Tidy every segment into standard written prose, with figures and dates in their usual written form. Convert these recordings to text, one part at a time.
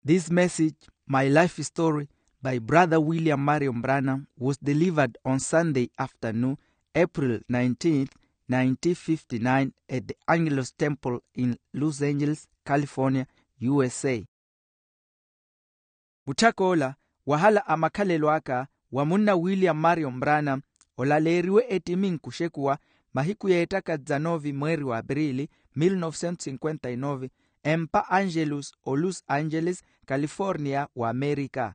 This message, My Life Story, by Brother William Marion Branham, was delivered on Sunday afternoon, April 19th, 1959, at the Angelus Temple in Los Angeles, California, USA. Butakola, wahala amakhalelo aka wa munna William Marion Branham olaleriwe etimin kushekuwa mahiku ya etaka dzanovi mweri wa Abrili 1959 empa Angelus o Los Angeles, California wa America.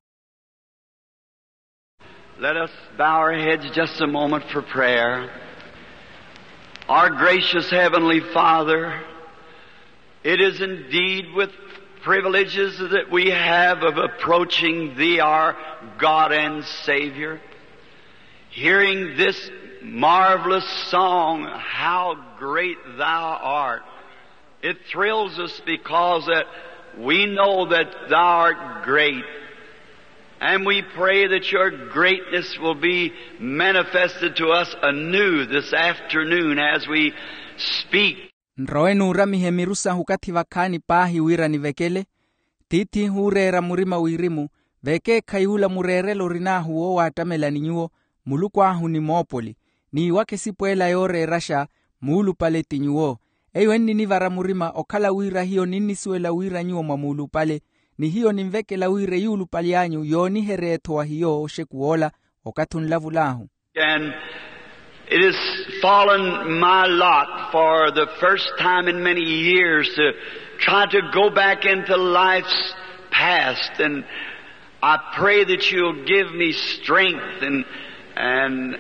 Let us bow our heads just a moment for prayer. Our gracious Heavenly Father, it is indeed with privileges that we have of approaching Thee, our God and Savior, hearing this marvelous song, How Great Thou Art. It thrills us because that we know that Thou art great. And we pray that Your greatness will be manifested to us anew this afternoon as we speak. Nroenu ramihe mirusa hukati vakani pahi wira ni vekele. Titi hurera murima wirimu. Veke kaihula murerelo rinahu o watamela ninyuo. Mulukwa ahu ni mopoli. Ni wake sipuela yore rasha mulu pale tinyuo. Eyo ni vara murima okala wira hiyo nini suela wira nyuo mamulu pale. Ni hiyo ni mveke la wire yulu palianyu yoni hereto wa hiyo shekuola okatun lavulahu. And it has fallen my lot for the first time in many years to try to go back into life's past, and I pray that You'll give me strength and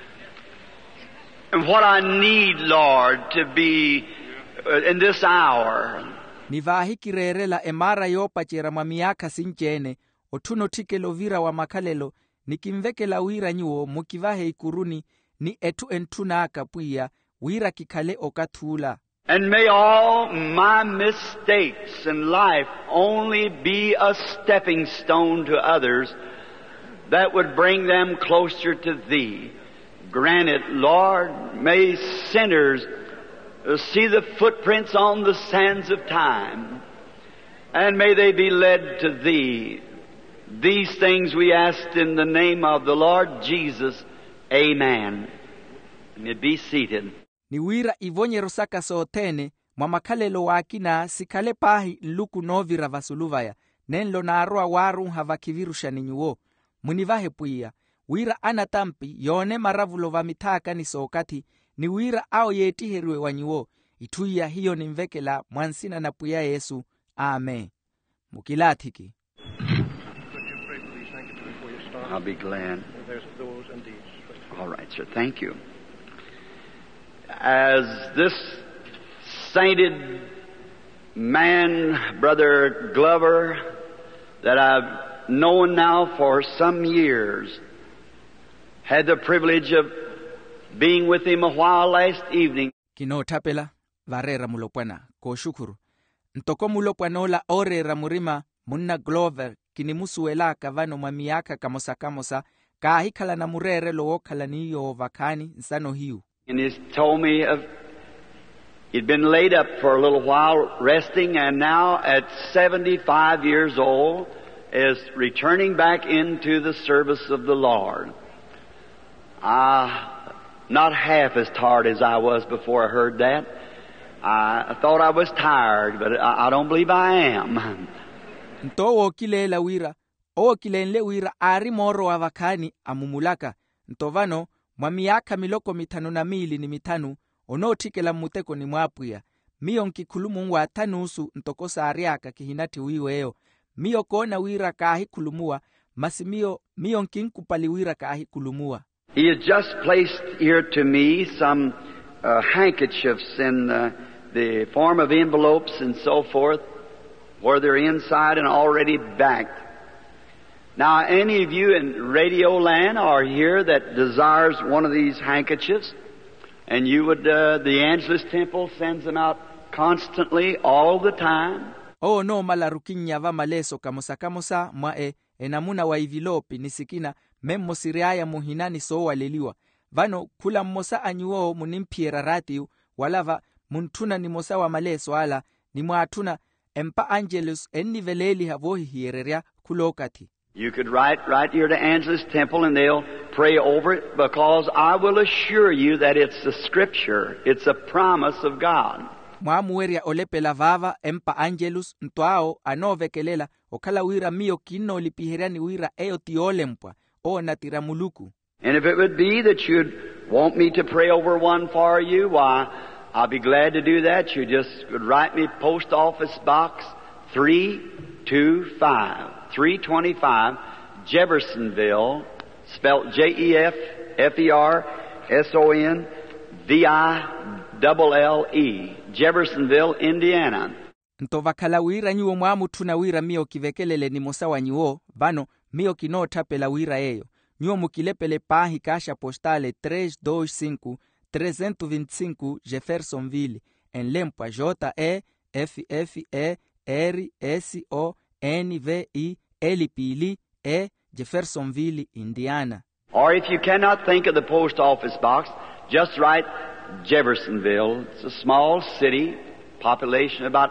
what I need, Lord, to be in this hour. Nivahikirerela emara yopa chera mamiaka sinchene otuno tike lovira wa makalelo nikimvekela wira nyuo mukivahe ikuruni ni etu entunaka puya wira kikale okatula. And may all my mistakes in life only be a stepping stone to others that would bring them closer to Thee. Grant it, Lord, may sinners see the footprints on the sands of time, and may they be led to Thee. These things we ask in the name of the Lord Jesus. Amen. May be seated. Ni wira ivonye rosaka sootene mwamakalelo wakina sikale pahi luku novira vasuluvaya nenlo na arua waru havakivirusha ninyuo. Munivahe puya wira anatampi yone maravulo vamitaka ni sokati ni wira ao yetiheriwe wanyuo. Ituya hiyo ni mvekela mwansina na puya Yesu. Amen. Mukilatiki. I'll be glad. There's those and these. All right, sir. Thank you. As this sainted man, Brother Glover, that I've known now for some years, had the privilege of being with him a while last evening. Kino tapela varera mulopwana ko shukuru. Ntoko mulopwanola orera murima munna Glover kinimusuela kavano mamiaka kamosa kahikala na murere lo kala niyo vakani nsano hiu. And he's told me he'd been laid up for a little while resting, and now at 75 years old is returning back into the service of the Lord. Not half as tired as I was before I heard that. I thought I was tired, but I don't believe I am. Ntowo kilela wira, o kilenle wira ari moro avakani amumulaka. Ntovano mwamiaka miloko mitano na mili ni mitanu onotikela muteko ni mwapuya. Miyo nkikulumu wa tanusu ntokosa ariaka kihinati wiweo. Miyo kona wira kahi kulumua, masi miyo nkinkupali wira kahi kulumua. He has just placed here to me some handkerchiefs in the form of envelopes and so forth, where they're inside and already backed. Now, any of you in Radio Land are here that desires one of these handkerchiefs, and you would, the Angelus Temple sends them out constantly, all the time. Oh no, malarukinya va maleso kamosa mwae enamuna wa ivilopi nisikina memmo siriaya muhinani so waleliwa. Vano kula mmosa anyuo munimpiera ratiu walava muntuna ni mosa wa maleso ala ni mwatuna empa Angelus enniveleli havohi hiereria kulokati. You could write right here to Angelus Temple and they'll pray over it, because I will assure you that it's the Scripture. It's a promise of God. Mwamueria olepela vava empa Angelus ntwao anovekelela okala wira mio kino lipiheriani wira eo tiolempwa o natira muluku. And if it would be that you'd want me to pray over one for you, why, I'll be glad to do that. You just would write me Post Office Box 325, Jeffersonville, spelled Jeffersonville, Jeffersonville, Indiana. Ntovakala wira nyuo mwamu tuna wira mio kivekelele ni mosawa nyuo, vano mio kino tapela wira eyo. Nyuo mukilepele pahi kasha postale 325 Jeffersonville, en lempwa Jeffersonville, Jeffersonville, Indiana. Or if you cannot think of the post office box, just write Jeffersonville. It's a small city, population about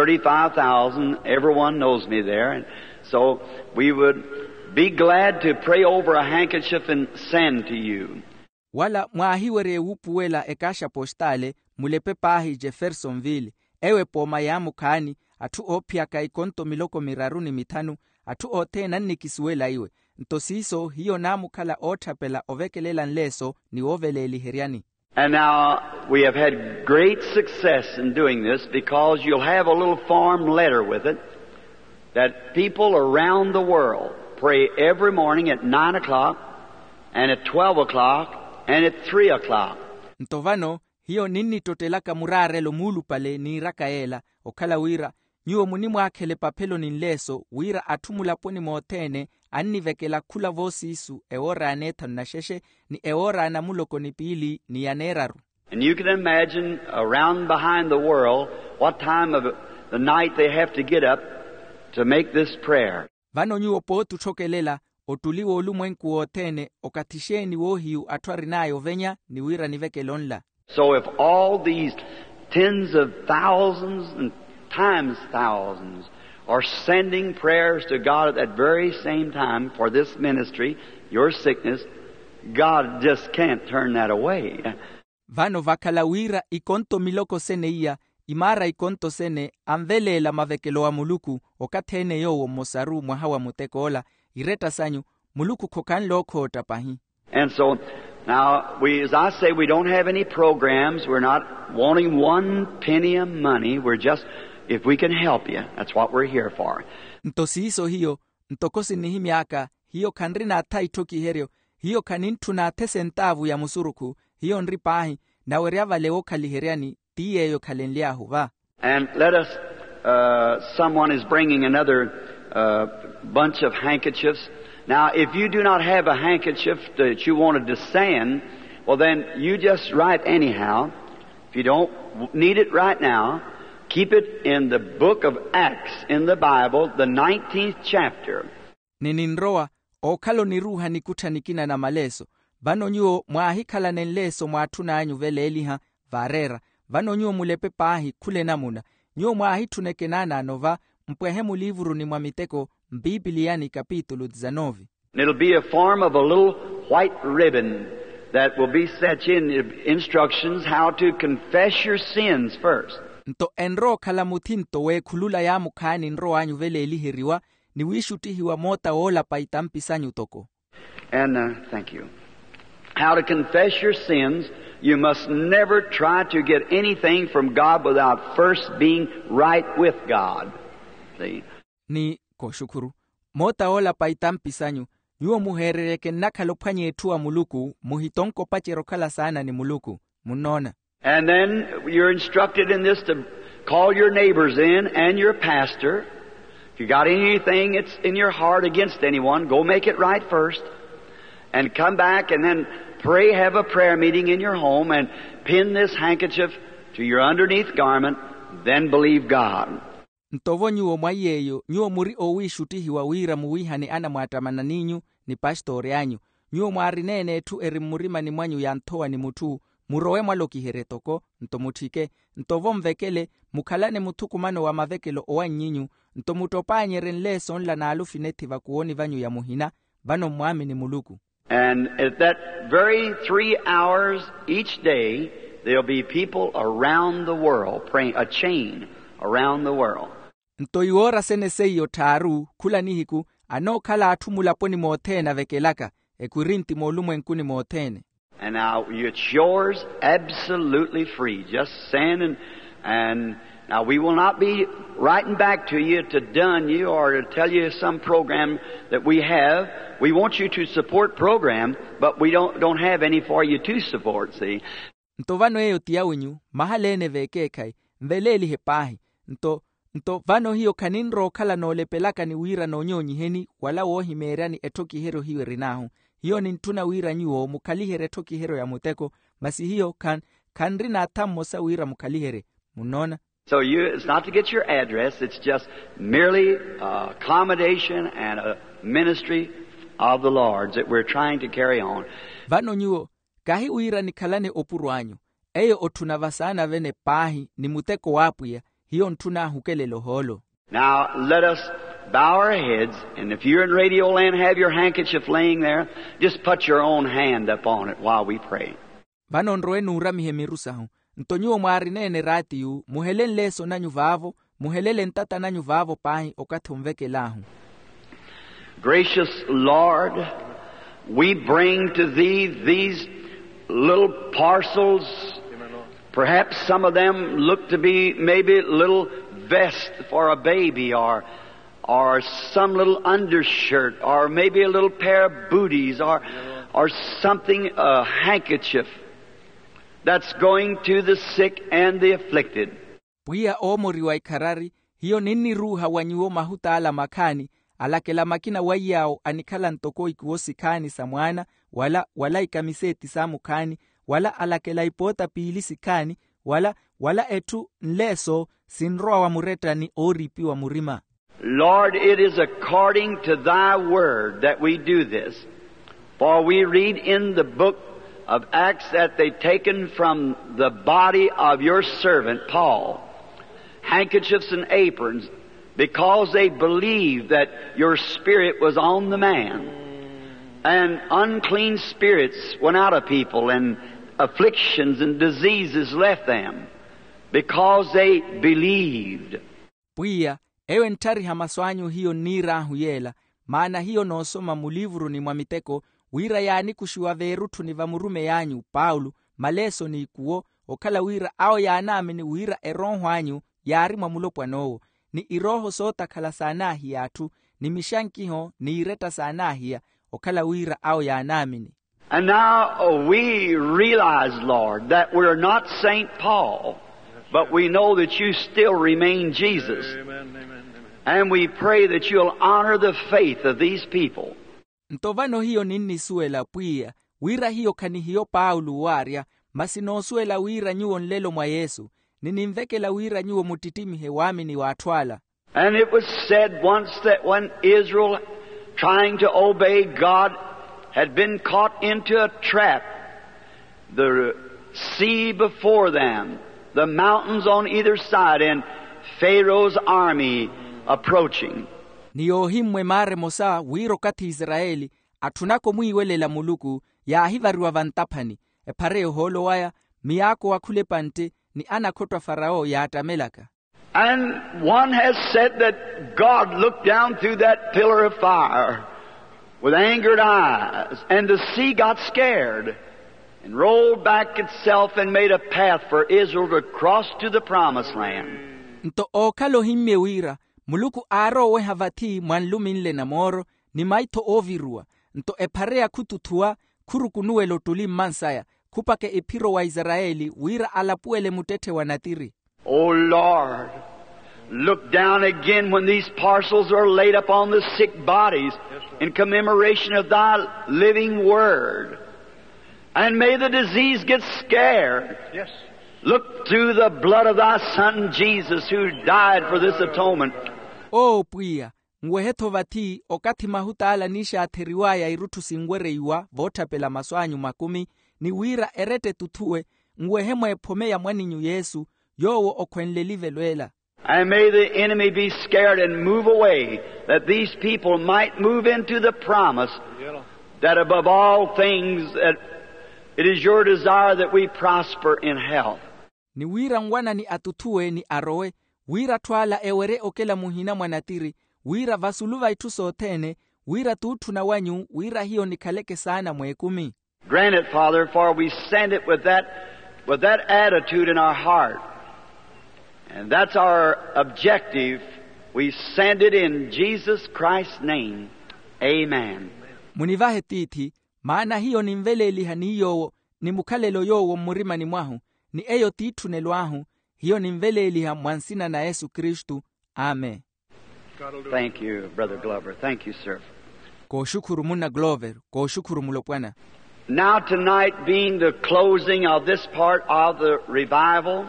35,000. Everyone knows me there. And so we would be glad to pray over a handkerchief and send to you. Wala mwahiwere upuwela ekasha postale mulepe pahi Jeffersonville. Ewe poma ya mukani atu opia kaikonto miloko miraruni mitanu atu ote nani kisuwela iwe. Ntosiso hiyo namu kala otapela ovekelela nleso ni oveleli heriani. And now we have had great success in doing this, because you'll have a little form letter with it that people around the world pray every morning at 9 o'clock and at 12 o'clock and at 3 o'clock. Ntovano hiyo nini totelaka murare lo mulu pale ni rakaela okala wira nyuo munimu akele papelo ninleso wira atumula poni motene annivekela kula vosisu eora aneta nasheshe ni eora anamuloko ni pili ni yaneraru. And you can imagine around behind the world what time of the night they have to get up to make this prayer. Vano nyuo po tuchokelela otuliwo olumwenku otene okatisheni wohiu atwarinayo venya ni wira nivekelonla. So if all these tens of thousands and times thousands are sending prayers to God at that very same time for this ministry, your sickness, God just can't turn that away. Vano vakalawira ikonto miloko sene iya, imara ikonto sene amvelela mavekelo wa muluku okatene yo mosaru mwahawa mutekola ireta sanyu muluku kokan loko tapahi. And so now as I say, we don't have any programs. We're not wanting one penny of money. We're just, if we can help you, that's what we're here for. Ntosiso hiyo, ntokosi nihi miaka, hiyo kanrina atai toki herio, hiyo kanintu na tesentavu ya musuruku, hiyo nripahi, na weriava leo kaliheriani, tiye yo kalenlia huva. And let us, someone is bringing another bunch of handkerchiefs. Now, if you do not have a handkerchief that you wanted to send, well then you just write anyhow. If you don't need it right now, keep it in the book of Acts in the Bible, the 19th chapter. Nininroa, okalo niruha nikutanikina na maleso. Vano nyuo mwahikala nenleso mwatuna anyu vele eliha varera. Vano nyuo mulepe pahi kule namuna. Nyuo mwahitunekenana anova mpwehemu livuru ni mwamiteko Bibiliani kapitulu 19. It'll be a form of a little white ribbon that will be set in instructions how to confess your sins first. Nto enro kalamutinto we kulula ya mukani nro anyu vele elihiriwa ni wishutihiwa mota ola paitampisanyu toko. And thank you. How to confess your sins. You must never try to get anything from God without first being right with God. See? Ni koshukuru. Mota ola paitampisanyu. Nyuo muherereke nakalopanye etua muluku, muhitonko pacherokala sana ni muluku. Munona. And then you're instructed in this to call your neighbors in and your pastor. If you got anything that's in your heart against anyone, go make it right first. And come back and then pray, have a prayer meeting in your home and pin this handkerchief to your underneath garment, then believe God. Ntovo nyuo mwayeyo, nyuo muri owishutihi wa wira muwihani ana mwatamana ninyu ni pastori anyu. Nyuo mwarinene tu erimurima ni mwanyu yantoa ni mutu, murowe mwalokihere toko nto mutike nto vomvekele mukhalane muthukumano wa mavekelo owa nyinyu nto mutopanyere nleso nla na alufineti vakuoni vanyu ya muhina vano mwamini Muluku. And at that very 3 hours each day, there'll be people around the world praying, a chain around the world. Nto iora seneseyo taru kula nihiku ano kala atumula poni mootena vekelaka ekurinti molumu enkuni mootene. And now it's yours absolutely free. Just send and now we will not be writing back to you to dun you or to tell you some program that we have. We want you to support program, but we don't have any for you to support, see. Nto vano eyo tiaunyu mahalene vekekai mveleli hepahi nto vano hiyo kaninro kala no lepelaka ni wira no nyonyi heni wala wo himerani etoki hero hiyo rinahu hiyo ni ntuna wira nyuo mukalihere toki hero ya muteko masi hiyo kan rina tammo sa wira mukalihere munona. So it's not to get your address, it's just merely accommodation and a ministry of the Lord's that we're trying to carry on. Vano nyuo kahi wira ni kalane opurwanyu eyo otunavasana vene pahi ni muteko wapuya hiyo ntuna hukele loholo. Now let us bow our heads, and if you're in Radio Land, have your handkerchief laying there, just put your own hand upon it while we pray. Vano nroe nura mihemirusahu ntonyuo mwarinene rati yu muhelen leso nanyu vavo muhelele ntata nanyu vavo pahi okathumveke lahu. Gracious Lord, we bring to Thee these little parcels. Perhaps some of them look to be maybe a little vest for a baby or some little undershirt or maybe a little pair of booties or something, a handkerchief that's going to the sick and the afflicted. Puya omori wa ikarari hiyo nini ruha wanyuo mahuta ala makani alakela makina wayao anikala ntoko ikuosi kani samwana wala ikamiseti samu kani wala alakela ipota piilisi kani wala etu nleso sinroa wa mureta ni oripi wa murima. Lord, it is according to Thy word that we do this. For we read in the book of Acts that they taken from the body of your servant Paul handkerchiefs and aprons because they believed that your spirit was on the man. And unclean spirits went out of people and afflictions and diseases left them because they believed. Puya ewe ntari hamaswanyu hiyo nira huyela maana hiyo nosoma mulivuru ni mwamiteko wira yani kushiwa verutu ni vamurume yanyu Paulo maleso ni kuo okala wira ao yaname ni wira eronhwanyu yari mwamulopwa nowo ni iroho sota kala sana hiyatu ni mishankiho ni ireta sana hiya okala wira ao yaname ni. And now we realize, Lord, that we're not St. Paul, but we know that you still remain Jesus. Amen, amen. And we pray that you'll honor the faith of these people. Ntovano hiyo nini suela puya, wira hiyo kani hiyo Paulo waria, masino suela wira nyuo nlelo mwa Yesu, ninimvekela wira nyuo mutitimi hewami ni watwala. And it was said once that when Israel, trying to obey God, had been caught into a trap, the sea before them, the mountains on either side, and Pharaoh's army approaching. Niyo himwe mare mosa wiro kati Israeli atunako muiwelela Muluku ya hivarua vantapani pareo holo waya miyako wakule pante ni anakotwa Farao ya atamelaka. And one has said that God looked down through that pillar of fire with angered eyes, and the sea got scared and rolled back itself and made a path for Israel to cross to the promised land. Nto okalo himme wira Muluku aro we havati mwanluminle na moro ni maito ovirua nto eparea kututua kurukunuwe lotuli mansaya kupake epiro wa Israeli wira alapuele mutete wanatiri. Oh Lord, look down again when these parcels are laid upon the sick bodies in commemoration of Thy living word. And may the disease get scared. Yes. Look through the blood of Thy Son Jesus who died for this atonement. Oh puya, ngweheto vati okati mahuta ala nisha ateriwaya irutu singwere iwa vota pela maswanyu makumi ni wira erete tutue ngwehemwe phomeya mwaninyu Yesu yowo okhwenlelive lwela. And may the enemy be scared and move away, that these people might move into the promise that above all things that it is your desire that we prosper in health. Ni wira ngwana ni atutue ni arowe, wira twala ewere okela muhina mwanatiri, wira vasuluva itusotene, wira tutuna wanyu, wira hiyo nikaleke sana mwekumi. Grant it, Father, for we send it with that attitude in our heart. And that's our objective. We send it in Jesus Christ's name. Amen. Munivahe titi, maana hiyo ni mveleli haniyo, ni mukalelo yowo murima ni mwahu, ni eyo titunelwahu, hiyo ni mveleli ha mwansina na Yesu Kristu. Amen. Thank you, Brother Glover. Thank you, sir. Ko shukuru muna Glover, ko shukuru mulopwana. Now tonight being the closing of this part of the revival,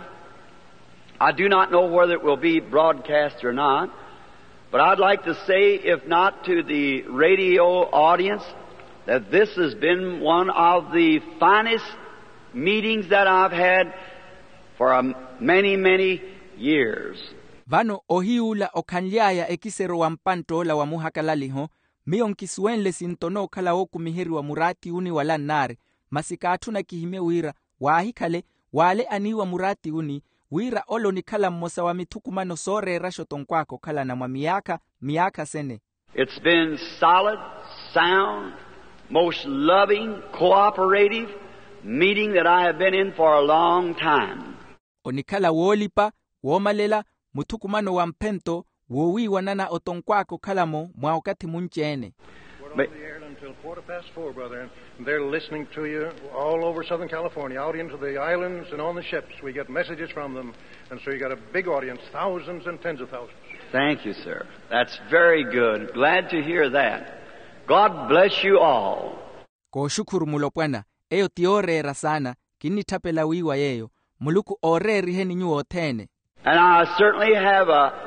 I do not know whether it will be broadcast or not, but I'd like to say, if not to the radio audience, that this has been one of the finest meetings that I've had for many, many years. Vano ohiula okanlyaya ekisero wa mpantola wa muhakalaliho, miyon kiswenle sintono kala oku mihiri wa murati uni wala nare, masika atuna kihime wira, wahikale, wale aniwa murati uni, wira olo ni kala mmosa wa mitukumano sore rashotonkwako kala na miaka sene. It's been solid, sound, most loving, cooperative meeting that I have been in for a long time. Onikala wolipa, womalela, mutukumano wa mpento, wowi wanana otonkwako kalamo mwa wakati munchene. We're on the air until 4:15, brother, and they're listening to you all over Southern California, out into the islands and on the ships. We get messages from them, and so you got a big audience, thousands and tens of thousands. Thank you, sir. That's very good. Glad to hear that. God bless you all. Ko shukuru mulopwana, eyo tiorera sana, kinitapela wiwa yeyo, muluku oreri heni nyu otene. And I certainly have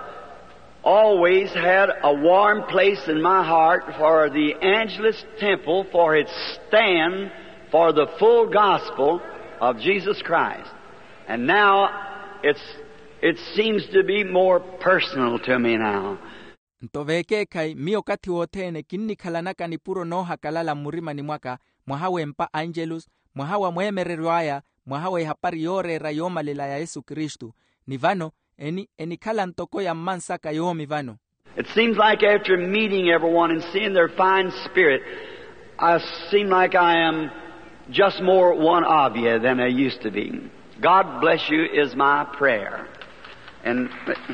always had a warm place in my heart for the Angelus Temple, for its stand for the full gospel of Jesus Christ. And now it seems to be more personal to me now. Ntoveke kai mio kati wotene kinni kalanaka ni puro noha kalala murima ni mwaka, mwahawe mpa Angelus, mwahawa mwemererwaya, mwahawe hapari yore rayoma lela ya Yesu Kristu. Ni vano, eni kala ntoko ya mansaka yomi vano. It seems like after meeting everyone and seeing their fine spirit, I seem like I am just more one of you than I used to be. God bless you is my prayer. And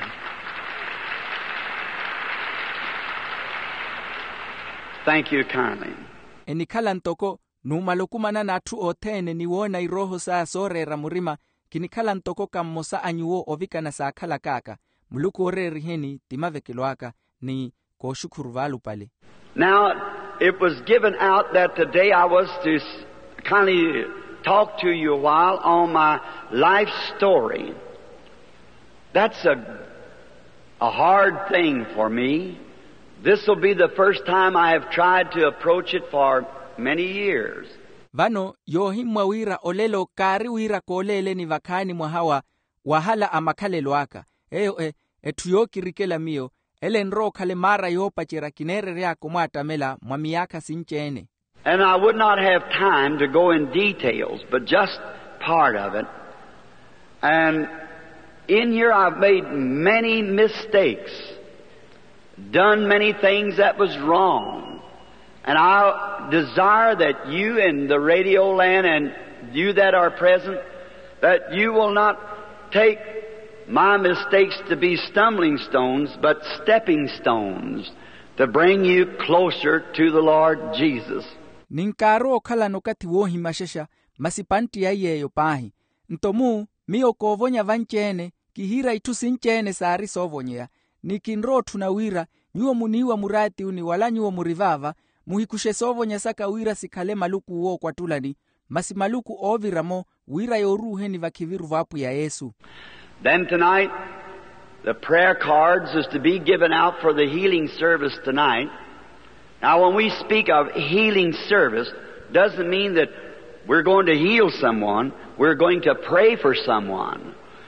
thank you kindly. Eni kala ntoko, numalokumana na tu otene niwona iroho saa sore ramurima, kinikala ntoko kammosa anyuo ovika na saa kala kaka, muluku oreri heni timavekiloaka, ni ko shukuru valu pale. Now, it was given out that today I was to kindly talk to you a while on my life story. That's a hard thing for me. This will be the first time I have tried to approach it for many years. Vano yohimwa wira olelo kari wira kolele ni vakani mwahawa wahala amakalelo aka. Eyo etuyokirikela mio, ele nro kale mara yopa chira kinere reako mwatamela mwamiaka sinchene. And I would not have time to go in details, but just part of it. And in here I've made many mistakes, done many things that was wrong. And I desire that you in the radio land and you that are present, that you will not take my mistakes to be stumbling stones, but stepping stones to bring you closer to the Lord Jesus. Ninkaro kala nokati wohi mashesha, masipanti ya yeyo pahi. Ntomu, mio kovonya vanchene, kihira itusinchene saari sovonyea. Nikinro tunawira, nyuo muniwa murati uni wala nyuo murivava, muhikushe sovonya saka wira sikale maluku uo kwa tulani, masi maluku oviramo, wira yoruhe ni vakiviru vapu ya Yesu. Then tonight, the prayer cards is to be given out for the healing service tonight. Now when we speak of healing service, doesn't mean that we're going to heal someone. We're going to pray for someone.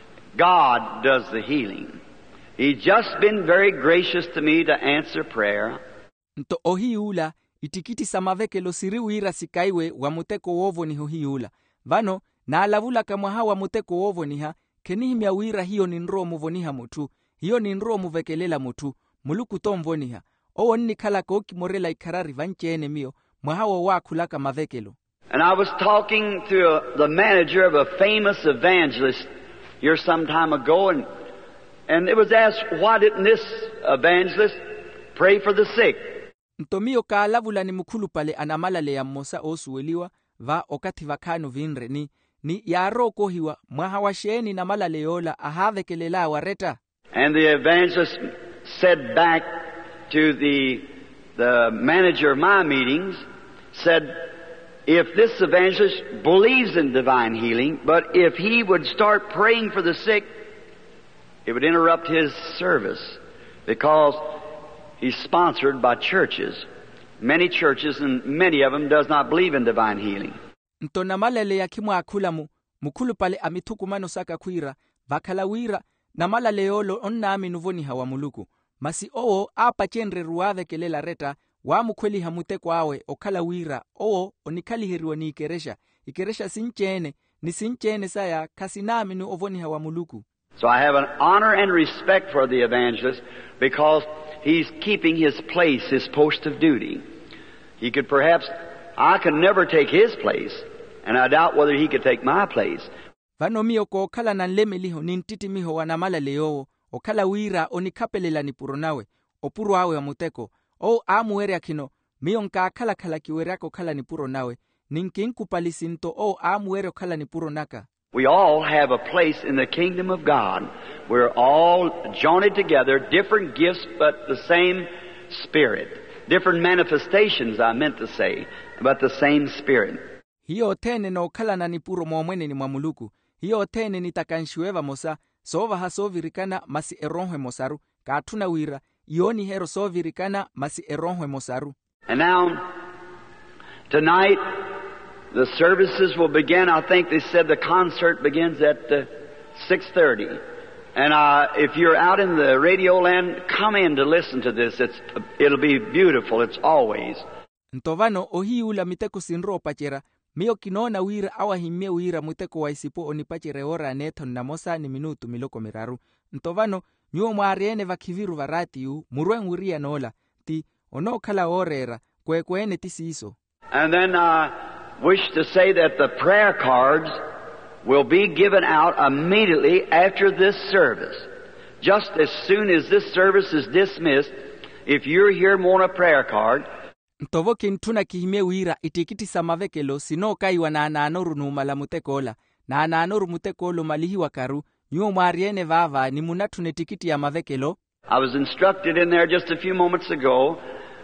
God does the healing. He's just been very gracious to me to answer prayer. Nto ohiula itikiti samavekelo siriwira sikaiwe wa muteko wovo ni hohiula. Vano na alavula kamwaha wa muteko wovo niha kenihimya wira hiyo ni nro muvoniha mutu. Hiyo ni nro muvekelela mutu. Muluku tomvoniha. Owo nini kala koki morela ikarari vanchene mio. Mwahawa wa kulaka mavekelo. And I was talking to the manager of a famous evangelist here some time ago, and it was asked, why didn't this evangelist pray for the sick? Ntomio ka alavula ni mukulu pale anamalale ya mosa osuweliwa va okati vakano vinre ni yaroko hiwa mwahawasheni na malale yola ahavekelela wareta. And the evangelist said back to the manager of my meetings, said, if this evangelist believes in divine healing, but if he would start praying for the sick, it would interrupt his service because he's sponsored by churches. Many churches, and many of them does not believe in divine healing. Ntona malale ya kimwa akulamu, mukulu pale amitukumano saka kuira, vakalawira, na malale yolo onna aminuvoni hawa muluku. Masi owo apa chenre ruave kelela reta, wa mukweli hamute kwawe okalawira, owo onikalihiruwa ni ikeresha sinchene, ni sinchene saya kasinaminu ovoni hawa muluku. So I have an honor and respect for the evangelist because he's keeping his place, his post of duty. He could perhaps, I could never take his place, and I doubt whether he could take my place. Vano miyo ko okala na nlemeliho nintiti miho wanamala leyowo, okala wira onikapelela ni puronawe, opuru awe wa muteko, o amuere akino, miyo nka akala kala kiwere ako kala ni puronawe, ninkinku palisinto o amuere okala ni puronaka. We all have a place in the kingdom of God. We're all joined together, different gifts, but the same Spirit. Different manifestations, I meant to say, but the same Spirit. Hiyo tene no kala na nipuro mwamwene ni mwamuluku. Hiyo tene nitakanshueva mosa, sova hasovirikana masi eronhwe mosaru, katuna wira, ioni hero sovirikana masi eronhwe mosaru. And now, tonight, the services will begin. I think they said the concert begins at 6:30. And if you're out in the radio land, come in to listen to this. It'll be beautiful. It's always. Ntovano ohiula miteko sinro pachera. Mio kinona wira awa himie wira muteko waisipo onipachere ora neto na mosa ni minutu miloko miraru. Ntovano nyuo mwariene vakiviru varati yu muruen uria nola. Ti ono kala orera kwene tisi iso. And then wish to say that the prayer cards will be given out immediately after this service. Just as soon as this service is dismissed, if you're here and want a prayer card, Ntovo kintuna kihimie wira itikiti samavekelo sino kaiwa na ananoru numala mutekola. Na ananoru mutekolo malihiwa karu, nyuo mwariene vava ni munatu netikiti ya mavekelo. I was instructed in there just a few moments ago,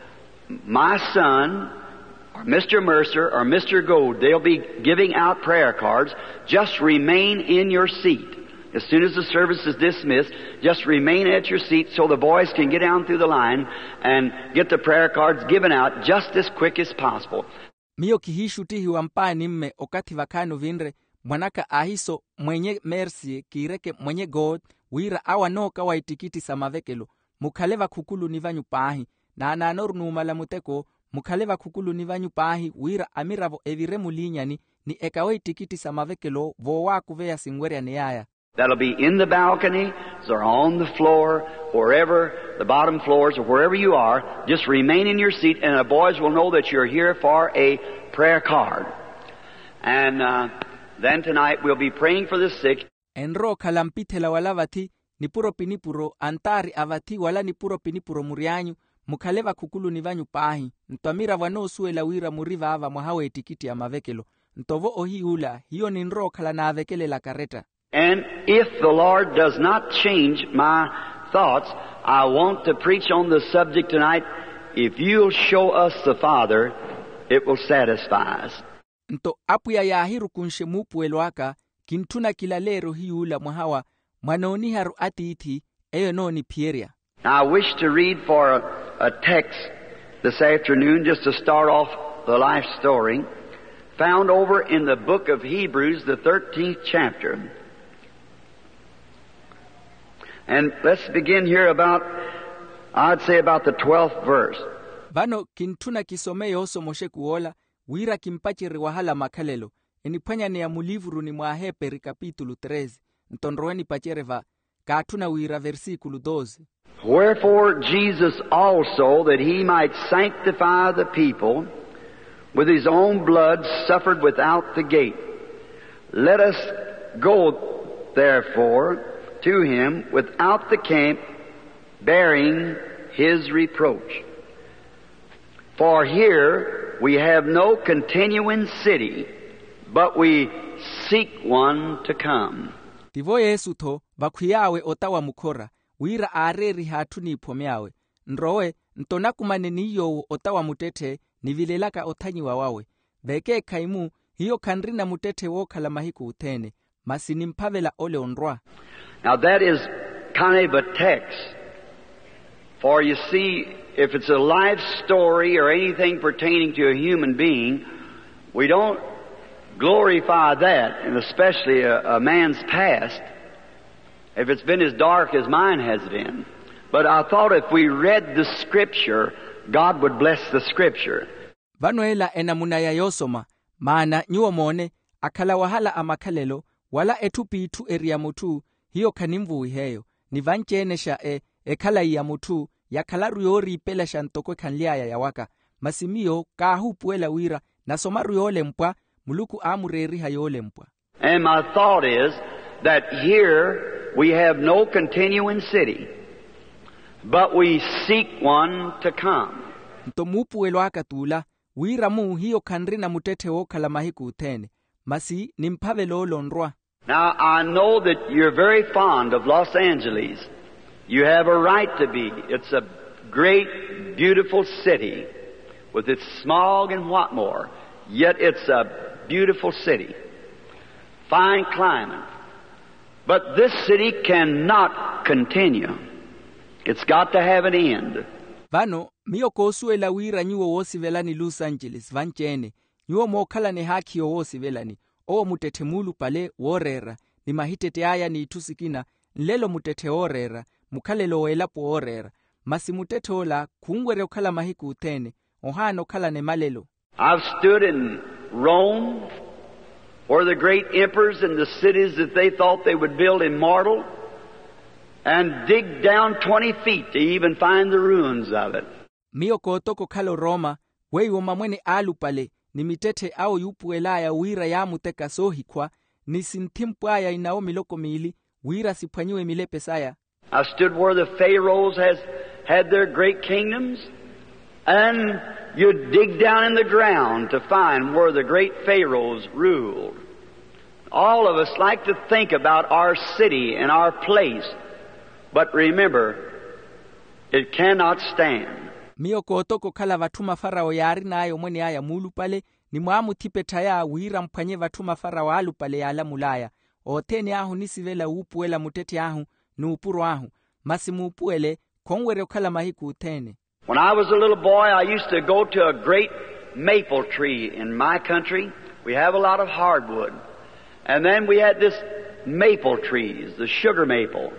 my son, or Mr. Mercer, or Mr. Gold, they'll be giving out prayer cards. Just remain in your seat. As soon as the service is dismissed, just remain at your seat so the boys can get down through the line and get the prayer cards given out just as quick as possible. Mio kihishu tihi wampa nimme okati vakano vinre, mwanaka ahiso mwenye Mercy kireke mwenye God, wira awa noka wa itikiti samavekelo, mukaleva kukulu nivanyu pahi, na ananoru numala muteko, mukaleva kukulu nivanyu pahi, wira amiravo evire mulinyani, ni ekawe itikiti samavekelo, vowa kuvea singweria neyaya. That'll be in the balcony, or on the floor, wherever, the bottom floors, or wherever you are. Just remain in your seat, and the boys will know that you're here for a prayer card. And then tonight we'll be praying for the sick. Enro kalampite la walavati, nipuro pinipuro, antari avati wala nipuro pinipuro murianyu, mukaleva kukulu nivanyu pahi, ntamira vano suwe la wira muriva ava mwahawe etikiti ya mavekelo, ntovo ohi ula, hiyo ninro kala na avekele la kareta. And if the Lord does not change my thoughts, I want to preach on the subject tonight. If you'll show us the Father, it will satisfy us. Nto apu ya yahiru kunshe mupu elwaka, kintuna kilalero hiula mwahawa, mwanoni haru ati iti, eyo no ni pieria. Now I wish to read for a text this afternoon just to start off the life story found over in the book of Hebrews, the 13th chapter. And let's begin here I'd say about the 12th verse. Vano kintuna kisome yoso moshe kuola, wira kimpachiri wahala makalelo, enipanya ni ya mulivuru ni muaheperi kapitulu 13, ntonroeni pachereva, katuna wira versikulu 12. Wherefore Jesus also, that he might sanctify the people, with his own blood suffered without the gate. Let us go, therefore, to him without the camp, bearing his reproach. For here we have no continuing city, but we seek one to come. Tivo Yesu to, bakhuyawe otawa mukora, wira areri hatu ni ipomyawe. Nrowe, ntonakumane niyo otawa mutete, nivilelaka otanyi wawawe. Veke kaimu, hiyo kanrina mutete wokala mahiku utene, masinimpavela ole onroa. Now that is kind of a text. For you see, if it's a life story or anything pertaining to a human being, we don't glorify that, and especially a man's past, if it's been as dark as mine has been. But I thought if we read the Scripture, God would bless the Scripture. Vanuela enamuna ya yosoma, maana nyuo mone, akala wahala amakalelo, wala etupi itu eria mutu, hiyo kanimvu iheyo, ni vanchenesha ekala ya mutu, ya kalaru yori pela shantoko kanliaya ya waka, masimio kahu puela wira, nasomaru yole mpwa, muluku amureri hayole mpwa. And my thought is that here we have no continuing city, but we seek one to come. Ntomupu elwaka tula, wira mu hiyo kanrina mutete wokala mahiku utene, masi nimpave lolo nroa. Now I know that you're very fond of Los Angeles. You have a right to be. It's a great, beautiful city with its smog and what more. Yet it's a beautiful city. Fine climate. But this city cannot continue. It's got to have an end. Vano, miyo kosuela wira nyuo wosi velani Los Angeles, vanchene. Nyuo mokala ne haki yo wosi velani. Owo mutete mulu pale worera. Ni mahitete aya ni itusikina. Nlelo mutete orera. Mukalelo welapo orera. Masi mutete ola kungwere okala mahiku utene. Ohano kala ne malelo. I've stood in Rome, where the great emperors and the cities that they thought they would build immortal, and dig down 20 feet to even find the ruins of it. Mio kotoko kalo Roma, weyo mamwene alu pale, ni mitete au yupu elaya wira ya muteka sohi kwa, ni sintimpu aya inao miloko mili, wira sipanyue milepe saya. I stood where the pharaohs had their great kingdoms, and you dig down in the ground to find where the great pharaohs ruled. All of us like to think about our city and our place, but remember, it cannot stand. Mio kotoko kala vatuma farao yari na ayo mwene aya mulu pale, ni muamu tipeta ya wira mpanye vatuma farao alu pale ya ala mulaya. Otene ahu nisivela upuela mutete ahu, nuupuru ahu. Masimu upuele, kongwere okala mahiku utene. When I was a little boy, I used to go to a great maple tree in my country. We have a lot of hardwood. And then we had this maple trees, the sugar maple,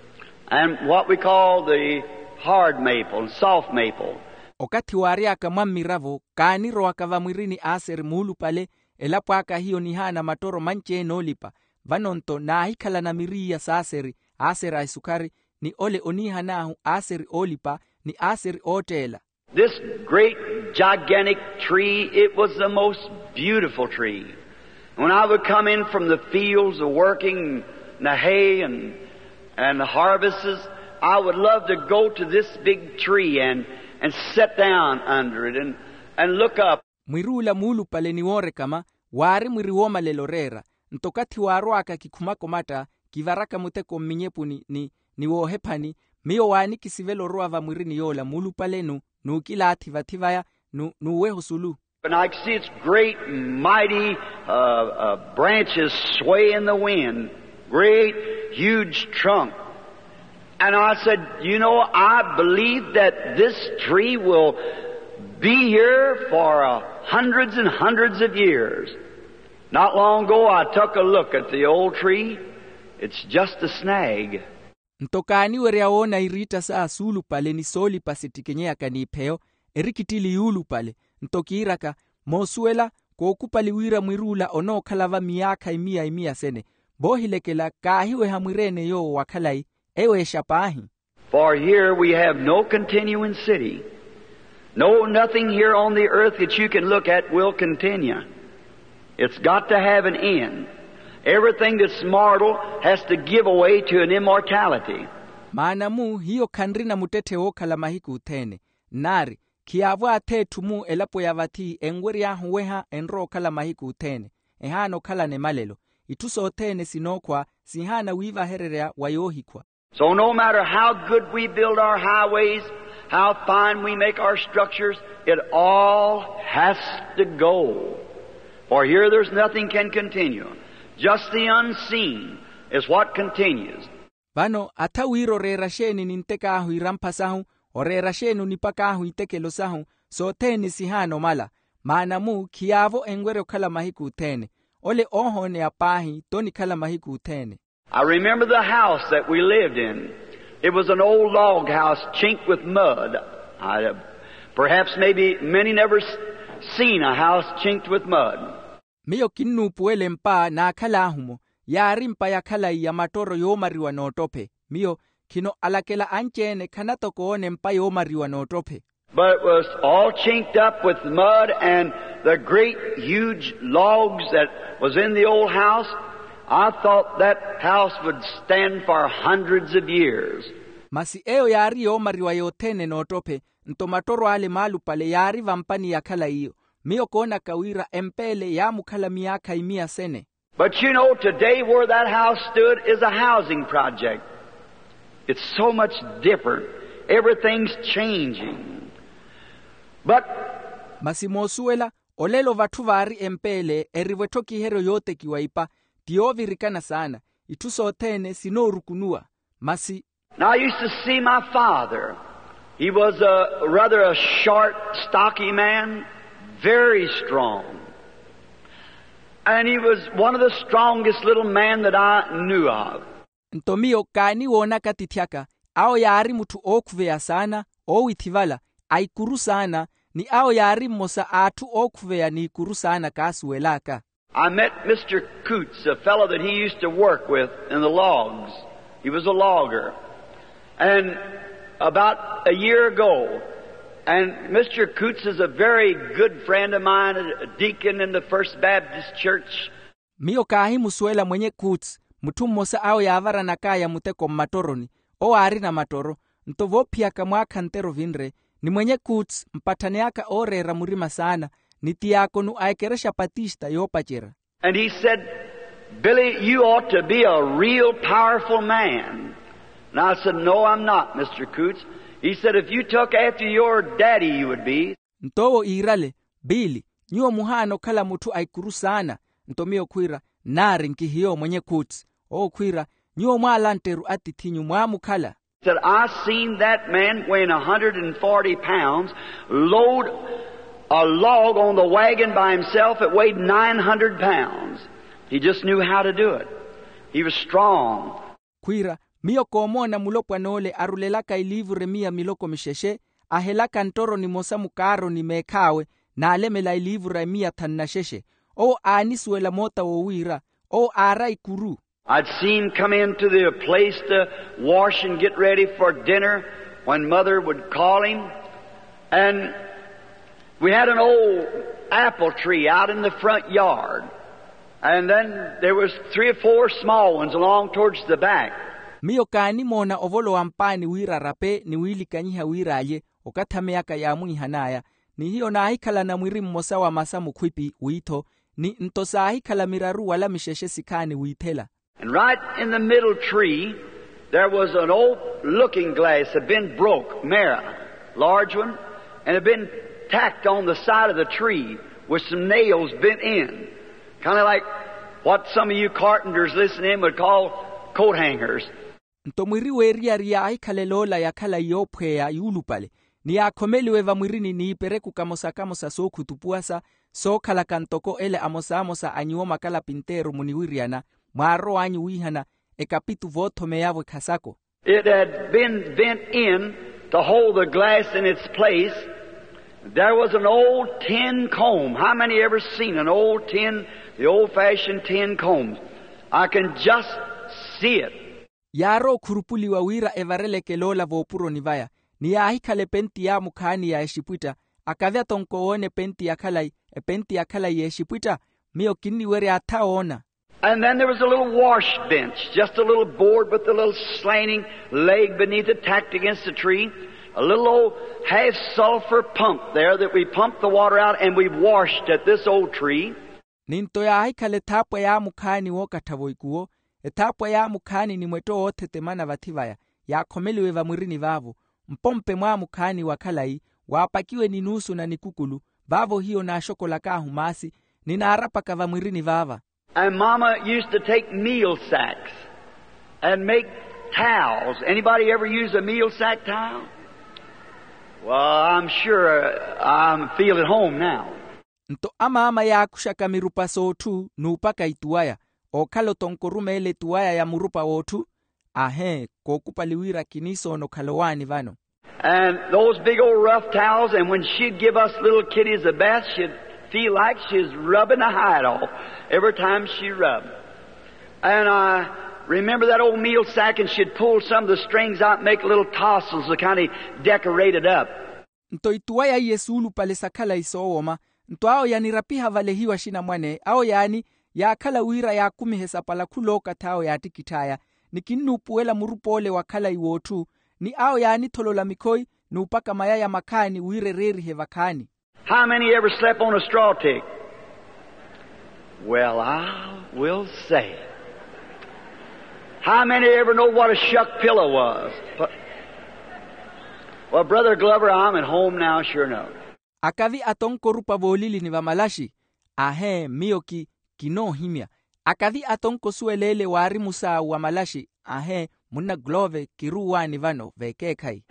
and what we call the hard maple, soft maple. Okati waria kama miravo, kaaniro wakava mwirini aser mulu pale, elapo aka hiyo ni hana matoro manche nolipa. Vanonto na hikala na miria sa aseri aisukari, ni ole oniha nahu aseri olipa, ni aseri otela. This great gigantic tree, it was the most beautiful tree. When I would come in from the fields of working the hay and the harvests, I would love to go to this big tree and sit down under it and look up. Mwirula mulu pale ni wore kama, wari mwiriwoma lelorera, ntokati waruaka kikumako mata, kivaraka muteko minyepu ni wohepani, miyo wani kisivelo ruava mwirini yola mulu palenu, nukila ativativaya, nuweho sulu. And I could see its great, mighty branches sway in the wind. Great, huge trunk. And I said, I believe that this tree will be here for hundreds and hundreds of years. Not long ago I took a look at the old tree. It's just a snag. Ntokani wereaona irita saa sulu pale ni soli pasitikenye akanipeo, erikitili yulu pale, ntokiraka, mosuela, kokupali wira mwirula ono kalava miaka imia sene, bohilekela kahiwe hamwirene yo wakalai, ewe shapahi. For here we have no continuing city. No, nothing here on the earth that you can look at will continue. It's got to have an end. Everything that's mortal has to give away to an immortality. Maanamu hiyo kandrina mutete okala mahiku utene. Nari, kiavwa ate tumu elapo yavati engweria huweha enro kala mahiku utene. Ehano kala ne malelo. Ituso otene sinokwa, sihana wiva hererea wayohikwa. So no matter how good we build our highways, how fine we make our structures, it all has to go. For here there's nothing can continue. Just the unseen is what continues. Bano atawiro rerasheni ninteka ahu irampasahu, o rerashenu nipaka ahu itekelo sahu, so teni sihano mala, maanamu kiavo engwero kala mahiku utene, ole ohone apahi toni kala mahiku utene. I remember the house that we lived in. It was an old log house chinked with mud. Perhaps maybe many never seen a house chinked with mud. Miyo kinu puele mpa na akala ahumo, ya rimpa ya kala ya matoro yomariwa notope. Miyo kino alakela anchene kanato koone mpa yomariwa notope. But it was all chinked up with mud, and the great huge logs that was in the old house, I thought that house would stand for hundreds of years. Masi eo yari yomariwa yotene notope, ntomatoro ale malu pale yari vampani ya kala iyo. Miyo kona kawira empele ya mukala miaka imia sene. But you know, today where that house stood is a housing project. It's so much different. Everything's changing. But masimosuela olelo vatu vari empele erivetoki hero yote kiwaipa tiovirikana sana. Itusotene sinorukunua. Masi. Now I used to see my father. He was rather a short, stocky man. Very strong. And he was one of the strongest little men that I knew of. Ntomio kani wona katitiaka, ao yari mutu okuvea sana, o itivala, aikuru sana, ni ao yari mosa atu okuvea ni ikuru sana kasuelaka. I met Mr. Coots, a fellow that he used to work with in the logs. He was a logger. And about a year ago, and Mr. Coots is a very good friend of mine, a deacon in the First Baptist Church. Mio kahi musuela mwenye Coots, mutu mosa ao yavara na kaya muteko matoroni, o ari na matoro, ntovo pia kamwaka ntero vinre, ni mwenye Coots mpataneaka ore ramurima sana, niti yako nu aikeresha patista yopachira. And he said, Billy, you ought to be a real powerful man. And I said, no, I'm not, Mr. Coots. He said, if you took after your daddy, you would be. Ntowo irale, Billy, nyuo muhano kala mutu aikuru sana. Ntomio kwira, nari nkihiyo mwenye Coots. O kwira, nyuo maalanteru atitinyu mwamu kala. He said, I seen that man weighing 140 pounds load a log on the wagon by himself. It weighed 900 pounds. He just knew how to do it. He was strong. Kwira, Mio komona mulopwa nole arulelaka ilivu remia miloko misheshe, ahelaka ntoro ni mosamu karo ni mekawe, na alemela ilivu remia tanasheshe. O anisuela mota wawira, o arai kuru. I'd seen him come into the place to wash and get ready for dinner when Mother would call him. And we had an old apple tree out in the front yard. And then there was 3 or 4 small ones along towards the back. Mio kani mona ovolo wampani wira rape ni wili kanyiha wira aye okatameaka ya muni hanaya ni hiyo na hikala na mwiri mmosa wa masamu kwipi wito ni ntosa hikala miraru wala misheshe sikani witela. And right in the middle tree there was an old looking glass had been broke, mirror, large one, and had been tacked on the side of the tree with some nails bent in. Kind of like what some of you carpenters listening would call coat hangers. Ntomwiri weria ria hikalelola ya kala yopwe ya yulupale. Ni akomeli weva mwirini ni ipereku kamosa soku tupuasa, so kala kantoko ele amosa anyuo makala pintero muniwiriana mwaro anyu wihana ekapitu voto meyavo kasako. It had been bent in to hold the glass in its place. There was an old tin comb. How many ever seen an old tin, the old-fashioned tin combs? I can just see it. Yaro kurupuli wawira evarele kelola vopuro nivaya. Ni ahikale penti ya mukani ya eshipwita. Akavya tonkoone penti ya kalai, penti ya kalai ya eshipwita. Mio kini were ataona. And then there was a little wash bench, just a little board with a little slanting leg beneath it tacked against the tree. A little old half-sulfur pump there that we pumped the water out and we washed at this old tree. Ninto ya ahikale tapwa ya mukani woka tavoikuo. Etapwa ya mukani ni mweto ote temana vativaya. Ya komeliwe va mwirini vavu. Mpompe mwa mukani wakalai. Wapakiwe ni nusu na nikukulu. Vavo hiyo na shokola kahumasi. Nina arapaka va mwirini vava. And Mama used to take meal sacks and make towels. Anybody ever use a meal sack towel? Well, I'm sure I'm feel at home now. Nto ama ya kushaka mirupa sotu nupaka ituaya. O kalo tonkorume ele tuaya ya murupa wotu. Ahe, kokupaliwira kiniso no kalowani vano. And those big old rough towels, and when she'd give us little kiddies a bath, she'd feel like she's rubbing the hide off every time she rubbed. And I remember that old meal sack, and she'd pull some of the strings out and make little tassels to kind of decorate it up. Nto ituaya yesulu pale sakala isooma. Nto ao yanirapiha valehiwa shina mwane. Ao yani ya kala wira ya kumihesa pala kuloka tao ya tikitaya. Nikinu puela murupole wakala iwotu. Ni ao yani tolola mikoi nupaka mayaya makani wire reri hevakani. How many ever slept on a straw tick? Well, I will say it. How many ever know what a shuck pillow was? Well, Brother Glover, I'm at home now, sure enough. Akavi atonko rupa volili ni vamalashi. Ahe, miyoki, kino himya. Akavi atonko suelele wari musa wa malashi. Ahe, muna glove kiruwa ni vano vekekai.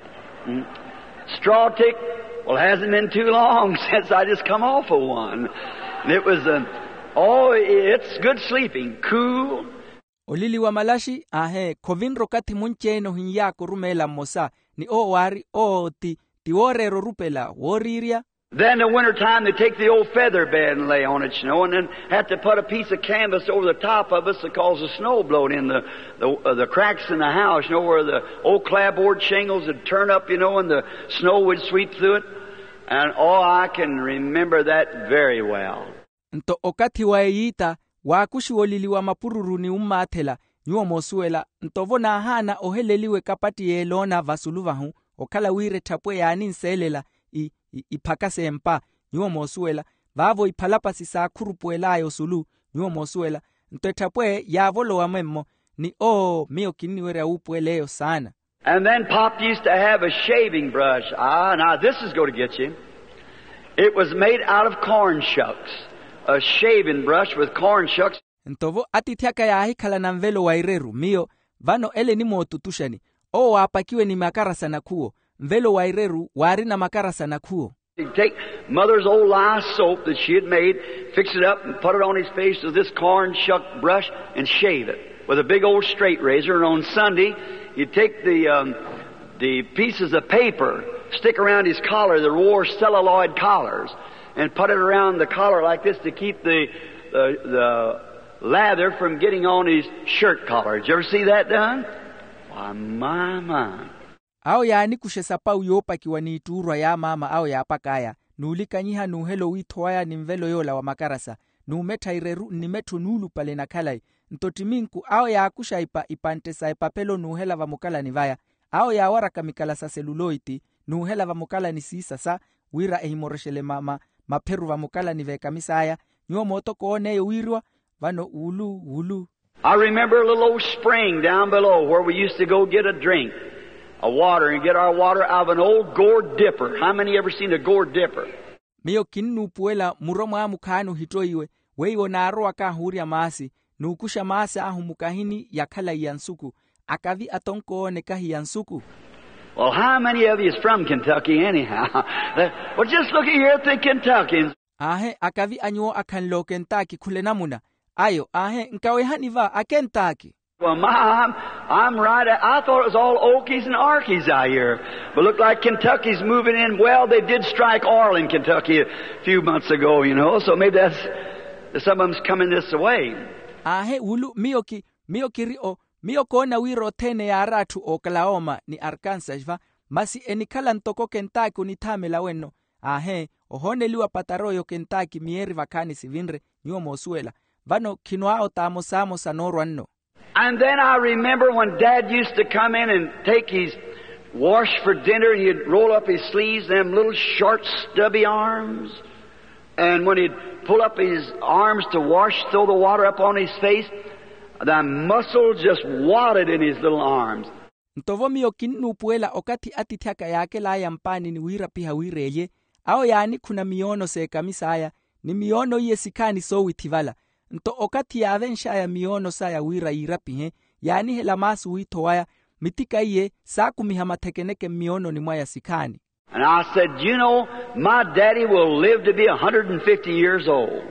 Straw tick? Well, it hasn't been too long since I just come off of one. And it was, it's good sleeping, cool. Olili wa malashi, ahe, kovinro kati muncheno hinyako rumela mosa, ni wari, tiorero rupela, woriria. Then in the winter time, they take the old feather bed and lay on it, and then have to put a piece of canvas over the top of it to cause the snow blowed in the cracks in the house, where the old clapboard shingles would turn up, and the snow would sweep through it. And I can remember that very well. Nto okati waeita, wakushi olili wa mapururu ni umatela, nyuo mosuela, ntovona hana oheleliwe kapati elona vasuluvahu, okala wire tapwe ya aninselela, ipakase empa, nyuo mosuela, vavo ipalapa sisa kurupuelayo sulu, nyuo mosuela, nto tapwe ya volo wa memo, ni mio kiniwere upueleo sana. And then Pop used to have a shaving brush. Now this is going to get you. It was made out of corn shucks. A shaving brush with corn shucks. Ntovo atitiaka ya hikala na mvelo waireru. Mio, vano ele ni motutushani. Apakiwe ni makarasa na kuo. Mvelo waireru, wari na makarasa na kuo. He'd take Mother's old lye soap that she had made, fix it up and put it on his face with this corn shuck brush and shave it with a big old straight razor. And on Sunday, he'd take the pieces of paper, stick around his collar that wore celluloid collars, and put it around the collar like this to keep the lather from getting on his shirt collar. Did you ever see that done? Why, my. Ao yani kushesapa uyopa kiwa ni iturwa ya mama ao ya pakaya. Nulika nyiha nuhelo witoaya ni mvelo yola wa makarasa. Numeta ireru ni metu nulu pale na kalai. Ntotiminku ao ya akusha ipantesa ipapelo nuhela va mukala ni vaya. Ao ya waraka mikala sa seluloiti. Nuhela va mukala ni sisa sa. Wira ehimoreshele maperu va mukala ni veka misaya. Nyuo moto koone wirwa. Vano ulu. I remember a little old spring down below where we used to go get a drink. A water and get our water out of an old gourd dipper. How many ever seen a gourd dipper? Mio kinu puela muroma mukanu hitoiwe. Weiwo na aroa ka huria maasi. Nukusha maasi ahu mukahini ya kala yansuku. Akavi atonko nekahi yansuku. Well, how many of you is from Kentucky anyhow? Well, just looking here at the Kentuckians. ahe akavi anyuo akanlo Kentucky kule namuna ayo ahe nkawe haniva a Kentucky. Well, I'm right. I thought it was all Okies and Arkies out here. But look like Kentucky's moving in. Well, they did strike oil in Kentucky a few months ago, you know, so maybe some of them's coming this way. Ahe ulu miyoki rio miyoko na wiro tene ya aratu Oklahoma ni Arkansas va masi enikala ntoko Kentucky unitamela weno. Ahe ohone liwa pataroyo Kentucky mieri vakani sivinre nyuo mosuela. Vano kinoao tamosamo sanorwanno. And then I remember when Dad used to come in and take his wash for dinner, and he'd roll up his sleeves, them little short stubby arms. And when he'd pull up his arms to wash, throw the water up on his face, the muscle just wadded in his little arms. Ntovo miyokin puela okati atitiaka yake la yampani ni wira piha wireye, ao yani kuna miono se kamisaya, ni miono yesikani so witivala. Nto okati ya avensha ya miono sa ya wira irapihe, yani hela masu witoaya, mitika iye saku mihamatekeneke miono ni mwaya sikani. And I said, you know, my daddy will live to be 150 years old.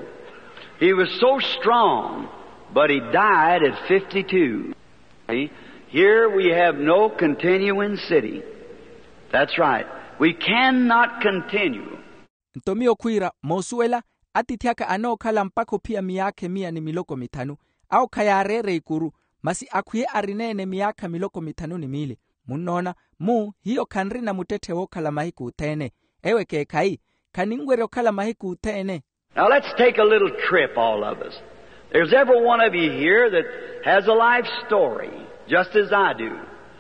He was so strong, but he died at 52. See? Here we have no continuing city. That's right. We cannot continue. Ntomio kuira mosuela atitiaka ano kala mpako pia miyake mia ni miloko mitanu au kayarere ikuru masi akuye arinene miyaka miloko mitanu ni mili munona mu hiyo kanri na mutete wo kala mahiku utene ewe ke kai kaningwere kala mahiku utene. Now let's take a little trip, all of us. There's every one of you here that has a life story, just as I do.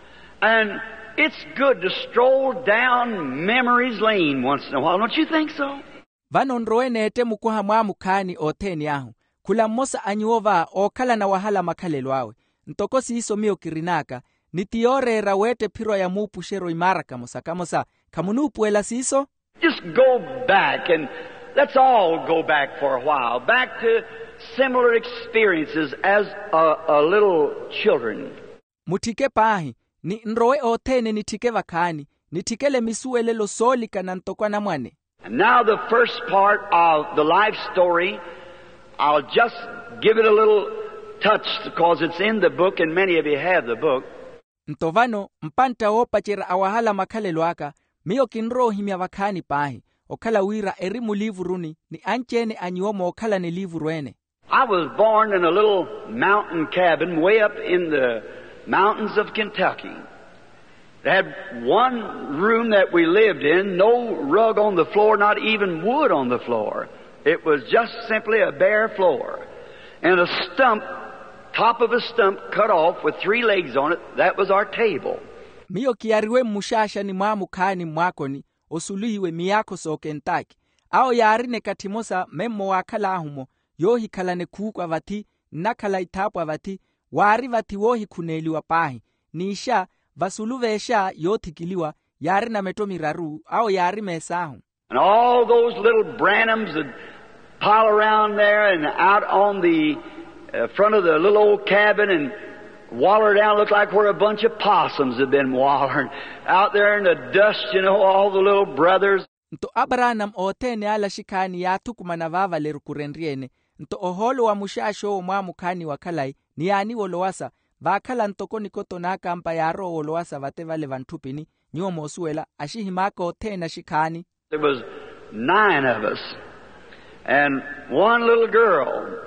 And it's good to stroll down memory's lane once in a while, don't you think so? Vanonroene ete mukuha mwamukani oteni ahu. Kula mosa anyuova okala na wahala makalelo awe. Ntokosi iso mio kirinaka. Nitiore rawete piro ya mupu shero imara kamosa. Kamunupu ela siso? Just go back and let's all go back for a while. Back to similar experiences as a little children. Mutike pahi. Ni nroe otene nitike vakani. Nitikele misuele lo soli kanantokwa na mwane. And now the first part of the life story, I'll just give it a little touch because it's in the book and many of you have the book. Ntovano mpanta opa chera awahala makalelo aka miyo kinro himya vakani pahi okala wira erimu livuruni ni anchene anyuomo okala ni livuruene. I was born in a little mountain cabin way up in the mountains of Kentucky. They had one room that we lived in, no rug on the floor, not even wood on the floor. It was just simply a bare floor. And a stump, top of a stump cut off with 3 legs on it, that was our table. Miyo kiariwe mushasha ni mwamukani mwakoni, osuluhiwe miyako so Kentucky. Ao yarine katimosa memmo wakala ahumo, yohi kalane kukwa vati, nakala itapwa vati, wari vati wohi kuneliwa pahi, niisha, vasuluvesha yotikiliwa yari na metomi raru au yari mesahu. And all those little Branhams would pile around there and out on the front of the little old cabin and waller down, looked like where a bunch of possums had been wallering. Out there in the dust, you know, all the little brothers. Nto Abraham otene ala shikani yatukuma na vava lerukurenriene. Nto oholo wa mushasho mwamukani wakalai ni yani wolowasa. Vakala ntoko nikoto na kampa yaro olowasa vate vale vantupini nyuo mosuela ashihimako tena shikani. There was 9 of us and one little girl,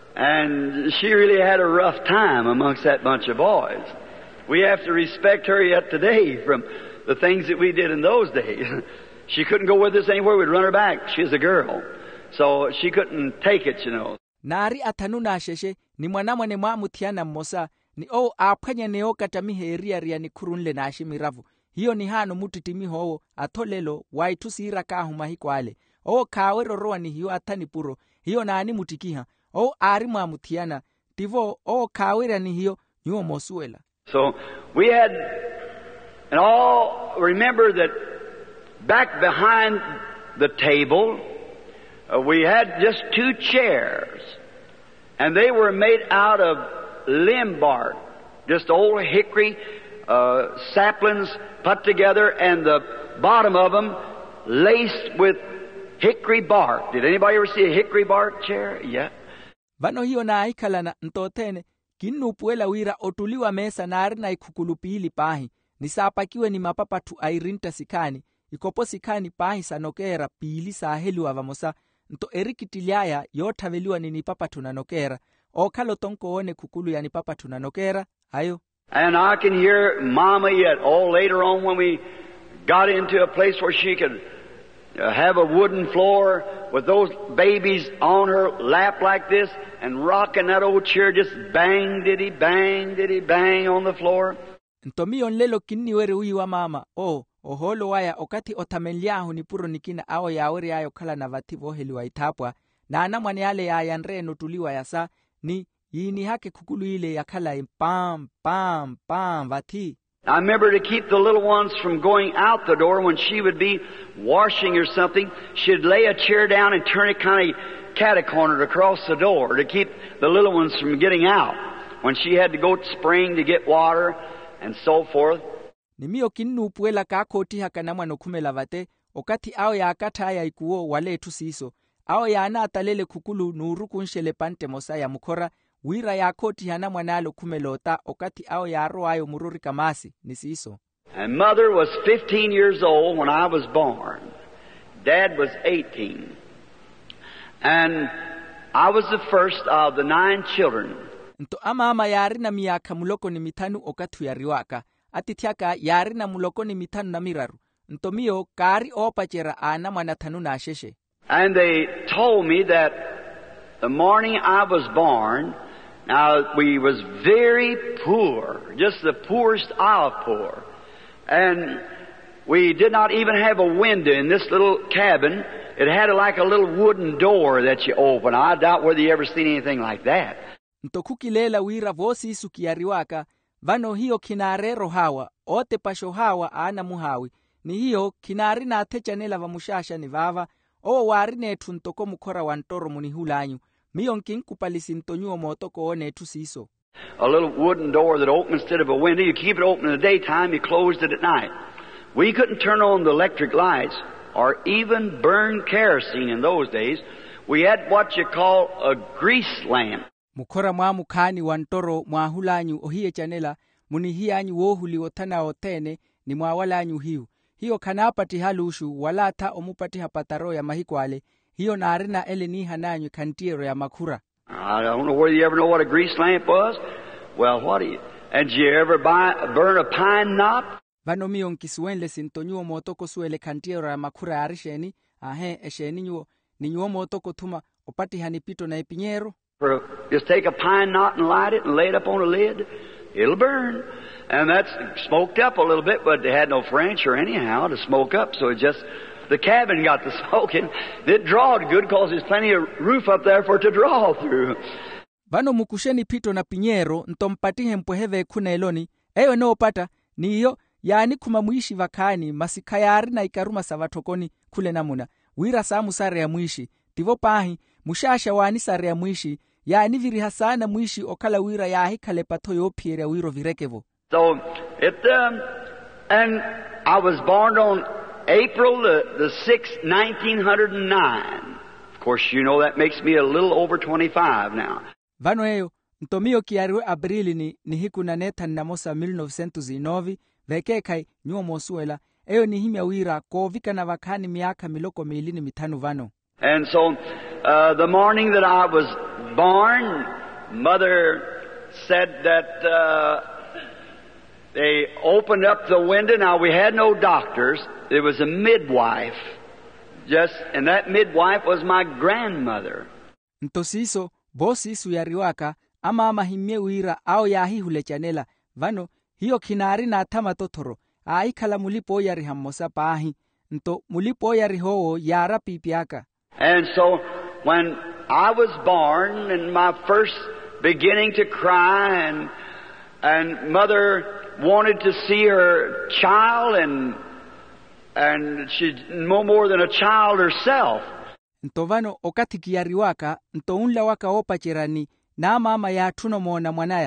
and she really had a rough time amongst that bunch of boys. We have to respect her yet today from the things that we did in those days. She couldn't go with us anywhere, we'd run her back. She's a girl. So she couldn't take it, you know. Nari atanuna sheshe ni mwanamwane mwamutiana mmosa ni apanya neo katamihe ria ni kurunle na ashimiravu. Hiyo ni hano mutitimi howo atolelo waitusira kahuma hikwale. Kawero roa ni hiyo atani puro. Hiyo na ani mutikiha. Arimu amutiana. Tivo kawera ni hiyo nyuo mosuela. So we had, and all remember that back behind the table, we had just 2 chairs. And they were made out of limb bark, just old hickory saplings put together, and the bottom of them laced with hickory bark. Did anybody ever see a hickory bark chair? Yeah. Vano hiyo na aikalana ntotene kinupuela wira otuliwa mesa na arina ikukulupili pahi nisapakiwe ni mapapatu airinta sikani ikopo sikani pahi sanokera pili saheliwa vamosa nto erikitiliaya yotaveliwa ni papatu nanokera okalo tonko one kukulu ya ni papatu nanokera hayo. And I can hear Mama yet, later on when we got into a place where she could have a wooden floor with those babies on her lap like this and rocking that old chair, just bang, diddy, bang on the floor. Ntomion lelo kinniwere uyi wa mama, oholo waya okati otameliahu ni puro nikina ao yaori ayo kala na vativo heli wa itapwa, na anamwane yale ya yanre notuliwa ya sa, ni yini hake kukulu ile ya kala pam vati. I remember to keep the little ones from going out the door when she would be washing or something, she'd lay a chair down and turn it kind of cat-a-cornered across the door to keep the little ones from getting out when she had to go to spring to get water and so forth. Nimio kinu puela kakoti hakanamwa nokumela vate, okati ao ya akata ya ikuo wale tusiso, ao ya anatalele kukulu nuru kunshele pante mosa ya mukora, wira ya koti hanamwa nalo kumelota, okati ao ya aro ayo mururi kamasi, nisiso. And Mother was 15 years old when I was born. Dad was 18. And I was the first of the 9 children. Nto ama yari na miyaka muloko ni mitanu okatu yariwaka. Atitiaka yari na muloko ni mitanu na miraru. Nto miyo kari opachera ana manatanu na sheshe. And they told me that the morning I was born, now we was very poor, just the poorest of poor. And we did not even have a window in this little cabin. It had like a little wooden door that you open. I doubt whether you ever seen anything like that. Ntokukilela wira vosi sukiyariwaka, vano hiyo kinarero hawa, ote pasho hawa ana muhawi, ni hiyo kinari na atechanela vamushasha ni vava, o wari netu ntoko mukora wantoro munihulanyu, miyo nkinkupalisi ntonyo motoko one tu siso. A little wooden door that opened instead of a window. You keep it open in the daytime, you closed it at night. We couldn't turn on the electric lights or even burn kerosene in those days. We had what you call a grease lamp. Mukora mwamu kani wantoro mwahulanyu ohiye chanela, munihianyu wohuli otana otene ni mwawalanyu hiu. Hiyo kanapati halushu walata omupati hapataro ya mahikwale, hiyo na arena ele ni hananyu kantiero ya makura. I don't know whether you ever know what a grease lamp was. Well, and did you ever burn a pine knot? Vano miyo nkisuenle sintonyo motoko suele kantiero ya makura arisheni, esheni nyuo, ni nyuo motoko tuma opati hanipito na epinyero. Just take a pine knot and light it and lay it up on a lid. It'll burn. And that's smoked up a little bit, but they had no furniture anyhow to smoke up, so it just, the cabin got the smoking. It drawed good because there's plenty of roof up there for it to draw through. Vano mukusheni pito na pinyero, ntompatihe mpoheve kuna eloni, eyo neopata, ni iyo, yani kumamuishi vakani, masikayari na ikaruma savatokoni kule namuna, wira samu sare ya muishi, tivo pahi, mushasha wani sare ya muishi, yani viriha sana muishi okala wira yahi kalepato yopiere wiro virekevo. So, and I was born on April the 6th, 1909. Of course, you know that makes me a little over 25 now. Vano eyo, ntomio kiariwe Aprili ni hiku na neta namosa 1909, veke kai nyuo mosuela, eyo ni himya wira kovika na vakani miaka miloko milini mitanu vano. And so, the morning that I was born, Mother said that they opened up the window. Now, we had no doctors. There was a midwife. And that midwife was my grandmother. Ntosiso, bosisu yariwaka, ama himye wira au yahi hulechanela, vano, hiyo kinari na atama totoro, aikala mulipo yari hammosa pahi, nto mulipo yari hoo yara pipiaka. And so, when I was born and my first beginning to cry and Mother wanted to see her child and she's no more than a child herself. Ntovano okati kiyariwaka, ntounla waka opa cherani, na mama ya tuno mona mwanaya,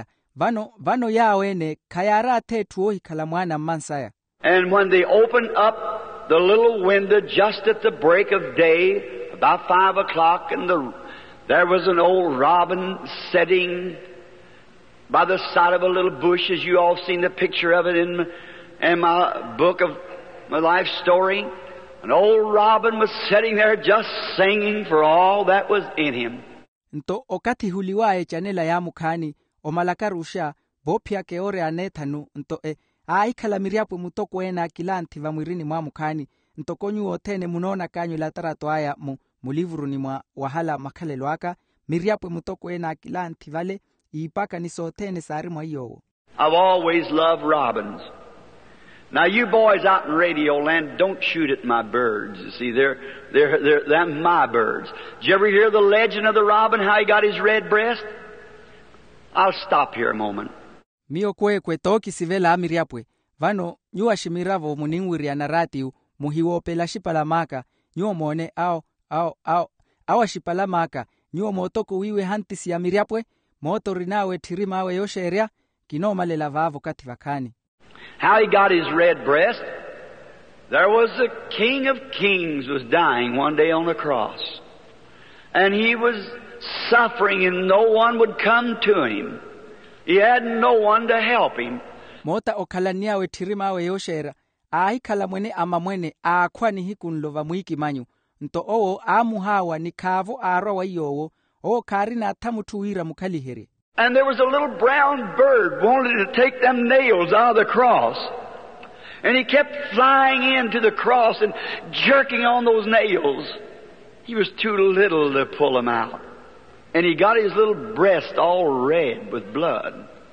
vano ya wene, kayara te tuohi kala mwana mansaya. And when they opened up the little window just at the break of day, about 5 o'clock, and there was an old robin sitting by the side of a little bush, as you all seen the picture of it in my book of my life story. An old robin was sitting there just singing for all that was in him. Nto okati huliwae chanela ya mukhani omalakarusha bopya keore anethanu nto aikhala miriapo mutoko ena kilanthi va mwirini mwa mukhani nto konyu othene munona kanyu la tarato aya mulivuruni mwa wahala makhalelo aka miriapo mutoko ena kilanthi vale ipaka nisothene sari mwa yowo. I've always loved robins. Now you boys out in Radio Land, don't shoot at my birds. You see, they're my birds. Did you ever hear the legend of the robin, how he got his red breast? I'll stop here a moment. Mio kwe toki sivela amiriapwe. Vano, nyua shimiravo muningwiri anaratiu, muhiwo pela shipalamaka, nyuo mone awa shipalamaka, nyuo motoko wiwe hantisi ya miriapwe, moto rinawe tirimawe yosheria, kinoma lela vavo kativakani. How he got his red breast? There was the King of Kings was dying one day on the cross. And he was suffering and no one would come to him. He had no one to help him. Mota okalania we tirimawe yoshera. Aikala mwene ama mwene akwani hikunlova mwiki manyu. Nto oo amuhawa ni kavo arawa yowo. O karina tamutuira mukalihere. And there was a little brown bird wanted to take them nails out of the cross. And he kept flying into the cross and jerking on those nails. He was too little to pull them out. And he got his little breast all red with blood.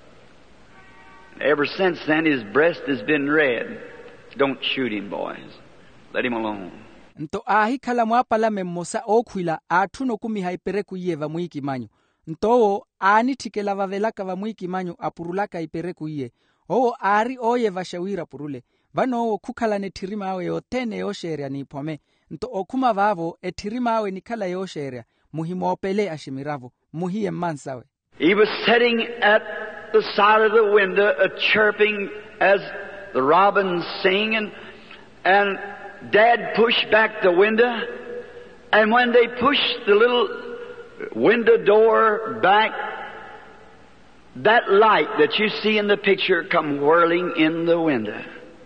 And ever since then his breast has been red. Don't shoot him, boys. Let him alone. Nto ahikala mwapala memosa okwila atuno kumi haipereku yeva mwiki manyu. Nto ani tikela vavelaka va mwiki manyu apurulaka ipereku iye. Oo ari oye vashawira purule. Vano kukala ne tirima awe otene yosheria ni ipome. Nto okuma vavo etirima awe nikala yosheria. Muhimo opele ashimiravo. Muhiye mansawe. He was sitting at the side of the window chirping as the robins sing and Dad pushed back the window, and when they pushed the little window door back, that light that you see in the picture come whirling in the window.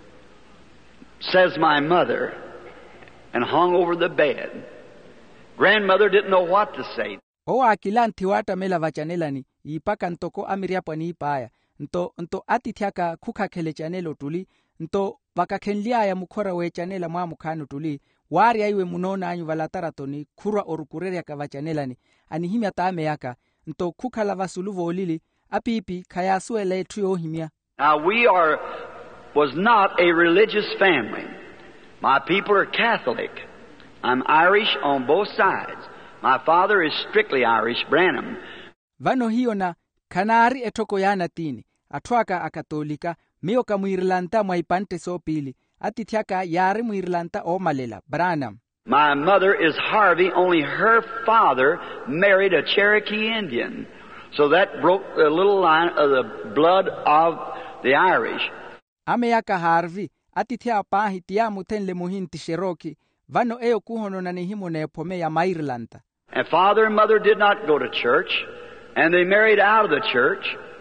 Says my mother, and hung over the bed. Grandmother didn't know what to say. O akilanti wata mela vachanelani, ipaka ntoko amiriapa ni ipaya. Nto atitiaka kukakele chanelo tuli, nto vakakhenlia ya mukhora we chanela mwa mukhanu tuli, wari aiwe munona anyu valataratoni, kurwa orukureria ka vachanelani, anihimia taame yaka, nto kukala vasuluvo olili, apipi kayasuele tuyo himia. Now was not a religious family. My people are Catholic. I'm Irish on both sides. My father is strictly Irish, Branham. Vano hiyo na kanari etoko yana tini, atwaka akatolika, mioka muirlanta mwaipante so pili, atitiaka yari muirlanta o malela, Branham. My mother is Harvey, only her father married a Cherokee Indian. So that broke the little line of the blood of the Irish. Ameyaka Harvey, atitia pahi tia mutenle muhinti Cherokee, vano eo kuhono na nihimo na epome ya Mairlanta. And father and mother did not go to church, and they married out of the church,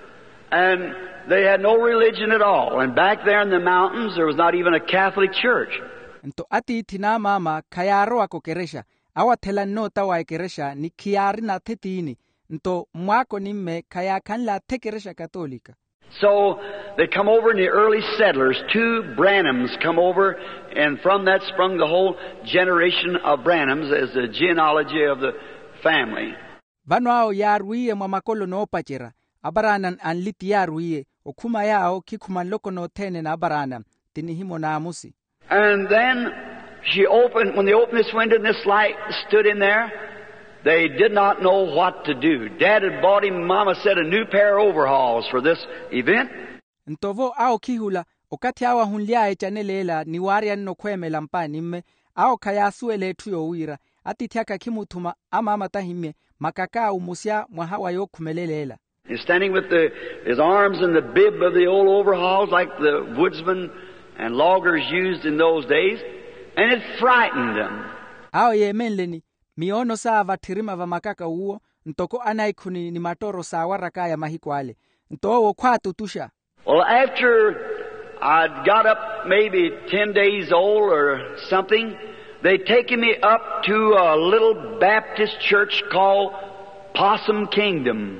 and they had no religion at all. And back there in the mountains, there was not even a Catholic church. Nto ati itina mama kayaro ako keresha, awa tela no tawa keresha ni kiari na tetini, nto mwako nimme kaya kanla te keresha katolika. So they come over in the early settlers, 2 Branhams come over, and from that sprung the whole generation of Branhams as the genealogy of the family. Vano ao yaruiye mwa makolo no opachera, abaranan anliti yaruiye, okuma yao kikuman loko no tene na abaranan, tinihimo na amusi. And then when they opened this window and this light stood in there, they did not know what to do. Dad had bought him, Mama said, a new pair of overalls for this event. Ntovo ao kihula, okati awa hunlia echanelela ni waria no kweme lampani mme, ao kayasuele tuyo uira, atitiaka kimutuma ama matahime, makaka umusia mwahawa yo kumelelela. He's standing with his arms in the bib of the old overalls like the woodsmen and loggers used in those days. and it frightened them. Ao yemenleni miono saa vathirima va makaka uo ntoko anaikuni ni matoro sawa rakaya mahikwale ntowo kwatu tusha. Well, after I'd got up maybe 10 days old or something, they'd taken me up to a little Baptist church called Possum Kingdom.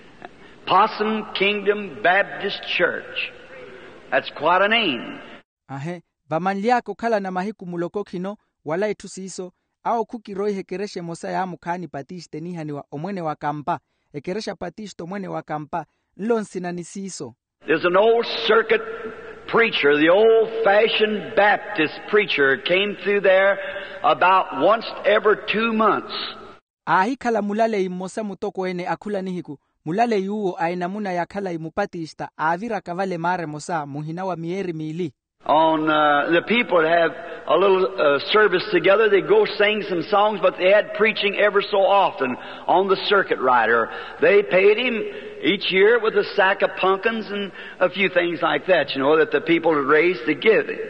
Possum Kingdom Baptist Church. That's quite a name. Vamanliako kala na mahiku muloko kino wala itusiso au kukiroi hekereshe mosa ya mukani patiste nihani wa omwene wa kampa hekeresha patisto mwene wa kampa nlonsina nisiso. There's an old circuit preacher, the old-fashioned Baptist preacher came through there about once every 2 months. Kala mulale imosa mutoko ene akula nihiku mulale yuo ainamuna ya kala imupatista avira kavale mare mosa muhina wa mieri miili. On the people would have a little service together. They'd go sing some songs, but they had preaching ever so often on the circuit rider. They paid him each year with a sack of pumpkins and a few things like that, that the people had raised to give him.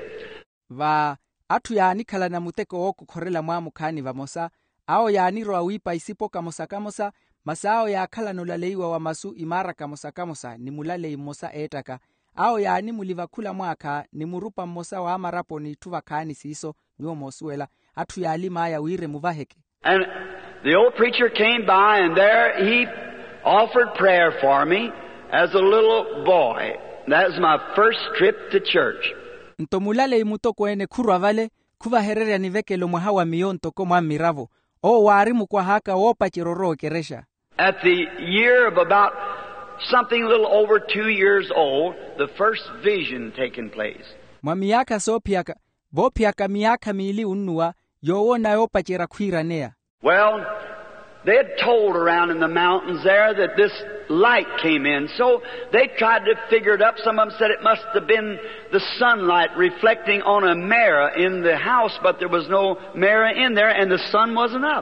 Va atu yaani kala na muteko oku korela mwamu kani va mosa, ao yaani roa wipa isipo kamosa masao ya kala nulaleiwa wa masu imara kamosa ni mulalei mosa etaka. Ao yaani mulivakula mwaka ni murupa mosa wa amarapo ni tuva kani siso nyo mosuela atu yaali maya wire muvaheke. And the old preacher came by and there he offered prayer for me as a little boy. That was my first trip to church. Ntomulale imutoko ene kurwa vale kuva herere nivekelo mwahawa mionto koma miravo. O warimu kwa haka opa chiroro keresha. At the year of about something a little over 2 years old, the first vision taken place. Mwamiaka so piaka, bo piaka miaka miili unua, yowo na opa chira kwira nea. Well, they had told around in the mountains there that this light came in, so they tried to figure it up. Some of them said it must have been the sunlight reflecting on a mirror in the house, but there was no mirror in there and the sun wasn't up.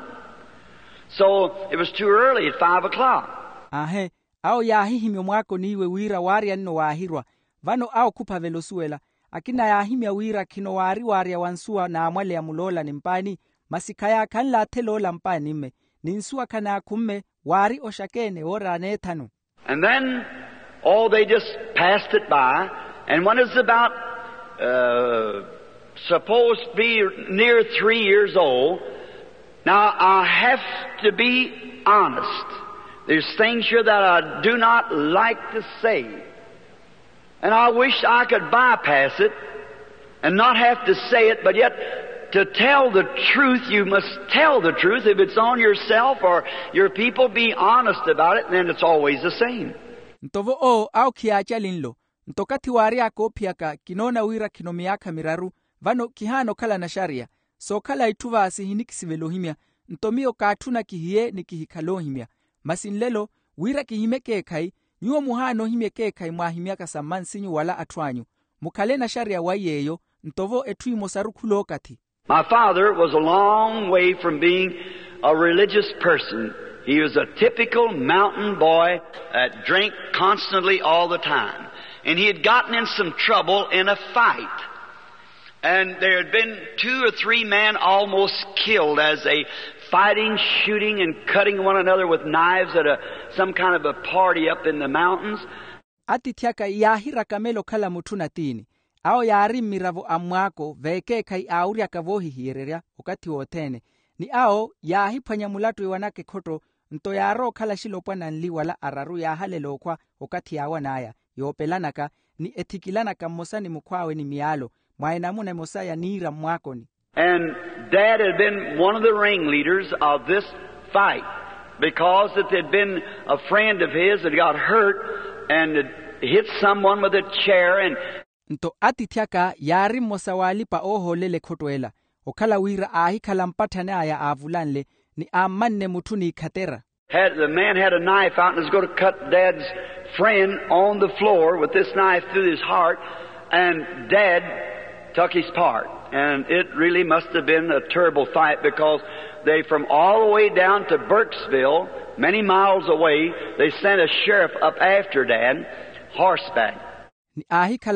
So it was too early at 5 o'clock. Ao yahihimyo mwako niwe wira wari anno wahirwa, vano ao kupa velosuela, akina yahimya wira kino wari wansua na amwale ya mulola nimpani, masikaya kanla telola mpani me, ninsua kana kumme wari oshakene ora netanu. And then, they just passed it by, and when it's about, supposed to be near 3 years old, now I have to be honest. There's things here that I do not like to say. And I wish I could bypass it and not have to say it, but yet to tell the truth, you must tell the truth. If it's on yourself or your people, be honest about it, and then it's always the same. Ntovo au kiacha linlo. Ntokati wari ako piaka kinona wira kinomiaka miraru, vano kihano kala na sharia. So kala ituva asihinikisivelohimia, ntomio katuna kihie ni kihikalohimia. Masinlelo wira kihime kekai, nyuo muhano hime kekai mwahimiaka samansinyu wala atwanyu. Mukale na sharia wayeyo, ntovo etui mosarukulo kati. My father was a long way from being a religious person. He was a typical mountain boy that drank constantly all the time. And he had gotten in some trouble in a fight. And there had been 2 or 3 men almost killed as they fighting, shooting, and cutting one another with knives at some kind of a party up in the mountains. Atitiaka yahira kamelo kala mutuna tini. Ao yari miravo amwako veke kai auria kavohi hireria wakati wotene. Ni ao yahi panyamulatu iwanake koto nto yaro kala shilopana nli wala araru ya halelo kwa wakati yawa naya. Yopelanaka ni etikilanaka mosani mukwawe ni mialo. Mwainamuna mosaya nira mwakoni. And Dad had been one of the ringleaders of this fight because it had been a friend of his that got hurt and had hit someone with a chair and nto atitiaka yari mosawali pa lele kotoela. Okala wira ahi kalampatane aya avulanle ni amanne mutuni katera. The man had a knife out and was going to cut Dad's friend on the floor with this knife through his heart, and Dad took his part. And it really must have been a terrible fight because they, from all the way down to Burkesville, many miles away, they sent a sheriff up after Dad, horseback. Ni ahi kalana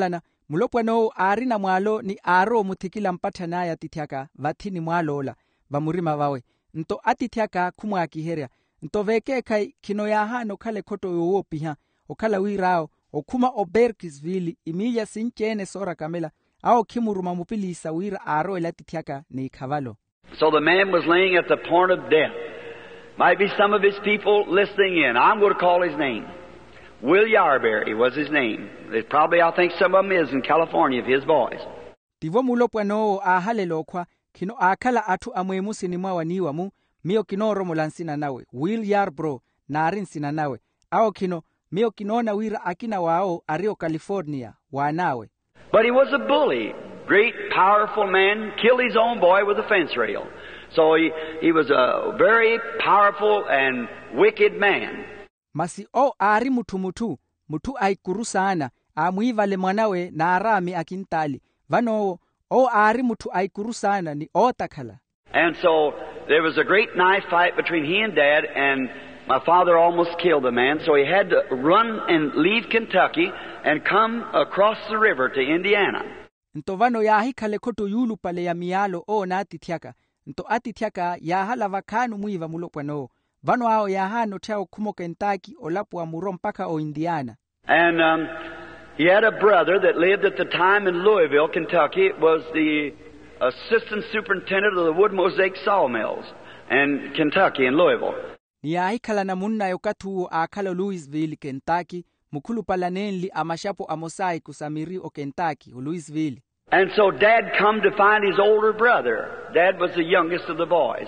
mulopwano ari na mwalo ni aro muthikila mpatana ya tithyaka vathini mwalola vamurima vawe nto atithyaka khumwakiherya nto veke khai khino yahano khale khoto yowo piha okhala wirao okhuma oberkisville imilya sinchene sora kamela ao khimuruma mupilisa wira aro ela tithyaka ni khavalo. So the man was laying at the point of death. Might be some of his people listening in. I'm going to call his name. Will Yarberry was his name. There's probably, I think some of them is in California of his boys. Tivo mulopwano ahalelokwa kino akhala athu amwemusini mwawaniwa mu mio kinoro mulansina nawe Will Yarbrough narin sina nawe ao kino mio kinona wira akina wao ario California wanawe. But he was a bully, great powerful man, killed his own boy with a fence rail. So he was a very powerful and wicked man. Masi o ari mutu aikuru sana amwivale mwanawe na arami akintali vano o ari mutu aikuru sana ni otakhala. And so there was a great knife fight between he and Dad, and my father almost killed the man, so he had to run and leave Kentucky and come across the river to Indiana. Nto vano yahi khale khoto yulu pale ya mialo o na atithyaka nto atithyaka yahala vakhanu mwiva mulopwano vano ao yahano thao khumo Kentucky olapwa muro mpaka o Indiana. And he had a brother that lived at the time in Louisville, Kentucky. It was the assistant superintendent of the wood mosaic sawmills in Kentucky in Louisville. Ni yahi khala na munna yokathuo akhala Louisville, Kentucky mukhulu pala nenli amashapo amosai kusamiri o Kentucky o Louisville. And so Dad come to find his older brother. Dad was the youngest of the boys,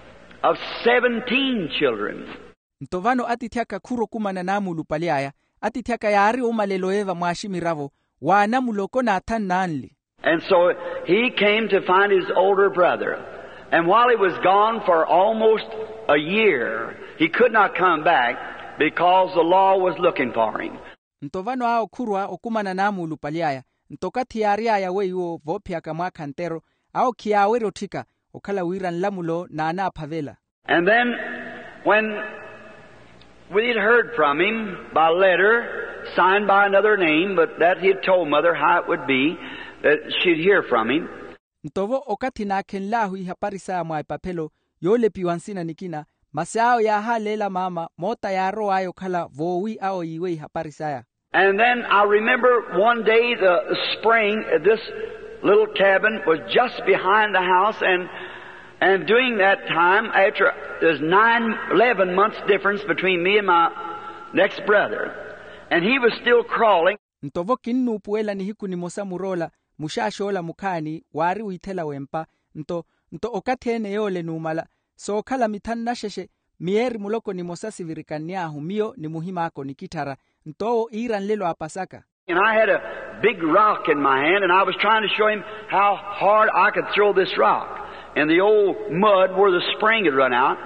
of 17 children. Ntovano atithyaka khuro kumana namulu paliaya atithyaka yari umalelo eva mwashimiravo wana muloko na athananli. And so he came to find his older brother. And while he was gone for almost a year, he could not come back because the law was looking for him. Ntovano ao khurwa okumana namulu paliaya ntokati yariaya weiwo vopyaka mwakantero ao kiawero thika okhala wiran lamulo na anaphavela. And then when we had heard from him by letter, signed by another name, but that he had told Mother how it would be, that she'd hear from him. Ntovo okati na kenlahu ihaparisa mwa papelo yole piwansina nikina masao ya halela mama mota ya ro ayo khala vowi ao iwe ihaparisaya. And then I remember one day the spring, this little cabin was just behind the house, and during that time, after there's 11 months difference between me and my next brother, and he was still crawling. Ntovo kinnu puela ni hiku ni mosa murola mushashola mukani wari uitela wempa nto okathene yole numala so khala mithanna sheshe mieri muloko ni mosa sivirikania humio ni muhima ako ni kitara nto iran lelo apasaka. And I had a big rock in my hand, and I was trying to show him how hard I could throw this rock in the old mud where the spring had run out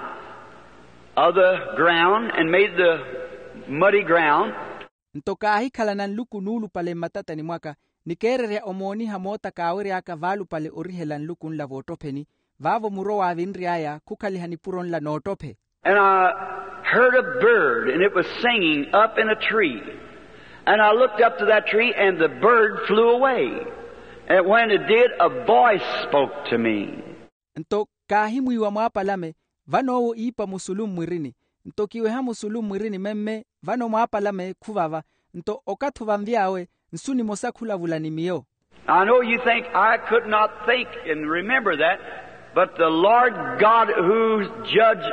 of the ground and made the muddy ground. Ntoka hikala nan luku nulu pale matata ni mwaka nikerere omoni hamota kawere aka valu pale orihelan lukun la votopeni vavo muro wa vinriaya kukali hanipuron la notope. And I heard a bird, and it was singing up in a tree. And I looked up to that tree, and the bird flew away. And when it did, a voice spoke to me. Nto kahimwi wa mwapalame vano ipa musulum mwirini. Nto kiweha musulum mwirini memme vano mwapalame kuvava. Nto okathu vamviawe nsuni mosa kulavula ni mio. I know you think I could not think and remember that, but the Lord God who judged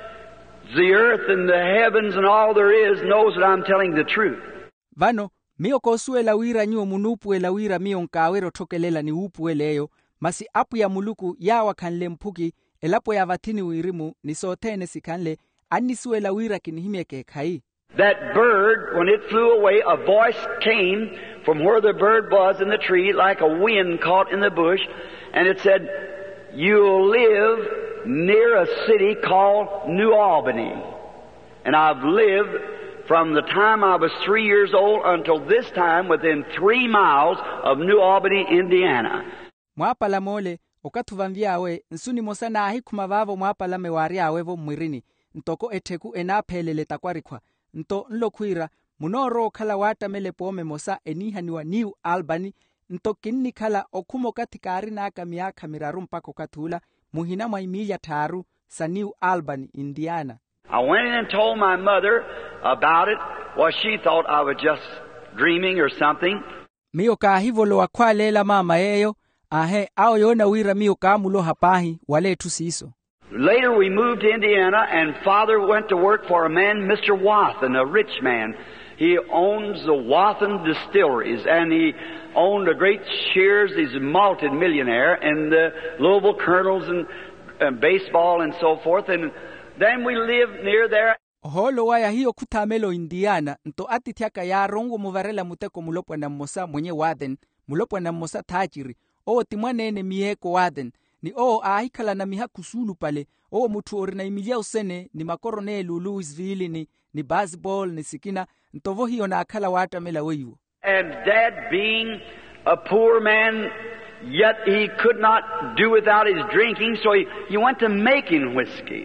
the earth and the heavens and all there is knows that I'm telling the truth. Vano mio kosuela wira nyuo munupu ela wira mio nkawero tokelela ni upu eleyo masi apu ya muluku yawa kanle mpuki elapo ya vatini wirimu ni sotene sikanle anisuela wira kinihimeke kai. That bird, when it flew away, a voice came from where the bird was in the tree like a wind caught in the bush, and it said, "You'll live near a city called New Albany." And I've lived from the time I was 3 years old until this time within 3 miles of New Albany, Indiana. Mwapala mole okatuvamviawe nsuni mosana ahikumavavo mwapala mewariawe vo mwirini ntoko eteku enaphelele takwarikwa nto nlokwira munoro khala wata mele pome mosa enihaniwa New Albany nto kinnikhala okhumo kathikari naaka miaka miraru mpaka kathula muhina mwa imilya tharu sa New Albany, Indiana. I went in and told my mother about it. Well, she thought I was just dreaming or something. Miyo kaahivolo wakhwalela mama yeyo, ahe ao yona wira miyo kaamulo hapahi waletu siso. Later we moved to Indiana and Father went to work for a man, Mr. Wathen, a rich man. He owns the Wathen distilleries and he owned a great shares. He's a multi-millionaire in the Louisville Colonels and baseball and so forth. And then we lived near there. Holo waya hiyo kutamelo Indiana, nto ati tiaka ya rongo muvarela muteko mulopwa na mmosa mwenye Wathen, mulopwa na mmosa tajiri, oo timwanene miheko Wathen, ni oo ahikala na miha kusulu pale, oo mutu orina imilia usene, ni makoronelu Louisville, ni baseball, ni sikina, ntovo hiyo na akala watamela weyu. And Dad being a poor man, yet he could not do without his drinking, so he went to making whiskey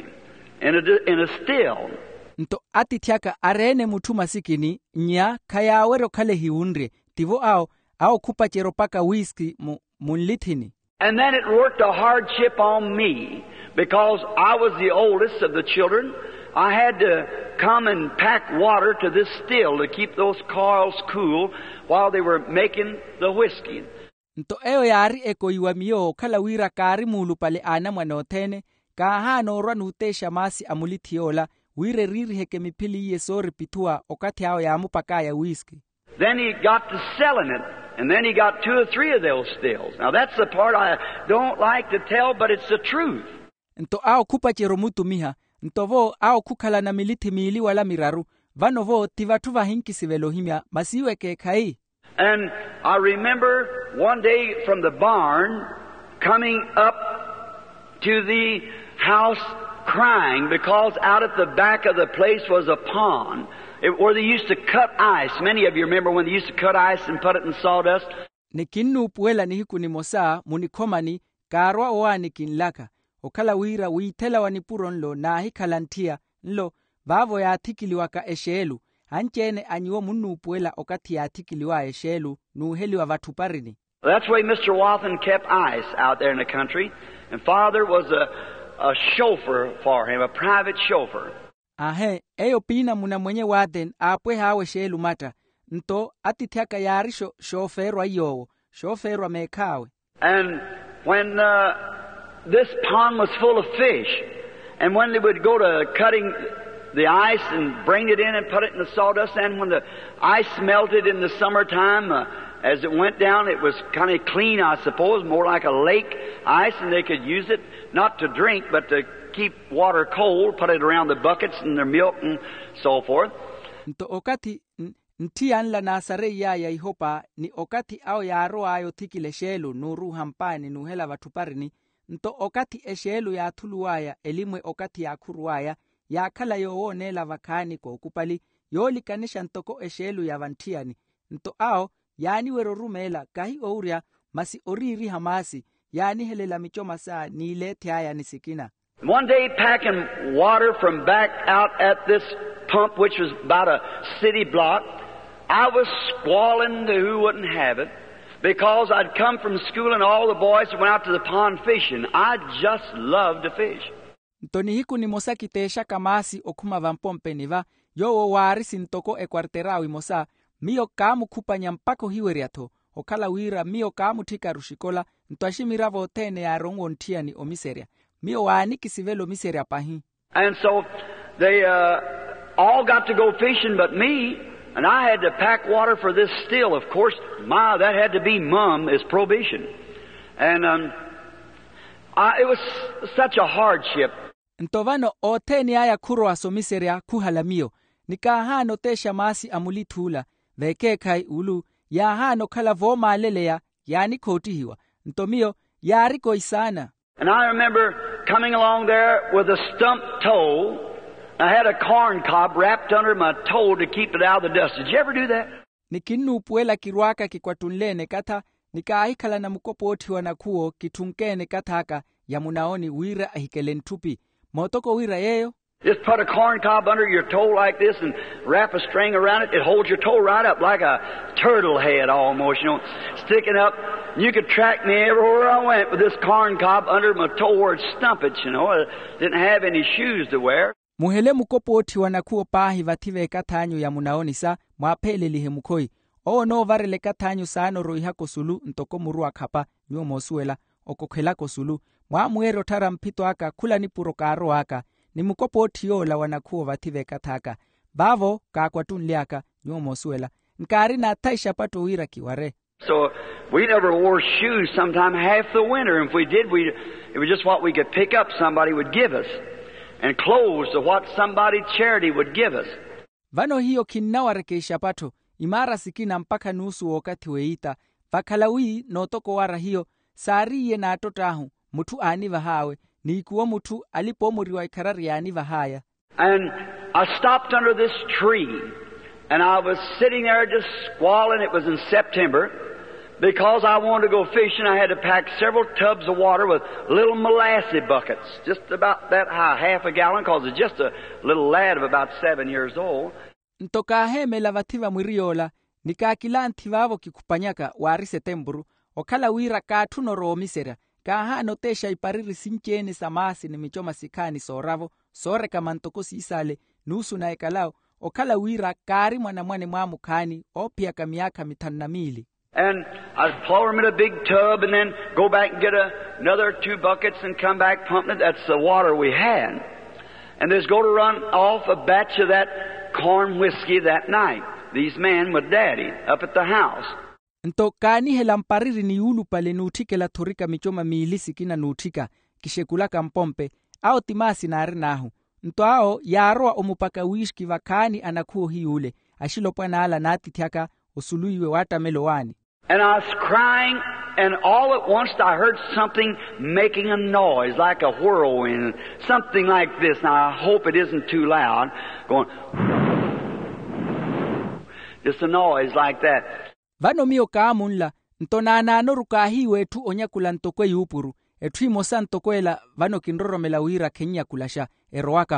in a still. Nto ati tiaka arene mutu masikini, nya kaya wero kale hiunre, tivo ao kupa cheropaka whisky munlithini. And then it worked a hardship on me, because I was the oldest of the children. I had to come and pack water to this still to keep those coils cool while they were making the whiskey. Nto eo yari eko iwa miyo kala wira kari mulu pale ana mwanotene, kahano ranutesha masi amulithiola, wire riri heke mipili yesori pitua okati hao ya mupaka ya whisky. Then he got to selling it, and then he got 2 or 3 of those stills. Now that's the part I don't like to tell, but it's the truth. Nto ao kupa cheromutu miha, ntovo ao kukala na milithi miili wala miraru, vanovo tivatuva hinki sivelohimia, masiwe ke kai. And I remember one day from the barn coming up to the house crying because out at the back of the place was a pond where they used to cut ice. Many of you remember when they used to cut ice and put it in sawdust. Nikinu puela ni hiku ni mosa munikomani karwa oani kinlaka. Okala wira uitela wanipuro nlo na hikalantia nlo vavo ya atikiliwa ka eshelu. Anchene anyuo munu puela okati ya atikiliwa eshelu nuheli wa vatuparini. That's why Mr. Wathen kept ice out there in the country. And Father was a chauffeur for him, a private chauffeur. Ahe, eyo pina muna mwenye Wathen apwe hawe shelu mata. Nto atitiaka yari shoferwa yowo, shoferwa mekawe. And when this pond was full of fish, and when they would go to cutting the ice and bring it in and put it in the sawdust, and when the ice melted in the summertime, as it went down, it was kind of clean, I suppose, more like a lake ice, and they could use it not to drink, but to keep water cold, put it around the buckets and their milk and so forth. Nto okati ntian la nasare ya ihopa ni okati au ya roa ayo tikile shelu nuru hampani nuhela vatuparini. Nto okati eshelu ya tuluwaya elimwe okati ya kuruwaya ya kala yoone la vakani kwa ukupali yoli kanisha ntoko eshelu ya vantiani. Nto ao yani wero rumela kahi ouria masi oriri hamasi yani helela michoma saa ni ilete haya nisikina. One day packing water from back out at this pump, which was about a city block, I was squalling to who wouldn't have it because I'd come from school and all the boys went out to the pond fishing. I just loved to fish. Ntoni hiku ni mosa kitesha kamasi okuma vampompe niva, yo warisi ntoko ekwarterawi mosa, miyo kamu kupanya mpako hiweriato, okala wira miyo kamu tika rushikola, ntoashimiravo tene ya rongo ntiani o miseria. Miyo waani kisivelo miseria pahi. And so they all got to go fishing but me, and I had to pack water for this still. Of course, that had to be Mom is prohibition. And it was such a hardship. Ntovano oteni aya kuro asomiseria kuhala miyo. Nikahano tesha masi amulithula, veke kai ulu, ya hano kala voma alelea, yani kotihiwa. Ntomiyo, yari koisana. And I remember coming along there with a stump toe. I had a corn cob wrapped under my toe to keep it out of the dust. Did you ever do that? Nikinu puela kiruaka kikwatunlene kata, nikaahikala na mukopo otiwa na kuo kitunkene kataka ya munaoni wira ahikelentupi. Motoko wira yeyo? Just put a corn cob under your toe like this and wrap a string around it. It holds your toe right up like a turtle head almost, sticking up. You could track me everywhere I went with this corn cob under my toe where it stumpage, I didn't have any shoes to wear. Muhele mukopoti wanakuo pahi vative katanyo ya munaonisa mwapele lihe mukoi. No varele katanyo saano roihako sulu ntoko murua kapa nyuo mosuela okokhelako sulu. Muero tara mpito aka kula ni puro karo aka. Ni mukopoti yola wanakuo vative kataka. Bavo kakwatunliaka nyuo mosuela. Nkari na taisha pato wira kiware. So we never wore shoes sometime half the winter. If we did, it was just what we could pick up somebody would give us. And clothes to what somebody charity would give us. Vano hiyo kinawarekesha pato. Imara sikina mpaka nusu wakati weita. Vakalawi notoko wara hiyo. Sariye na atotahu. Mutu aniva hawe. Ni ikuwa mutu alipomuriwa ikarari aniva haya. And I stopped under this tree. And I was sitting there just squalling. It was in September. Because I wanted to go fishing, I had to pack several tubs of water with little molasses buckets, just about that high, half a gallon, because it's just a little lad of about 7 years old. Ntokaheme lavativa mwiriola, nikakila ntivavo kikupanyaka wari setemburu, okala wira katuno roo misera, kaha notesha ipariri sinchene samasi ni michoma sikani soravo, sore kamantoko sisale, nusu na ekalao, okala wira kari mwana mwamukani, opia kamiaka mitannamili. And I'd pour them in a big tub and then go back and get another 2 buckets and come back pumping it. That's the water we had. And there's go to run off a batch of that corn whiskey that night. These men with Daddy up at the house. Ntokani helampariri ni ulu pale nutike la torika michoma miilisi kina nutika kishekulaka mpompe au timasi na arinahu. Ntoao yaroa omupaka wishki vakani anakuo hiule. Ashilopwa na ala natitiaka usuluiwe wata melowani. And I was crying, and all at once I heard something making a noise like a whirlwind, something like this. Now I hope it isn't too loud, going, just a noise like that. Vano mio kaamunla, ntonana norukahi wetu onyakula ntokwe yupuru, etwimo santokwela vano kinroro melawira kenya kulasha, eroaka,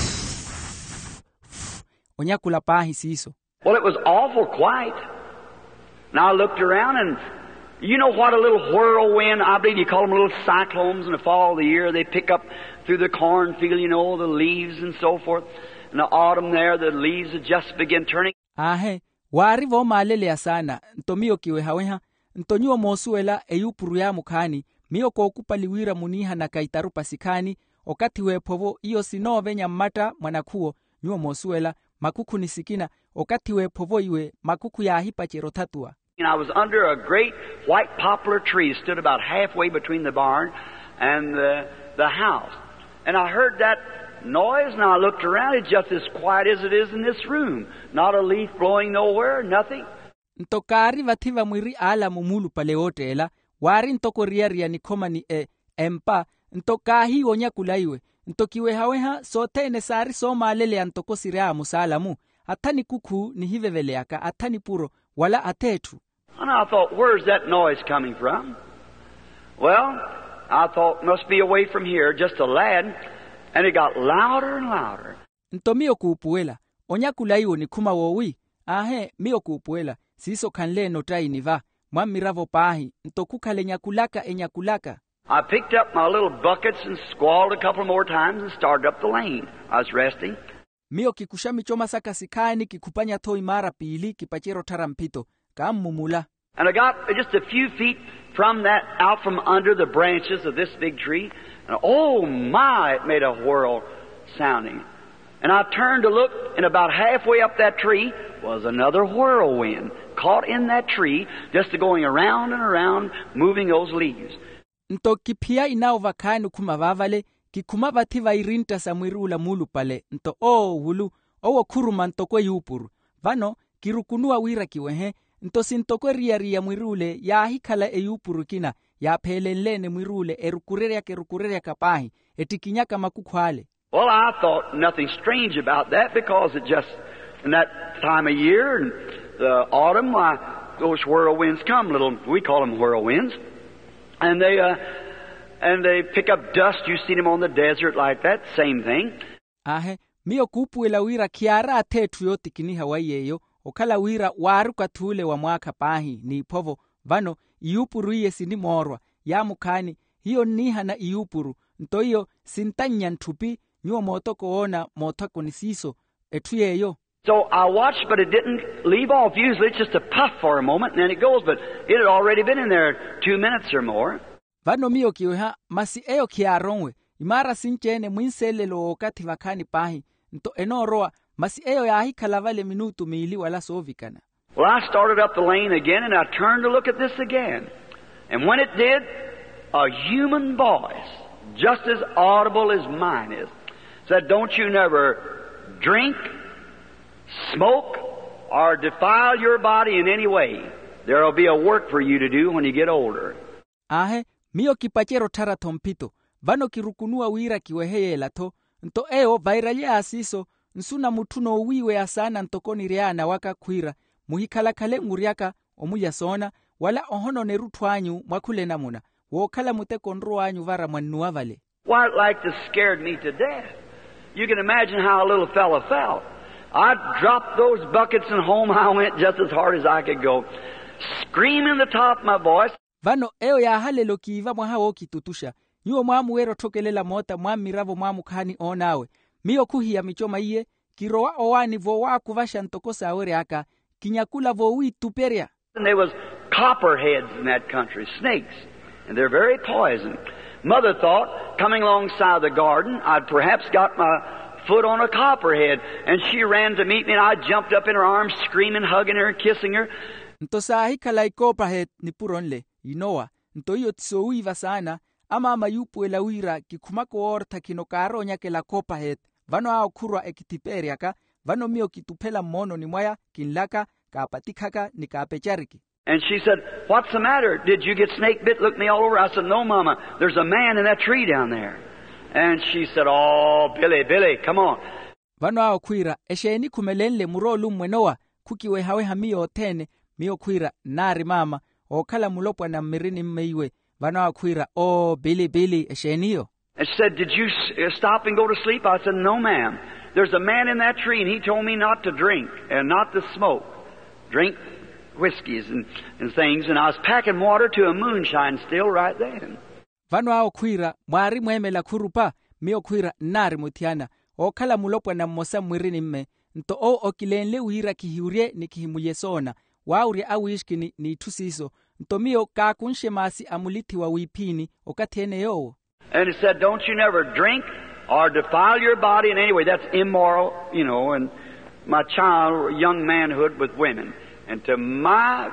onyakula pahi siso. Well, it was awful quiet. Now I looked around and you know what a little whirlwind, I believe you call them little cyclones in the fall of the year. They pick up through the cornfield, the leaves and so forth. In the autumn there, the leaves had just begin turning. Ahe, warivo malele asana, ntomio kiwe haweha, ntonyo mosuela eyupuru ya mukani, mio kokupa liwira muniha na kaitaru pasikani, okati wepovo iyo sinove nyamata mwanakuo, nyuo mosuela, makuku nisikina, okati wepovo iwe, makuku ya hipa cherotatua. And I was under a great white poplar tree, stood about halfway between the barn and the house. And I heard that noise, and I looked around. It's just as quiet as it is in this room. Not a leaf blowing nowhere, nothing. Ntokari vativa mwiri ala mumulu pale ote ela, wari ntoko riaria nikoma ni empa, ntokahi onya kulaiwe, ntokiwe haweha sote nesari soma alele antoko sirea musalamu, atani kuku ni hiveveleaka, atani puro, wala atetu. And I thought, where's that noise coming from? Well, I thought, must be away from here, just a lad. And it got louder and louder. Ntomio kuupuela, onya kulaiwo ni kuma wowi. Ahe, mio kuupuela, siso kanle notai niva, mwamiravo pahi, ntokukale nyakulaka enyakulaka. I picked up my little buckets and squalled a couple more times and started up the lane. I was resting. Mio kikushami choma saka sikani kikupanya to imara pili kipachero tarampito. Kamumula. And I got just a few feet from that, out from under the branches of this big tree. And oh my, it made a whirl sounding. And I turned to look, and about halfway up that tree was another whirlwind caught in that tree, just going around and around, moving those leaves. Nto kipia inao vakanu kumavavale, kikumavativa irinta samwirula mulu pale, nto wulu, owo kuruma ntokwe yupuru. Vano, kirukunua wira kiwehe, nto sintokwe ria mwirule, ya hikala eyupuru kina, ya pelelene mwirule, erukureria kapahi, etikinyaka makukwale. Well, I thought nothing strange about that because it just, in that time of year, and the autumn, those whirlwinds come, we call them whirlwinds. And they pick up dust. You see them on the desert like that, same thing. ahe miyo kupuela wira kiara atethu yotikiniha wayeyo okhala wira waru kathule wa mwaka pahi ni phovo vano iupuru iye sinimorwa ya mukhani hiyo niha na iupuru ntoiyo sintanya nthupi nyuo moto koona moto konisiso ethu yeyo. So I watched, but it didn't leave off. Usually it's just a puff for a moment and then it goes, but it had already been in there 2 minutes or more. Vano miyo kiweha masi eyo kiaronwe imara sinchene mwinselelo okati vakhani pahi nto enoroa masi eyo yahi kalavale minutu miili wala sovikana. Well, I started up the lane again and I turned to look at this again. And when it did, a human voice, just as audible as mine is, said, "Don't you never drink, smoke, or defile your body in any way. There will be a work for you to do when you get older." Ahe, miyo kipachero tara tompito, vano kirukunua wira kiweheyela to, nto eo vairaye asiso, nsuna mutuno uwiwe asana ntokoni reana waka kwira, muhikalakale nguriaka omuyasona, wala ohono nerutwanyu mwakule namuna, wokala muteko nruwanyu vara mwanua vale. Why, it like to scared me to death. You can imagine how a little fella felt. I dropped those buckets and home I went just as hard as I could go, screaming the top of my voice. Vano eo ya halelo kiiva mwahawo kitutusha, nyuo mwamu wero tokelela mota mwamiravo mwamu khani onawe, miyo kuhiya michoma iye, kiroa owani vo waku vasha ntokosa awere aka, kinyakula vo ui tuperia. And there was copperheads in that country, snakes, and they're very poison. Mother thought, coming alongside the garden, I'd perhaps got my foot on a copperhead, and she ran to meet me, and I jumped up in her arms, screaming, hugging her, and kissing her. Ntosahi kalai copperhead ni puronle, inoa, ntoiyo tisouiva sana, ama mayupuela wira kikumako orta kinokaro nyake la copperhead, vano ao kurwa ekitiperiaka, vano miyo kitupela mono ni mwaya, kinlaka, kapatikaka, ni kapechariki. And she said, "What's the matter? Did you get snake bit?" Looked me all over. I said, "No, Mama. There's a man in that tree down there." And she said, "Oh, Billy, come on." Vano ao kwira, esheni kumelenle murolu mwenoa, kukiwe hawe miyo otene, miyo kwira, nari mama, okala mulopwa na mirini mmeiwe, vano ao kwira, "Oh, Billy, esheniyo." And she said, "Did you stop and go to sleep?" I said, "No, ma'am. There's a man in that tree, and he told me not to drink and not to smoke. Drink whiskeys and things, and I was packing water to a moonshine still right then." Vano ao kwira, mwari mwemela kurupa, miyo kwira, nari mutiana, okala mulopwa na mmosa mwirini mme, nto o okilenle uira kihiurie ni kihimuyesona, wauri awishki ni tusiso, nto miyo kakunshe masi amuliti wa wipini, okatene yo. And it said, "Don't you never drink or defile your body in any way." That's immoral, and my young manhood with women. And to my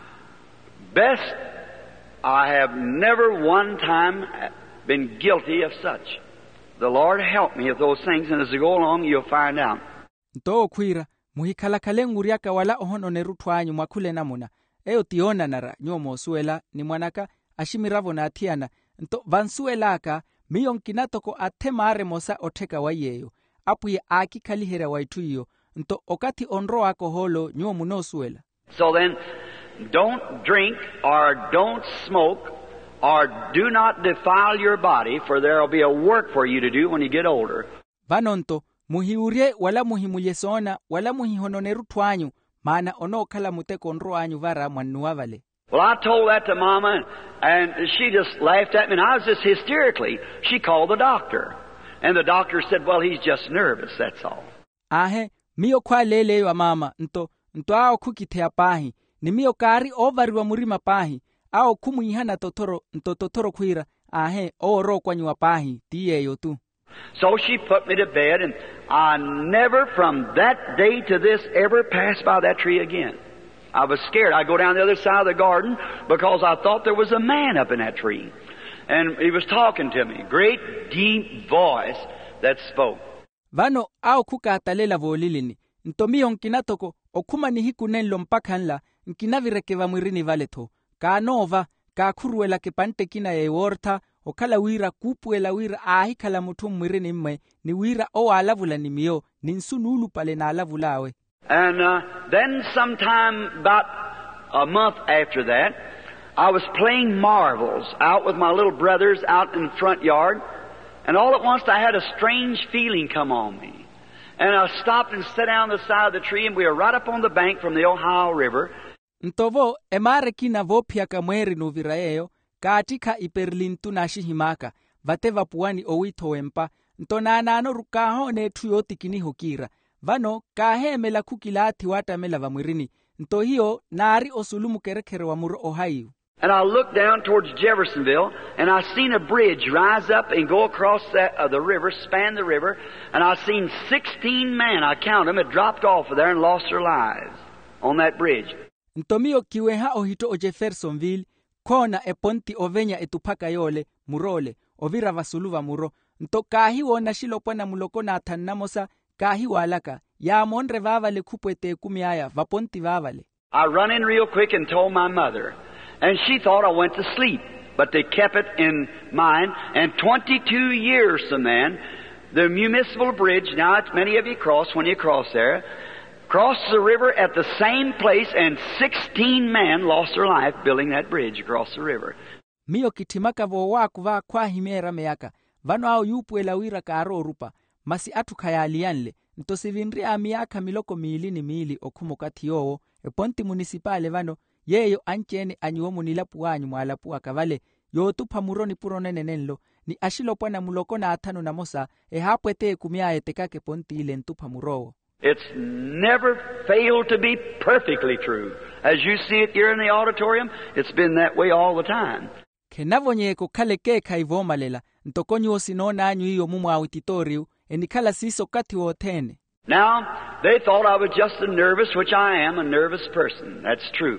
best, I have never one time been guilty of such. The Lord help me with those things, and as we go along, you'll find out. Nto kwira, muhikalakale nguriaka wala ohono nerutwanyu mwakule namuna. Eo tiona nara, nyomo suela, ni mwanaka, ashimiravo na atiana, nto vansuelaka, miyo nkinatoko atemare mosa oteka wayeyo. Apuye aki kalihera waituyo, nto okati onro ako holo nyuo munosuela. So then, don't drink or don't smoke or do not defile your body, for there will be a work for you to do when you get older. Vanonto, muhiurie wala muhimuyesona wala muhihononeru twanyu, maana ono kala muteko onro anyu vara mwanuavale. Well, I told that to Mama, and she just laughed at me, and I was just hysterically. She called the doctor, and the doctor said, "Well, he's just nervous, that's all." Ahe, miyo kwa lele wa mama, nto ao kukitea pahi, ni miyo kari ovari wa murima pahi, ao kumuihana totoro kwira, ahe, oro kwa nyua pahi, tiye yo tu. So she put me to bed, and I never from that day to this ever passed by that tree again. I was scared. I'd go down the other side of the garden because I thought there was a man up in that tree. And he was talking to me. Great, deep voice that spoke. Vano au kukatalela volilini. Ntomiyo nkinatoko, okuma ni hiku nenlo mpakanla, nkinavirekeva mwirini valeto. Kaanova, kakuruela kepante kina ya eworta, okala wira kupuela wira ahikala mutu mwirini mme, ni wira o alavula ni miyo, ninsunulu pale na alavulawe. And then sometime about a month after that, I was playing marbles out with my little brothers out in the front yard. And all at once I had a strange feeling come on me. And I stopped and sat down on the side of the tree, and we were right up on the bank from the Ohio River. Ntovo emare kina vopya kamweri nuviraeyo katika iperlintu nashihimaka vateva puani owito wempa ntonanano rukaho netu yotikini hokira vano kahemela kukilati watamela vamwirini nto hiyo nari osulumu kerekere wa muro Ohio. And I looked down towards Jeffersonville, and I seen a bridge rise up and go across the river, span the river, and I seen 16 men, I count them, had dropped off of there and lost their lives on that bridge. Ntomio kiweha ohito o Jeffersonville, kona eponti ovenya etupaka yole, murole, ovira vasuluva muro, nto kahiwo na shilopwana muloko na atanamosa, kahiwa alaka, ya monre vavale kupwete kumiaya, vaponti vavale. I run in real quick and told my mother, and she thought I went to sleep, but they kept it in mind, and 22 years from then, the municipal bridge, now it's many of you cross when you cross there, crossed the river at the same place, and 16 men lost their life building that bridge across the river. Mio kitimaka vo waku va kwa himera meaka, vano au yupu elawira karo rupa, masi atu kayalianle, nto sivinri amiaka miloko miili okumokati yowo, eponti municipale vano, yeyo anchene anyuomu nilapu wanyu mwalapu akavale, yotupa muroni puronenenenlo, ni ashilopwana muloko na atano na mosa, hapwete kumia etekake ponti ile ntupa murowo. It's never failed to be perfectly true. As you see it here in the auditorium, it's been that way all the time. Kenavonyeko kale keka ivomalela, ntokonyo sinona anyu iyo mumu auditorio, enikala siso kati wotene. Now, they thought I was just a nervous, which I am, a nervous person. That's true.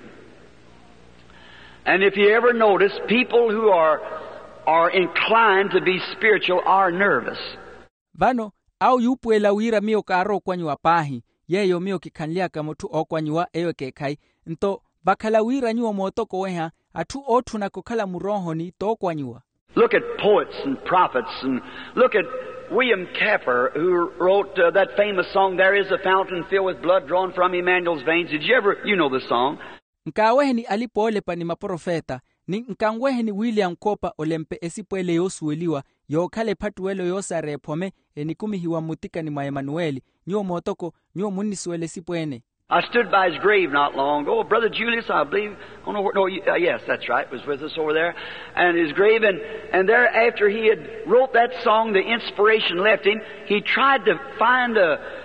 And if you ever notice, people who are inclined to be spiritual are nervous. Vano, au yupu elawira mio karo kwanyu wapahi, yeyo mio kikanlia kamotu okwanyu wa eyo kekai, nto bakalawira nyuwa motoko weha, atu otu na kukala murohoni to kwanyuwa. Look at poets and prophets, and look at William Capper, who wrote that famous song, There is a Fountain Filled with Blood Drawn from Emmanuel's Veins. Did you ever, you know the song? Nkaweheni alipolepa ni maprofeta, ni nkangweheni William Cooper olempe esipuele yosueliwa, yokale patuelo yosare pome, enikumi hiwa mutika ni ma Emanueli, nyuo motoko, nyuo munisuele sipuene. I stood by his grave not long ago. Brother Julius, I believe, yes, that's right, was with us over there. And his grave, and there after he had wrote that song, the inspiration left him, he tried to find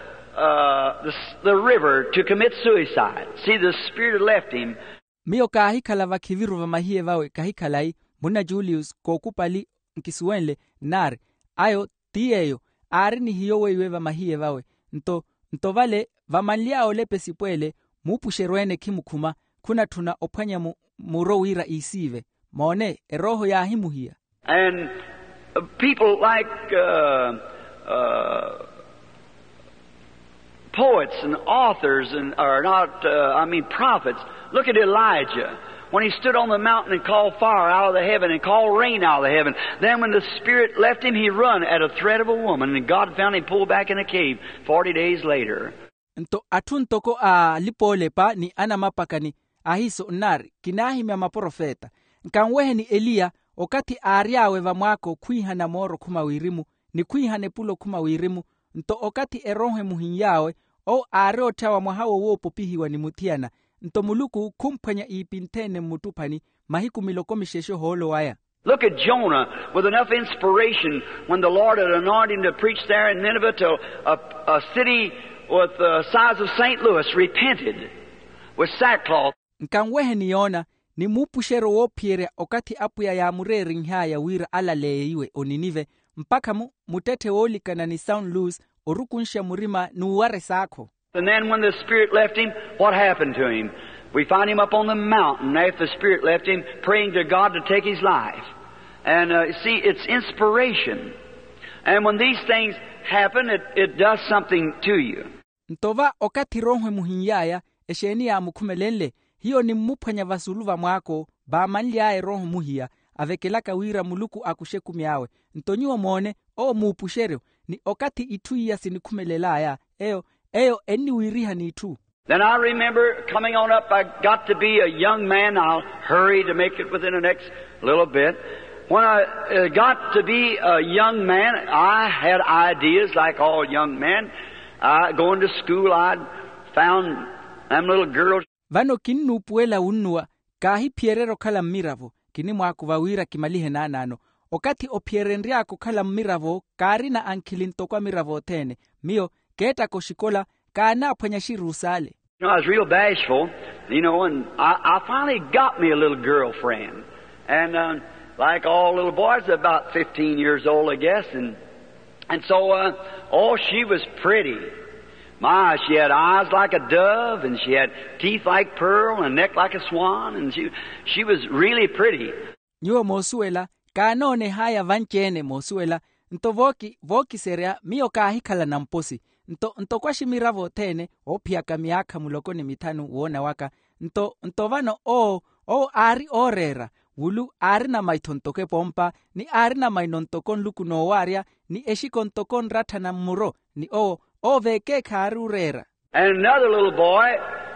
the river to commit suicide. See, the spirit had left him. Mio kahikala vakiviru vamahie vawe kahikalai, muna Julius kokupali nkisuenle nare, ayo tiyeyo, arini hiyowe iwe vamahie vawe, nto vale vamanlia olepe sipuele, mupusherwene kimukuma, kuna tuna opanya murowira isive, maone eroho ya himuhia. And people like poets and authors and are not, prophets. Look at Elijah. When he stood on the mountain and called fire out of the heaven and called rain out of the heaven. Then when the Spirit left him, he run at a threat of a woman, and God found him pulled back in a cave 40 days later. Nto atuntoko lipolepa ni anamapakani ahiso nari kinahimya maprofeta. Nkanwehe ni Elia okati ariawe vamwako kuihana moro kuma wirimu, ni kuihane pulo kuma wirimu, nto okati erohe muhinyawe o areotawa mwahawo wopo pihiwa ni mutiana, nto muluku kumpanya ipintene mutupani mahiku milokomishesho holo waya. Look at Jonah with enough inspiration when the Lord had anointed him to preach there in Nineveh till a city with the size of St. Louis repented with sackcloth. Nkanwehe niona ni mupushero wopiere okati apuya ya mureri nhaya wira alaleiwe oninive mpaka mutete wolikana ni St. Louis orukunsha murima nuware sako. And then when the Spirit left him, what happened to him? We find him up on the mountain after the Spirit left him, praying to God to take his life. And see, it's inspiration. And when these things happen, it does something to you. Ntova okati rohwe muhinyaya, esheni ya mukumelele, hiyo ni mupanya vasuluva mwako, ba manliae roho muhia, avekelaka wira muluku akusheku miawe. Ntonyuwa mwone, o mupushereo, ni okati ituia sinikumelelaya, eyo eni wiriha ni itu. Then I remember coming on up, I got to be a young man. I'll hurry to make it within the next little bit. When I got to be a young man, I had ideas like all young men. Going to school, I found them little girls. Vano kinu puela unua, kahi pierero kala miravo, kini mwakuvawira kimalihe nanano. Okati opierenria ako kala miravo, kari na ankilinto kwa miravo tene. Mio, keta koshikola, kana panyashiru sale. I was real bashful, and I finally got me a little girlfriend. And like all little boys, about 15 years old, I guess. And so, she was pretty. She had eyes like a dove, and she had teeth like pearl, and a neck like a swan, and she was really pretty. Nyuo mosuela, kanone haya vanchene mosuela, nto voki serea, mio kahikala namposi. Nto kwa shimiravo tene, opia kamiaka mulokoni mitanu uona waka, nto vano ari orera, wulu ari na maitontoke pompa, ni ari na mainontokon luku no waria, ni eshikontokon rata na muro, ni veke karu rera. And another little boy,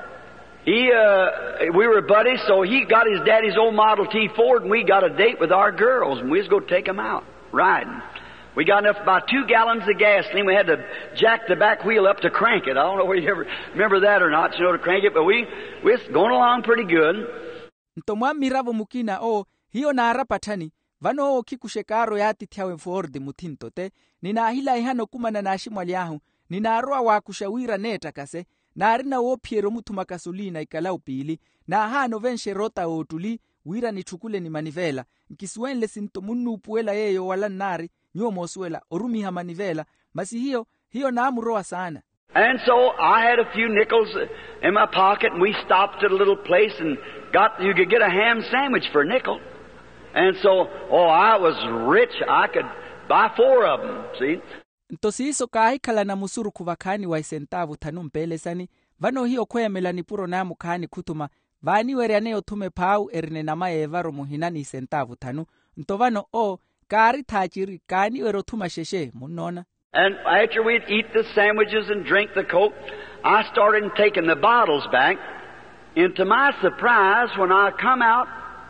we were buddies, so he got his daddy's old Model T Ford, and we got a date with our girls, and we was going to take them out, riding. We got enough, about 2 gallons of gasoline. We had to jack the back wheel up to crank it. I don't know whether you ever remember that or not, to crank it, but we was going along pretty good. Ntomwa miravo mukina hiyo na arapatani, vano kikushekaro yati tiawe Ford mutinto te, nina hila ihano kumana na ashimwali yahu, nina aroa wakushawira neta kase, na arina piero mutu makasulina ikalau pili, na hano venshe rota otuli, wira ni chukule ni manivela, nkisuenle sinto munu puela yeyo wala nari, nyuo mosuela, orumiha manivela, masi hiyo na amuroa sana. And so I had a few nickels in my pocket, and we stopped at a little place and you could get a ham sandwich for a nickel. And so, I was rich. I could buy 4 of them, see? Ntosi iso kahikala na musuru kuvakani wa isentavu tanumpele sani, vano hiyo kwea melanipuro na mukani kutuma, vani wereaneo tume pau erine na maevaro muhinani isentavu tanu, ntovano kari tachiri kani wero tuma sheshe, munona. And after we'd eat the sandwiches and drink the Coke, I started taking the bottles back. And to my surprise, when I come out,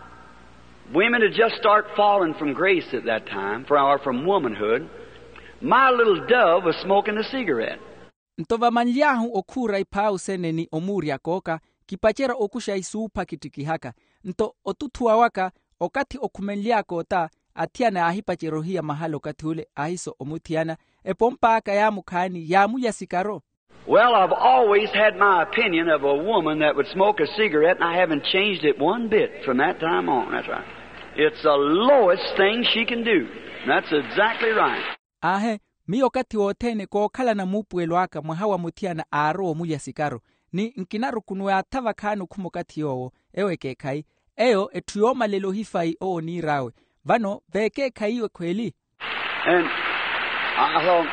women had just started falling from grace at that time, from womanhood. My little dove was smoking a cigarette. Ntova manliahu okura ipau sene ni omuria koka, kipachera okusha isupa kitikihaka. Nto otutua waka, okati okumenliako ta, atiana ahipacherohia mahalo katule ahiso omutiana, epompa akayamu kani yamu yasikaro. Well, I've always had my opinion of a woman that would smoke a cigarette, and I haven't changed it one bit from that time on. That's right. It's the lowest thing she can do. That's exactly right. Mio kati wotene ko kala na mupuelo aka mwahawa mutiana aro muya sikaro. Ni nkinaru kunuwa tava kanu kumokati yowo, ewe kekai, eyo etuyoma lelo hifai ni rawe. Vano, veke kaiwe kweli. And I thought,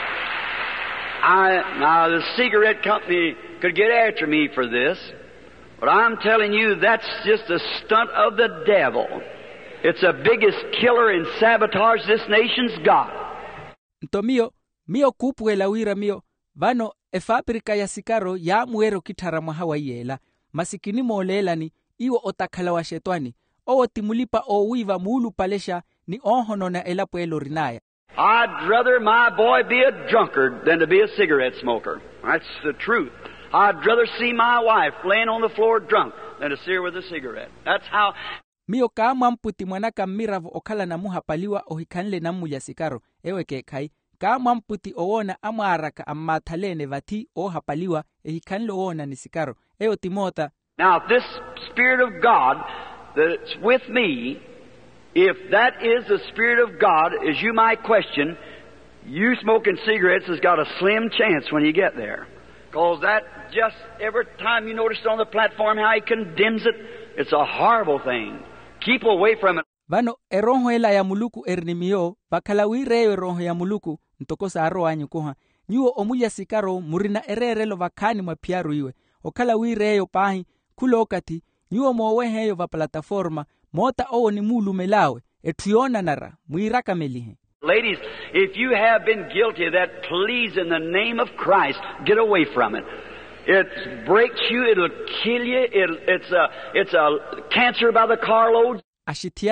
now the cigarette company could get after me for this, but I'm telling you, that's just a stunt of the devil. It's the biggest killer and sabotage this nation's got. Nto mio kupuela wira mio, vano fabrika ya sikaro ya muero kitara mwahawa yela, masikini molela ni iwo otakala wa shetwani, timulipa wiva mulu palesha ni ohono na elapuelo rinaya. I'd rather my boy be a drunkard than to be a cigarette smoker. That's the truth. I'd rather see my wife laying on the floor drunk than to see her with a cigarette. That's how... Mio kama mputi mwanaka miravo okala na muha paliwa ohikanle na muya sikaro, ewe kekai, kama mputi owona amaraka amatalene vati hapaliwa ehikanle owona ni sikaro, ewe timota. Now, if this Spirit of God that's with me, if that is the Spirit of God, as you might question, you smoking cigarettes has got a slim chance when you get there. Because that just every time you notice on the platform how he condemns it, it's a horrible thing. Keep away from it. Vano eronho ela ya muluku ernimio, bakalawire eronho ya muluku, ntokosa aro anyukoha. Nyuo omuya sikaro murina ererelo vakani mapiaru iwe. Okalawire yo pahi, kulokati, nyuo moweheyo va plataforma, mota ni mulu melawe, etuiona nara, muiraka melihe. Ladies, if you have been guilty of that, please, in the name of Christ, get away from it. It breaks you, it'll kill you, it's a cancer by the carloads. Ashitiana,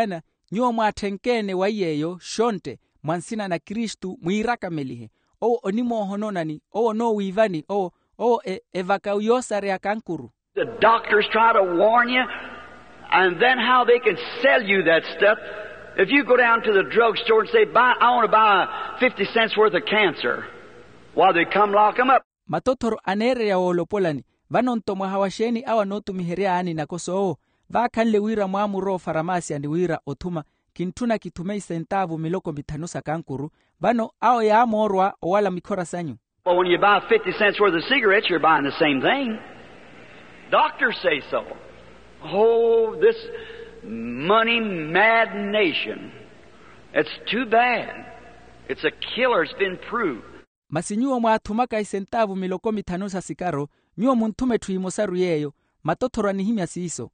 nyuo mwatenkene waiyeyo shonte mwansina na Kristu mwirakamelihe o onimo hononani o no wivani o evakauyosare akankuru. The doctors try to warn you, and then how they can sell you that stuff. If you go down to the drugstore and say, I want to buy 50 cents worth of cancer, while they come lock them up. Matotoro anere ya olopolani vanonto mwahawasheni awa notu mihereani na koso vakanle wira mwamuro faramasi andi wira otuma kintuna kitumei sentavu miloko mitanusa kankuru vano ao ya amorwa wala mikora sanyu. Well, when you buy 50 cents worth of cigarettes, you're buying the same thing. Doctors say so. Oh, this money-mad nation. It's too bad. It's a killer. It's been proved. Masinyuo mwatumaka isentavu miloko mitanusa sikaro, nyuo muntume tuimosaru yeyo, matotora nihimya siiso.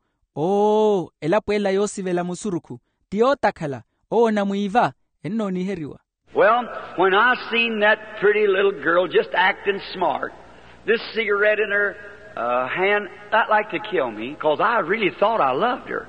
Elapuela yosivela musuruku, tiotakala, na muiva, enno niheriwa. Well, when I seen that pretty little girl just acting smart, this cigarette in her hand, that like to kill me, because I really thought I loved her.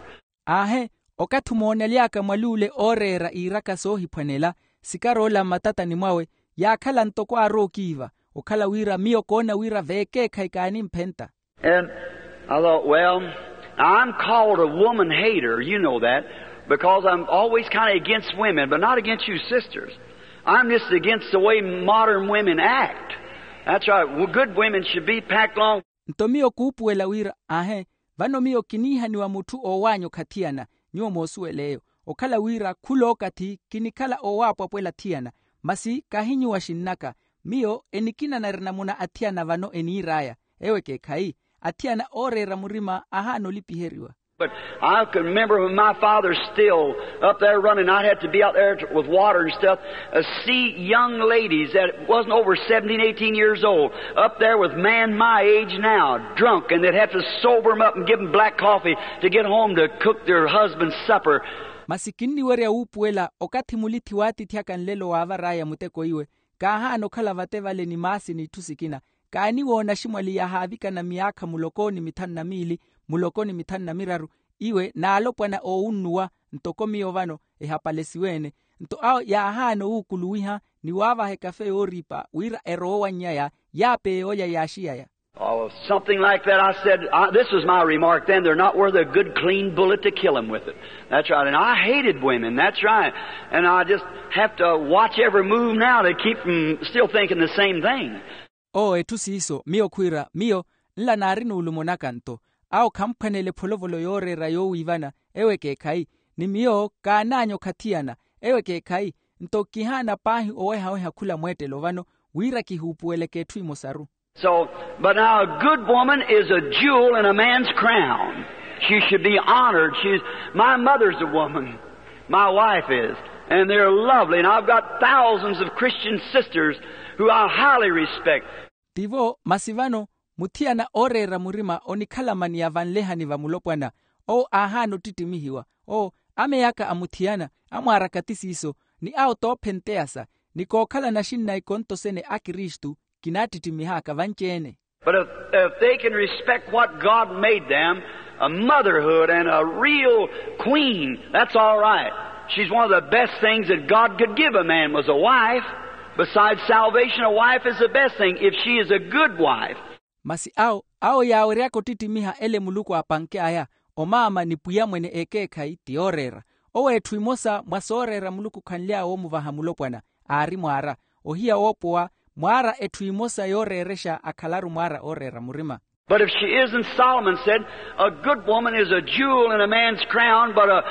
Okatumoneliaka mwalule orera iraka sohi panela, sikarola matata ni mwawe, ya kala ntoko arokiva, okala wira mio kona wira veke kaikani mpenta. And I thought, well, I'm called a woman hater, you know that, because I'm always kind of against women, but not against you sisters. I'm just against the way modern women act. That's right. Well, good women should be packed long. Ntomio kupuela wira, vano mio kiniha ni wa mutu owanyo katiana, nyuo mosueleo. Okala wira kulo kati kinikala owapo puela tiana. Masi kahinyu wa shinnaka, mio enikina na renamuna atiana vano eniraya. Ewe ke kai, atiana ore ramurima no lipiheriwa. But I can remember when my father's still up there running, I'd have to be out there with water and stuff, see young ladies that wasn't over 17, 18 years old, up there with man my age now, drunk, and they'd have to sober them up and give them black coffee to get home to cook their husband's supper. Masikini were upuela, okati muliti wati tiakan lelo wavaraya muteko iwe, kahano kala vatevale ni masi ni tusikina, kaani wona shimwali ya havika na miaka mulokoni mitana mili, mulokoni mitana miraru, iwe na alopwa na ounua, ntokomi ovano, hapalesiwene, nto ao ya hano ukuluwiha, ni wava hekafe oripa, wira erowa nyaya, yape oya yashiaya. Oh, something like that. I said, this was my remark then, they're not worth a good clean bullet to kill them with it. That's right. And I hated women. That's right. And I just have to watch every move now to keep them still thinking the same thing. Etusiso, mio kuira, mio, nla narinu ulumonaka nto. Au kampanele polovolo yore rayo ivana, ewe ke kai, ni mio ka nanyo katiana, ewe ke kai, nto kihana pahi oweha kula mwete lovano, wira kihupuele ke tui mosaru. So, but now a good woman is a jewel in a man's crown. She should be honored. My mother's a woman. My wife is. And they're lovely. And I've got thousands of Christian sisters who I highly respect. Tivo, masivano, mutiana orera murima onikala mani ya vanlehani va mulopwana. Ahano titimihiwa. Ameyaka amutiana, amuarakatisi iso, ni auto penteasa, ni kokala na shinna ikonto sene akiristu, kinatitimihaka vanchene. But if they can respect what God made them, a motherhood and a real queen, that's all right. She's one of the best things that God could give a man was a wife. Besides salvation, a wife is the best thing if she is a good wife. Masi ao ya oreako titimiha ele muluku apanke aya, mama ni puya mwene eke kai tiorera. Tuimosa mwasorera muluku kanlia muvaha mulopwana, ari mwara, ohia opoa, mwara etuimosa yoreresha akalaru mwara orera murima. But if she isn't, Solomon said, a good woman is a jewel in a man's crown, but a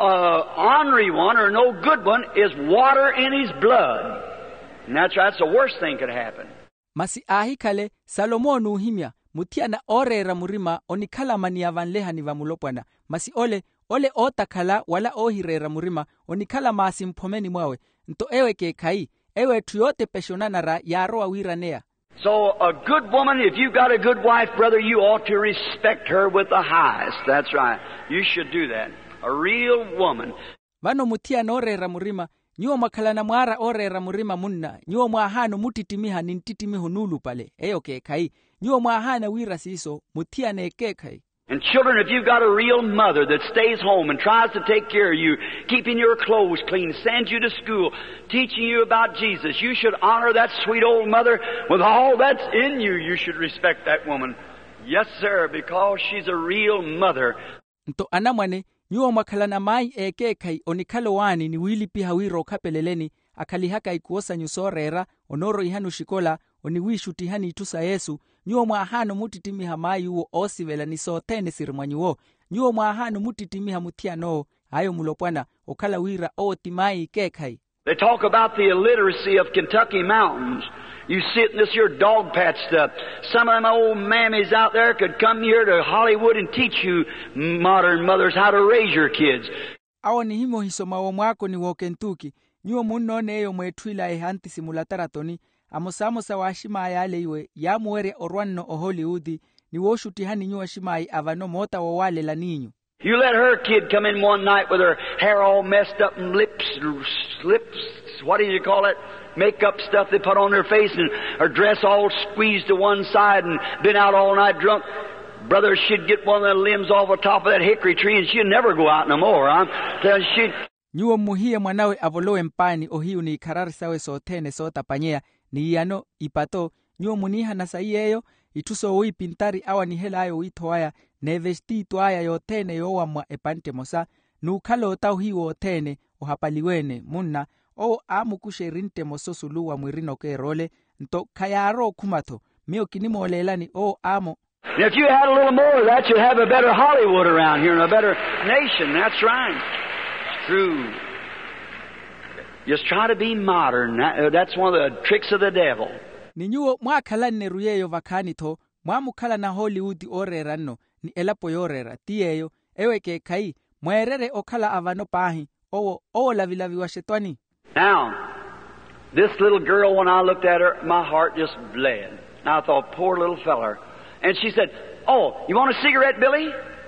ornery one or no good one is water in his blood. And that's right, that's the worst thing could happen. Masi ahikale, Salomonu himya, mutiana orera murima onikala mani avanlehani va mulopwana. Masi ole otakala wala ohirera murima onikala maasi mpomeni mwawe. Nto ewe ke kai, ewe tuyote peshonanara yaroa wiranea. So a good woman, if you've got a good wife, brother, you ought to respect her with the highest. That's right. You should do that. A real woman. Vano mutia orera murima, nyuo makalana mwara orera murima munna, nyuo mwahano mutitimiha nintitimihu nulu pale. Eyo ke kai, nyuo mwahana wira siso, mutia ne ke kai. And children, if you've got a real mother that stays home and tries to take care of you, keeping your clothes clean, sends you to school, teaching you about Jesus, you should honor that sweet old mother with all that's in you. You should respect that woman. Yes, sir, because she's a real mother. Nto anamwane, nyuo makala na mai eke kai onikalo wani ni wili piha wiro kapeleleni, akalihaka ikuosa nyusorera, onoro ihanu shikola, oniwishu tihani itusa Yesu, nyuo mwahano mutitimi hamai uo osivela ni sotene sirimanyuo, nyuo mwahano mutitimi hamutiano, ayo mulopwana, okala wira o timai kekai. They talk about the illiteracy of Kentucky mountains. You sit in this here dog patch stuff. Some of them old mammies out there could come here to Hollywood and teach you modern mothers how to raise your kids. Awo ni himo hisoma wa mwako ni wo Kentucky. Nyuo munone eyo mwetwila ehanti simulataratoni. Amosamosa wa shima yale iwe ya muere orwano o Hollywood ni wo shutihani nyuo shimai avano mota wa wale la ninyo. You let her kid come in one night with her hair all messed up and lips, what do you call it? Makeup stuff they put on their face and her dress all squeezed to one side and been out all night drunk. Brother, she'd get one of the limbs off the top of that hickory tree and she'd never go out no more. I'm telling you, Nyuo muhia mwanawe avolowe mpani ohiu ni karari sawe sotene sota panyea ni iano ipato nyuo muniha na saiyeyo ituso ui pintari awa ni hela ayo itoaya nevesti tuaya yotene yowa mwa epante mosa nukalo otau hiwo otene ohapaliwene munna o amukushe rinte mososuluwa mwirino ke role nto kayaro kumato mio kinimo lelani o amo. And if you had a little more of that, you'd have a better Hollywood around here and a better nation. That's right. It's true. Just try to be modern. That's one of the tricks of the devil. Ni nyuo mwakala neruyeyo vakanito, mwamukala na Hollywood orerano, ni elapo yorera, tiyeyo, ewe ke kai, mwerere okala avano pahi, owo lavilavi wa shetwani. Now, this little girl, when I looked at her, my heart just bled. I thought, poor little feller. And she said, "Oh, you want a cigarette, Billy?"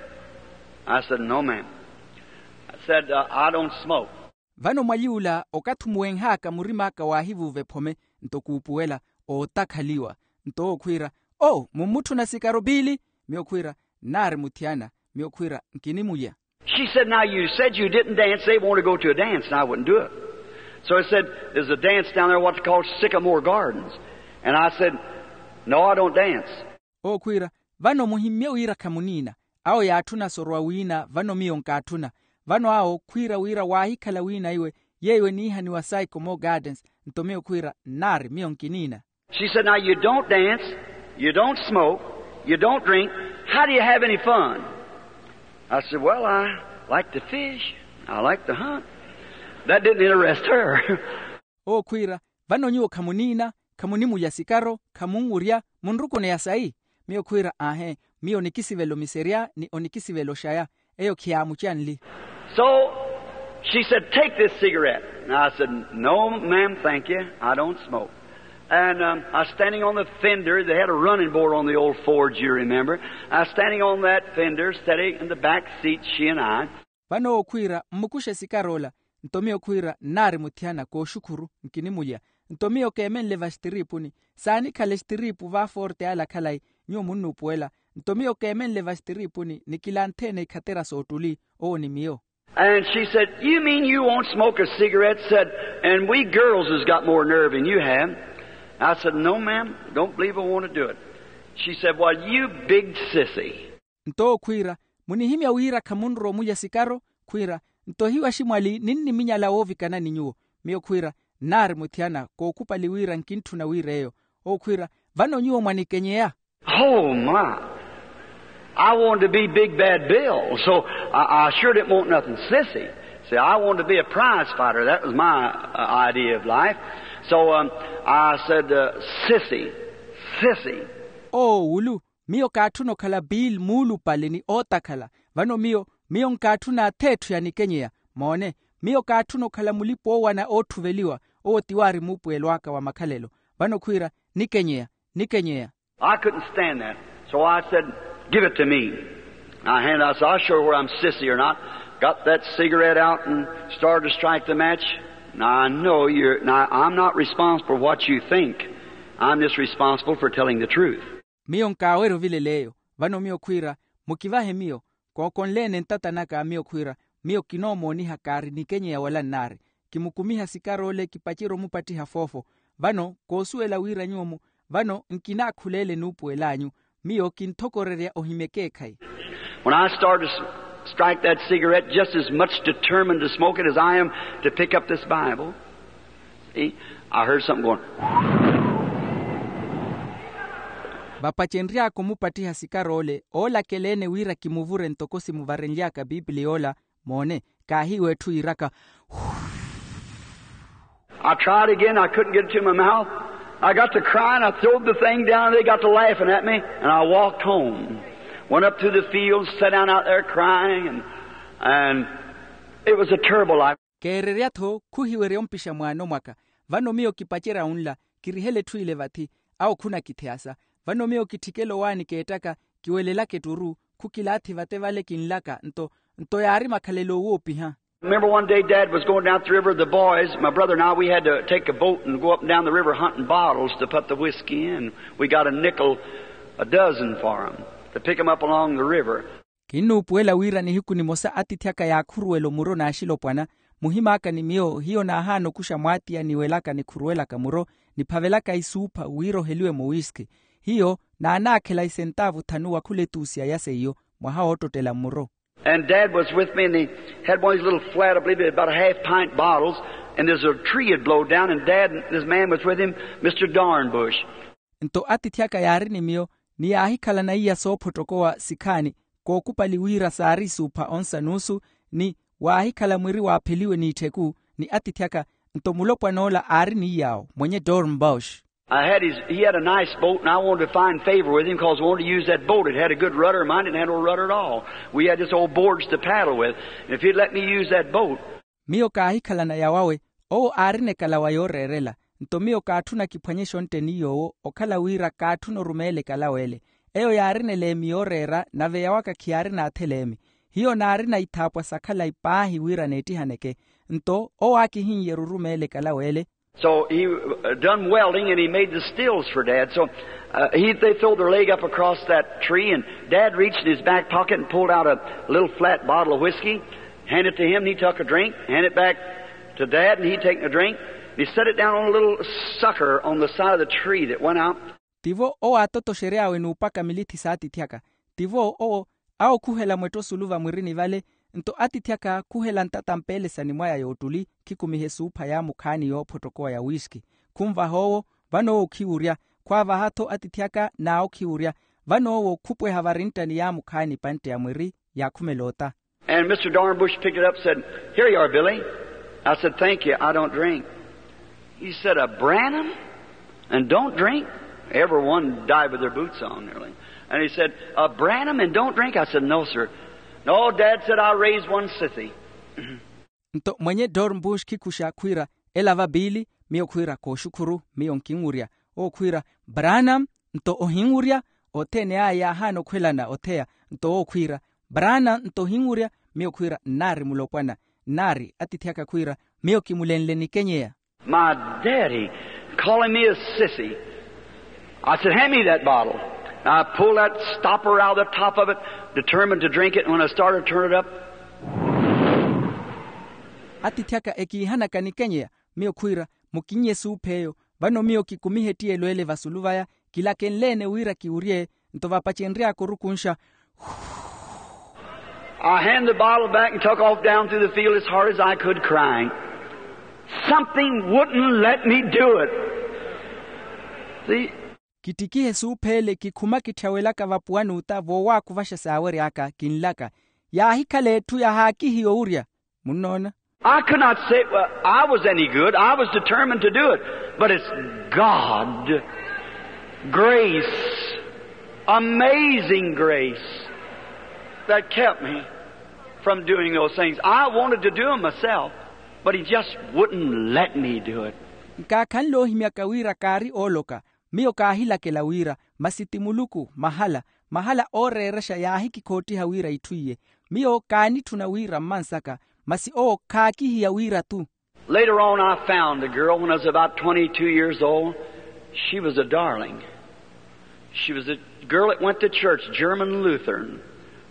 I said, "No, ma'am." I said, "I don't smoke." Vano maliula okatumuenhaka murimaka wa hivu vepome ntokuupuela o takaliwa nto kwira mumutu na sikaro bili miokwira nare mutiana miokwira nkinimuya. She said, "Now you said you didn't dance. They want to go to a dance, and I wouldn't do it." So I said, "There's a dance down there, what they call Sycamore Gardens." And I said, "No, I don't dance." Kwira vano muhimia wira kamunina ao ya atuna sorwa wina vano mio nkatuna vano ao kwira wira wahikala wina iwe yewe niha ni wa Sycamore Gardens ntomeo kwira nari mio nkinina. She said, "Now you don't dance, you don't smoke, you don't drink. How do you have any fun?" I said, "Well, I like to fish, I like to hunt." That didn't interest her. Kwira vano nyuo kamunina kamunimu ya sikaro kamunguria munruko ne yasai mio kwira mio nikisivelo miseria ni onikisivelo shaya eyo kiamu chanli. So she said, "Take this cigarette." And I said, "No, ma'am, thank you. I don't smoke." And I was standing on the fender. They had a running board on the old Ford, you remember. I was standing on that fender, sitting in the back seat, she and I. Vano kwira mmukushe sikarola ntomio kwira nari mutiana ko shukuru nkinimuya ntomio kemen leva stripuni sani kale stripu va forte ala kalai nyo munnu puela ntomio kemen leva stripuni nikilantene katera sotuli ni mio. And she said, "You mean you won't smoke a cigarette?" Said, "And we girls has got more nerve than you have." I said, "No, ma'am, don't believe I want to do it." She said, "Well, you big sissy." Nto kwira munihimya wira kamunro muya sikaro kwira nto hiwa shimwali nini minyala ovi kana ninyuo mio kwira nari mutiana ko kupali wira nkintu na wireyo kwira vano nyuo mwanikenyea. Oh my, I wanted to be Big Bad Bill, so I sure didn't want nothing sissy. See, I wanted to be a prize fighter. That was my idea of life. So I said, sissy. Ulu, mio katuno kala Bill mulu pale ni otakala. Vano mio nkatuna tetu ya nikenyea. Maone, mio katuno kala mulipo wana otuveliwa. Tiwari mupu elwaka wa makalelo. Vano kwira, nikenyea. I couldn't stand that. So I said, "Give it to me." I said, "I'll show her where I'm sissy or not." Got that cigarette out and started to strike the match. Now I know I'm not responsible for what you think. I'm just responsible for telling the truth. Mio nkawero vile leo. Vano mio kwira, mukivahe mio kokonlene ntatanaka mio kwira mio kinomo ni hakari ni kenye ya wala nare kimukumiha sikarole kipachiro mupati hafofo vano kosuela wira nyomu vano nkina khulele nupu elanyu mio kintokorerea ohimekekai. When I started to strike that cigarette, just as much determined to smoke it as I am to pick up this Bible, see, I heard something going. Bapachenria kumupatiha sikarole ola kelene wira kimuvure ntokosi muvarenliaka bibliola mone kahi wetu iraka. I tried again, I couldn't get it to my mouth. I got to crying, I threw the thing down, they got to laughing at me, and I walked home. Went up to the fields, sat down out there crying, and it was a terrible life. Kereriatho kuhiwerompisha mwano mwaka. Vano mio kipachera unla, kirihele tuile vati, au kuna kiteasa. Vano mio kitikelo wani keetaka, kiwelelake turu, kukilati vate vale kinlaka, nto yari makalelo uopi ha. Remember one day Dad was going down the river, the boys, my brother and I, we had to take a boat and go up and down the river hunting bottles to put the whiskey in. We got a nickel a dozen for them, to pick them up along the river. Kinu puela wira ni hiku ni mosa atitiaka ya kuruelo muro na ashilo pwana, muhimaka ni mio hiyo na hano kusha mwatia ni welaka ni kuruela kamuro, ni pavelaka isupa wiro heliwe mo whisky. Hiyo na anakela isentavu tanua kule tusia yase hiyo, mwaha ototela muro. And Dad was with me, and he had one of these little flat, I believe, about a half-pint bottles, and there's a tree had blown down, and Dad and this man was with him, Mr. Darnbush. Nto atitiaka yari ni mio, ni ahikala na iya sopo tokoa sikani, kwa kupali wira saari supa onsa nusu, ni waahikala mwiri wapeliwe ni iteku, ni atitiaka nto mulopwa nola ari ni yao, mwenye Dornbush. He had a nice boat, and I wanted to find favor with him because I wanted to use that boat. It had a good rudder. Mine didn't have no rudder at all. We had just old boards to paddle with. And if he'd let me use that boat... Mio kaahikala na yawawe, o arine kala wayorerela. Nto mio kaatuna kipanyesho nte niyo, o kala wira kaatuno rumele kala wele. Eo ya arine le miorera, na veyawaka kiarina atelemi. Hiyo na arina itapwa sakala ipahi wira netihaneke. Nto, o aki hinye rumele kala wele. So he done welding, and he made the stills for Dad. So they threw their leg up across that tree, and Dad reached in his back pocket and pulled out a little flat bottle of whiskey, handed it to him, and he took a drink, handed it back to Dad, and he taken a drink. And he set it down on a little sucker on the side of the tree that went out. Tivo o atoto sherea wenu upaka militi saati tiaka. Tivo o au kuhela mweto suluva mwirini vale, nto atitiaka kuhela ntatampele sanimwaya yotuli kikumihesu upa ya mukani yo potokoa ya whisky. Kumva howo, vano o kiuria, kwa vahato atitiaka na o kiuria, vano o kupwe havarinta ni ya mukani pante ya mwiri ya kumelota. And Mr. Darnbush picked it up and said, "Here you are, Billy." I said, "Thank you, I don't drink." He said, "A Branham? And don't drink?" Everyone died with their boots on nearly. And he said, "A Branham and don't drink?" I said, "No, sir." "No, Dad said I'll raise one sissy." Nto mwenye Dornbush kikusha kwira, elava bili, mio kwira koshukuru, mio nkinguria, o kwira, Branham, nto ohinguria, o tene aya hano kwelana otea, nto o kwira, Branham, nto hinguria, mio kwira, nari mulopwana, nari, atitiaka kwira, mio kimulenle ni kenyea. My daddy calling me a sissy. I said, "Hand me that bottle." I pulled that stopper out of the top of it, determined to drink it, and when I started to turn it up... Atitiaka ekihana kanikenya, mio kwira, mukinye supeyo, vano mio kikumihe tie loele vasuluvaya, kila kenlene wira kiurie, nto vapachenria korukunsha. I handed the bottle back and took off down through the field as hard as I could, crying. Something wouldn't let me do it. See? Kitikihe supele kikuma kitawelaka vapuanu utavo waku vasha sawari aka kinlaka. Ya hikale tu ya haki hiyo uria. Munona? I could not say, well, I was any good. I was determined to do it. But it's God. Grace. Amazing grace. That kept me from doing those things. I wanted to do them myself. But He just wouldn't let me do it. Kakanlo himiakawira kari oloka. Mio kahila ke lawira, masitimuluku, mahala ore resha ya hiki koti hawira ituye. Mio kani tunawira mansaka, masi o kaki hiawira tu. Later on I found a girl when I was about 22 years old. She was a darling. She was a girl that went to church, German Lutheran.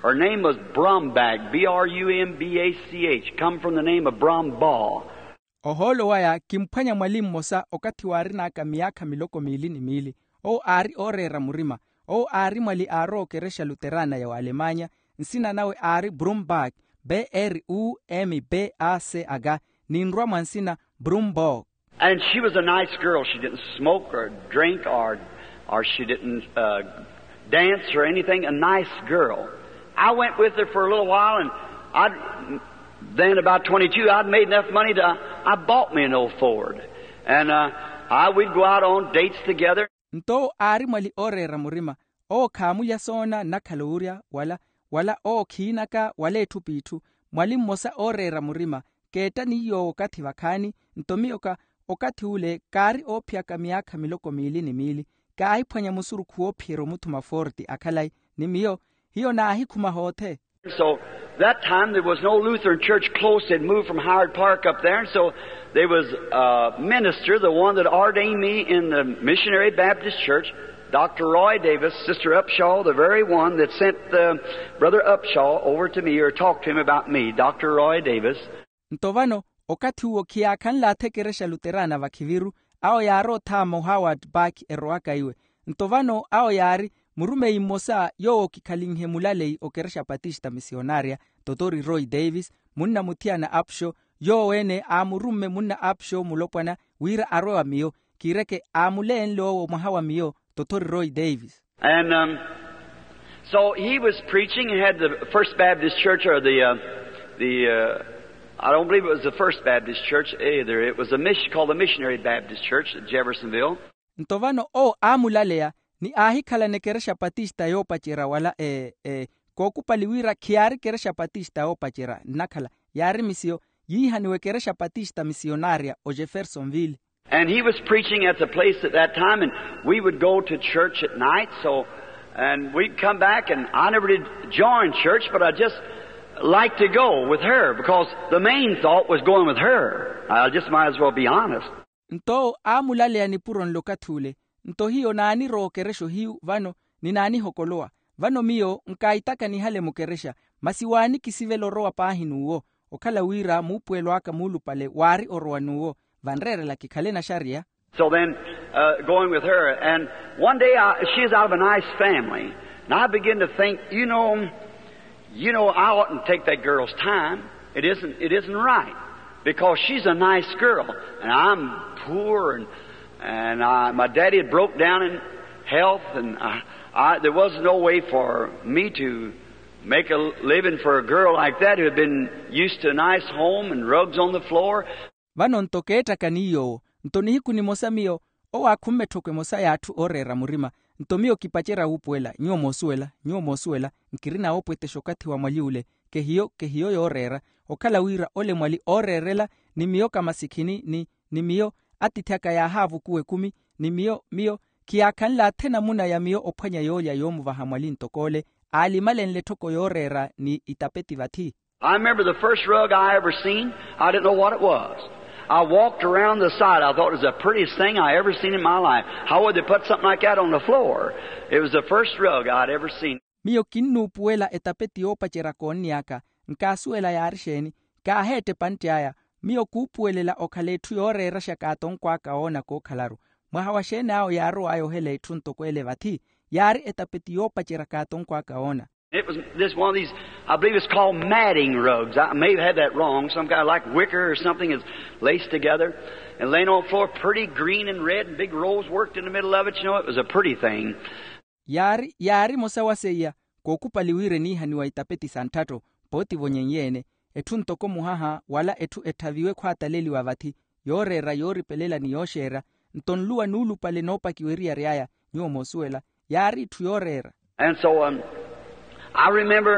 Her name was Brumbach, B-R-U-M-B-A-C-H, come from the name of Brumball. Oholo waya kimphanya mwalimu mosa okati wari naka miaka miloko mili o ari orera murima o ari mwali aro keresha luterana ya Alemanya nsina nawe ari Brumbach B-R-U-M-B-A-C aga ninrwa mwansina Brumbach. And she was a nice girl. She didn't smoke or drink or she didn't dance or anything. A nice girl. I went with her for a little while, and then about 22, I'd made enough money I bought me an old Ford. And we'd go out on dates together. Nto ari mwali orera murima o kamu ya sona na kaluria wala o kinaka wale tupitu mwali mosa orera murima keta niyo wakati wakani ntomi okati ule kari opya miaka miloko mili kai panya musuru kuopiero mutuma forti akalai nimiyo hiyo na hikuma hote. So that time there was no Lutheran church close. They'd moved from Howard Park up there, and so there was a minister, the one that ordained me in the Missionary Baptist Church, Dr. Roy Davis, Sister Upshaw, the very one that sent Brother Upshaw over to me or talked to him about me, Dr. Roy Davis. Ntovano okati huo kiakan la tekeresha luterana vakiviru ao yaro tamo Howard Park eroaka iwe. Ntovano ao yari murume imosa yo kikalinhe mulalei okeresha patista misionaria Dr. Roy Davis munna mutiana Upshaw yo wene amurume munna Upshaw mulopwana wira aroa mio kireke amulen lo mahawa mio Dr. Roy Davis. And so he was preaching and had the First Baptist Church or the I don't believe it was the First Baptist Church either. It was called the Missionary Baptist Church at Jeffersonville. Ntovano amulalea ni ahikala nekeresha patista yo pachira wala kokupaliwira kiari keresha patista yo pachira nakala yari misio yihaniwe keresha patista misionaria o Jeffersonville. And he was preaching at the place at that time, and we would go to church at night. And we'd come back, and I never did join church, but I just liked to go with her because the main thought was going with her. I just might as well be honest. Nto amulale anipuron lokatule. Nto hiyo nani ro keresho hiu vano ni nani hokoloa. Vano mio nkaitaka ni hale mukeresha. Masiwani kisivelo roa pahinuo. Okala wira mupuelo aka mulu pale wari oroanuo. Vanrere la kikalena sharia. So then, going with her, and one day she's out of a nice family. And I begin to think, you know, I oughtn't take that girl's time. It isn't right. Because she's a nice girl. And I'm poor, and my daddy had broke down in health, and there was no way for me to make a living for a girl like that who had been used to a nice home and rugs on the floor. Vano ntoketa kaniyo, ntonihiku ni mosa mio, owa kume toke mosa yatu orera murima, ntomio kipachera upuela, nyuo mosuela, nkirina opwete shokati wa mwali ule, kehiyo yorera, okala wira ole mwali orerela, ni mio kama sikini, ni mio, atitaka ya havu kuwe kumi, ni mio, kiakan la tena muna ya mio opanya yoya yomu vahamwali ntokole, alimale nle toko yorera ni itapeti vati. I remember the first rug I ever seen, I didn't know what it was. I walked around the side. I thought it was the prettiest thing I ever seen in my life. How would they put something like that on the floor? It was the first rug I'd ever seen. Mio kinu puela etapeti opa cherakoniaka, nkasuela ya arsheni, kahete pantiaya, mio kupuelela okaletu yore rasha katon kwa kaona ko kalaru. Mwahawashene ao yaro ayo hele tunto kwele vati, yari etapeti opa cherakaton kwa kaona. It was this one of these, I believe it's called matting rugs. I may have had that wrong. Some kind of like wicker or something is laced together and laying on the floor, pretty green and red, and big rose worked in the middle of it. You know, it was a pretty thing. Yari mosawaseya, kokupaliwire ni haniwa itapeti santato, poti vonyenyene, etu ntoko muhaha, wala etu etaviwe kwa taleli wavati, yorera yori pelela ni yoshera, ntonlua nulu pale nopa kiweria riaya, nyuo mosuela, yari tu yorera. And so, I remember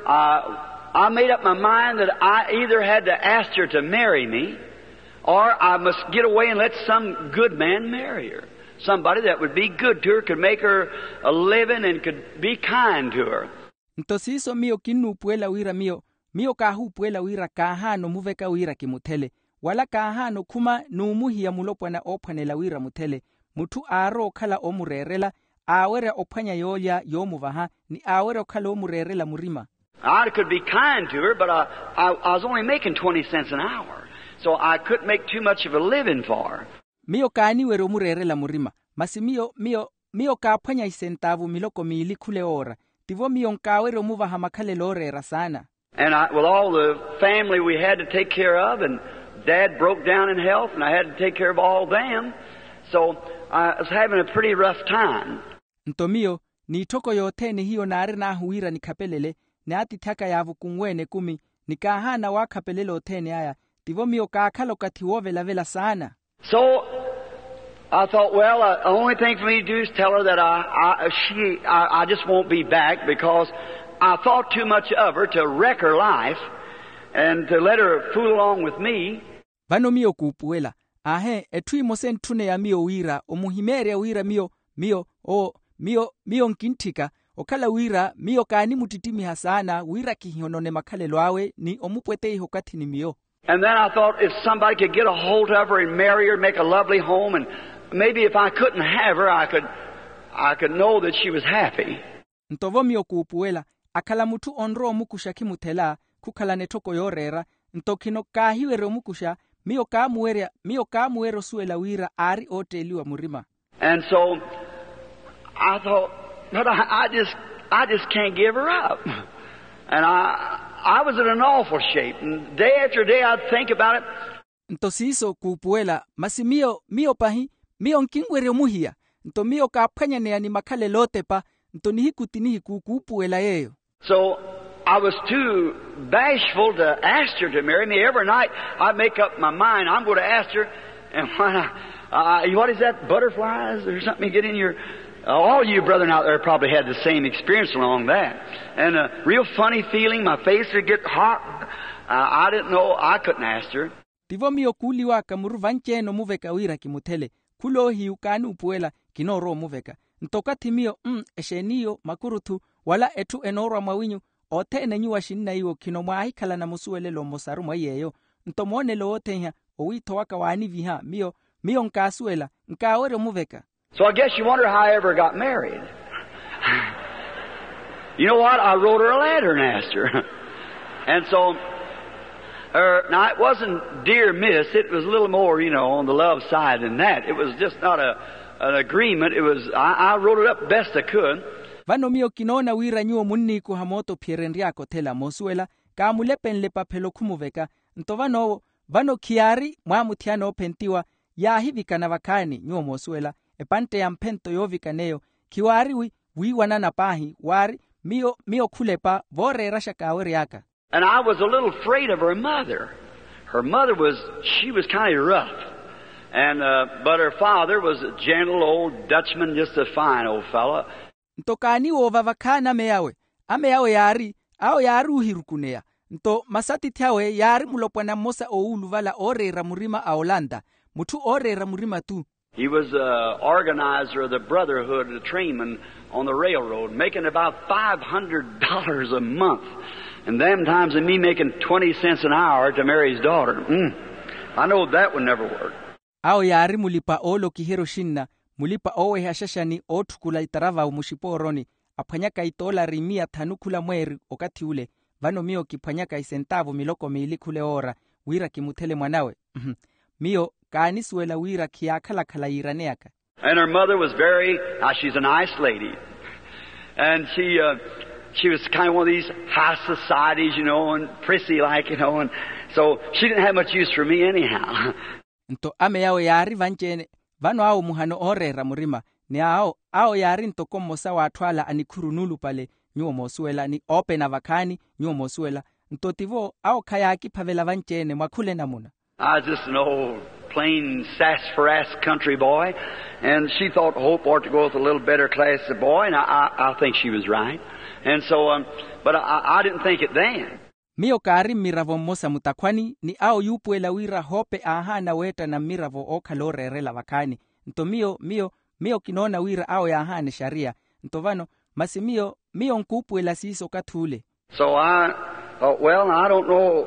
I made up my mind that I either had to ask her to marry me or I must get away and let some good man marry her. Somebody that would be good to her, could make her a living and could be kind to her. Ntosiso mio kinu puela wira mio kahu puela wira kahano muveka wira kimutele. Wala kahano kuma nuumuhi ya mulopwa na ophanela wira mutele. Mutu aro kala omurerela. Awere opanya yoya yomuvaha ni awere okala omurerela murima. I could be kind to her, but I was only making 20 cents an hour. So I couldn't make too much of a living for her. Mio kani wero murerela murima. Masi mio ka phanya isentavu miloko mili kule ora. Tivo mio nkawero muva hamakale lorera sana. And with all the family we had to take care of, and Dad broke down in health, and I had to take care of all them. So I was having a pretty rough time. Ntomio, ni toko yote ni hiyo nare na huira ni kapelele, ni ati taka yavu kungwene kumi, ni kahana wa kapelele otene aya, tivo mio kakalo katiwove la vela sana. So I thought, well, the only thing for me to do is tell her that I just won't be back, because I thought too much of her to wreck her life and to let her fool along with me. Vano mio kupuela, ahe, etui mosen tune ya mio wira, omuhimere wira mio nkintika, okala wira, mio kani mutitimi hasana, wira kihionone makale loawe, ni omupwete hokati ni mio. And then I thought if somebody could get a hold of her and marry her, make a lovely home, and maybe if I couldn't have her, I could know that she was happy. Ntovo mio kupuela, akala mutu onro mukusha kimutela, kukala netoko yorera, ntokino kahiwero mukusha, mio kamuero suela wira ari oteliwa murima. And so I thought, but I just can't give her up. And I was in an awful shape, and day after day I'd think about it. Ntosiso kupuela, masi mio pahi, mio nkingwere muhia, nto mio kapkanya ne ani makale lote pa, nto nihikutinihi kupuela yeyo. So I was too bashful to ask her to marry me. Every night I'd make up my mind, I'm going to ask her, and when what is that, butterflies or something you get in your... all you brethren out there probably had the same experience along that. And a real funny feeling, my face would get hot. I didn't know, I couldn't ask her. Tivo mio kuliwa kamuru vancheno muveka wira kimutele. Kulo hiukani upuela kinoro muveka. Ntokati mio, esheniyo makurutu, wala etu enoro mawinyu, ote enenyuwa shinna iwo kinomwa ahikala na musuele lo mosaru mwayeyo. Ntomone lo otenya, owito waka wani viha, mio nkasuela, nkawere muveka. So I guess you wonder how I ever got married. You know what? I wrote her a letter and asked her. And so, now it wasn't dear miss, it was a little more, on the love side than that. It was just not an agreement. It was, I wrote it up best I could. Vano mio kinona wira nyuo munni kuhamoto pierenriako tela mosuela, ka mulepenle papelo kumuveka, nto vano kiari, muamutiano pentiwa, ya hivika na vakani nyuo mosuela, epante ya mpento yovika neyo, kiwari wiwanana pahi, wari, mio kulepa, vore rasha kaweri yaka. And I was a little afraid of her mother. Her mother she was kind of rough. And, but her father was a gentle old Dutchman, just a fine old fella. Ntokani ovavakana ameyawe yari, ao yari uhirukunea. Nto masati tiawe yari mulopwana mosa ouluvala orera murima aolanda, mutu orera murima tu. He was the organizer of the Brotherhood of the Trainmen on the railroad, making about $500 a month. And them times of me making 20 cents an hour to marry his daughter. I know that would never work. Ao yari mulipa olo kihero shinna, mulipa owe hashashani otukula itarava umushiporoni, apanyaka itola rimia tanukula mweri okati ule, vano mio kipanyaka isentavu miloko miili kule ora, wira kimutele mwanawe. Mio kaanisuela wira kiakala kala iraneaka. And her mother was she's a nice lady. And she was kind of one of these high societies, and prissy-like, and so she didn't have much use for me anyhow. Nto ame yawe yari vanchene, vano ao muhano orera murima, ni ao yari nto komosa watwala anikurunulu pale, nyuo mosuela, ni ope na vakani, nyuo mosuela, nto tivo ao kayaki pavela vanchene, mwakule namuna. I was just an old, plain sassafras country boy, and she thought Hope ought to go with a little better class of boy, and I think she was right. And so, but I didn't think it then. Mio kari miravo mosa mutakwani, ni ao yupuela wira Hope ahana weta na miravo okalore rela vakani. Nto mio kinona wira ao ya ahane sharia. Nto vano, masi mio nkupuela siso katule. So I thought, well, I don't know,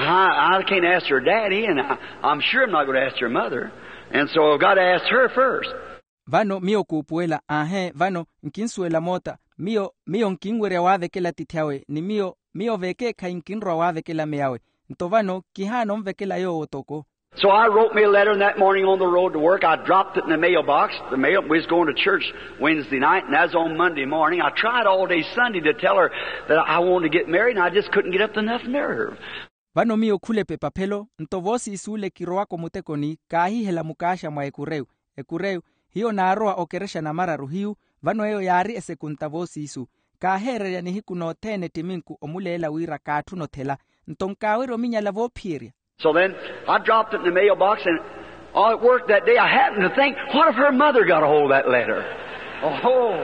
I can't ask her daddy, and I'm sure I'm not going to ask her mother. And so I've got to ask her first. Vano mio kupuela, vano nkinsuela mota, mio nkingwere wavekela tityawe ni mio veke kainkinrwa wavekela meyawe ntovano kihano mvekela yo otoko. So I wrote me a letter that morning on the road to work. I dropped it in the mailbox. We was going to church Wednesday night, and as on Monday morning, I tried all day Sunday to tell her that I wanted to get married, and I just couldn't get up enough nerve. Vano mio kule pepapelo, ntovosi isule kiroako mutekoni, kahi hela mukasha mwa ekureu, hiyo naaroa okeresha na mara ruhiu, vano eo yari esekuntavosi isu, kahere ya nihiku no tene timinku omulela wira katuno tela, ntonkawero minya lavo piria. So then, I dropped it in the mailbox, and at work that day, I happened to think, what if her mother got a hold of that letter? Oh,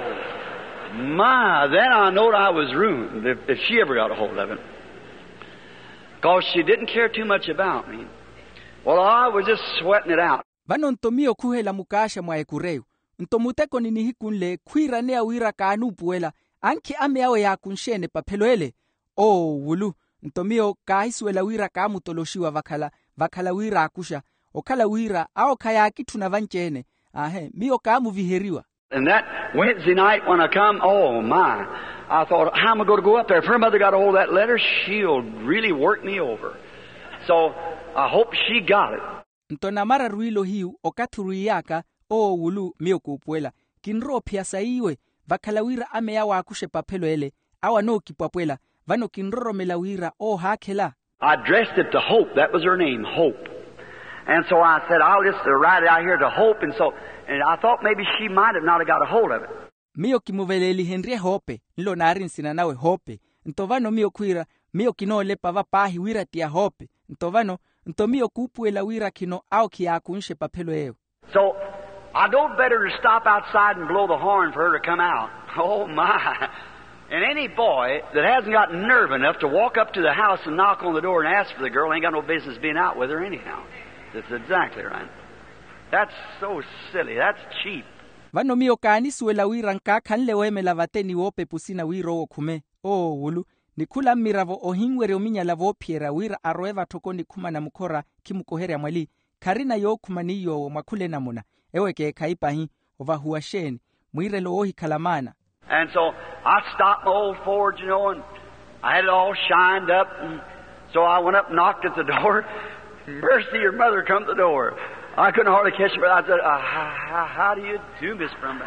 my, then I knowed I was ruined if she ever got a hold of it. Because she didn't care too much about me. Well, I was just sweating it out. Vano ntomio kuhela mukasha mwa ekureu. Ntomuteko ninihikunle kwira nea wira kanu puela. Anki ame yawe ya kunshene papelo ele. Oh, wulu. Ntomio kahiswela wira kamutoloshiwa vakala wira akusha. Okala wira ao kaya kitu na vanchene. Mio kamu viheriwa. And that Wednesday night when I come, oh my, I thought, how am I going to go up there? If her mother got a hold of that letter, she'll really work me over. So I hope she got it. Ntona mara ruilo hiu okaturiaka o wulu mio kupuela. Kinro piasa iwe vakalawira ame yawa akushe papelo ele. Awa no kipapwela. Vano kinroro melawira o hakela. I addressed it to Hope. That was her name, Hope. And so I said, I'll just write it out here to Hope. And I thought maybe she might have not got a hold of it. Mio kimuveleli Henry Hope. Nilo narin sinanawe Hope. Ntovano mio kuira. Mio kino lepa vapahi wira tia Hope. Ntovano. Ntomio kupuela wira kino au kia kunshe papelo eo. So I don't better to stop outside and blow the horn for her to come out. Oh my. And any boy that hasn't got nerve enough to walk up to the house and knock on the door and ask for the girl ain't got no business being out with her anyhow. That's exactly right. That's so silly. That's cheap. Vano mio kanisuela wira nka kanle weme lavateni wope pusina wiro okume. Oh wulu. Nikula miravo ohingwere ominya lavo piera wira aroeva tokoni kuma na mukora kimukohere amwali. Karina yo kumani yo makule namuna. Eweke kaipahi ovahuasheni. Mwire lo ohi kalamana. And so I stopped my old Ford, and I had it all shined up. And so I went up and knocked at the door. Mercy, your mother come to the door. I couldn't hardly catch her, but I said, how do you do, Miss Brumba?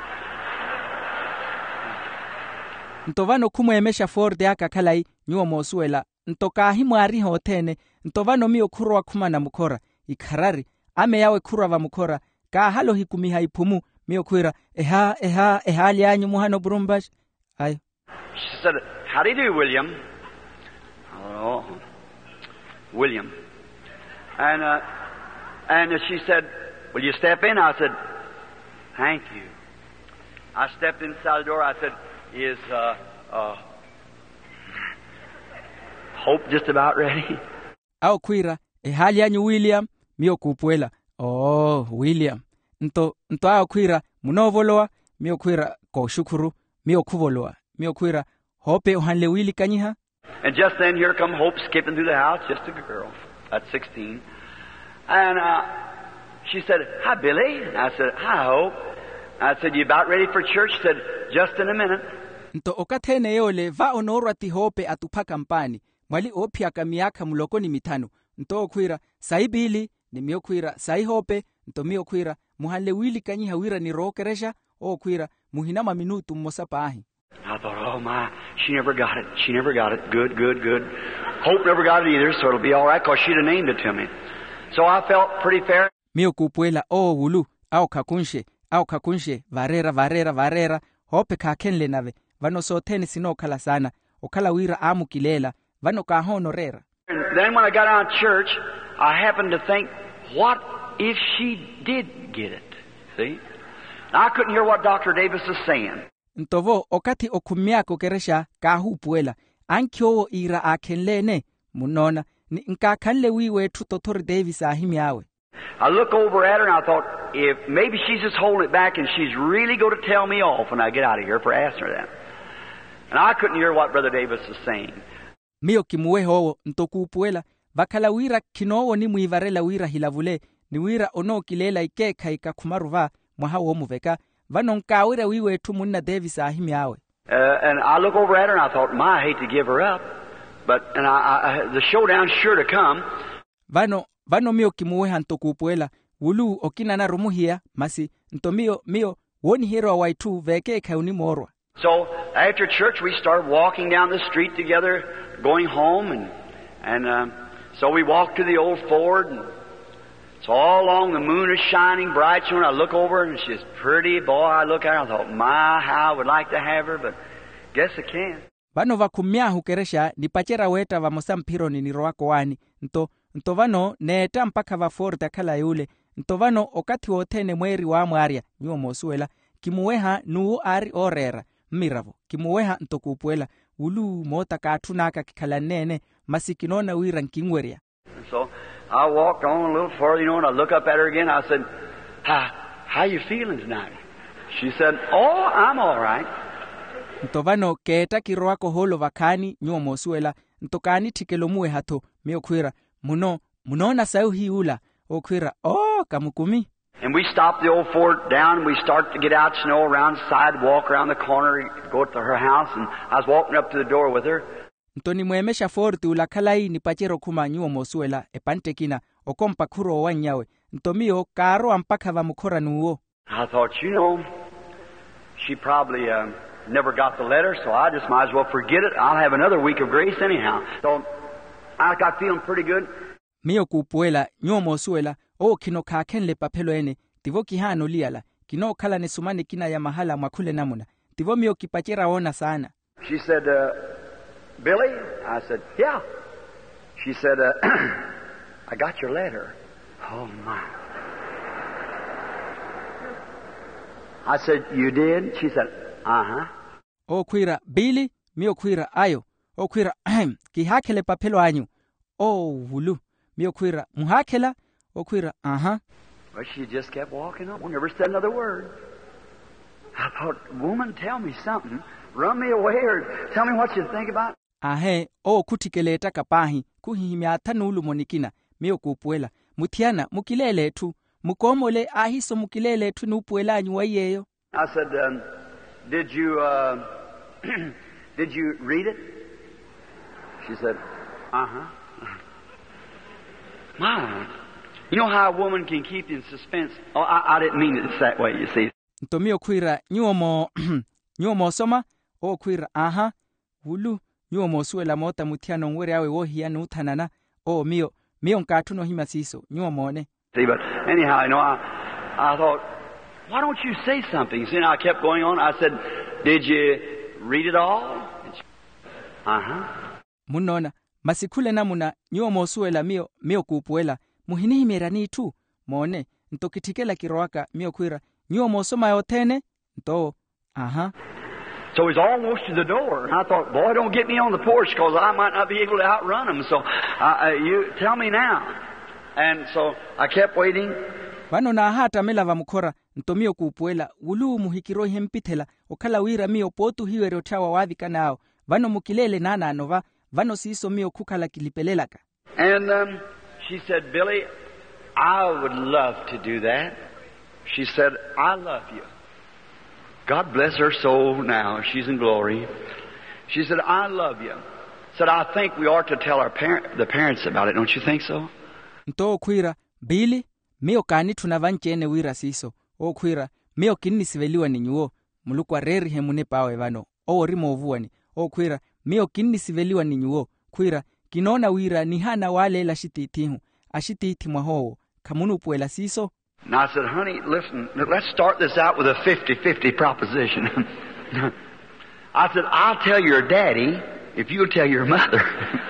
Ntovano kumwemesha Ford yaka kalai nyuo mosuela. Ntoka himwari hotene. Ntovano mio kurwa kuma na mukora. Ikarari. Ame yawe kurwa va mukora. Ka halo hikumiha ipumu. Mio kuira. Eha lianyu muhano Brumbash. Ayo. She said, how do you do, William? Oh, William. And she said, will you step in? I said, thank you. I stepped inside the door. I said, is Hope just about ready? Au kuira. Hali yanyu William. Mio kupuela. Oh, William. Nto au kuira. Munovoloa. Mio kuira ko shukuru. Mio kuvoloa. Mio kuira. Hope ohanle wili kanyiha. And just then here come Hope skipping through the house, just a girl at 16. And she said, hi, Billy. And I said, hi, Hope. I said, you about ready for church? She said, just in a minute. Nto okatene yole va onorwa ti Hope atupaka mpani. Mwali opiaka miaka mulokoni mitano. Nto okuira, sai Billy, ni mio kuira, sai Hope, nto mio kuira, muhanle wili kanyiha wira ni rokeresha, o kuira, muhinama minutu mosapa ahi. I thought, oh my, she never got it. She never got it. Good. Hope never got it either, so it'll be all right, because she'd have named it to me. So I felt pretty fair. Mio kupuela, wulu, au kakunshe, varera, Hope kakenle nave, vano soteni sino kala sana, okala wira amu kilela, vano kahono rera. And then when I got out of church, I happened to think, what if she did get it? See? Now, I couldn't hear what Dr. Davis was saying. Ntovo okati okumiako keresha kahupuela, ankyo ira akenlene, munona, ni nkakanle wiwe tutotori Davis ahimiawe. I look over at her and I thought, if maybe she's just holding it back and she's really going to tell me off when I get out of here for asking her that. And I couldn't hear what Brother Davis was saying. Mio kimuwe howo ntokupuela, vakala wira kinowo ni muivarela wira hilavule, ni wira ono kilela ikeka ikakumaruva, mwaha wo muveka, vano nkawira wiwe tu munna Davis ahimiawe. And I look over at her and I thought, I hate to give her up. But, and the showdown's sure to come. Vano mio kimuweha ntokupuela, wulu okinana rumuhia, masi mio woni hero waitu veke kauni morwa. So, after church we started walking down the street together, going home, and so we walked to the old Ford, and it's all along, the moon is shining bright, and I look over and she's pretty, boy, I look at her and I thought, how I would like to have her, but guess I can't. Vano vakumia hukeresha, nipachera weta vamosampiro ni niroako wani, nto vano neeta mpaka va Ford akala yule, nto vano okati wotene mweri wa mwaria, nyuo mosuela, kimuweha nuu ari orera, miravo, kimuweha ntokupuela, ulu mota katunaka kikala nene, masikinona wira nkingweria. So, I walked on a little further, and I look up at her again. I said, how you feeling tonight? She said, oh, I'm all right. Ntovano keeta kiroako holo vakani nyuo mosuela, ntokani tikelomuwe hato, mio kwira, munona sau hiula, o kwira, kamukumi. And we stopped the old Ford down, and we started to get out snow around the side, walk around the corner, go to her house, and I was walking up to the door with her. Ntoni mwemesha Ford ulakalai ni pachero kuma nyuo mosuela, epantekina, okompa kuro wanyawe, ntomio karo ampaka va mukora nuo. I thought, she probably never got the letter, so I just might as well forget it. I'll have another week of grace anyhow. So I got feeling pretty good. Mio kupuela, nyuo mosuela, kino kakenle papelo ene, tivo kihano liala, kino kala nesumane kina ya mahala mwakule namuna, tivo mio kipachera ona sana. She said, Billy? I said, yeah. She said, I got your letter. Oh, my. I said, you did? She said, uh-huh. Kwira, Billy, mio kwira, ayo. Kwira, kihakele papelo anyu. Wulu. Mio kwira, muhakela? Kwira, uh-huh. Well, she just kept walking on, never said another word. I thought, woman, tell me something. Run me away or tell me what you think about it. Kutikeleta kapahi, kuhihimia tanulu monikina, mio kupuela. Mutiana, mukilele tu, mukomole ahiso mukilele tu nupuela nyuwayeyo. I said, did you read it? She said, uh-huh. My, you know how a woman can keep you in suspense? I didn't mean it that way, you see. Ntomio kwira, nyuomo soma, kwira, aha, wulu, nyuomo suela mota mutiano mwere awe wohia nutanana, mio nkatuno himasiso, nyuomone. See, but anyhow, I thought, why don't you say something? So, I kept going on. I said, did you read it all? Uh-huh. Munona, masikule namuna, nyuomo suela mio kupuela, muhinihimera tu, mone, ntokitikela kiroaka, mio kwira, nyuomo soma yotene, uh-huh. So he's almost to the door. And I thought, boy, don't get me on the porch because I might not be able to outrun him. So you tell me now. And so I kept waiting. Vano na hata mela va mukora, ntomio kupuela, ulu muhikiro hempitela, okala wira mio potu hiwe rochawa wadhika nao, vano mukilele nana anova, vano siso mio kukala kilipelelaka. And she said, Billy, I would love to do that. She said, I love you. God bless her soul now. She's in glory. She said, I love you. Said, I think we ought to tell the parents about it. Don't you think so? Nto kwira, Billy, mio kani tunavanchene wira siso. Kwira, mio kinni siveliwa ni nyuo. Mulukwa reri hemune pawe vano. Rimo ovuani. Kwira, mio kinni siveliwa ni nyuo. Kwira, kinona wira ni hana wale la shititihu. Ashititi mwaho. Kamunu puela siso. And I said, honey, listen, let's start this out with a 50-50 proposition. I said, I'll tell your daddy if you'll tell your mother.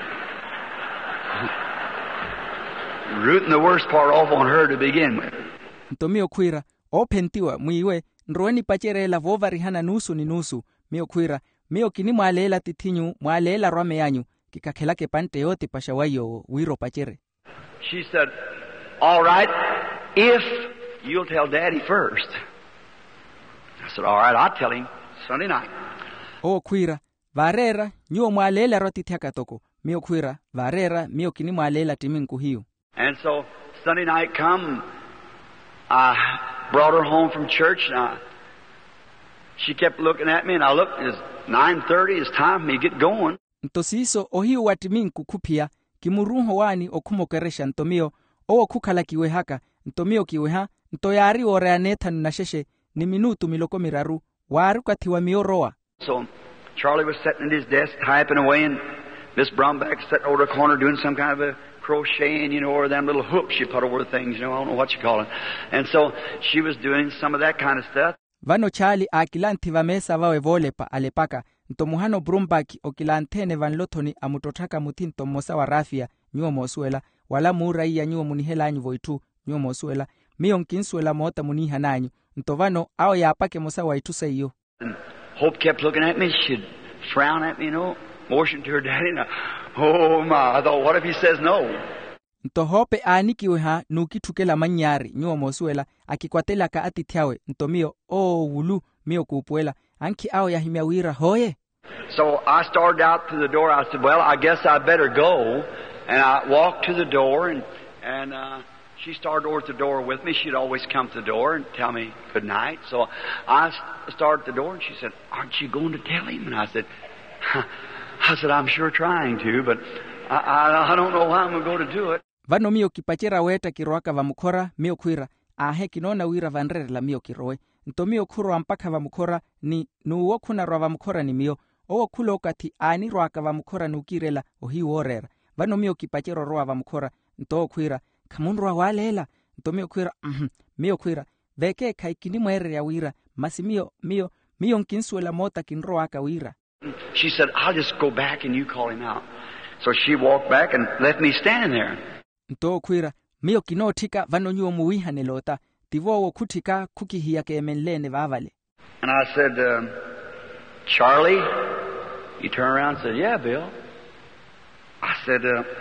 Rooting the worst part off on her to begin with. Ntomio kwira, pentiwa, mwiwe, nroeni pacherela vovari hana nusu ni nusu, mio kwira, mio kini mwalela titinyu, mwalela rwame yanyu, kikakelake pante yote pashawayo, wiro pachere. She said, all right, if you'll tell Daddy first. I said, all right, I'll tell him Sunday night. Kwira, varera, nyuo mwalela rotitiaka toko, mio kwira, varera, mio kini mwalela timinku hiyo. And so Sunday night come, I brought her home from church, and She kept looking at me, and I looked, it's 9:30, it's time for me to get going. Ntosiso ohiu watimin kukupia, kimurunho wani okumokeresha ntomio, owo kukala kiwehaka, ntomio kiweha, ntoyari oreaneta nunasheshe, ni minutu miloko miraru, waru katiwa mioroa. So Charlie was sitting at his desk typing away, and Miss Bromback sitting over the corner doing some kind of a crocheting, or them little hoops she put over things, I don't know what you call it. And so she was doing some of that kind of stuff. Vano Charlie akilanti vamesa vawe volepa alepaka, ntomuhano Brumbaki okilantene vanlotoni amutotaka mutinto mosa wa rafia nyuo mosuela, wala murai ya nyuo munihela anyu voitu nyuo mosuela, miyo nkinsuela moota muniha nanyu, ntovano ao ya apake mosa waitu saiyo. Hope kept looking at me, she'd frown at me, motion to her daddy. Oh my, I thought, what if he says no? Ntohope anikiweha nukitukela manyari nyuo mosuela, akikwatela ka atitiawe, ntomio, wulu, mio kupuela, anki ao ya himia wira hoye. So I started out to the door. I said, well, I guess I better go. And I walked to the door, and she started over at the door with me. She'd always come to the door and tell me good night. So I started at the door, and she said, aren't you going to tell him? And I said, I'm sure trying to, but I don't know how I'm going to go to do it. Vano mio kipachera weta kiroaka vamukora, mio kuira, ahe kinona wira vanrela mio kiroe. Ntomio kuro ampaka vamukora ni nuwo kuna roa vamukora ni mio. Owo kulo kati ani roaka vamukora nukirela ohi worera. Vano mio kipachero roa vamukora, nto kuira, kamun roa walela. Ntomio kuira, mio kuira, veke kaikini mwere ya wira, masi mio nkinsuela mota kinroaka wira. She said, I'll just go back and you call him out. So she walked back and left me standing there. Nto kuira, mio kinotika vano nyuo muwiha nelota, tivowo kutika kukihiya kemenlene vavale. And I said, Charlie? He turned around and said, yeah, Bill. I said,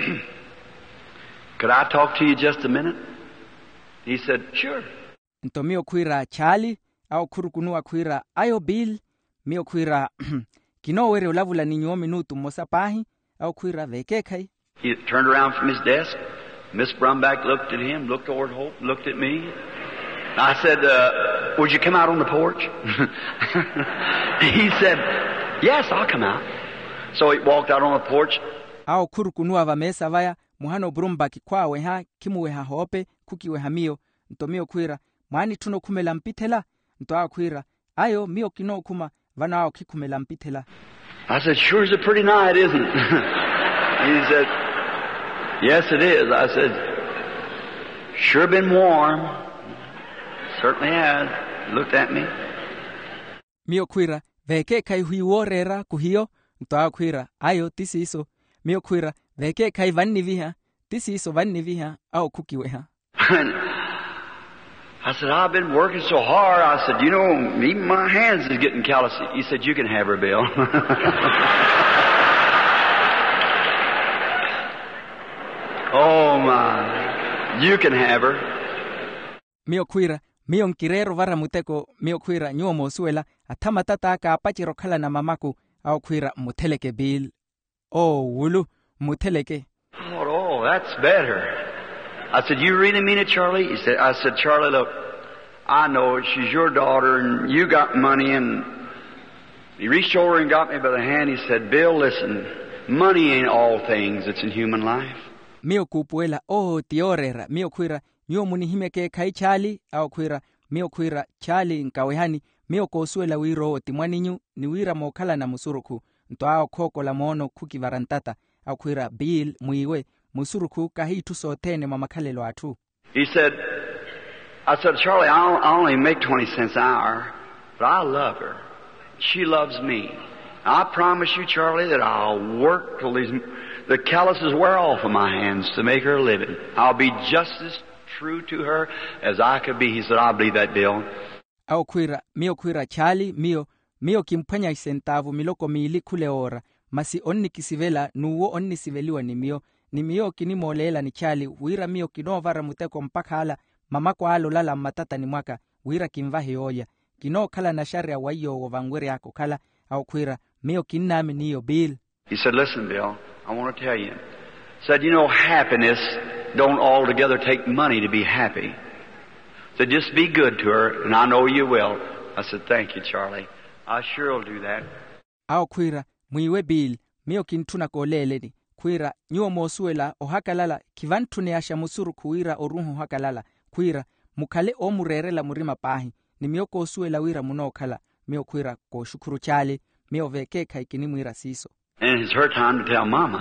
could I talk to you just a minute? He said, sure. Nto mio kuira Charlie, au kurukunua kuira ayo Bill, mio kuira kino were ulavula ninyo minutu mosapahi, au kuira vekekai. He turned around from his desk. Miss Brumback looked at him, looked toward Hope, looked at me. I said, would you come out on the porch? He said, yes, I'll come out. So he walked out on the porch. Au kurukunua vamesa vaya, muhano Brumbaki kwa weha, kimu weha Hope, kuki weha mio, nto mio kuira, mwani tuno kumela mpitela, nto ao kuira, ayo mio kino kuma, vana ao kikumela mpitela. I said, sure is a pretty night, isn't it? He said, yes, it is. I said, sure been warm. Certainly has. He looked at me. Mio kuira, veke kai hui worera kuhio, ntoa kuira, ayo tisi iso. Mio kuira, veke kai vanni viha, tisi iso vanni viha, au kukiweha. I said, I've been working so hard. I said, even my hands is getting callous. He said, you can have her, Bill. Oh my, you can have her. Mio kuira, mio nkirero vara muteko, mio kuira nyuo mosuela, atama tata ka apachiro kala na mamaku, au kuira muteleke Bill. Wulu, muteleke. Oh, that's better. I said, you really mean it, Charlie? I said, Charlie, look, I know she's your daughter and you got money. And he reached over and got me by the hand. He said, Bill, listen, money ain't all things that's in human life. Mio kupuela, tiorera, mio kuira, nyuo munihimeke kai Charlie, au kuira, mio kuira, Charlie nkawehani, mio kosuela wiro timwaninyu, ni wira mokala na musuruku, nto ao koko la mono kuki varantata, au kuira Bill muiwe, musuruku kahitu sotene mamakalelo atu. I said, Charlie, I only make 20 cents an hour, but I love her. She loves me. I promise you, Charlie, that I'll work till the calluses wear off of my hands to make her a living. I'll be just as true to her as I could be. He said, I believe that, Bill. Au kuira, mio kuira Charlie, mio kimpanya isentavu miloko miili kule ora. Masi onni kisivela, nuwo onni siveliwa ni mio kinimolela ni Charlie, wira mio kinovara muteko mpaka hala, mamako alo lala matata ni mwaka, wira kimvahi oya. Kino kala na sharia wayo wavangwere yako kala, au kuira, mio kinami niyo Bill. He said, listen, Bill, I want to tell you. Said, happiness don't altogether take money to be happy. Said, just be good to her, and I know you will. I said, thank you, Charlie. I sure will do that. Ao kwira mwiwe Bill mio kintuna koleleni kwira nyuo mosuela ohakalala kivantune asha musuru kuira oruhu hakalala kwira mukale omurerela murima pahi ni mio kosuela wira munokala mio kwira ko shukuru chale mio veke kaikini mwira siso. And it's her time to tell Mama.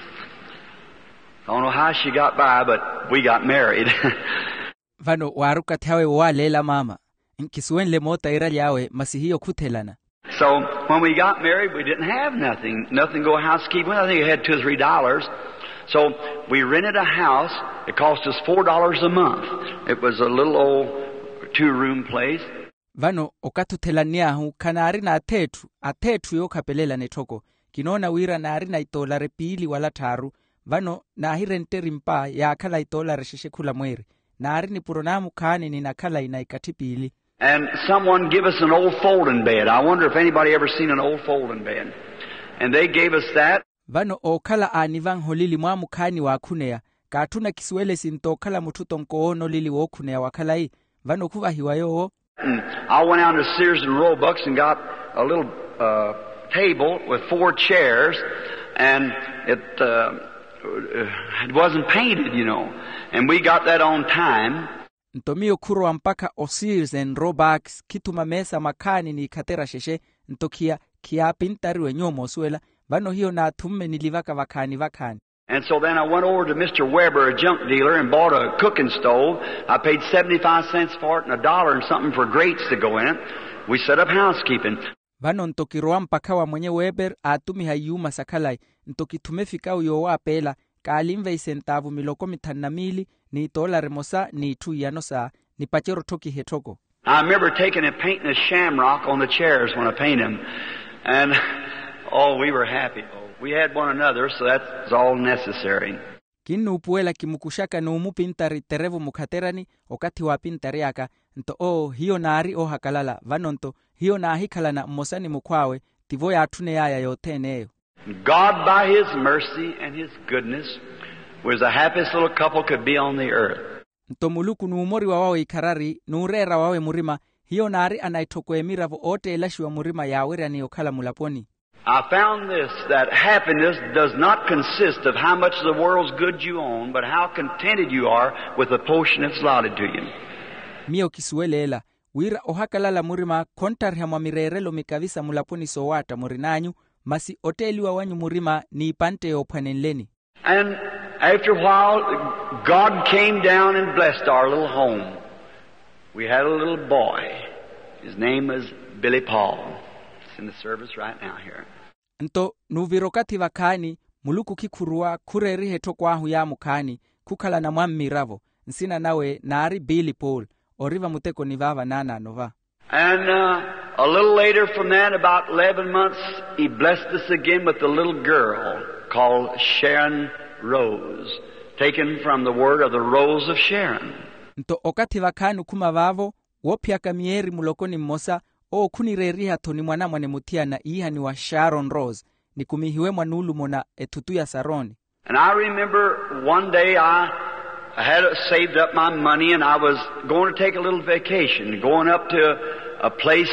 I don't know how she got by, but we got married. Vano waruka tawe walela mama nkisuenle mota iralyawe masihio kutelana. So when we got married, we didn't have nothing go housekeeping. I think we had $2 or $3. So we rented a house. It cost us $4 a month. It was a little old 2-room place. Vano okatutelaniahu kanari na atetu yo kapelela netoko kinona wira nari na $1 pili wala taru vano na hirenteri mpa ya kala $1 sheshekula mweri nari ni puronamu kani ni nakala inaikatipili. And someone gave us an old folding bed. I wonder if anybody ever seen an old folding bed. And they gave us that. Vano okala anivang holili mwamu kani wa kunea. Katuna kiswele sintokala mututo mkoono lili wokunea wakalai. Vano kuva hiwayo. I went out to Sears and Roebuck's and got a little table with 4 chairs. And it wasn't painted, you know. And we got that on time. Ntomio kuro mpaka Sears and Roebuck's kituma mesa makani ni katera sheshe ntokia kia pintari wenyomo suela vano hiyo na tumme nilivaka vakani. And so then I went over to Mr. Weber, a junk dealer, and bought a cooking stove. I paid 75 cents for it and $1 and something for grates to go in it. We set up housekeeping. Vano ntokiroa mpaka wa mwenye Weber atumi hayuma sakalai ntokitumefika uyowa pela kalimve isentavu miloko mitannamili ni $1 mosa ni $2 ni pachero toki hetoko. I remember taking and painting a shamrock on the chairs when I painted them. And, we were happy. We had one another, so that's all necessary. Kinu upuela kimukushaka no umupintari terevu mukaterani okati wa pintari yaka nto hiyo naari hakalala vanonto hiyo na hikalana mosani mukwawe tivoya atune yaya yote neyo. God, by His mercy and His goodness, was the happiest little couple could be on the earth. Ntomuluku nuumori wawe ikarari nuurera wawe murima hiyo naari anaitoko emiravo ote elashi wa murima yawera ni okala mulaponi. I found this, that happiness does not consist of how much of the world's good you own, but how contented you are with the portion that's allotted to you. Mio kisuelela wira ohakalala murima kontar hamwa mirerelo mikavisa mulaponi sowata murinanyu masi oteliwa wanyu murima ni pante ophanenleni. And after a while, God came down and blessed our little home. We had a little boy. His name was Billy Paul. He's in the service right now here. Nto nuvirokati vakani muluku kikurua kureri hetoko ahu ya mukani kukala na mwammiravo nsina nawe naari Billy Paul oriva muteko nivava nana nova. And a little later from that, about 11 months, He blessed us again with a little girl called Sharon Rose, taken from the word of the Rose of Sharon. Nto okati vakani kumavavo wopiaka mieri mulokoni mmosa kunireri hatoni mwana mwane mutiana iha ni wa Sharon Rose ni kumihiwe mwanulu mona etutu ya Saroni. And I remember one day I had saved up my money and I was going to take a little vacation, going up to a place,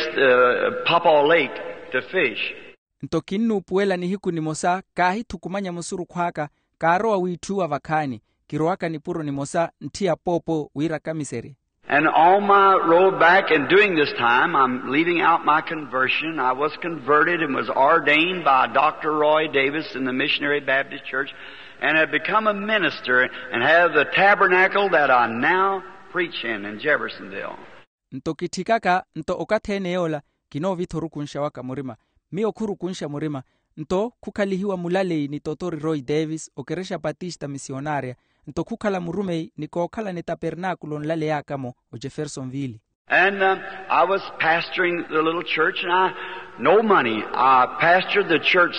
Papa Lake, to fish. Ntokinu upuela ni hiku ni mosa kahi tukumanya musuru kwaka karoa witua vakani kiroaka ni puro ni mosa ntia popo wira kamiseri. And on my road back and during this time, I'm leaving out my conversion. I was converted and was ordained by Dr. Roy Davis in the Missionary Baptist Church and have become a minister and have the tabernacle that I now preach in Jeffersonville. Ntokitikaka nto okateneola kino vitoru kunsha waka murima. Mio kuru kunsha murima. Nto kukalihiwa mulale ni Totori Roy Davis okeresha Batista misionaria. Nto kukala murumei ni kokala ni tabernakulo nlale yakamo o Jeffersonville. And I was pastoring the little church and no money. I pastored the church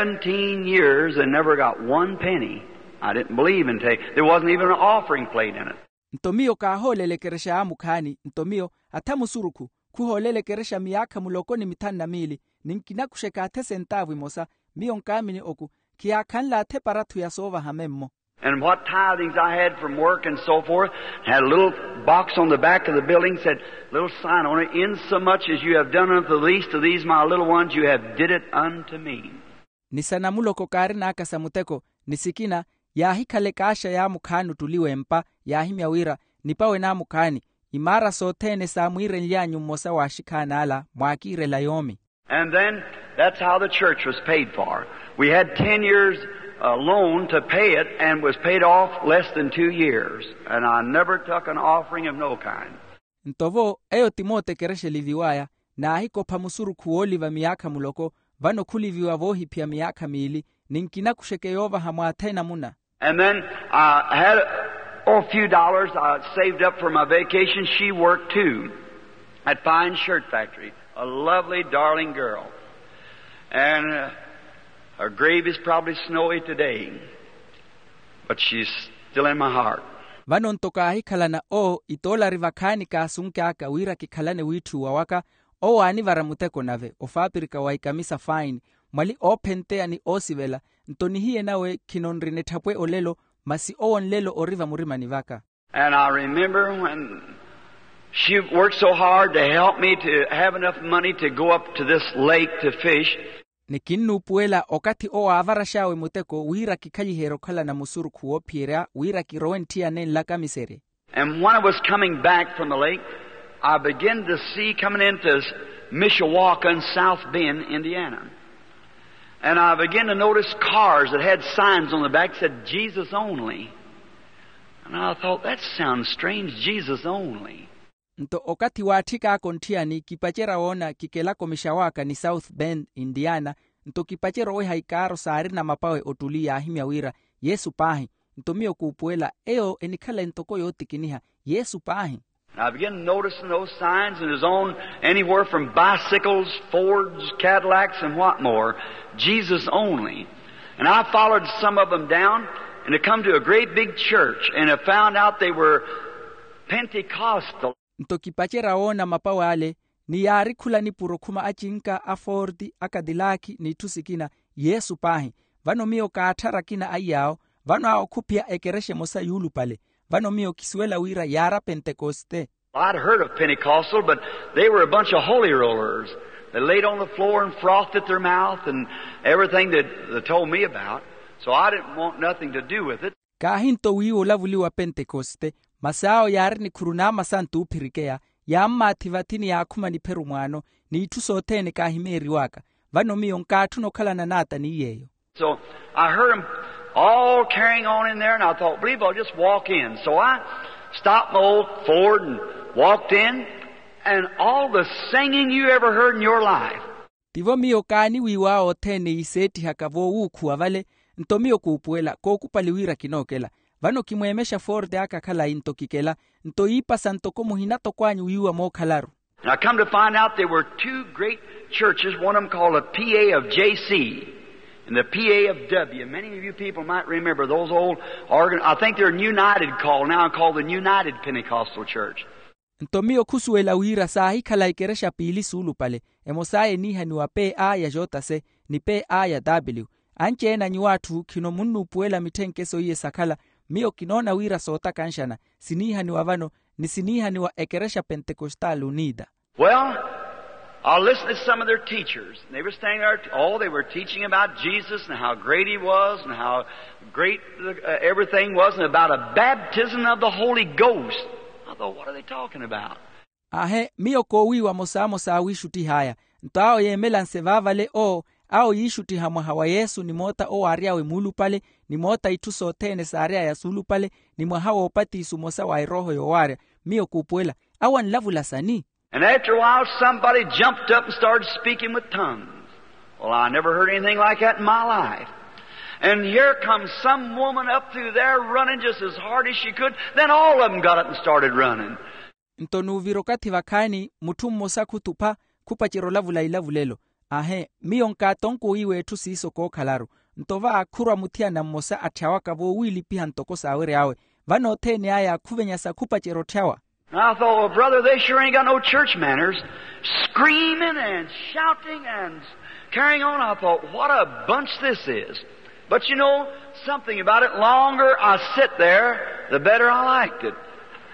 17 years and never got one penny. I didn't believe in there wasn't even an offering plate in it. Ntomio kaholele keresha amukani, ntomio atamusuruku kuholele keresha miaka mulokoni mitanda mili ninkina kusheka ate centavu mosa mio nkamini oku kia kanla ate paratu ya sova hamemmo. and what tithings I had from work and so forth. Had a little box on the back of the building, said, little sign on it, in so much as you have done unto the least of these my little ones, you have did it unto me. Nisanamulo kari na akasamuteko, nisikina, yahi kale kasha ya mukhanu tuliwe mpa, yahi miawira, nipawe na mukhani, imara sotene sa mwire nlianyu mosa wa shikana ala, mwakire la yomi. And then, that's how the church was paid for. We had 10 years loan to pay it, and was paid off less than 2 years. And I never took an offering of no kind. Ntovo, eyo Timote kereshe liviwaya, na ahiko pamusuru kuoliva miaka muloko, vano kuliviwa vohi pia miaka miili, ninkina kushekeyova hamwatena muna. And then I had a few dollars I saved up for my vacation. She worked too at Fine Shirt Factory. A lovely, darling girl. And her grave is probably snowy today. But she's still in my heart. Vano ntoka ahikalana o itola rivakani ka asunke aka wira kikalane witu wawaka o ani varamuteko nave ofapirika waikamisa fine mali o pente ani osivela ntoni hiye nawe kinonrine tapwe olelo masi o onlelo oriva murima nivaka. And I remember when she worked so hard to help me to have enough money to go up to this lake to fish. Nikinu puela okati o avarashawe muteko wira kikayihero kala na musuru kuopiera wira kiroentia nen laka misere. And when I was coming back from the lake, I began to see coming into Mishawaka in South Bend, Indiana. And I began to notice cars that had signs on the back that said Jesus only. And I thought, that sounds strange, Jesus only. Nto okati watika kontiani kipachera ona kikelako Mishawaka ni South Bend, Indiana. Nto kipachera oi haikaro saari na mapawe otulia ahimia wira Yesu pahi. Nto miyo kupuela eo enikala ntoko yoti kiniha Yesu pahi. I began noticing those signs and his own anywhere from bicycles, Fords, Cadillacs, and what more. Jesus only. And I followed some of them down and I come to a great big church and I found out they were Pentecostal. Nto kipachera ona mapawe ale ni yari kula ni purokuma achinka a Fordi a Cadillac ni tusikina Yesu pahi. Vano miyo kaatara kina ayao. Vano ao kupia ekereshe mosa yulu pale. Vano miyo kisuela wira yara Pentecoste. I'd heard of Pentecostal, but they were a bunch of holy rollers. They laid on the floor and frothed at their mouth and everything that they told me about. So I didn't want nothing to do with it. Kahinto wiyo lavuliwa Pentecoste. Masao yari ni kurunama santu upirikea. Yamma ativatini ya akuma ni perumwano. Ni itusotene kahimeri waka. Vano miyo nkatu no kala na nata ni yeyo. So I heard them all carrying on in there, and I thought, believe I'll just walk in. So I stopped my old Ford and walked in, and all the singing you ever heard in your life. Tivo miyo kani wiwa otene iseti hakavo ukuwa vale, nto miyo kupuela, kokupaliwira kinokela. Vano kimwemesha Ford aka kala into kikela, nto ipa santoko muhinato kwanyu wiwa mo kalaru. And I come to find out there were two great churches, one of them called a PA of JC. And the PA of W. Many of you people might remember those old I think they're United called now, called the United Pentecostal Church. Ntomio kusuela wira sahi kala ikeresha pili sulu pale. Emosae niha ni wa PA ya jotase ni PA ya W. Anche na nyuatu kino munu puela mitenkeso iye sakala. Mio kinona wira sota kanshana. Siniha ni wa vano ni siniha ni wa ekeresha Pentecostal Unida. Well, I listened to some of their teachers. They were standing there. They were teaching about Jesus and how great He was and how great everything was and about a baptism of the Holy Ghost. I thought, what are they talking about? Ahe, miyo kowi wa mosa wishuti haya. Ntao ye melanse vavale au yishuti hamwa hawa Yesu ni mota aria we mulu pale, ni mota ituso tene sa aria ya sulu pale, ni mwahawa opati isu mosa wa iroho yowaria. Miyo kupuela, awa nlavula sani. And after a while, somebody jumped up and started speaking with tongues. Well, I never heard anything like that in my life. And here comes some woman up through there running just as hard as she could. Then all of them got up and started running. Ntonu virokati vakani mutum mosa kutupa kupachiro lavulelo. Ahe, miyo nkatonku iwe tu siso ko kalaru. Ntova akura mutia na mosa achawaka vo wili piha ntoko sawere awe. Vano tene aya kuvenyasa kupachiro chawa. And I thought, well, brother, they sure ain't got no church manners. Screaming and shouting and carrying on. I thought, what a bunch this is. But you know something about it, longer I sit there, the better I liked it.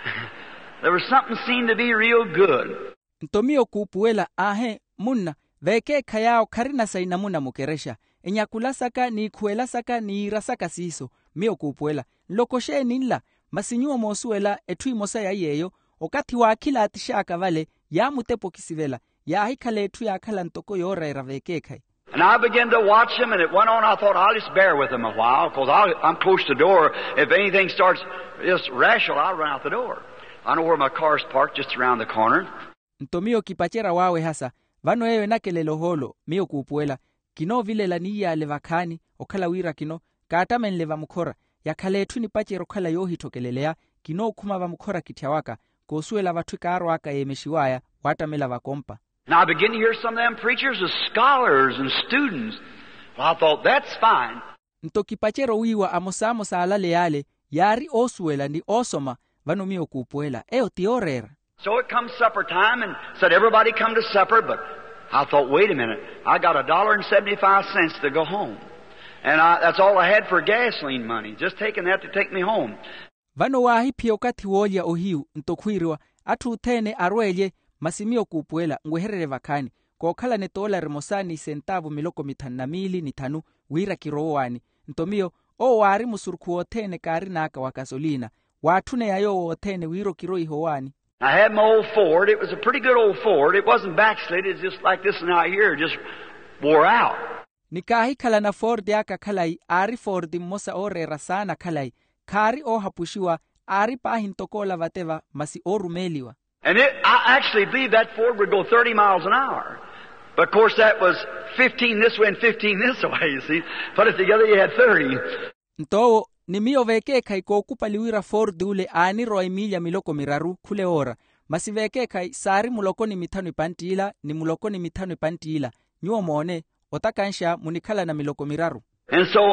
There was something seemed to be real good. Ntomio kupuela ahe munna veke kayao karina saina muna mukeresha. Enyakulasaka ni kuelasaka ni irasaka siso. Mio kupuela. Lokoshe ninla. Masinyuo mosuela etui mosaya yeyo. Okati wa akila atishaka vale. Ya mutepo kisivela. Ya hikale etui akala ntoko yora eraveke kai. And I began to watch him, and it went on. I thought, I'll just bear with him a while, because I'm close to the door. If anything starts just rational, I'll run out the door. I know where my car's parked, just around the corner. Ntomio kipachera wawe hasa. Vano ewe nakelelo holo, mio kupuela. Kino vile la niya levakani, okala wira kino, kaatamen leva mukora. Ya kale tu ni pachero kala yohi tokelelea, kino kumava mukora kitiawaka, kosuela vatuika arwaka yemeshiwaya, watamela vakompa. Now I begin to hear some of them preachers as scholars and students. Well, I thought, that's fine. Ntokipachero wiwa amosa alale yale, yari osuela ni osoma, vano mio kupuela, eo tiorera. So it comes supper time and said everybody come to supper, but I thought, wait a minute, I got $1.75 to go home. And that's all I had for gasoline money, just taking that to take me home. Vano wahi pia ukati wolia ohiu, ntokwiriwa, atu utene arwelye, masimio kupuela, nguherere vakani, kwa okala ne $1 mosani sentavu miloko mitanamili ni tanu, wira kirowani, ntomio, o wari musurku otene kari naka wakasolina, watune yayo otene wiro kiroi hoani. I had my old Ford. It was a pretty good old Ford. It wasn't backslid. It's just like this one out here, just wore out. Nikahi kala na Ford yaka kalai, ari Ford mosa orera sana kalai, kari o hapushiwa, ari pahintokola vateva, masi orumeliwa. And I actually believe that Ford would go 30 miles an hour. But of course that was 15 this way and 15 this way, you see. Put it together, you had 30. Ntowo, ni mio veke kai kokupaliwira Ford ule ani roimilia miloko miraru kule ora. Masi veke kai sari mulokoni mitano ipantila, ni mulokoni mitano ipantila. Nyuo mone, otakansha munikala na miloko miraru. And so,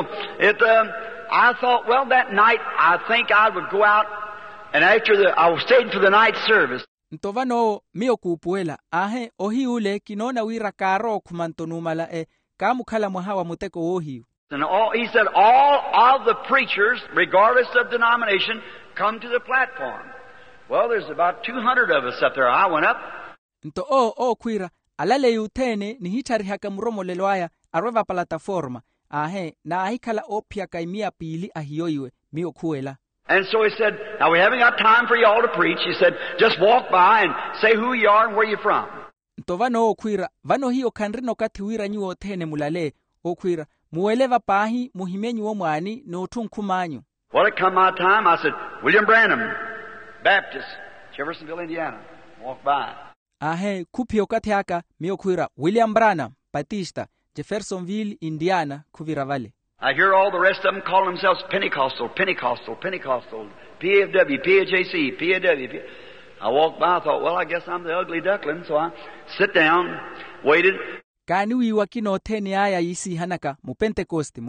I thought, well, that night, I think I would go out, and after I was staying for the night service. Ntovano, mio kupuela, ahe, ohi ule, kinona wira karo kumantonumala kamukala mwahawa muteko ohiu. And he said, all of the preachers, regardless of denomination, come to the platform. Well, there's about 200 of us up there. I went up. Nto kwira, alale yutene ni hitari haka muromo leloaya, arweva plataforma. Ahe, na ahikala opia kaimia pili ahiyoiwe, mio kuela. And so he said, now we haven't got time for you all to preach. He said, just walk by and say who you are and where you're from. Nto vano kwira, vano hiyo kanrino kati wira nyuo tene mulale, kwira. Mueleva pahi muhimenyu omwani no tunkumanyu. Well, it come my time, I said, William Branham, Baptist, Jeffersonville, Indiana. Walk by. Ahe, kupi okati haka, mio kuira, William Branham, Batista, Jeffersonville, Indiana, kuvira vale. I hear all the rest of them call themselves Pentecostal, PAWJC, PAW. I walked by, I thought, well, I guess I'm the ugly duckling, so I sit down, waited. Kani wakino teni aya isi hanaka, Mupentecosti,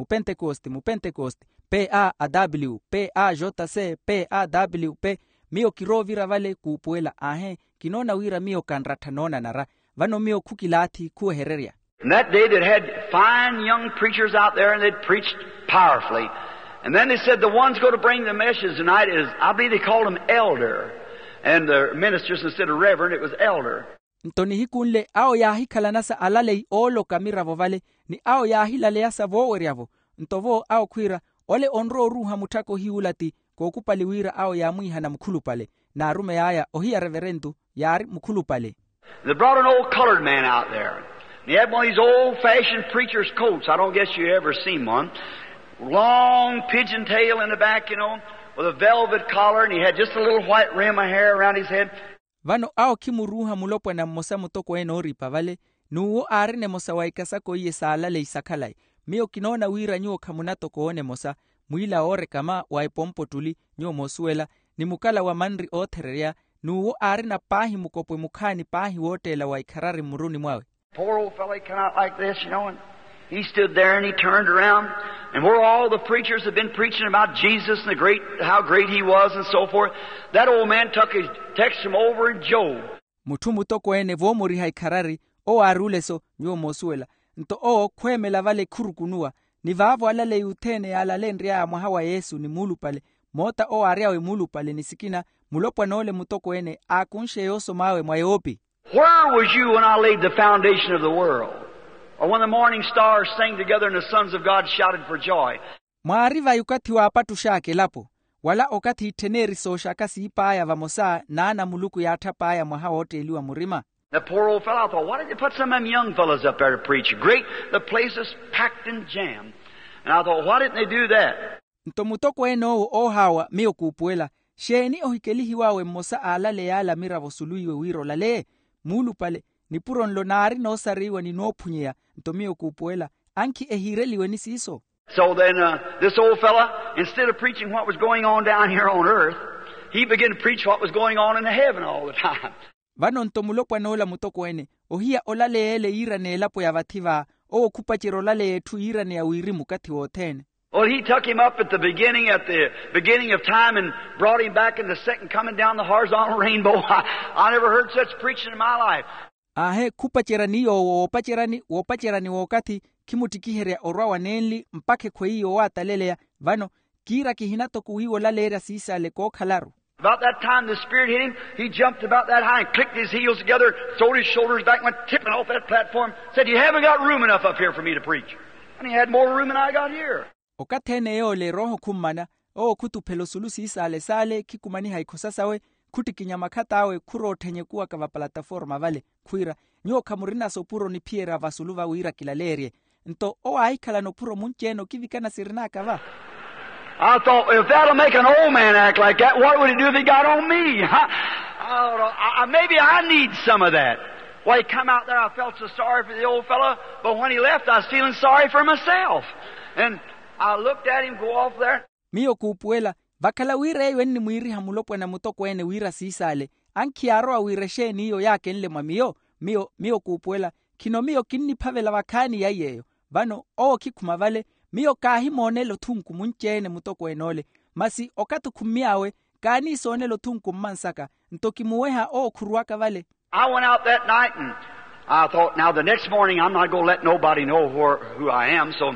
PAW, PAJC, PAW, mio kiro vira vale kupuela ahe, kinona wira mio kanratanona nara, vano mio kukilati kuhereria. And that day they had fine young preachers out there and they'd preached powerfully. And then they said the one's going to bring the message tonight is, I believe they called him elder. And the ministers, instead of reverend, it was elder. Ntoni hikunle ao yahi kalanasa alalei olo kamira vovale ni ao yahi laleasa voweriavo. Ntovo ao kwira ole onro ruha mutako hiulati kokupaliwira ao ya mwiha na mkulupale. Na arume yaya ohia reverendu yari mkulupale. They brought an old colored man out there. He had one of these old-fashioned preacher's coats. I don't guess you ever seen one. Long pigeon tail in the back, you know, with a velvet collar, and he had just a little white rim of hair around his head. Vano ao kimuruha mulopwe na mosa mutoko eno ripa vale, nuo arine mosa waikasako iye saalale isakalai. Mio kinona wira nyuo kamunato koone mosa, muila ore kama waipompo tuli nyuo mosuela, ni mukala wa manri otererea, nuo arina pahi mukopwe mukani pahi wote la waikarari muruni mwawe. Poor old fellow, he came out like this, you know, and he stood there and he turned around, and where all the preachers had been preaching about Jesus and how great he was and so forth, that old man texted him over in Job. Mutumu toko ene vomori haikarari, o aruleso nyuo mosuela, nto o kweme la vale kurukunua, ni vavo alale utene alale ndria mwaha wa Yesu ni mulu pale mota o aria we mulu pale nisikina mulopwa nole mutoko ene akunshe yoso mawe mwayopi. Where was you when I laid the foundation of the world? Or when the morning stars sang together and the sons of God shouted for joy? Mwariva yukati wa apatu shake lapo. Wala okati teneri so shakasi ipaya vamosa na muluku ya atapaya mwaha wote iliwa murima. The poor old fellow, I thought, why did you put some of them young fellows up there to preach? Great, the place is packed and jammed. And I thought, why didn't they do that? Nto mutoko eno o hawa mio kupuela. Sheni ohikelihi wawe mosa alale yala mira vosuluiwe wiro lale. Mulu pale, ni puro nlonari no sariwa ni no punyea. Nto mio kupuela. Anki ehireliwe ni siso. So then this old fella, instead of preaching what was going on down here on earth, he began to preach what was going on in the heaven all the time. Vano ntomulopwa nola mutoko ene. Ohia olale ele irane elapo ya vativa. O kupachiro lale etu irane ya uirimu kati wotene. Well, he took him up at the beginning of time and brought him back in the second coming down the horizontal rainbow. I never heard such preaching in my life. Ahe kupachirani yo wopachirani wakati kimutikiherea orwa wanenli mpake kwa hiyo watalelea vano kira kihinato kuhiwo lalera sisa leko khalaru. About that time the Spirit hit him, he jumped about that high and clicked his heels together, throwed his shoulders back, went tipping off that platform, said, you haven't got room enough up here for me to preach. And he had more room than I got here. Okatene yo le roho kumana, o kutu pelosulusi sale kikumani haikosasawe, kuti kinyamakatawe kuro tenye kuwa kava plataforma vale, kuira, nyo kamurina sopuro ni piera vasuluva uira kilalerie. Nto o aikala no puro muncheno kivikana sirina kava. I thought, if that'll make an old man act like that, what would he do if he got on me? Maybe I need some of that. Well, he come out there, I felt so sorry for the old fellow, but when he left, I was feeling sorry for myself. And I looked at him go off there. Mio kupuela, vakala wire wenni muiri hamulopwe na mutoko ene wira sisale. Anki aroa wire sheni iyo yake nle mamio, mio kupuela, kino mio kinni pavela wakani ya yeyo. Vano, kikumavale, mio kahi monelo tunku munchene mutoko enole. Masi okatu kumiawe, kani sonelo tunku mansaka, ntoki muweha kuruaka vale. I went out that night and I thought, now the next morning I'm not going to let nobody know who I am. So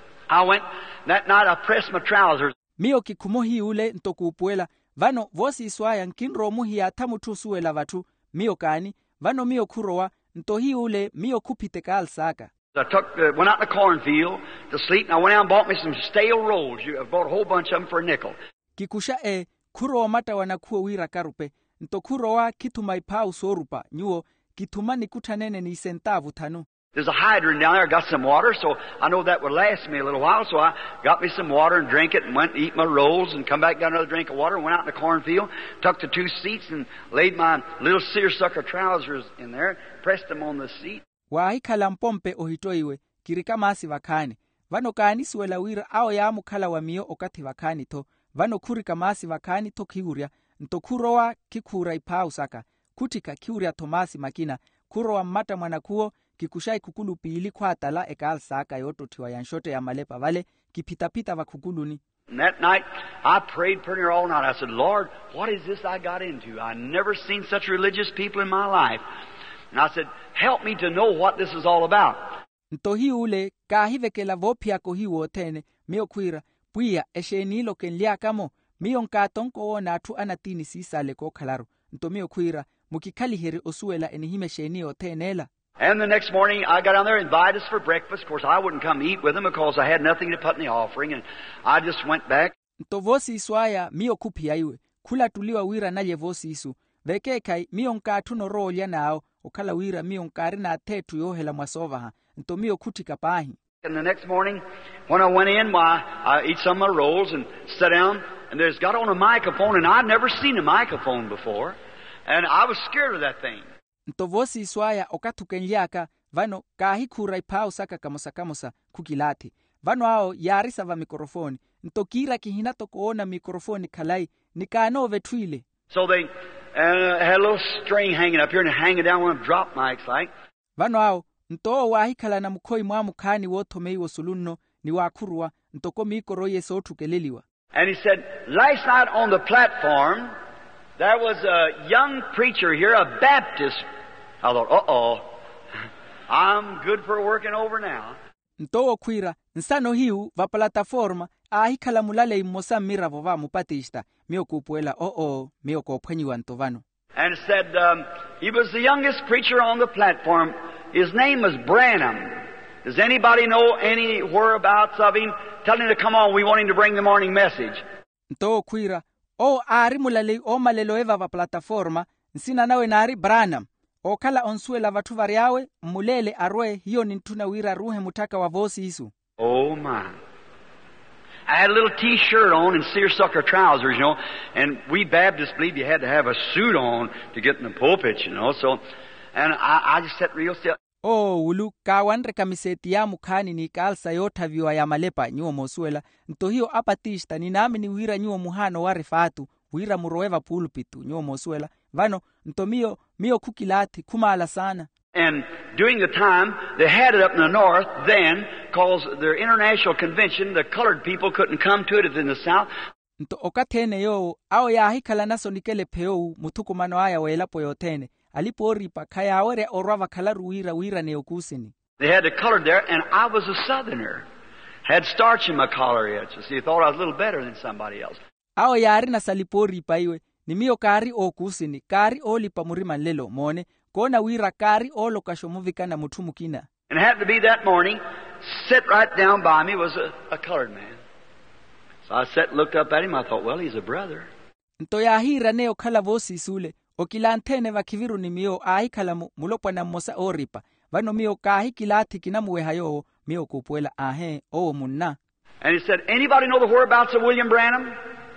I went, that night I pressed my trousers. Mio kikumohi ule ntoku upuela, vano vosi iswaya nkinro muhi atamutu suela vatu, mio kani, vano mio kurowa, ntohi ule mio kupite kaalsaka. I went out in the cornfield to sleep, and I went out and bought me some stale rolls. I bought a whole bunch of them for a nickel. Kikusha kurowa mata wanakuwa wira karupe, ntokurowa kitumaipau sorupa, nyuo kitumani kutanene ni centavu tanu. There's a hydrant down there. I got some water, so I know that would last me a little while. So I got me some water and drank it and went to eat my rolls and come back, got another drink of water and went out in the cornfield, took the 2 seats and laid my little seersucker trousers in there, pressed them on the seat. Waikala mpompe ohitoiwe, kirikamasi vakane. Vano kani suela wira ao ya mukala wa mio okati vakani to. Vano kurikamasi vakani to kiuria. Ntokurowa kikura ipau saka. Kutika kiuria tomasi makina. Kurowa mata mwanakuo kikushai kukulu pili kwa atala ekal saka yoto tiwa yanshote ya malepa vale. Kipita vakukuluni. And that night, I prayed pretty near all night. I said, Lord, what is this I got into? I never seen such religious people in my life. And I said, help me to know what this is all about. Ntohi ule kahivekela vopia kohiwo tene mio kuira puia eshenilo kenlia kamo mio nkatonko ona atu anatini sisale ko khalaru nto mio kuira mukikali heri osuela enihime shenio tenela. And the next morning I got down there and invited us for breakfast. Of course I wouldn't come eat with them because I had nothing to put in the offering, and I just went back. Nto vosi iswaya mio kupia iwe kula tuliwa wira naye vosi isu vekekai mio nkatu no rolia nao okala wira mio nkari na tetu yohela mwasovaha nto mio kutika pahi. And the next morning when I went in, I eat some of my rolls and sat down, and there's got on a microphone, and I'd never seen a microphone before, and I was scared of that thing. Nto vosi iswaya okatukenyaka vano kahi kurai pau saka kamosa kukilati vano ao yarisa va mikrofoni nto kira kihinato kuona mikrofoni kalai nikano vetwile. So they had a little string hanging up here and hanging down one of drop mics like. Vano ao nto wahikala na mukoi mwamu kani wotomei wosulunno ni wakurwa ntoko mikoro yeso tukeleliwa. And he said, last night on the platform there was a young preacher here, a Baptist. I thought, I'm good for working over now. ntowo khwira nsano hiu va plataforma ahikhala mulale immosa miravo va mupatista miyokupuela miyokophwanyiwa ntovano. And it said he was the youngest preacher on the platform. His name was Branham. Does anybody know any whereabouts of him? Tell him to come on. We want him to bring the morning message. Ntowo khwira ari mulale malelo eva va plataforma nsina nawe nari Branham. Okhala onsuela vathu variawe mulele arwe hiyo nintuna wira ruhe mutaka wa vosi isu. Oh my. I had a little t-shirt on and seersucker trousers, you know, and we Baptists believe you had to have a suit on to get in the pulpit, you know, so, and I just sat real still. Ulu kawanre kamiseti ya mukhani ni kalsa yota viwa ya malepa nyuo mosuela, nto hiyo apatista ni nami ni wira nyuo muhano wa refatu, wira muroeva pulpitu nyuo mosuela, vano nto mio kukilati kumala sana. And during the time, they had it up in the north then, because their international convention, the colored people couldn't come to it in the south. Nto okatene yo, ao ya hikala naso nikele peo, mutukumano aya wela poyotene, alipo ripa kaya awere orwava kalaru wira neokusini. They had the colored there, and I was a southerner. Had starch in my collar yet, so see, thought I was a little better than somebody else. Ao ya na salipo ripa iwe, ni mio kari okusini, kari olipa murima lelo, mone, kona wira kari olo kashomuvika na mutumukina. And it happened to be that morning, sit right down by me was a colored man. So I sat and looked up at him, I thought, well, he's a brother. Nto ya hira neo kala vosi sule, okilantene vakiviru ni mio ahikala mulopwa na mosa oripa, vano mio kahikilati kinamuwe hayo, mio kupuela munna. And he said, anybody know the whereabouts of William Branham?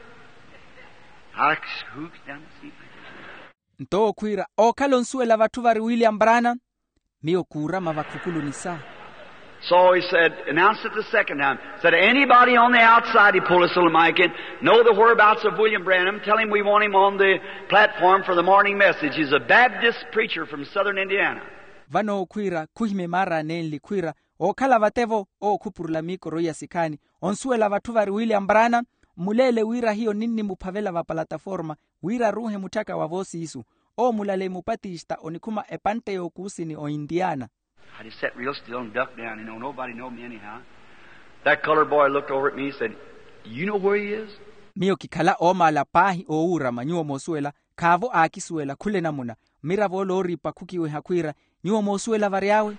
I scooped down the seat. Nto kwira okalonsuela vatu vari William Branham mio kura mavakukulu nisa. So he said, announced it the second time. Said, anybody on the outside, he pulled his little mic in, know the whereabouts of William Branham, tell him we want him on the platform for the morning message. He's a Baptist preacher from southern Indiana. Vano kwira kuhime mara nenli kwira okala vatevo kupurula mikoro ya sikani onsuela vatu vari William Branham mulele wira hiyo nini mupavela va plataforma wira ruhe mutaka wa vosi isu mulale mupatista onikuma epante yokusini o Indiana. I just sat real still and ducked down, you know, nobody know me anyhow. That colored boy looked over at me and said, you know where he is? Mio kikala mala pahi ura manyuo mosuela kavo akisuela kule namuna mira volo ripa kukiwe hakwira nyuo mosuela variawe.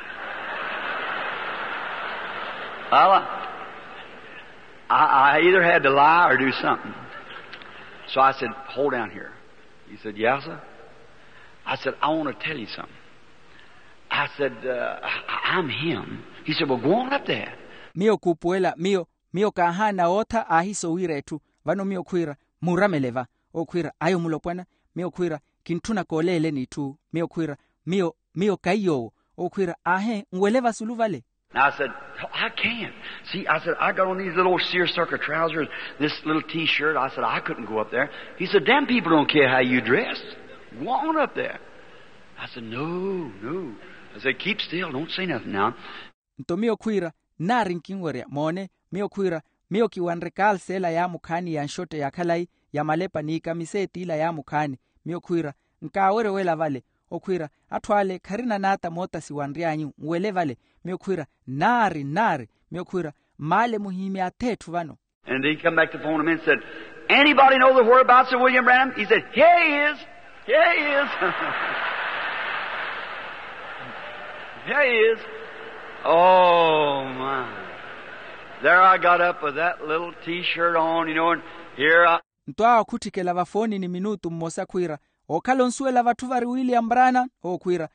I either had to lie or do something. So I said, hold down here. He said, yes, sir. I said, I want to tell you something. I said, I'm him. He said, well, go on up there. Mio kupuela, mio kahana ota ahiso wiretu. Vano mio kwira, murameleva. O kwira, ayo mulopwana. Mio kwira, kintuna kolele ni tu. Mio kwira, mio kayo. O kwira, ngweleva suluvale. I said, I can't. See, I said, I got on these little seersucker trousers, this little t-shirt. I said, I couldn't go up there. He said, them people don't care how you dress. Go on up there. I said, no. I said, keep still. Don't say nothing now. Nto mio kwira, nari nkingwerea, mone, mio kwira, mio kiwanrekal sela ya mukani ya nshote ya kalai, ya malepa ni kamiseti ila ya mukani, mio kwira, nkawere wela vale, o kwira, atwale, karina nata mota si wanrianyu, uwele vale, mio kwira, nari, mio kwira, male muhimi atetu vano. And he come back to the phone and said, anybody know the whereabouts of William Branham? He said, here he is. Here he is. Here he is. Oh, my. There I got up with that little t-shirt on, you know, and here I... Ntoa kutikela vafoni ni minutu mmosa kwira. Okalonsuela vatu vari William Branham. Kwira.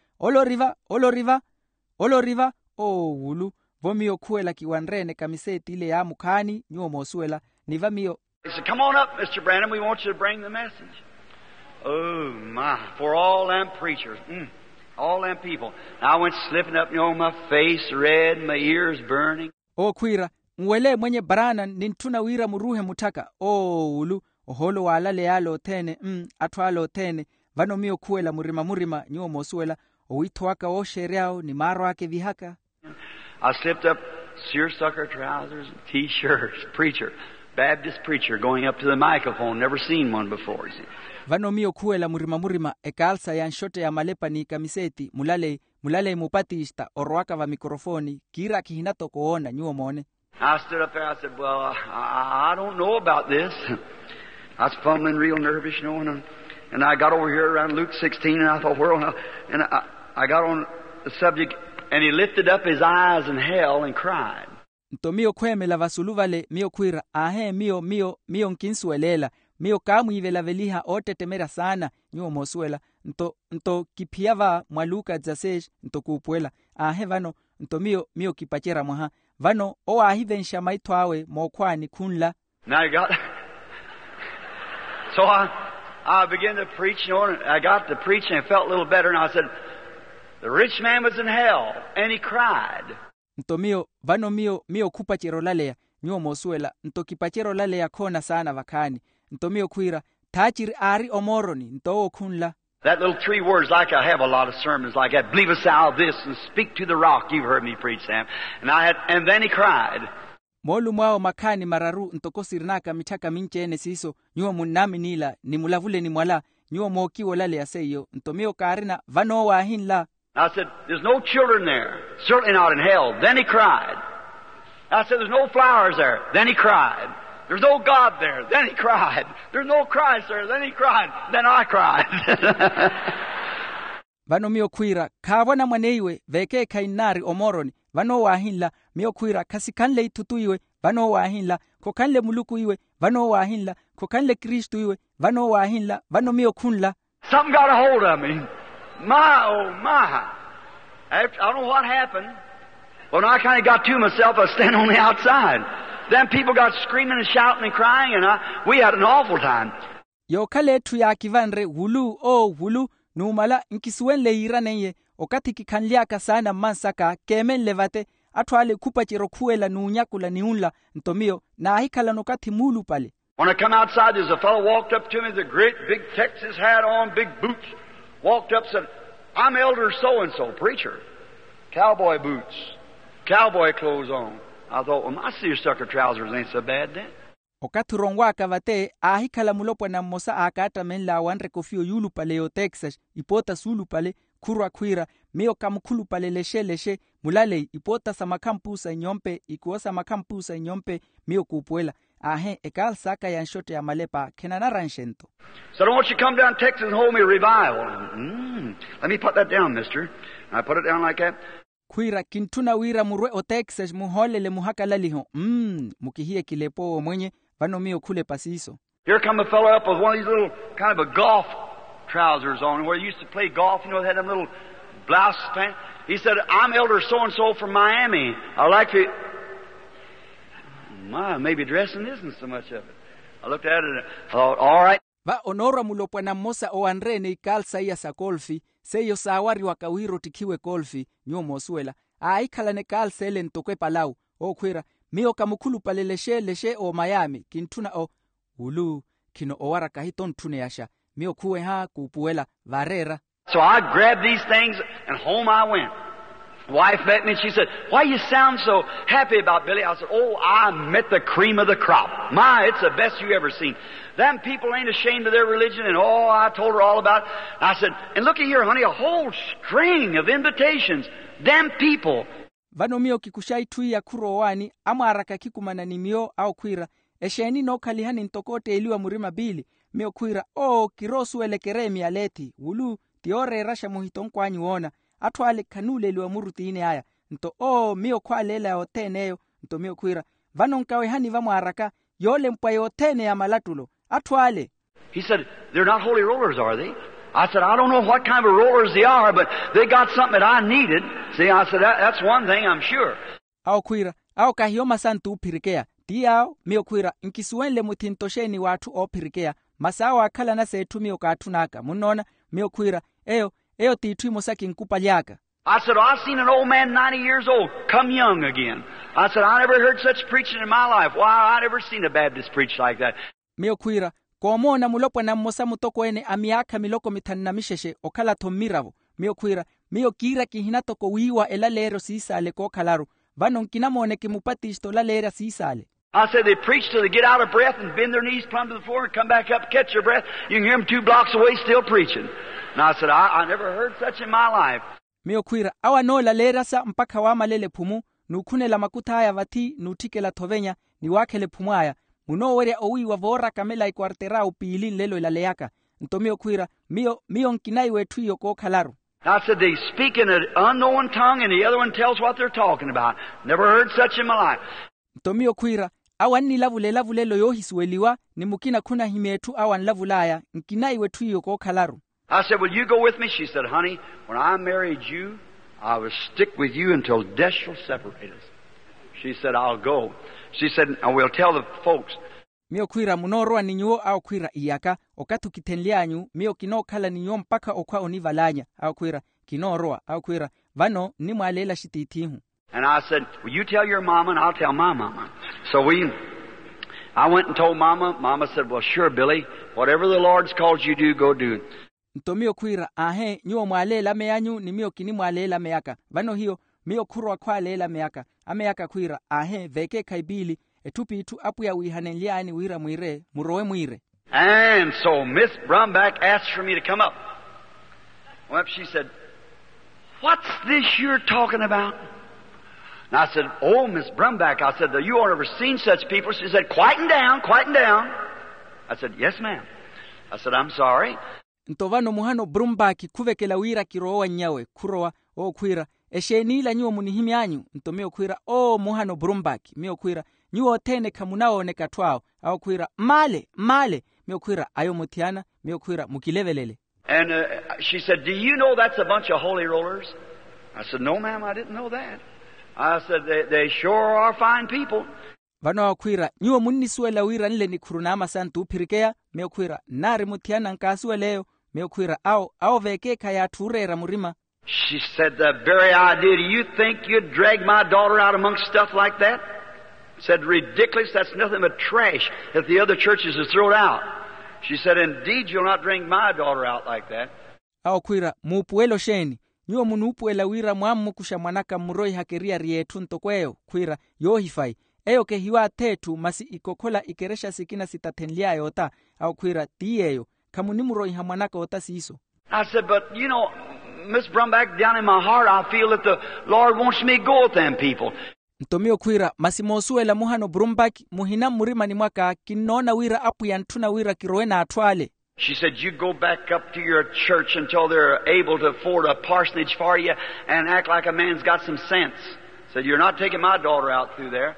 Olo riva. Ulu. Vomio kuela kiwanrene kamiseti ile ya mukani. Nyuo mosuela. Niva mio. He said, come on up, Mr. Branham. We want you to bring the message. Oh, my. For all them preachers. All them people. I went slipping up, you know, my face red, my ears burning. Kwira. Mwele mwenye Branham nintuna wira muruhe mutaka. Ulu. Oholo walale yalo tene. Atwalo tene. Vano mio kuela murima. Nyuo mosuela. Owitwaka o shereao ni maro ake vihaka. I slipped up seersucker trousers and t-shirts. Preacher. Baptist preacher going up to the microphone. Never seen one before, you see. Vano mio kuela murima ekalsa ya nshote ya malepa ni kamiseti mulale mulale mupatista orwaka va mikrofoni kira kihinato koona nyuo mone. I stood up there. I said, well, I don't know about this. I was fumbling real nervous, you know, and I got over here around Luke 16, and I thought, and I got on the subject, and he lifted up his eyes in hell and cried. Nto mio kwemela vasuluvale mio kwira ahe mio nkinsuelela mio kamwivela veliha otetemera sana nyuo mosuela nto kipiava mwaluka zasej nto kupuela ahe vano nto mio kipachera mwaha vano o ahivensha maitwawe mokwani kunla. Now I got so I began to preach, you know, and I got to preach and I felt a little better, and I said, the rich man was in hell and he cried. Nto vano mio kupachero lalea nyuo mosuela nto kipachero lalea kona sana vakani nto mio kwira tachiri ari omoroni nto o kunla. That little 3 words, like I have a lot of sermons like that. Believest thou this and speak to the rock. You've heard me preach, Sam. And then he cried. Molu mwao makani mararu ntoko sirnaka michaka minchene siso nyuo munami nila ni mulavule ni mwala nyuo mokiwo lale ya seyo ntomio karina vano wa hinla. I said, there's no children there. Certainly not in hell. Then he cried. I said, there's no flowers there. Then he cried. There's no God there. Then he cried. There's no Christ there. Then he cried. Then I cried. Vano mio kwira kavona mwaneiwe veke kainari omoroni vano wahinla mio kwira kasikanle itutuiwe vano wahinla kokanle muluku iwe vano wahinla kokanle Kristu iwe vano wahinla vano mio kunla. Something got a hold of me. My, oh my. I don't know what happened. When I kind of got to myself, I was standing on the outside. Then people got screaming and shouting and crying, and we had an awful time. Yo kale tu ya kivanre wulu numala nkisuenle iraneye okati kikanliaka sana mansaka kemen levate atwale kupachero kuela nunyakula niunla ntomio na hikala nokati mulu pale. When I come outside, there's a fellow walked up to me with a great big Texas hat on, big boots. Walked up and said, I'm Elder so-and-so, preacher. Cowboy boots, cowboy clothes on. I thought, well, my seersucker trousers ain't so bad then. Okaturongwaka vate ahikala mulopwa na mosa akata menla wanre kofio yulu pale o Texas ipota sulu pale kurwa kwira mio kamukulu pale leshe mulale ipota samakampusa nyompe ikuosa makampusa nyompe mio kupuela ahe ekal saka ya nshote ya malepa kenana ranshento. So I want you to come down to Texas and hold me a revival. Let me put that down, mister. I put it down like that. Kwira kintuna wira murwe o Texas muholele muhaka laliho. Mukihie kilepo mwenye vano mio kule pasiso. Here come a fellow up with one of these little kind of a golf trousers on where you used to play golf, you know, they had them little blouse pants. He said, I'm Elder so-and-so from Miami. I'd like to... maybe dressing isn't so much of it. I looked at it and I thought, all right. Va onora mulopwa na mosa o andrene ikalsa iya sa golfi, seyo sawari wakawiro tikiwe golfi, nyo mosuela. Aikala ne kalsa ele ntokwe palau, o kwira, mio kamukulu pale leshe o Miami, kintuna o, ulu, kino owara kahiton tune yasha, mio kuwe kupuela, varera. So I grabbed these things and home I went. Wife met me and she said, why you sound so happy about Billy? I said, oh, I met the cream of the crop. My, it's the best you ever seen. Them people ain't ashamed of their religion, and I told her all about it. I said, and looky here, honey, a whole string of invitations. Them people. Vano mio kikushai tui ya kuro wani, ama haraka kikumana ni mio au kwira. Esheni no kalihani ntokote iliwa murima bili. Mio kwira, kirosu elekere mialeti. Wulu, tiore rasha muhiton kwa nyuona. Atwale kanule liwa muruti ine haya. Nto, mio kwa lela oteneyo. Nto mio kwira. Vano nkawe hani vamu haraka. Yole mpaye otene ya malatulo. Atwale. He said, they're not holy rollers, are they? I said, I don't know what kind of rollers they are, but they got something that I needed. See, I said, that's one thing, I'm sure. Au kwira, au kahioma santu upirikea. Tiao, mio kwira, nkisuenle mutintosheni watu opirikea. Masawa akala na setu mio katunaka. Munona, mio kwira, eyo titui mosaki nkupa liaka. I said, I've seen an old man 90 years old come young again. I said, I never heard such preaching in my life. Why, I never seen a Baptist preach like that. Mio kwira, komona mulopwa na mosa mutoko ene amiaka miloko mitanina misheshe okala tomiravo. Mio kwira, mio kira kihinatoko wiwa elalero siisale ko kalaru. Vano nkinamone kimupati isto lalera siisale. I said, they preach till they get out of breath and bend their knees plumb to the floor and come back up, catch their breath. You can hear them 2 blocks away still preaching. And I said, I never heard such in my life. miyokwira awa nola lerasa mpaka wamalele phumu nukhunela makuthaya vathi nuthikela thovenya ni wakhele phumu aya munowerya owiwa vora kamela ikwartera upili lelo ilaleyaka nto miyokwira miyo nkinai wethu iyo kokhalaru. I said, they speak in an unknown tongue and the other one tells what they're talking about. Never heard such in my life. Nto miyokwira awa nilavulela yohisiweliwa ni mukina kuna himetu awa nilavulaya nkinai wethu iyo kokhalaru. I said, will you go with me? She said, honey, when I married you, I will stick with you until death shall separate us. She said, I'll go. She said, I will tell the folks. Miyo kwira munoroa ninyuo au kwira iyaka okatu kitenlianyu miyo kinokhala ninyuo mpaka okwa onivalanya au kwira kinoroa au kwira vano nimwalela shititihu. And I said, will you tell your mama and I'll tell my mama. So I went and told mama. Mama said, well, sure, Billy, whatever the Lord's called you to do, go do it. Nto miyo kwira ahe nyuo mwalela meyanyu ni miyo kini mwalela meyaka vano hiyo miyo kurwa kwa lela meyaka ameyaka kwira ahe veke kaibili etupi itu apuya wihaneliani wira mwire murowe mwire. And so Miss Brumback asked for me to come up. Well, she said, what's this you're talking about? And I said, oh, Miss Brumback, I said, you ain't ever seen such people. She said, quieten down. I said, yes, ma'am. I said, I'm sorry. Ntovano muhano Brumbaki kuvekela wira kirowa nyawe kurowa o kwira eshenila nyuo munihimyanyu ntomio kwira o muhano Brumbaki mio kwira nyuo tene kamunaone katwao au kwira male mio kwira ayo mutiana mio kwira mukilevelele. And she said, do you know that's a bunch of holy rollers? I said, no, ma'am, I didn't know that. I said, they sure are fine people. Vano wakwira nyuo munisuela wira nile ni kurunama santu upirikea mio kwira nari mutiana nkasuwa leo mio kwira au veke kaya turera murima. She said, the very idea, do you think you'd drag my daughter out amongst stuff like that? Said, ridiculous, that's nothing but trash if the other churches is thrown out. She said, indeed, you'll not drag my daughter out like that. Au kwira, mupuelo sheni, nyuo munupuela wira mwamu kusha mwanaka muroi hakeria rietu ntokweyo, kwira, yohifai, eyo kehiwa tetu masi ikokola ikeresha sikina sitatenlia yota, au kwira, tiyeyo, kamuni muroi hamwanaka ota siso. I said, but, you know, Miss Brumback, down in my heart, I feel that the Lord wants me to go with them people. Ntomio kwira, masimosuela muhano Brumbaki, muhina murima ni mwaka, kinona wira apu yantuna wira kiroena atwale. She said, you go back up to your church until they're able to afford a parsonage for you and act like a man's got some sense. Said, you're not taking my daughter out through there.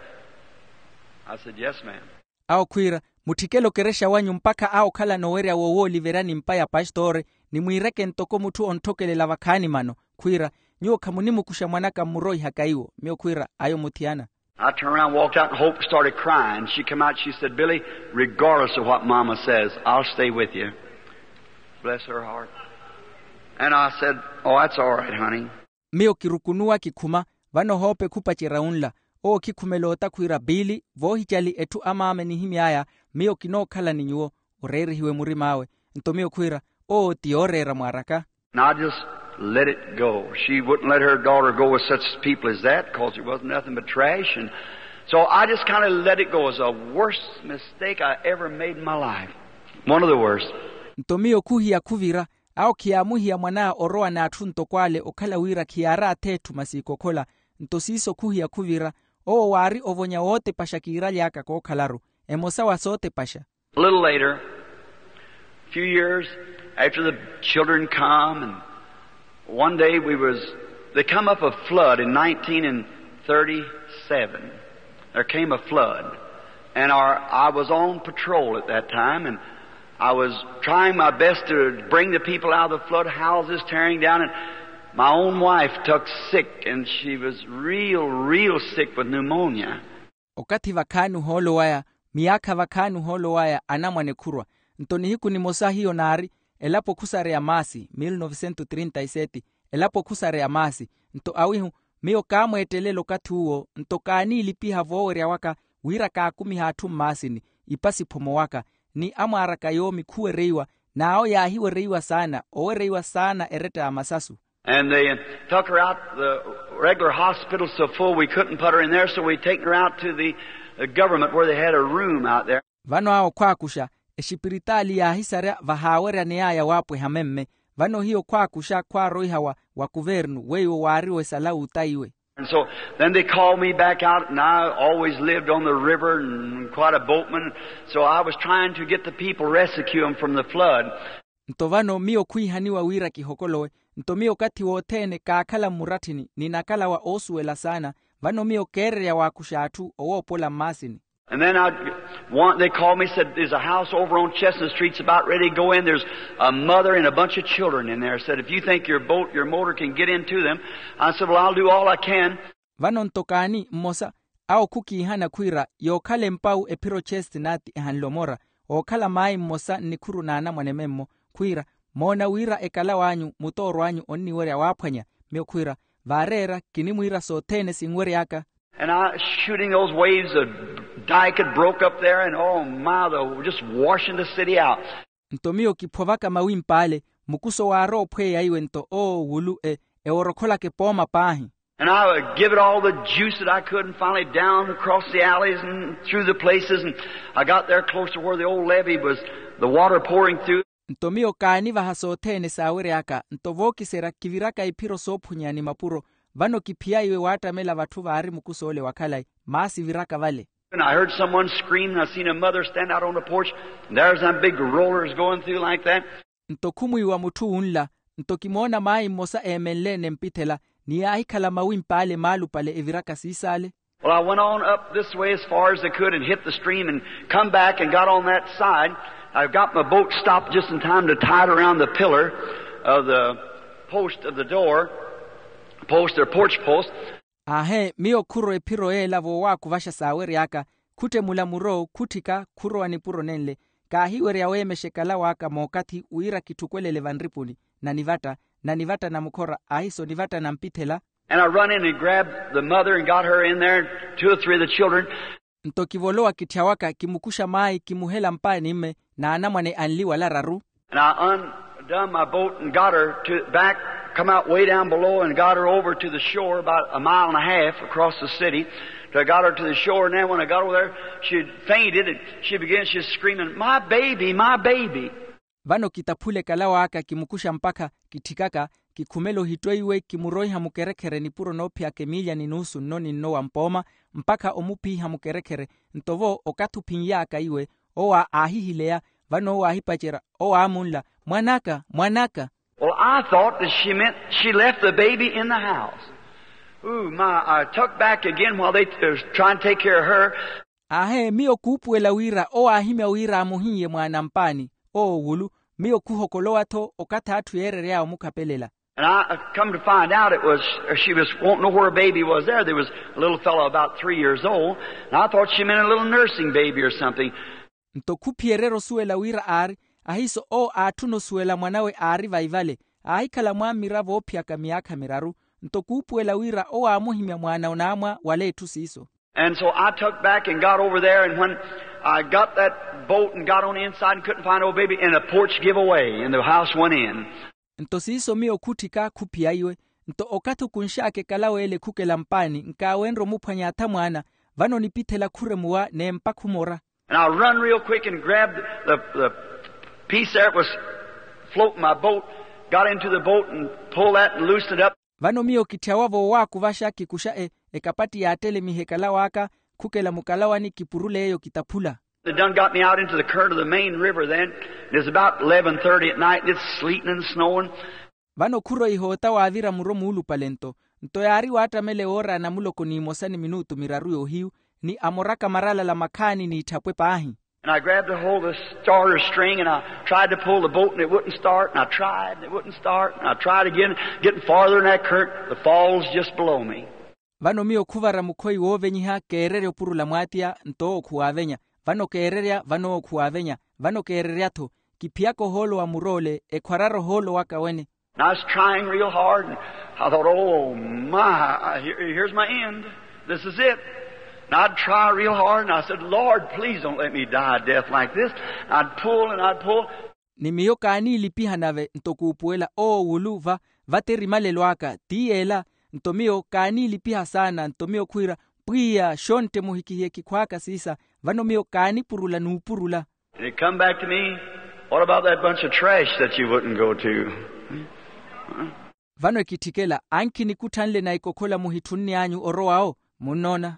I said, yes, ma'am. Au kwira, mutikelo keresha wanyu mpaka au kala nowerea wowo liberani mpaya pastore, ni mwireke ntoko mutu ontokele lavakani mano, kwira, nyuo kamunimu kusha mwanaka muroi hakaiwo, mio kwira, ayo mutiana. I turned around, walked out, and Hope started crying. She came out, she said, Billy, regardless of what Mama says, I'll stay with you. Bless her heart. And I said, oh, that's all right, honey. Mio kirukunua kikuma, vano Hope kupa chiraunla, o kikumelota kwira Billy, vohijali etu amame ni himiaya, mio kino kala ninyuo, ureri hiwe murimawe, nto mio kwira, o tiorera mwaraka. And I just let it go. She wouldn't let her daughter go with such people as that because it wasn't nothing but trash. And so I just kind of let it go. It was the worst mistake I ever made in my life. One of the worst. Ntomio kuhia kuvira, au kiamuhia mwana oroa na atunto kwale okala wira kiara tetu masikokola, ntosiso kuhia kuvira, o wari ovonya wote pasha kiirali yaka ko kalaru, emosa wasote pasha. A little later, a few years after the children come, and one day they come up a flood in 1937. There came a flood. And I was on patrol at that time, and I was trying my best to bring the people out of the flood, houses tearing down, and my own wife took sick, and she was real sick with pneumonia. Okati vakanu holo waya, miaka vakanu holo waya anamwane kurwa. Ntoni hiku ni mosa hiyo nari, elapo kusare ya masi, 1937, elapo kusare ya masi, nto awihu, mio kamwe etelelo kati uo, nto kaani ilipiha voore ya waka, wira kaakumi hatu masini, ipasi pomo waka, ni amaraka yomi kuwe reiwa, na ao ya hiwe reiwa sana, owe reiwa sana ereta ya masasu. And they took her out, the regular hospital so full we couldn't put her in there, so we taken her out to the government where they had a room out there. Vano ao kwa kusha, eshipiritali ya hisara vahawera neaya wapwe hamemme, vano hiyo kwa kusha kwa roihawa wa kuvernu weyo wariwe sala utaiwe. And so then they called me back out, and I always lived on the river and quite a boatman. So I was trying to get the people, rescue them from the flood. Ntovano mio kuihaniwa wira kihokolowe, ntomio kati wotene kakala muratini, ninakala wa osuela sana, vano mio kere ya wakushatu owopola masini. And then they called me, said, there's a house over on Chestnut Street, it's about ready to go in. There's a mother and a bunch of children in there. Said, if you think your motor can get into them. I said, well, I'll do all I can. Vano ntokani mmosa, au kuki ihana kuira, yokale mpau epiro Chestnut ihanlomora, okala mai mmosa nikuru nana mwanememo, kuira, mona wira ekala wanyu, mutoro wanyu onni were wapanya, mio kuira, varera, kinimuira sotene singwere yaka. And I shooting those waves, the dike had broke up there, and oh my, they were just washing the city out. Ntomio kipovaka mawimpale, mukuso waro pwe ya iwe nto, wulu orokola ke poma pahi. And I would give it all the juice that I could, and finally down across the alleys and through the places, and I got there close to where the old levee was, the water pouring through. Ntomio kaaniva hasotene sawere aka, ntovoki sera kiviraka ipiro sopunyani mapuro, vano kipia iwe watamela watu vari mukuso ole wakalai, maasi viraka vale. And I heard someone scream, and I seen a mother stand out on the porch, and there's them big rollers going through like that. Ntokumu iwa mutu unla, ntokimona mai mosa emenle nempitela, ni aikala mawimpale malu pale eviraka sisale. Well, I went on up this way as far as I could and hit the stream and come back and got on that side. I got my boat stopped just in time to tie it around the pillar of the post of the door, post or porch post. Ahe, mio kuro epiro lavo wa kuvasha saweri yaka, kute mula muro kutika kuro anipuro nenle, kahiweri yawe meshekala waka mokati uira kitukwele levanripuni, na nivata na mukora, ahiso nivata na mpitela. And I run in and grabbed the mother and got her in there, 2 or 3 of the children. Ntokivoloa kitiawaka kimukusha mai kimuhela mpani mme, na anamwane anliwa la raru. And I undone my boat and got her back, come out way down below and got her over to the shore about 1.5 miles across the city. So I got her to the shore, and then when I got over there, she had fainted and she began just screaming, my baby, my baby. Vano kitapule kalawa aka kimukusha mpaka kitikaka, kikumelo hitoiwe kimuroi hamukerekere ni puro nopi akemilia ni nusu noni noa mpoma, mpaka omupi hamukerekere, ntovo okatu pinyaka iwe, owa ahihilea, vano owa ahipachera, owa amunla, mwanaka. Well, I thought that she meant she left the baby in the house. Ooh, I tucked back again while they were trying to take care of her. Ahe, mio kupuela wira, owa ahime wira amuhiye mwana mpani, wulu, mio kuhokoloa to, okata atu yererea omukapelela. And I come to find out she won't know where her baby was there. There was a little fellow about 3 years old, and I thought she meant a little nursing baby or something. Ntokupierero suela wira ari, ahiso atuno suela mwanawe ari vaivale, ahikala miravo opiaka miaka miraru, ntokupuela wira amuhimia mwana unamwa wale tusiso. And so I took back and got over there, and when I got that boat and got on the inside and couldn't find old baby, and the porch gave away, and the house went in. Ntosiso mio kutika kupia iwe, nto okatu kunshake kalawe ele kuke lampani, nka wenro mupanyata mwana, vano nipitela kuremuwa ne mpakumora. And I run real quick and grabbed the piece there that was floating my boat, got into the boat and pulled that and loosened it up. Vano mio kitiawavo waku vasha kikusha ekapati ya atele mihekala waka, kukela mukalawa ni kipurule eyo kitapula. They done got me out into the current of the main river then. It was about 11:30 at night, and it's sleeting and snowing. Vano kuro ihota wa avira muromu ulu palento. Ntoyari wa atamele ora na muloko ni mosani minutu miraruyo hiu, ni amoraka marala la makani ni itapwe pahi. And I grabbed a hold of the starter string and I tried to pull the boat and it wouldn't start, and I tried and it wouldn't start, and I tried again, getting farther in that current, the falls just below me. Vano mio kuvara mukoi wovenyiha kerere opuru la mwatia nto kuavenya. Vano kererea, vano kuavenya, vano kerereato, kipiako holo wa murole, ekwararo holo wakawene. And I was trying real hard, and I thought, oh my, here's my end. This is it. And I'd try real hard, and I said, Lord, please don't let me die a death like this. And I'd pull and I'd pull. Nimiyo kaani lipiha nave ntokuupuela wuluva, vateri malelwaka, tiela, ntomio kaani lipiha sana, ntomio kuira, pia shonte muhikihe kikwaka sisa, vano mio kaani purula nupurula. And it come back to me, what about that bunch of trash that you wouldn't go to? vano kitikela anki nikutanle na ikokola muhitunni anyu oroao munona.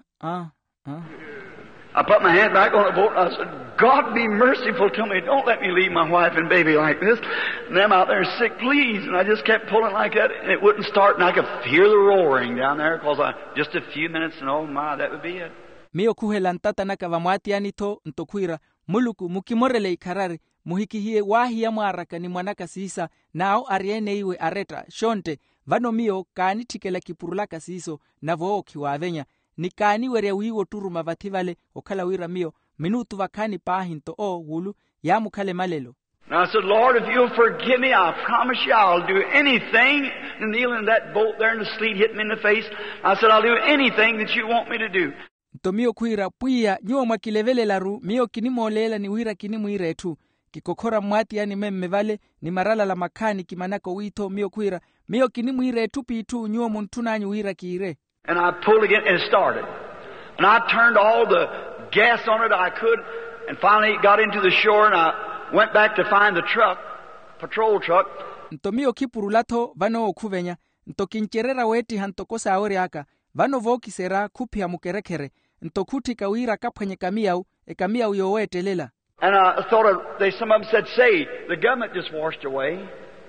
I put my hand back on the boat and I said, God be merciful to me. Don't let me leave my wife and baby like this. And them out there sick, please. And I just kept pulling like that and it wouldn't start and I could hear the roaring down there because just a few minutes and oh my, that would be it. Mio kuhela ntata naka vamwati anito ntokuira muluku mukimorele ikarari muhikihie wahi ya mwaraka ni mwanaka siisa nao ariene iwe areta shonte vano mio kani tikela kipurulaka siiso na voo kiwavenya ni kani were wiwo turuma vativale okala wira mio minutu vakani pahinto o wulu ya mukale malelo. And I said, Lord, if you'll forgive me, I promise you I'll do anything. And kneeling in that boat there in the sleet hitting me in the face, I said, I'll do anything that you want me to do. To mio kuira puia nyuo mwakilevele laru mio kinimolela ni wira kinimuire tu. Kikokora mwati yani mmevale ni marala la makani kimanako wito mio kuira mio kinimuire tu pitu nyuo muntunanyu wira kiire. And I pulled again and it started. And I turned all the gas on it I could and finally got into the shore and I went back to find the truck, patrol truck. Nto mio kipurulato vano okuvenya nto kincherera weti hantokosa aore aka vano voki sera kupia mukerekere nto kuti kawira kapwenye kamiau yowetelela. And I thought some of them said, say, the government just washed away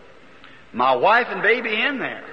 my wife and baby in there.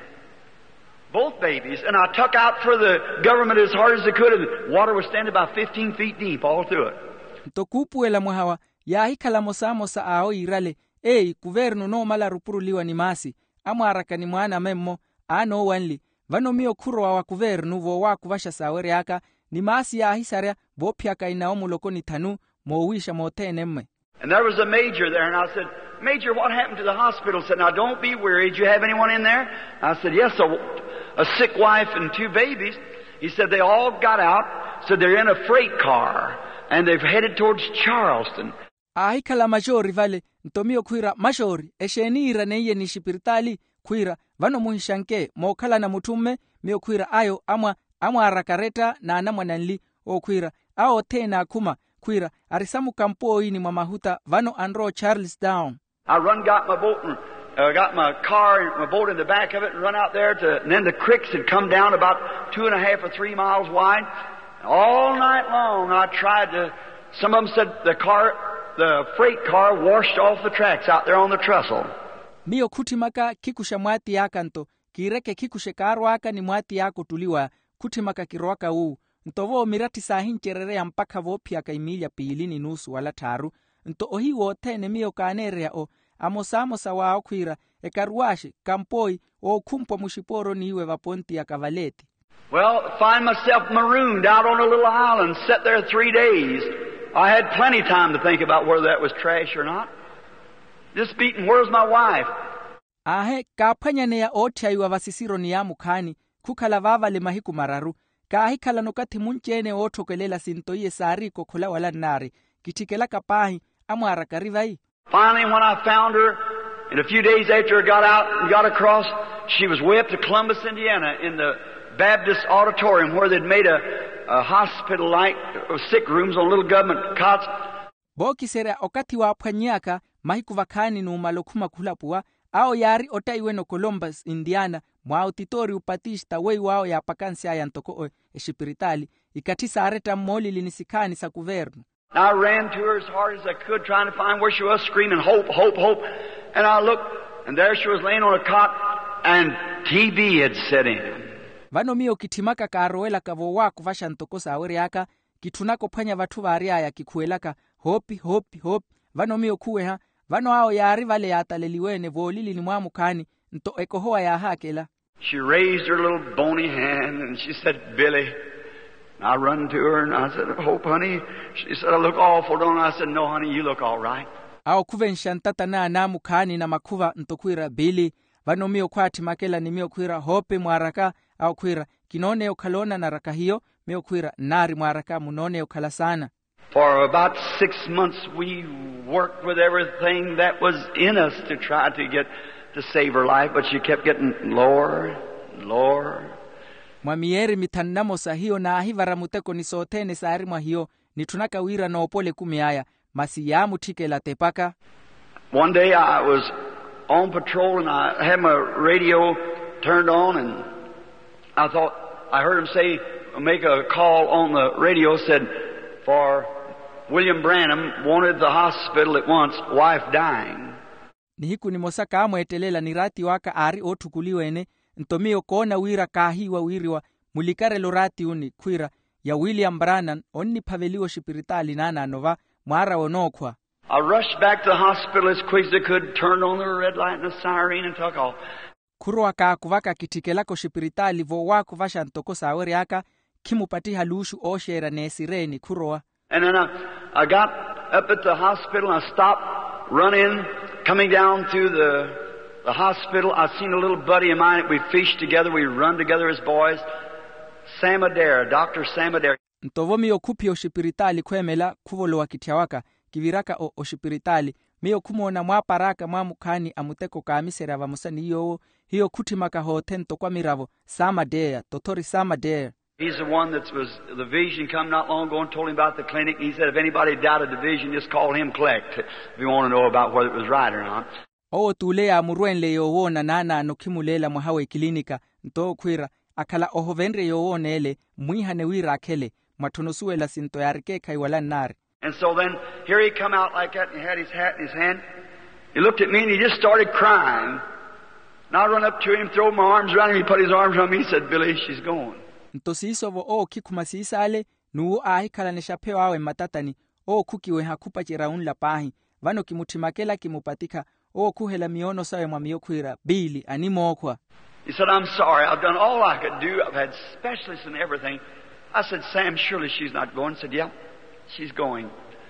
Both babies. And I took out for the government as hard as I could and the water was standing about 15 feet deep all through it. Ntokupuela mwahawa ya hikala mosa ao irale kuvernu no mala rupuruliwa ni masi amwaraka ni mwana memmo ano wanli vano mio kuro wa kuvernu vo wa kuvasha sawere aka ni masi ya hisaria vopyaka inaomu lokoni tanu mowisha motenemme. And there was a major there and I said, Major, what happened to the hospital? He said, now don't be worried. Do you have anyone in there? I said, yes, a sick wife and 2 babies. He said, they all got out. Said they're in a freight car and they've headed towards Charleston. Ahikala majori vale ntomio kuira majori eshenira neye ni shipiritali kuira vano muhishanke mokala na mutume mio kuira ayo amwa arakareta na anamwa nanli o kuira ao tena kuma kuira arisamu kampo ini mwa mahuta vano andro Charlestown. I got my boat and got my car and my boat in the back of it and run out there and then the creeks had come down about 2.5 or 3 miles wide. All night long I tried to, some of them said the freight car washed off the tracks out there on the trestle. Mio kutimaka kikusha mwati yakanto, kireke kikushe karwaka ni mwati yako tuliwa, kutimaka kirwaka uu. Ntovo mirati sahincherere ya mpaka vopia kaimilia pilini nusu wala taru. Nto ohi wote mio kanerea o, amosa wao kuira, ekaruashi, kampoi, o kumpo mushiporo niwe vaponti ya kavaleti. Well, find myself marooned out on a little island, sat there 3 days. I had plenty time to think about whether that was trash or not. Just beating, where's my wife? Kapanyane ya otia iwa vasisiro ni ya mukani, kukala vava le mahiku mararu, kahikala nokati munchene otokelela sintoye sari kokola wala nari, kitikela kapahi, amwara karivai. Finally, when I found her, and a few days after I got out and got across, she was way up to Columbus, Indiana, in the Baptist auditorium where they'd made a hospital like sick rooms on little government cots. Boki sera okati wa panyaka mahiku vakani no malokuma kulapua ao yari otaiwe no Columbus, Indiana mwa auditori upatishta wei wao ya pakansi ya ntoko eshipiritali ikatisa areta moli linisikani sa kuvernu. I ran to her as hard as I could trying to find where she was, screaming hope, hope, hope. And I looked and there she was laying on a cot and TB had set in. Vano mio kitimaka karoela kavowa kuvasha ntokosa awere yaka kitunako panya vatu varia ya kikuelaka hopi vano mio kuwe vano ao yari vale yataleliwene volili ni mwamukani nto ekohoa ya hakela. She raised her little bony hand and she said, Billy. I run to her and I said, Hope, honey. She said, I look awful, don't I? I said, no, honey, you look all right. Ao kuve nshantata na namukani na makuva ntokuira Billy. Vano mio kwati makela ni mio kuira hope mwaraka au kuira kinone ukalona na raka hiyo mio kuira nari mwaraka munone ukala sana. For about 6 months we worked with everything that was in us to try to save her life, but she kept getting lower. Mwamieri mitannamo sa hiyo na ahivara muteko ni sotene saari mwa hiyo ni tunaka wira na opole kumiaya masiyamu tike la tepaka. One day I was on patrol and I had my radio turned on, and I thought, I heard him say, make a call on the radio, said, for William Branham wanted the hospital at once, wife dying. Nihiku ni mosaka amwetelela ni rati waka ari otukuliwene, ntomio kona wira kahiwa wiriwa, mulikare lo rati uni, kwira, ya William Branham, onni paveliwo shipiritali nana nova, mwara wonokwa. I rushed back to the hospital as quick as I could, turned on the red light and the siren and took off. Kurwa kuvaka kitikelako shipiritali vo wako vasha ntoko saweri aka, kimupati halushu oshera nesireni kurwa. And then I got up at the hospital and I stopped running, coming down through the hospital. I seen a little buddy of mine that we fished together, we run together as boys. Sam Adair, Dr. Sam Adair. Ntovo miyo kupi oshipiritali kwemela kuvolo wakitiawaka, kiviraka oshipiritali, miyo kumona mwaparaka mwamukani amuteko kaamisera vamusani hiyo kutimaka hotento kwa miravo, Sam Adair, Totori Sam Adair. He's the one that was, the vision come not long ago and told him about the clinic. He said if anybody doubted the vision, just call him collect, if you want to know about whether it was right or not. Tulea murwenle yowona nana nokimulela mwahawe klinika, nto kwira, akala ohovenre yowonele, mwihane wira akele, matunusuela sinto yarike kaiwala nari. And so then, here he come out like that, and he had his hat in his hand. He looked at me and he just started crying. And I run up to him, throw my arms around him, he put his arms around me, he said, Billy, she's going. Ntosiisovo kikumasisale, nuo ahikala neshapewa awe matatani, kukiwe hakupa chiraunla pahi, vano kimutimakela kimupatika, kuhela miono sawe mwamiokwira, Billy, animokwa. He said, I'm sorry, I've done all I could do, I've had specialists and everything. I said, Sam, surely she's not going. He said, yeah, she's going.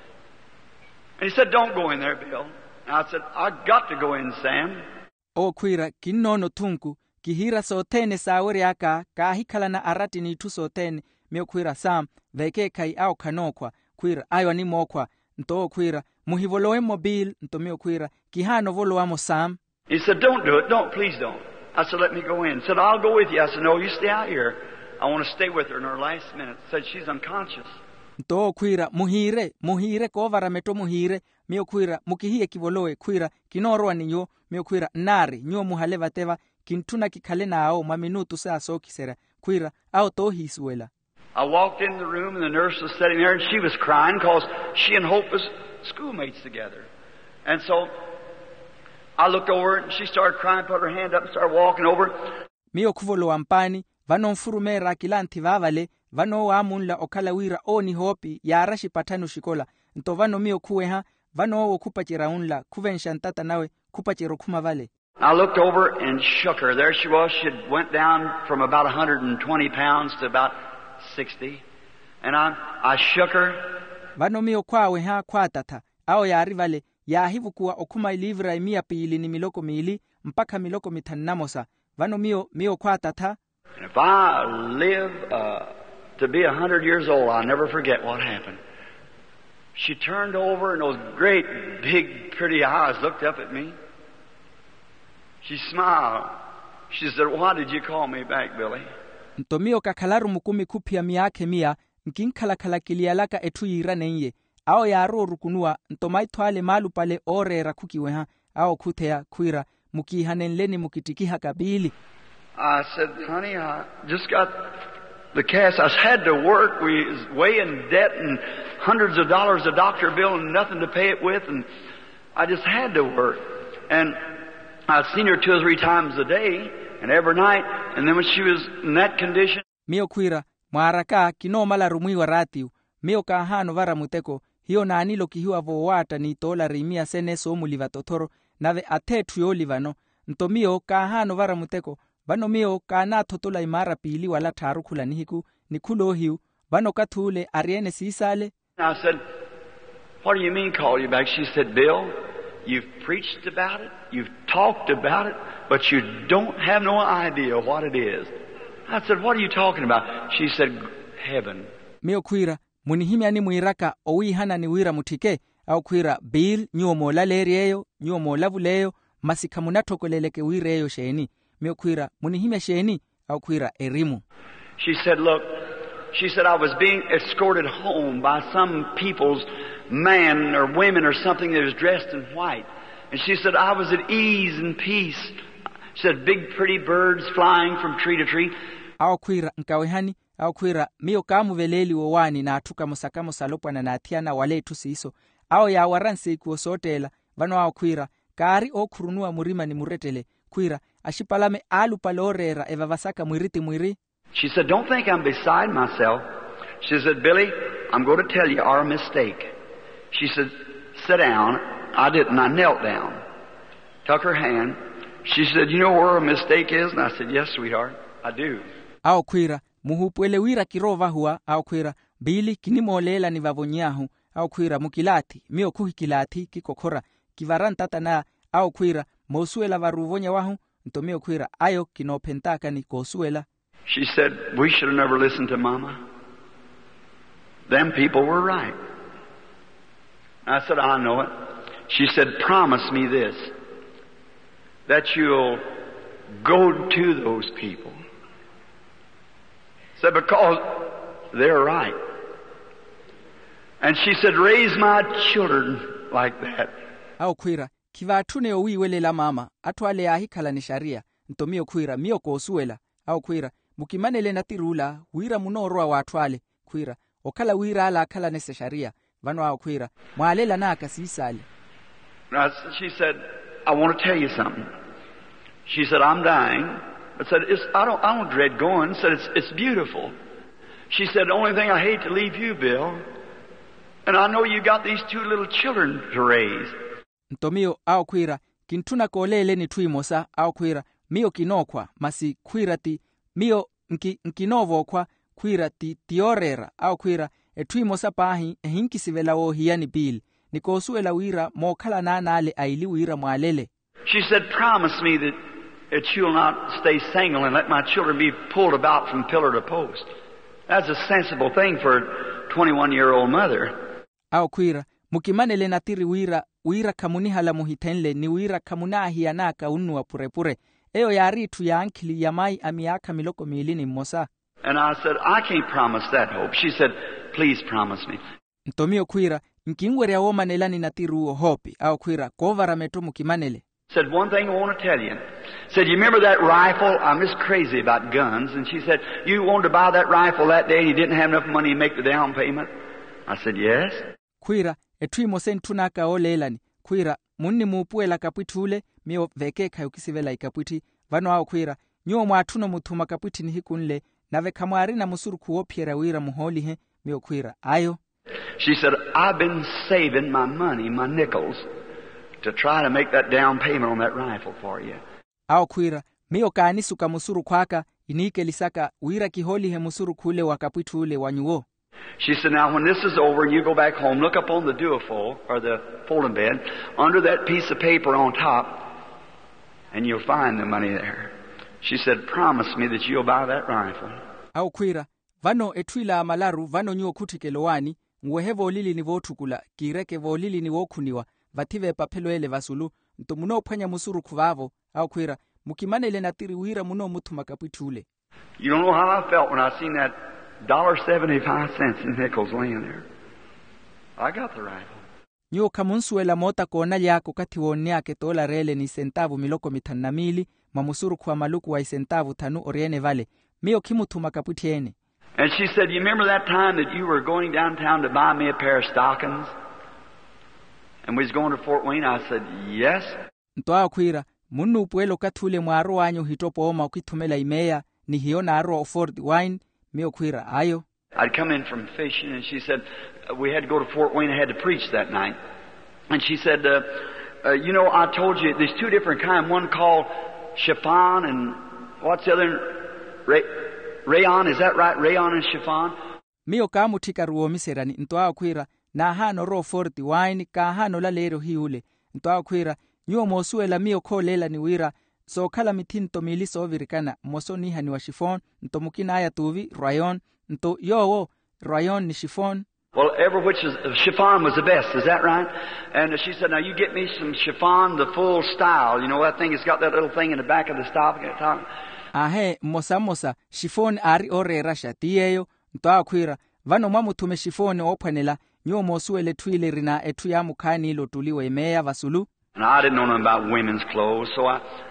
And he said, don't go in there, Bill. And I said, I've got to go in, Sam. Kwira, kinono tunku, kihira sotene saweri aka, kahikala na arati ni tu sotene, mio kwira Sam, veke kai au kanokwa, kwira, ayo animokwa, nto kwira, muhivoloe mobil, nto mio kwira, kihano volo amo Sam. He said, don't do it, please don't. I said, let me go in. He said, I'll go with you. I said, no, you stay out here. I want to stay with her in her last minute. Said she's unconscious. Nto kwira, muhire kovara meto muhire, mio kwira, mukihie kivoloe, kwira, kinoroa ninyo, mio kwira, nari, nyo muhaleva teva, kintuna kikale na ao, maminutu saa sokisera, kwira, ao tohi isuela. I walked in the room and the nurse was sitting there and she was crying because she and Hope was schoolmates together. And so I looked over and she started crying, put her hand up and started walking over. Mio kuvolo wampani, vano mfurumera kilanti vavale, vano waamunla okala wira oni hopi, yarashi patanu shikola, nto vano mio kuweha, vano kupachiraunla, kuvenshantata nawe, kupachirokuma vale. I looked over and shook her. There she was. She went down from about 120 pounds to about 60. And I shook her. Vano mio kwawe ha kwa tata, ao yari vale, ya hivu kuwa okuma ilivra imia pili ni miloko miili, mpaka miloko mitanamosa, vano mio kwa tata. And if I live to be 100 years old, I'll never forget what happened. She turned over and those great, big, pretty eyes looked up at me. She smiled. She said, why did you call me back, Billy? Ntomio kakalaru mukumi kupia miake mia, nkinkala kilialaka etu yiranenye. Ao ya rukunua, ntomai tuale malu pale orera kukiweha, ao kutea kwira, mukihanenleni mukitikiha kabili. I said, honey, I just got the cast. I had to work. We was way in debt and hundreds of dollars a doctor bill and nothing to pay it with. And I just had to work. And I'd seen her 2 or 3 times a day and every night. And then when she was in that condition. Mio kwira, mwaraka kino mala rumuiwa ratiu. Mio kahano vara muteko. Hiyo na anilo kihiwa vowata ni tola rimia sene somu liva totoro. Nave atetu yo livano. Ntomio kahano vara muteko. Vano mio kana totola imara pili wala taru kula nihiku, nikulo hiu, vano katule ariene sisale. I said, what do you mean call you back? She said, Bill, you've preached about it, you've talked about it, but you don't have no idea what it is. I said, what are you talking about? She said, heaven. Mio kwira, munihimia ni muiraka owihana ni wira mutike, au kwira Bill, nyuo mola lerieyo, nyuo mola vuleyo, masikamunatokoleleke wireyo sheni. Mio kwira, munihimia sheni, au kwira erimu. She said, look, she said, I was being escorted home by some people's man or women or something that was dressed in white. And she said, I was at ease and peace. She said, big pretty birds flying from tree to tree. Aokwira nkawehani aokwira mio kamu veleli wowani na atuka musakamo salopwana na atiana waletu siso ao ya waranse kuosotela vano aokwira kari okurunua murima ni muretele kwira ashipalame alu palorera evavasaka mwiriti mwiri. She said, don't think I'm beside myself. She said, Billy, I'm going to tell you our mistake. She said, sit down. I didn't. I knelt down. Took her hand. She said, you know where our mistake is? And I said, yes, sweetheart, I do. Aokwira muhupwele wira kirova hua aokwira bili kinimolela ni vavonyahu aokwira mukilati mio kuhikilati kikokora kivarantata na aokwira mosuela varuvonya wahu ntomio kwira ayo kinopentaka ni kosuela. She said, we should have never listened to Mama. Them people were right. I said, I know it. She said, promise me this, that you'll go to those people. Said, because they're right. And she said, raise my children like that. Aokwira kivatune owiwelela mama atwale ahikala ni sharia ntomio kwira mio kosuela aokwira mukimanele natirula wira munoroa watwale kwira okala wira ala akala nese sharia vano aokwira mwalela na akasisale. She said, I want to tell you something. She said, I'm dying. I said, I don't dread going. Said, it's beautiful. She said, the only thing I hate to leave you, Bill. And I know you got these two little children to raise. Ntomio aokwira kintuna kolele ni tuimosa aokwira mio kinokwa masi kwira ti mio nkinovo kwa kwira ti tiorera aokwira etuimosa pahi hinkisivela wo hiani bil nikosuela wira mokala nanale aili wira mwalele. She said, promise me that you'll not stay single and let my children be pulled about from pillar to post. That's a sensible thing for a 21-year-old mother. Aokwira mukimanele natiri wira kamunihala muhitenle ni wira kamunahi yanaka unua purepure eyo yaritu ya ankili ya mai amiaka miloko milini mosa. And I said, I can't promise that hope. She said, please promise me. Ntomio kwira nkingwere ya woma nelani natiru uo hopi aokwira kovara meto mukimanele. Said, one thing I want to tell you. Said, you remember that rifle? I'm just crazy about guns. And she said, you wanted to buy that rifle that day and you didn't have enough money to make the down payment? I said, yes. Kwira etuimo sentunaka olelani kwira munni mupuela kapwitule mio vekeka yukisivela ikapwiti vano aokwira nyuo mwatuno mutuma kapwiti ni hikunle na vekamwari na musuru kuopiera wira muholihe mio kwira ayo. She said, I've been saving my money, my nickels, to try to make that down payment on that rifle for you. Aokwira mio kaanisuka musuru kwaka inike lisaka wira kiholihe musuru kule wakapwitule wanyuo. She said, now when this is over and you go back home, look up on the duofold, or the folding bed, under that piece of paper on top, and you'll find the money there. She said, promise me that you'll buy that rifle. Aokwira vano etwila amalaru vano nyuo kutikelowani ngwehevo olili ni votukula kireke volili ni wokuniwa vative papeloele vasulu ntomuno panya musuru kuvavo aokwira mukimanele natiri wira muno mutu makapwitule. You don't know how I felt when I seen that $1.75 in nickels laying there. I got the rifle. Nyuo kamunsuela mota kona yako kati woniake tola rele ni sentavu miloko mitannamili mamusuru kwa maluku wa sentavu tanu oriene vale mio kimutu makapwitiene. And she said, you remember that time that you were going downtown to buy me a pair of stockings? And we was going to Fort Wayne? I said, yes. Ntoa kwira, munu upuelo katule mwaro wanyu hitopo oma ukitumela imeya ni hiona aro Fort Wayne, mio kwira ayo. I'd come in from fishing and she said, we had to go to Fort Wayne, I had to preach that night. And she said, you know, I told you there's two different kinds, one called chiffon and what's the other? Rayon, is that right? Rayon and chiffon? Mio kamutika ruo miserani, ntoa kwira, na hano ro Fort Wayne, ka hano la lero hiule. Ntoa kwira, nyuo mosuela mio ko lela ni wira, so kala mitinto miliso virikana, moso niha ni wa chiffon, nto mukina aya tuvi, rayon, nto yowo, rayon ni chiffon. Well, every which is, chiffon was the best, is that right? And she said, now you get me some chiffon, the full style, you know, that thing, it's got that little thing in the back of the top. Ahe, mosa, chiffon ari ore rasha, tiyeyo, ntoa kwira, vano mamutume chiffon opanela, nyuo mosuele tuile rina etu ya mukani ilo tuliwe imea vasulu. And I didn't know nothing about women's clothes, so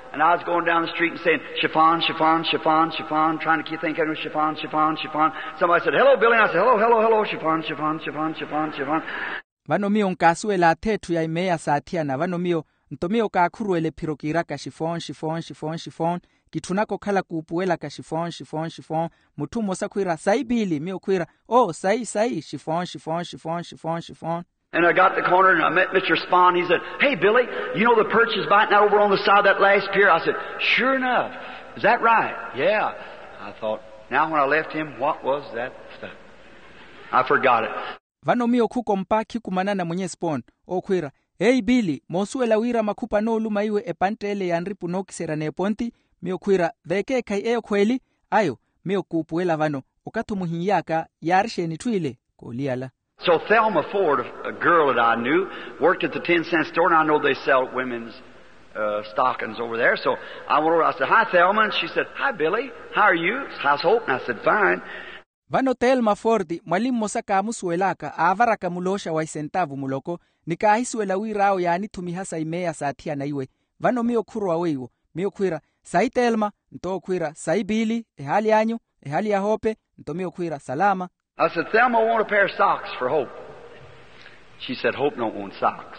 And I was going down the street and saying, chiffon, chiffon, chiffon, chiffon, trying to keep thinking it was chiffon, chiffon, chiffon. Somebody said, hello, Billy. And I said, hello, hello, hello, chiffon, chiffon, chiffon, chiffon, chiffon. Vano mio nkasuela thethu ya imeya saathiana vano mio ntomio kaakhuruele phirokira ka chiffon chiffon chiffon chiffon kithunako khala kuupuela ka chiffon chiffon chiffon muthu mosa khwira saibili mio khwira oh sai chiffon chiffon chiffon chiffon chiffon. And I got to the corner and I met Mr. Spahn. He said, hey, Billy, you know the perch is biting out over on the side of that last pier? I said, sure enough. Is that right? Yeah. I thought, now when I left him, what was that stuff? I forgot it. Vano mio khuko mpaki kumanana mwenye Spahn. O khwira, hey Billy, mosuela wira makhupa no luma iwe epantele ya nripu nokisera ne ponti, mio khwira, veke kai eo kweli, ayo, mio kupuela vano, okatu muhinyaka, yarisheni tuile, koliala. So Thelma Ford, a girl that I knew, worked at the 10-cent store, and I know they sell women's stockings over there. So I went over, I said, hi, Thelma, and she said, hi, Billy, how are you? How's Hope? And I said, fine. Vano Thelma Ford, mwalimu mosaka musuelaka, avaraka mulosha wa isentavu muloko, nikahisuela wirao yani tumihasa imeya saatia na iwe. Vano mio kurwa weiwo, mio kwira, sai Thelma, nto kwira, sai Billy, ehali anyu, ehali ya Hope, nto mio kwira, salama. I said, Thelma want a pair of socks for Hope. She said, Hope don't want socks.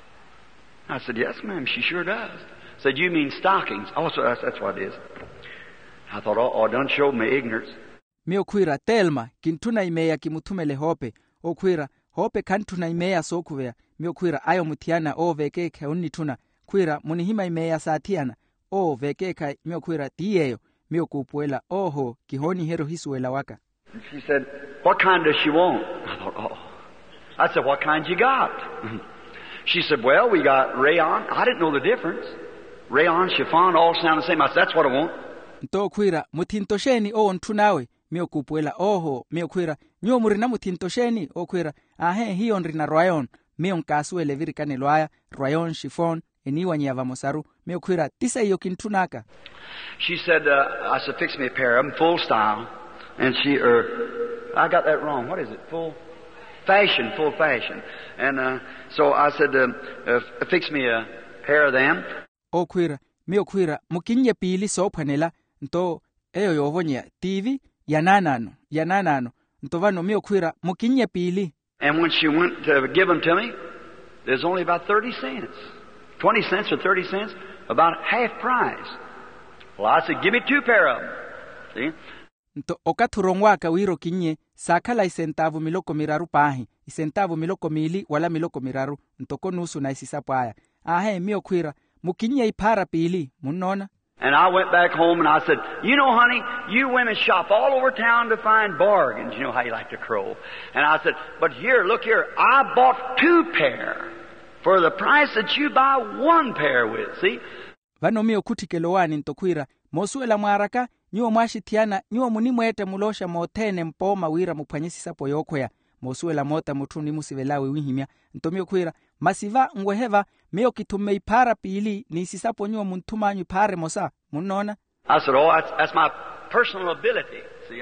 I said, yes, ma'am, she sure does. I said, you mean stockings? Oh, so that's what it is. I thought, oh, done showed me ignorance. Mio kwira, Thelma, kintuna imeya kimutumele Hope. O kwira, Hope kantuna imeya sokuvea. Mio kwira, ayo mutiana, o vekeke unituna. Kwira, munihima imeya saatiana. O vekeka, mio kwira, tiyeyo. Mio kupuela, oho, kihoni hero hisuela waka. She said, what kind does she want? I thought, oh. I said, what kind you got? She said, well, we got rayon. I didn't know the difference. Rayon, chiffon, all sound the same. I said, that's what I want. Nto kwira, mutintosheni o ntunawe. Mio kupuela, oho, mio kwira. Nyo murina mutintosheni, o kwira. Ahe, hiyo nrina rayon. Mio nkasuele virikane loaya, rayon, chiffon, eniwa nyava mosaru. Mio kwira, tisa iyo kintunaka. She said, I said, fix me a pair of them, full style. And she, I got that wrong. What is it? Full fashion. And so I said, fix me a pair of them. O kwira, mio kwira, mukinye pili sopanela, nto eyo yovonya TV, yananano. Nto vano mio kwira, mukinye pili. And when she went to give them to me, there's only about 30 cents. 20 cents or 30 cents, about half price. Well, I said, give me 2 pair of them. See? Nto okathurongwaka wiro kinye sakhala isentavu miloko miraru pahi isentavu miloko mili wala miloko miraru ntoko nusu na isisapaya ahe mio kwira mukinye ipara pili munona. And I went back home and I said, you know, honey, you women shop all over town to find bargains. You know how you like to crow. And I said, but here, look here, I bought 2 pair for the price that you buy 1 pair with. See? Vano mio kutikelowani ntokwira mosuela mwaraka nyuo mwashitiana nyuo munimwete mulosha motene mpoma wira mupanyisi sapo yokwea mosuela mota mutuni musivelawe wihimya ntomio kwira masiva ngweheva mio kitume ipara pili nisi sapo nyuo muntumanyu ipare mosa munona. I said, oh, that's my personal ability. See,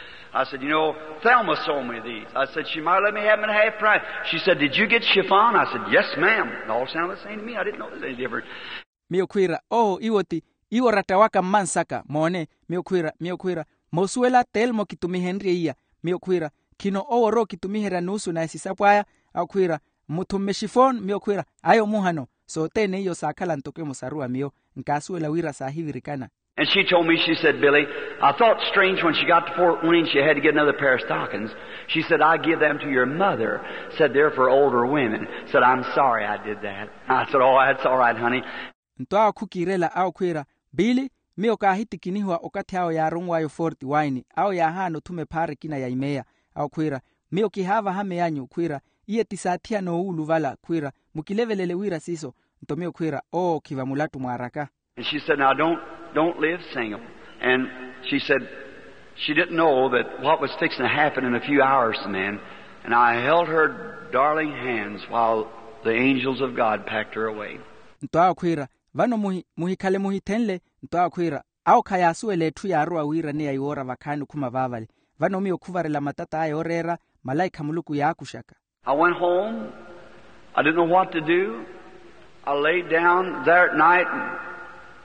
I said, you know, Thelma sold me these. I said, she might let me have them at half price. She said, did you get chiffon? I said, yes, ma'am. It all sounded the same to me. I didn't know there was any difference. Mio kwira, oh, iwoti, iwo ratawaka mansaka, mone, mio kwira, mosuela telmo kitumi Henry iya, mio kwira, kino oro kitumi hera nusu na esisapwaya, au kwira, mutume chiffon, mio kwira, ayo muhano, so tene iyo sakala ntoke musarua mio, nkasuela wira sahivi rikana. And she told me, she said, Billy, I thought strange when she got to Fort Wayne, she had to get another pair of stockings. She said, I give them to your mother. Said, they're for older women. Said, I'm sorry I did that. I said, oh, that's all right, honey. Ntoa kukirela au kwira, Billy, mio kahiti kinihua okati hao ya rungwa yo Fort Wayne, au ya hano tume pare kina ya imeya, au kwira, mio kihava hame yanyu, kwira, iye tisatia no ulu vala, kwira, mukilevelele wira siso, nto mio kwira, oh, kiva mulatu mwaraka. And she said, now don't live single. And she said, she didn't know that what was fixing to happen in a few hours to men. And I held her darling hands while the angels of God packed her away. Ntoa kwira, vano muhikale muhitenle, ntoa kwira, au kayasuele tu ya arua wira ne ya iwora vakanu kuma vavali. Vano mio kuvarela matata ayo rera, malaika muluku ya akushaka. I went home. I didn't know what to do. I laid down there at night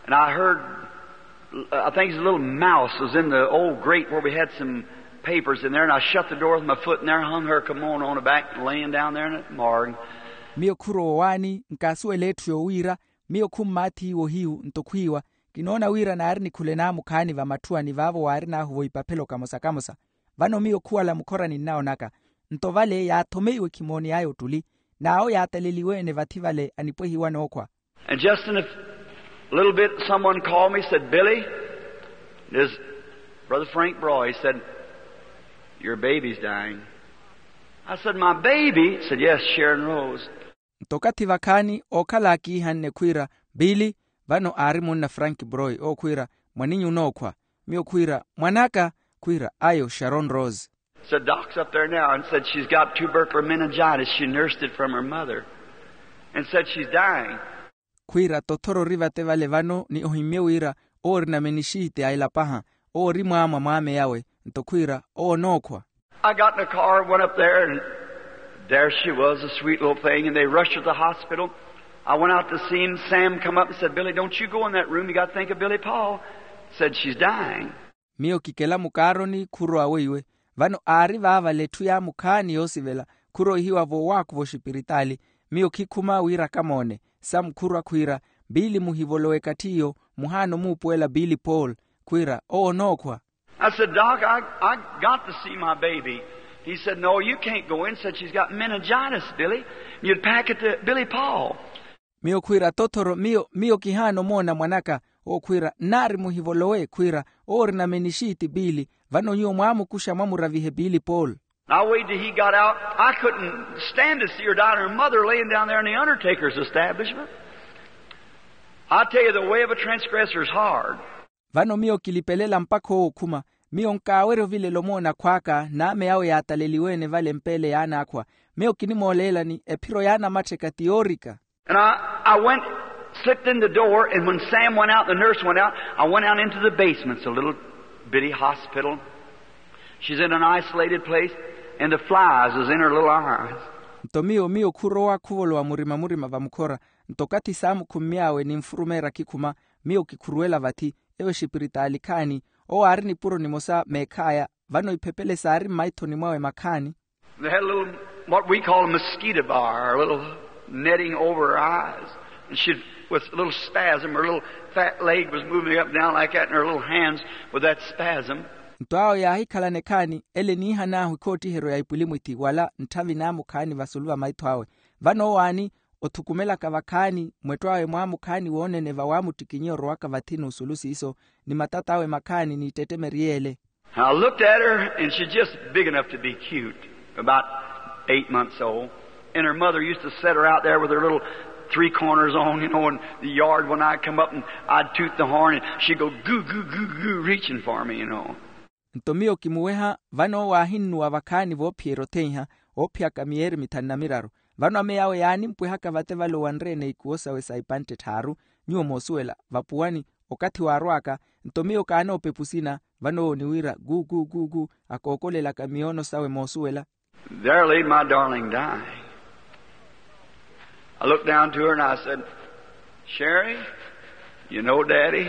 And I heard, I think a little mouse was in the old grate where we had some papers in there, and I shut the door with my foot in there, hung her kimono on the back, laying down there in the morgue. Mio kuro wani nkasue letrio wira, mio kumati wo hiu ntokwiwa, kinona wira na arni kulena mukani va matua ni vavo wa arina huvo ipapelo kamosa. Vano mio kuwa la mukora ni nao naka, ntovale ya tomeiwe kimoni ayo tuli, nao ya taliliwe ne vativale anipohi wanokwa. And just in a little bit, someone called me, said, Billy, this Brother Frank Broy, he said, your baby's dying. I said, my baby? He said, yes, Sharon Rose. Tokati vakani okalaki hanne kwira, Billy, vano arimu na Frank Broy, o kwira, mwaninyu nokwa, mio kwira, mwanaka kwira, ayo Sharon Rose. So doc's up there now and said she's got tubercular meningitis. She nursed it from her mother and said she's dying. Kwira totoro rivate vale vano ni ohimewira or na menishite aila paha o rimwa mame yawe ntokwira o nokwa. I got in a car, went up there, and there she was, a sweet little thing, and they rushed her to the hospital. I went out to see him. Sam come up and said, Billy, don't you go in that room. You got to think of Billy Paul. Said she's dying. Mio kikela mukaroni kuro awewe. Vano ari vava letu ya mukani yosivela kuro hiwa vo waku vo shipiritali. Mio kikuma wira kamone. Sam kura kwira. Billy muhivolowe katiyo. Muhano mupuela Billy Paul. Kwira o nokwa. I said, Doc, I got to see my baby. He said, no, you can't go in. Said she's got meningitis, Billy. You'd pack it to Billy Paul. Mio kwira totoro mio kihano mona mwanaka o kwira nari muhivolowe kwira or na menishiti Billy vano nyo mwamu kusha mwamu ravihe Billy Paul. I waited till he got out. I couldn't stand to see her die and her mother laying down there in the undertaker's establishment. I tell you, the way of a transgressor is hard. Vano mio kilipelela mpako kuma mio nkawero vile lomona kwaka na me yawe yataleliwene vale mpele yana akwa mio kinimolela ni epiro yana mateka teorika. And I went, slipped in the door, and when Sam went out, the nurse went out, I went out into the basement. It's a little bitty hospital. She's in an isolated place, and the flies is in her little eyes. Ntomio mio kuroa kuvolo wa murima vamukora, ntokati samu kumiawe ni mfurumera kikuma, mio kikuruela vati, ewe shipirita alikani, o arini puro ni mosa mekaya, vano ipepele saari maito ni mwawe makani. They had a little, what we call a mosquito bar, a little netting over her eyes. And she'd, with a little spasm, her little fat leg was moving up and down like that, and her little hands with that spasm. Ntuao ya hikala nekani, ele ni hana hukoti hero ya ipulimwiti, wala ntavi namu kani vasuluwa maitwawe. Vano wani, otukumela kavakani, mwetwawe mwamu kani wone neva wamu tikinyo roaka vatinu usulusi iso, ni matatawe makani ni teteme riele. I looked at her, and she's just big enough to be cute, about 8 months old. And her mother used to set her out there with her little 3 corners on, you know, in the yard when I'd come up and I'd toot the horn, and she'd go goo, goo, goo, goo, reaching for me, you know. Ntomio kimuweha, vano wahinu wavakani vopiero tenha, opia kamieri mitana miraro. Vano ameyawe yani mpwehaka vatevalo wanrene ikuosa wesa ipante taru, nyuo mosuela, vapuani, okati waruaka, ntomio kaano pepusina, vano niwira gu gu gu gu, akokole la kamiono sawe mosuela. There laid my darling dying. I looked down to her and I said, Sherry, you know Daddy?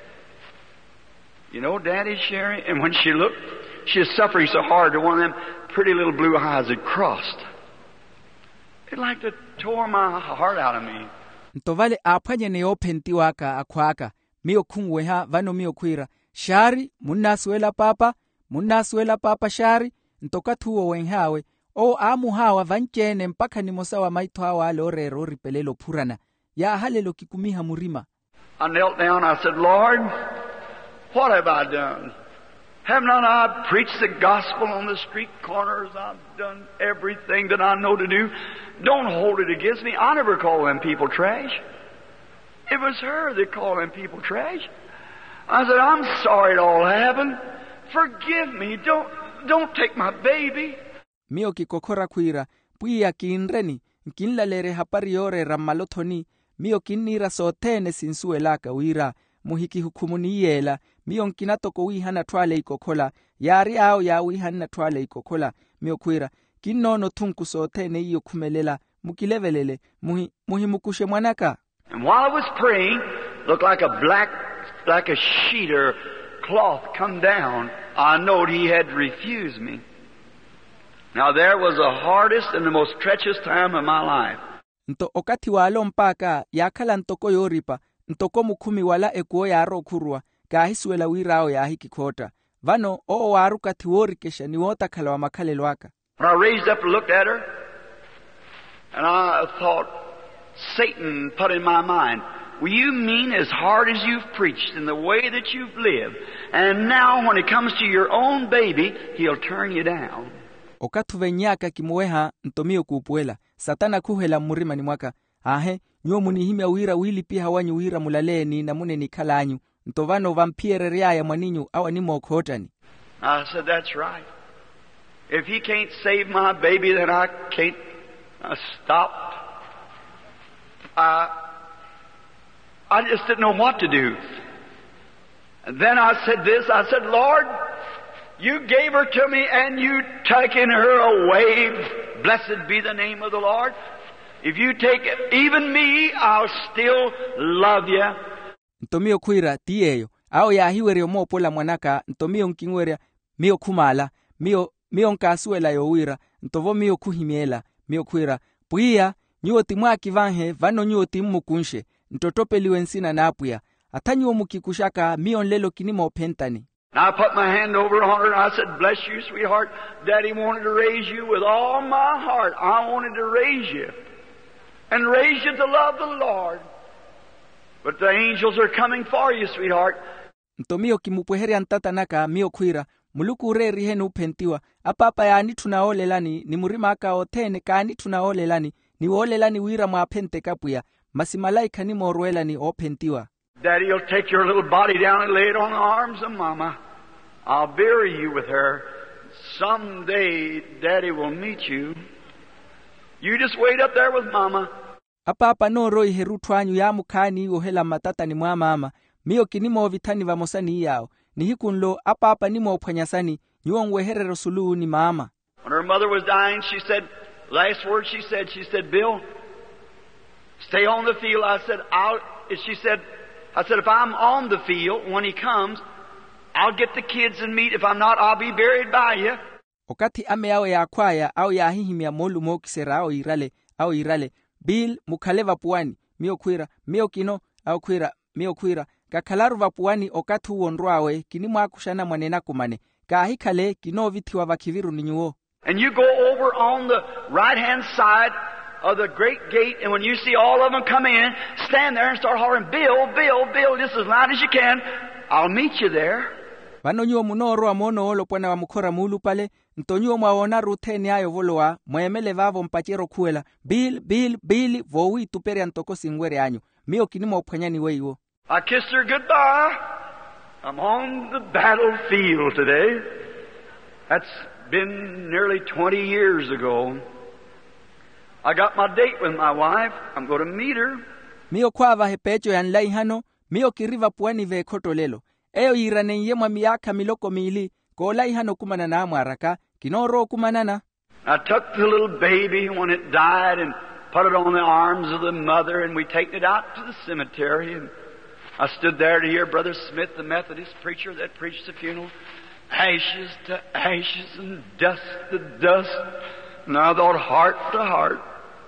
You know Daddy, Sherry? And when she looked, she was suffering so hard that one of them pretty little blue eyes had crossed. It like to tore my heart out of me. Ntovale apanye ne openti waka akwaka, mio kumweha vano mio kwira, Shari, munasuela papa Shari, ntokatuo wenhawe, o amu hawa vanchene mpaka ni mosawa maito hawa alorero ripelelo purana. Ya halelo kikumiha murima. I knelt down, I said, Lord, what have I done? Have not I preached the gospel on the street corners? I've done everything that I know to do. Don't hold it against me. I never call them people trash. It was her that called them people trash. I said, I'm sorry it all happened. Forgive me. Don't take my baby. Mio kikokora kwira, puya kinreni, nkinlalere hapariore ramalotoni, mio kinira sotene sinsuelaka wira, muhiki hukumuni yela, mio nkinatoko wihana twale ikokola, yari ao ya wihana twale ikokola, mio kwira, kinono tunku sotene iyo kumelela, mukilevelele, muhi mukushe mwanaka. And while I was praying, looked like like a sheet or cloth come down, I knowed he had refused me. Now there was the hardest and the most treacherous time of my life. Nto okati walo mpaka yakala ntoko yoripa, ntoko mukumi wala ekuo yaro kurwa, kahisuela wirao yahi kikota. Vano o waru kati worikesha ni wota kalawa makale lwaka. When I raised up and looked at her, and I thought, Satan put in my mind, well, you mean as hard as you've preached and the way that you've lived, and now when it comes to your own baby, he'll turn you down. Okatu venyaka kimueha ntomio kupuela, satana kuhela murima ni mwaka, ahe, nyo munihimia wira wili piha wanyu wira mulaleni na mune ni kalanyu, ntovano vampiere riaya mwaninyu awa ni mokotani. I said, that's right. If he can't save my baby, then I can't. I stopped. I just didn't know what to do. And then I said this, I said, Lord, you gave her to me and you taken her away. Blessed be the name of the Lord. If you take even me, I'll still love you. Ntomio kuira tieyo, ao ya hiwere omopola mwanaka, ntomio nkingwere, mio kumala, mio nkasuela yowira, ntovo mio kuhimiela, mio kuira, puia, nyuoti mwaki vanhe, vano nyuoti mmukunshe, ntotope liwensina na apuya, atanyo mukikushaka, mio nlelo kinimo pentani. I put my hand over on her and I said, bless you, sweetheart. Daddy wanted to raise you with all my heart. I wanted to raise you. And raise you to love the Lord. But the angels are coming for you, sweetheart. Ntomio kimupuheri antata naka mio kuira, muluku ureri henu pentiwa, apapa ya ni tunaolelani, ni murima aka otene ka ni tunaolelani, ni olelani wira maapente kapuya, masimalaika ni moruelani opentiwa. Daddy will take your little body down and lay it on the arms of Mama. I'll bury you with her. Someday Daddy will meet you. You just wait up there with Mama. Apapa no roi herutwanyu ya mukani uhela matata ni mwa mama. Mio kinimo vitani vamosani yao. Ni hikunlo apapa nimo upanyasani. Nyuongwe herero sulu ni mama. When her mother was dying, she said, last word she said, Bill, stay on the field. I said, if I'm on the field, when he comes, I'll get the kids and meet. If I'm not, I'll be buried by you. Okati ame yao ya kwaya au ya hihimia molu mokisera au irale. Bill mukaleva puani, mio kuira, mio kino, au kuira, mio kuira. Kakalaru vapuani okatu uonruawe, kinimu akushana mwanena kumane. Kahikale kino vitiwa vakiviru ninyuo. And you go over on the right-hand side of the great gate, and when you see all of them come in, stand there and start hollering, Bill, Bill, Bill, just as loud as you can. I'll meet you there. Vano nyuo munoro wa mono olo pwana wa mukora mulu pale, ntonyo mwaona ruteni ayo voloa, mwemele vavo mpachero kuela, Bill, Bill, Bill, vowi tupere antoko singwere anyu. Mio kinimo upanyani weiwo. I kissed her goodbye. I'm on the battlefield today. That's been nearly 20 years ago. I got my date with my wife. I'm going to meet her. Mio kwava hepecho ya nlai hano, mio kiriva puani ve koto lelo. Eo irane yemwa miyaka miloko mili, ko lai hano kumana na amaraka, kinoro kumanana. I took the little baby when it died and put it on the arms of the mother, and we taken it out to the cemetery. And I stood there to hear Brother Smith, the Methodist preacher that preached the funeral, ashes to ashes and dust to dust. And I thought, heart to heart.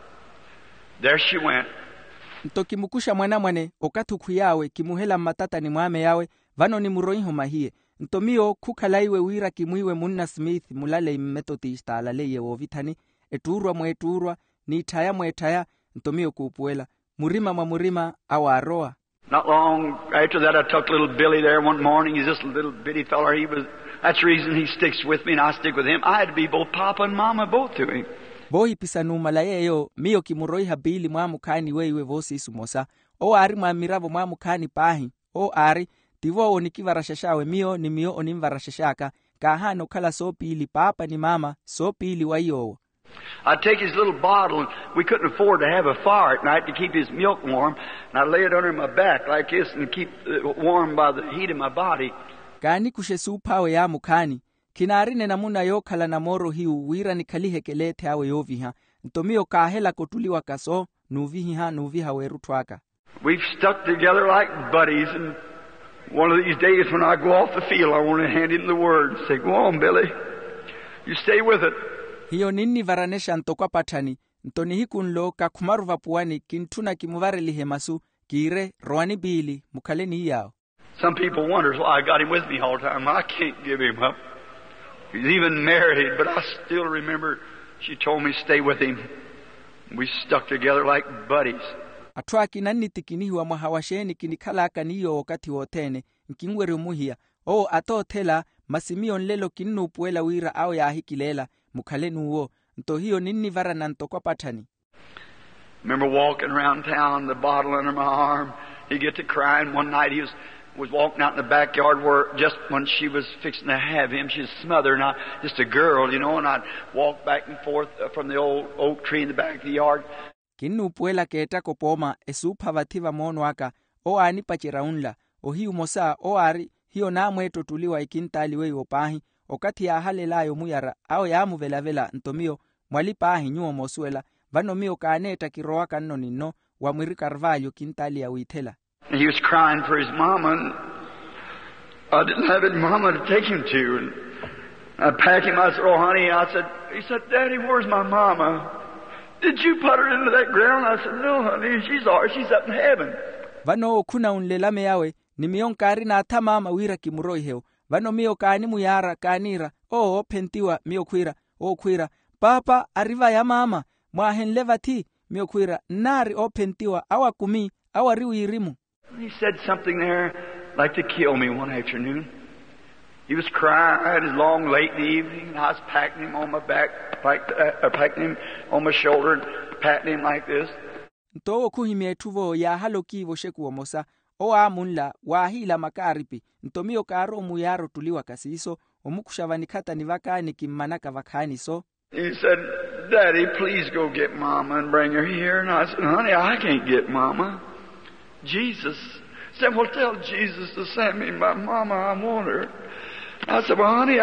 There she went. Ntokimukusha mwana mwane, okatu kuyawe, kimuhela matata ni mwame yawe, vano ni muroiho mahie. Ntomio kukalaiwe wira kimuiwe Munna Smith mulale Methodist alaleye wovitani, eturwa, ni itaya, ntomio kupuela, murima awaroa. Not long after that, I took little Billy there one morning. He's just a little bitty feller. That's the reason he sticks with me and I stick with him. I had to be both Papa and Mama both to him. Bohi pisanu malayeyo, mio kimuroiha Bili mwamukani weiwe vosi isumosa. O ari mwamiravo mwamukani pahi. O ari, tivo onikivarashashawe mio ni mio onimvarashashaka. Kahano kala so pili Papa ni Mama, so pili wayo. I'd take his little bottle, and we couldn't afford to have a fire at night to keep his milk warm, and I'd lay it under my back like this and keep it warm by the heat of my body. Kani kushesu pawe ya mukani. Kinarine namuna yokala na moro hiu wira ni kalihekelete awe yoviha. Ntomio kahela kotuliwa kaso, nuviha weru twaka. We've stuck together like buddies, and one of these days when I go off the field, I want to hand him the word and say, "Go on, Billy. You stay with it." Hiyo nini varanesha ntokwa patani, ntoni hikunlo kakumaru vapuani kintuna kimuvareli hemasu, kire roani bili, mukaleni yao. Some people wonders why I got him with me all the time. I can't give him up. He's even married, but I still remember she told me stay with him. We stuck together like buddies. Atwa kinani tikiniwa mahawasheni kinikalaka niyo wakati wotene, nkingwere umuhia. Ato tela masimion lelo kinu puela wira au ya hikilela, mukalenu uo. Nto hiyo nini vara nantokwa patani. Remember walking around town, the bottle under my arm. He get to crying. One night he was walking out in the backyard where just when she was fixing to have him, she was smothered, and just a girl, you know, and I'd walk back and forth from the old oak tree in the back of the yard. Kinu puela keta kopoma esupa vativa mono aka, anipa chiraunla, hiu mosa, ari, hiyo namwe tuliwa ikintali wei opahi, okati ya hale layo muyara, ya muvelavela ntomio, mwalipahi nyuo mosuela, vano mio kaaneta kiroaka nno nino, wa mwiri karvayo kintali ya uitela. He was crying for his mama, and I didn't have his mama to take him to, and I packed him. I said, "Oh, honey," he said, "Daddy, where's my mama? Did you put her into that ground?" I said, "No, honey, she's up in heaven." Vano kuna unlelame yawe, ni mionkari na ata mama wira kimuroiheo. Vano mio kaani muyara, kaanira, pentiwa, mio kwira, "Papa, arriva ya mama, mwahenleva ti, mio kwira, nari pentiwa, awa kumi, awa riwirimu." He said something there like to kill me one afternoon. He was crying. It was long, late in the evening, and I was patting him on my back, patting him on my shoulder, and patting him like this. Nto kuhimie tuvo ya haloki vosheku omosa, amunla wahila makaripi, ntomio karo muyaro tuliwa kasiso, omukushavanikata nivakani kimmanaka vakani so. He said, "Daddy, please go get Mama and bring her here." And I said, "Honey, I can't get Mama. Jesus." He said, "Well, tell Jesus to send me my Mama. I want her." I said, "Well, honey,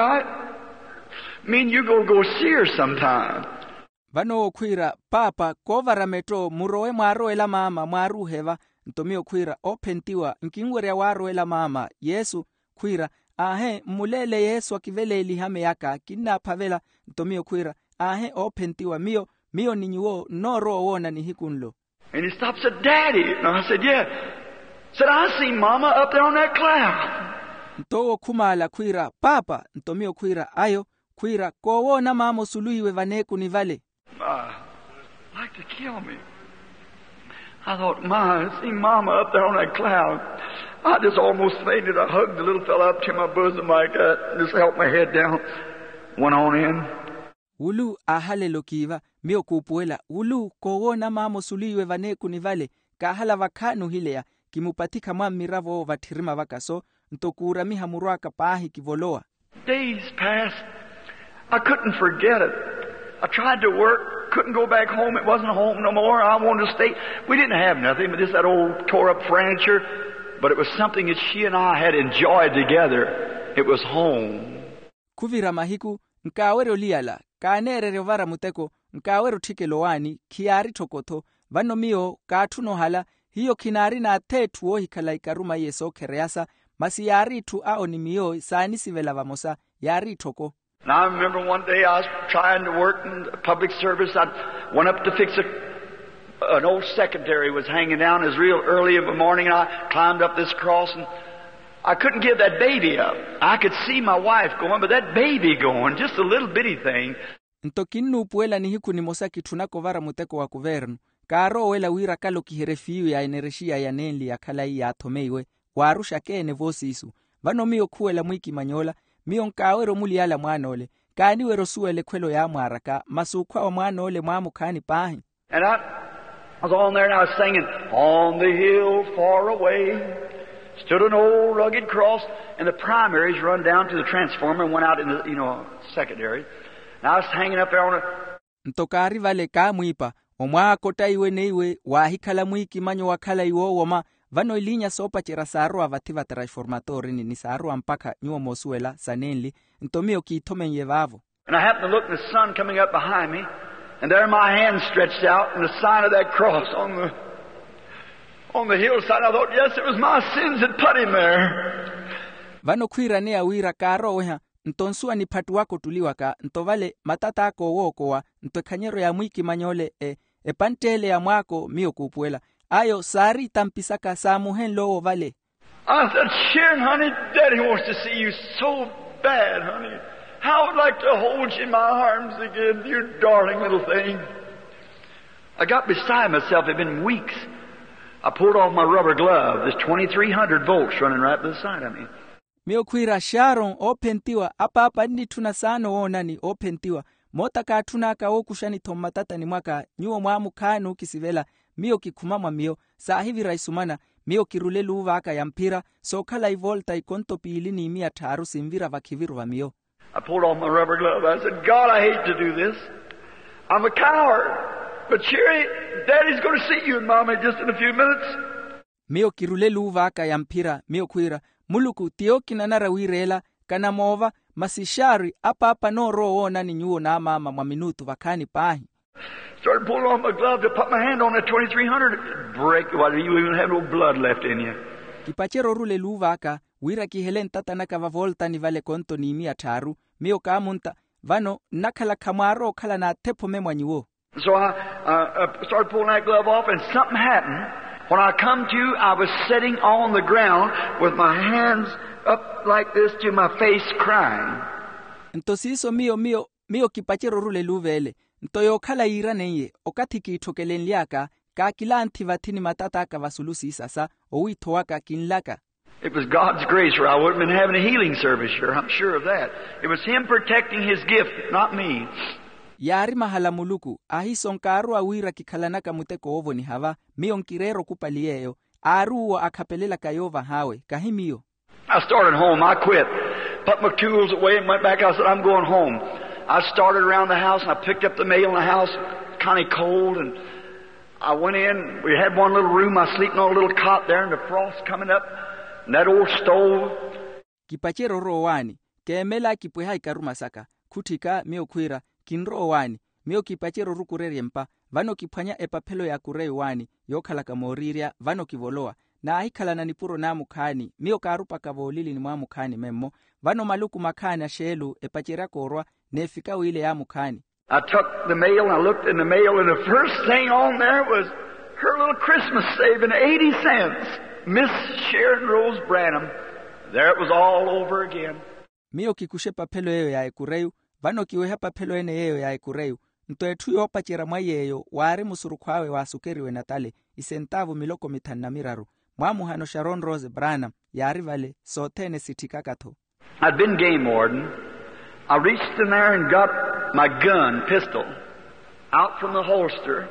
you go see her sometime." Vano kwira, "Papa, kovara metro, muroe mwaro ela mama, mwaru heva." Ntomio kwira, "Pentiwa, nkingwere waro ela mama." Yesu, kwira, mulele Yesu akivele ilihame yaka, kina pavela. Ntomio kwira, pentiwa, mio ninyuo, no roho wona ni hikunlo. And he stopped and said, "Daddy." And I said, "Yeah." Said, "I see Mama up there on that cloud." Nto kumala kwira, "Papa." Ntomio kwira, "Ayo." Kwira, "Kowona mama suluiwe vaneku ni vale." Like to kill me. I thought, I see Mama up there on that cloud. I just almost fainted. I hugged the little fella up to my bosom like that and just held my head down. Went on in. Ulu ahale lokiva, mio kupuela, ulu kowona mama suluiwe vaneku ni vale, kahala vakanu hilea, kimupatika miravo vatirima vakaso, ntokura miha muruaka pahi kivoloa. Days passed. I couldn't forget it. I tried to work, couldn't go back home. It wasn't home no more. I wanted to stay. We didn't have nothing but just that old tore up furniture, but it was something that she and I had enjoyed together. It was home. Kuvira mahiku, nkawero liala, kanerere vara muteko, nkawero tike loani, kiari tokoto, vano mio, katuno hala, hiyo kinari na tetuo hikalaikaruma yeso kereasa, masi yari tu ni mio, saani sivela vamosa, yari toko. And I remember one day I was trying to work in public service. I went up to fix an old secretary was hanging down. It was real early in the morning, and I climbed up this cross, and I couldn't give that baby up. I could see my wife going, but that baby going, just a little bitty thing. Ntokinu puela ni hiku ni mosaki tunako vara muteko wa kuvernu. Karo wela wira kalo kiherefiu ya enereshia ya nenli ya kalai ya atomeiwe. Warusha kene vosi isu. Vano mio kuela mwiki manyola. Mio nkawero muli ala mwanole. Kani wero suele kwelo ya mwaraka. Masukwa wa mwanole mwamu kani pahi. And I was on there and I was singing, "On the hill far away stood an old rugged cross." And the primaries run down to the transformer and went out in the, secondary. And I was hanging up there on a... Ntokari vale ka mwipa. Omwa kota iwe neiwe. Wahikala mwiki manyo wakala iwo woma. Vano ilinya sopa chira saru avativa transformatori ni saru ampaka nyuo mosuela sanenli. Ntomio ki itome nyevavo. And I happened to look and the sun coming up behind me. And there my hand stretched out and the sign of that cross on the hillside. I thought, yes, it was my sins that put him there. Vano kwira ne awira karo weha ntonsua ni patu wako tuliwaka ntovale matata ako wokowa ntokanyero ya mwiki manyole pantele ya mwako mio kupuela ayo sari tampisaka samuhen lo vale. I said, Sharon, honey, Daddy wants to see you so bad, honey. How I would like to hold you in my arms again, you darling little thing. I got beside myself. It had been weeks. I pulled off my rubber glove. There's 2,300 volts running right beside of me. Mio kwira Sharon opentiwa apa ndi tuna sano wonani opentiwa mota ka tuna ka okushani tomatata ni mwaka nyuo mwamu kanu kisivela mio kikumamwa mio saa hivi raisumana mio kirule luvaka ya mpira so kala ivolta ikonto pili ni 500 simvira vakiviru wa mio. I pulled off my rubber glove. I said, God, I hate to do this. I'm a coward. But Cherry, Daddy's going to see you and Mommy just in a few minutes. Mio kirule luvaka ya mpira mio kwira muluku tio kinanara wirela kana mova masishari apa no roho nani nyuo na mama mwa minutu vakani pahi. Started pulling off my glove to put my hand on that 2,300. Break, well, you even have no blood left in you. Kipachero rule luvaka wira kihelen tata nakava volta ni vale konto ni 500 mio kamunta vano nakala kamaro kala na tepo memwa nyuo. So I started pulling that glove off and something happened. When I come to, I was sitting on the ground with my hands up like this to my face crying. Ntosiso mio kipachero rule luvele. Ntoyo kala ira neye, okati kiitokelen liaka, ka kila antivatini matata ka vasulusi sasa, owito waka kinlaka. It was God's grace or I wouldn't have been having a healing service here, I'm sure of that. It was Him protecting His gift, not me. Yari mahala muluku, ahisonkaru awira kikalanaka muteko ovo ni hava, mio nkirero kupaliyeyo, aruwa akapelela kayova hawe, kahimio. I started home, I quit. Put my tools away and went back. I said, I'm going home. I started around the house and I picked up the mail in the house, kind of cold, and I went in. We had one little room. I was sleeping on a little cot there, and the frost coming up, and that old stove. Kipachero roani, kemela kipweha ikaruma saka, kutika mio kwira, kinro wani, mio kipachero rukureri mpa, vano kipanya epapelo ya kurei wani, yokala kamoriria, vano kivoloa, na ahikala na nipuro na mukani, mio karupa kavolili ni mwa mukani memmo, vano maluku makani ya shelu epachera korwa, nefika wile ya mukani. I took the mail and I looked in the mail and the first thing on there was her little Christmas saving, 80 cents. Miss Sharon Rose Branham. There it was all over again. Mio kikushe papelo yeyo ya ekureyu, vano kiweha papelo ene yeyo ya ekureyu, ntoetu yopa chera mwa yeyo, ware musurukwawe wa sukeriwe natale, isentavu miloko mitanna miraru. Mwamuhano Sharon Rose Branham, yari vale, sotene sitikakato. I'd been game warden. I reached in there and got my gun, pistol, out from the holster.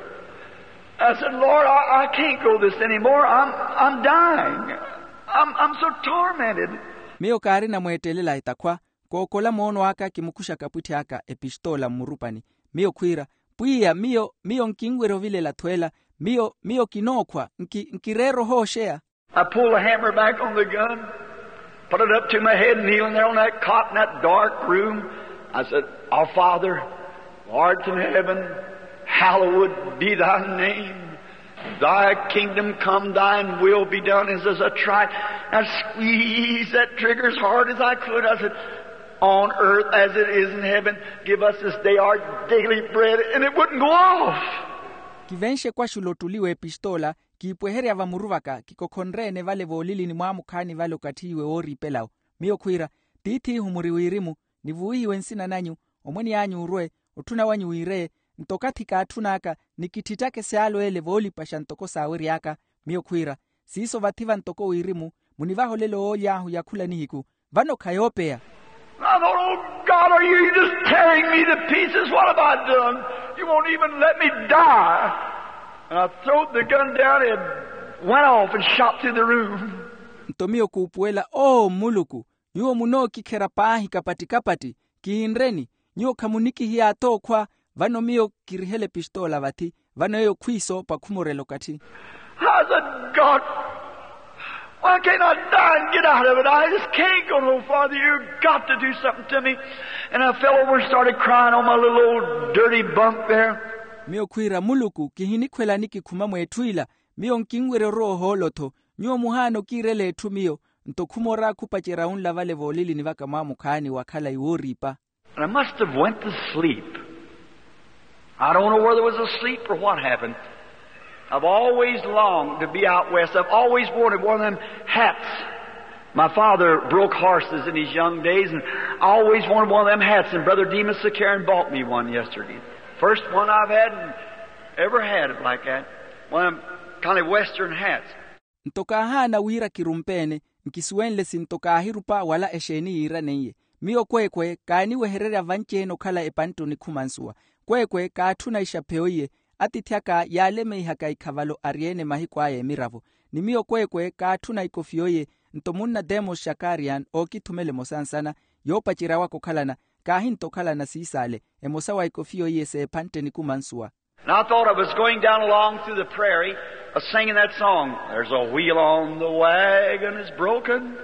I said, Lord, I can't go this anymore. I'm dying. I'm so tormented. Mio kari na mwetelela itakwa, kokola mono waka kimukusha kaputi haka epistola murupani. Mio kwira, puia mio nkingwero vile la tuela, mio kinokwa, nkirero hoshea. I pulled the hammer back on the gun, put it up to my head, kneeling there on that cot in that dark room. I said, Our Father, Lord in heaven, hallowed be thy name. Thy kingdom come, thine will be done. As I tried, I squeezed that trigger as hard as I could. I said, on earth as it is in heaven, give us this day our daily bread. And it wouldn't go off. Kivenshe kwa shulotuliwe pistola, kiipwehere ava muruvaka, kikokonrene vale volili ni muamukani vale ukatiwe ori pelao. Mio kwira, titi humuriwirimu, nivuhi wensina nanyu, omweni anyu urwe, utuna wanyu uire, ntokatika atunaka, nikititake sealo ele voli pasha ntoko sawiri yaka, mio kwira, siso vativa ntoko uirimu, munivaho lelo oli ahu ya kula nihiku, vano kayopea. I thought, oh God, are you just tearing me to pieces? What have I done? You won't even let me die. And I threw the gun down and went off and shot through the room. Ntomio kuupuela, oh muluku, nyuo muno kikera pahi kapati, kiinreni, nyuo kamuniki hiya ato kwa, vano mio kirihele pistola vati, vano yo kwiso pa kumorelo kati. I said, God, why can't I die and get out of it? I just can't go no farther. You've got to do something to me. And I fell over and started crying on my little old dirty bunk there. Mio kwira muluku kihini kwela niki kumamwe tuila, miyo nkingwere roho lotho nyuo muhano kirele ethu miyo ntokhumora khupachera unla vale volili ni vaka mamukhani wakhala iworipa. And I must have went to sleep. I don't know whether it was asleep or what happened. I've always longed to be out west. I've always wanted one of them hats. My father broke horses in his young days, and I always wanted one of them hats, and Brother Demas Sakarin bought me one yesterday. First one I've had and ever had it like that. One of them kind of western hats. Ntokahana wira kirumpene, nkisuenle sintokahirupa wala esheni ira neye. Miyo kwekwe kani weherere avancheno kala epanto ni kumansua. Kwekwe kaatuna ishapeoye, atithiaka yaleme ihaka ikavalo ariene mahikwaye miravo. Ni miyo kwekwe kaatuna ikofioye, ntomunna Demos Shakarian okitumele mosansana, yopachira wako kalana, kahinto kalana siisale, emosawa ikofioye se epante ni kumansua. And I thought I was going down along through the prairie, singing that song. There's a wheel on the wagon is broken,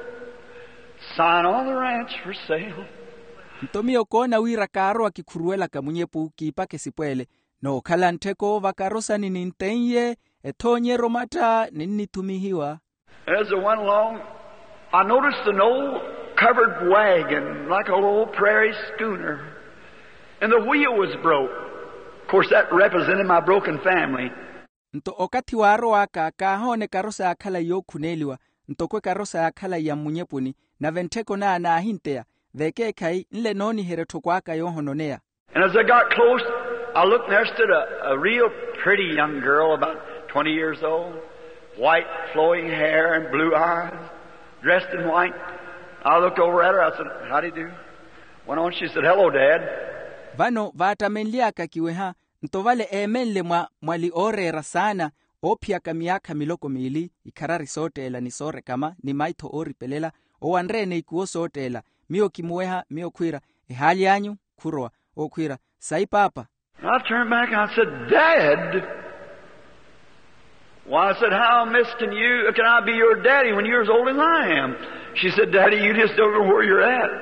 sign on the ranch for sale. Ntomio kona wira karo akikuruela kamunyepu kipake sipwele. No kalanteko vakarosa ninintenye, etonye romata ninitumihiwa. As I went along, I noticed an old covered wagon, like a little prairie schooner. And the wheel was broke. Of course, that represented my broken family. Nto okati waro waka kahone karosa akala yokuneliwa. Nto kwe karosa akala ya munyepuni. Na venteko na ahintea. Veke kai nle noni heretokwaka yohononea. And as I got close, I looked and there stood a real pretty young girl, about 20 years old. White flowing hair and blue eyes, dressed in white. I looked over at her, I said, "How do you do?" Went on, she said, "Hello, Dad." Vano vatamenliaka kiweha, ntovale emenle mwali orera sana, opiaka miaka miloko miili, ikarari sotela ni sore kama, ni maito ori pelela, owanrene ikuo sotela, mio kimuweha, mio kwira, hali anyu, kuroa, o kwira, sai papa. I turned back and I said, "Dad?" Well, I said, "How, miss, can I be your daddy when you're as old as I am?" She said, "Daddy, you just don't know where you're at."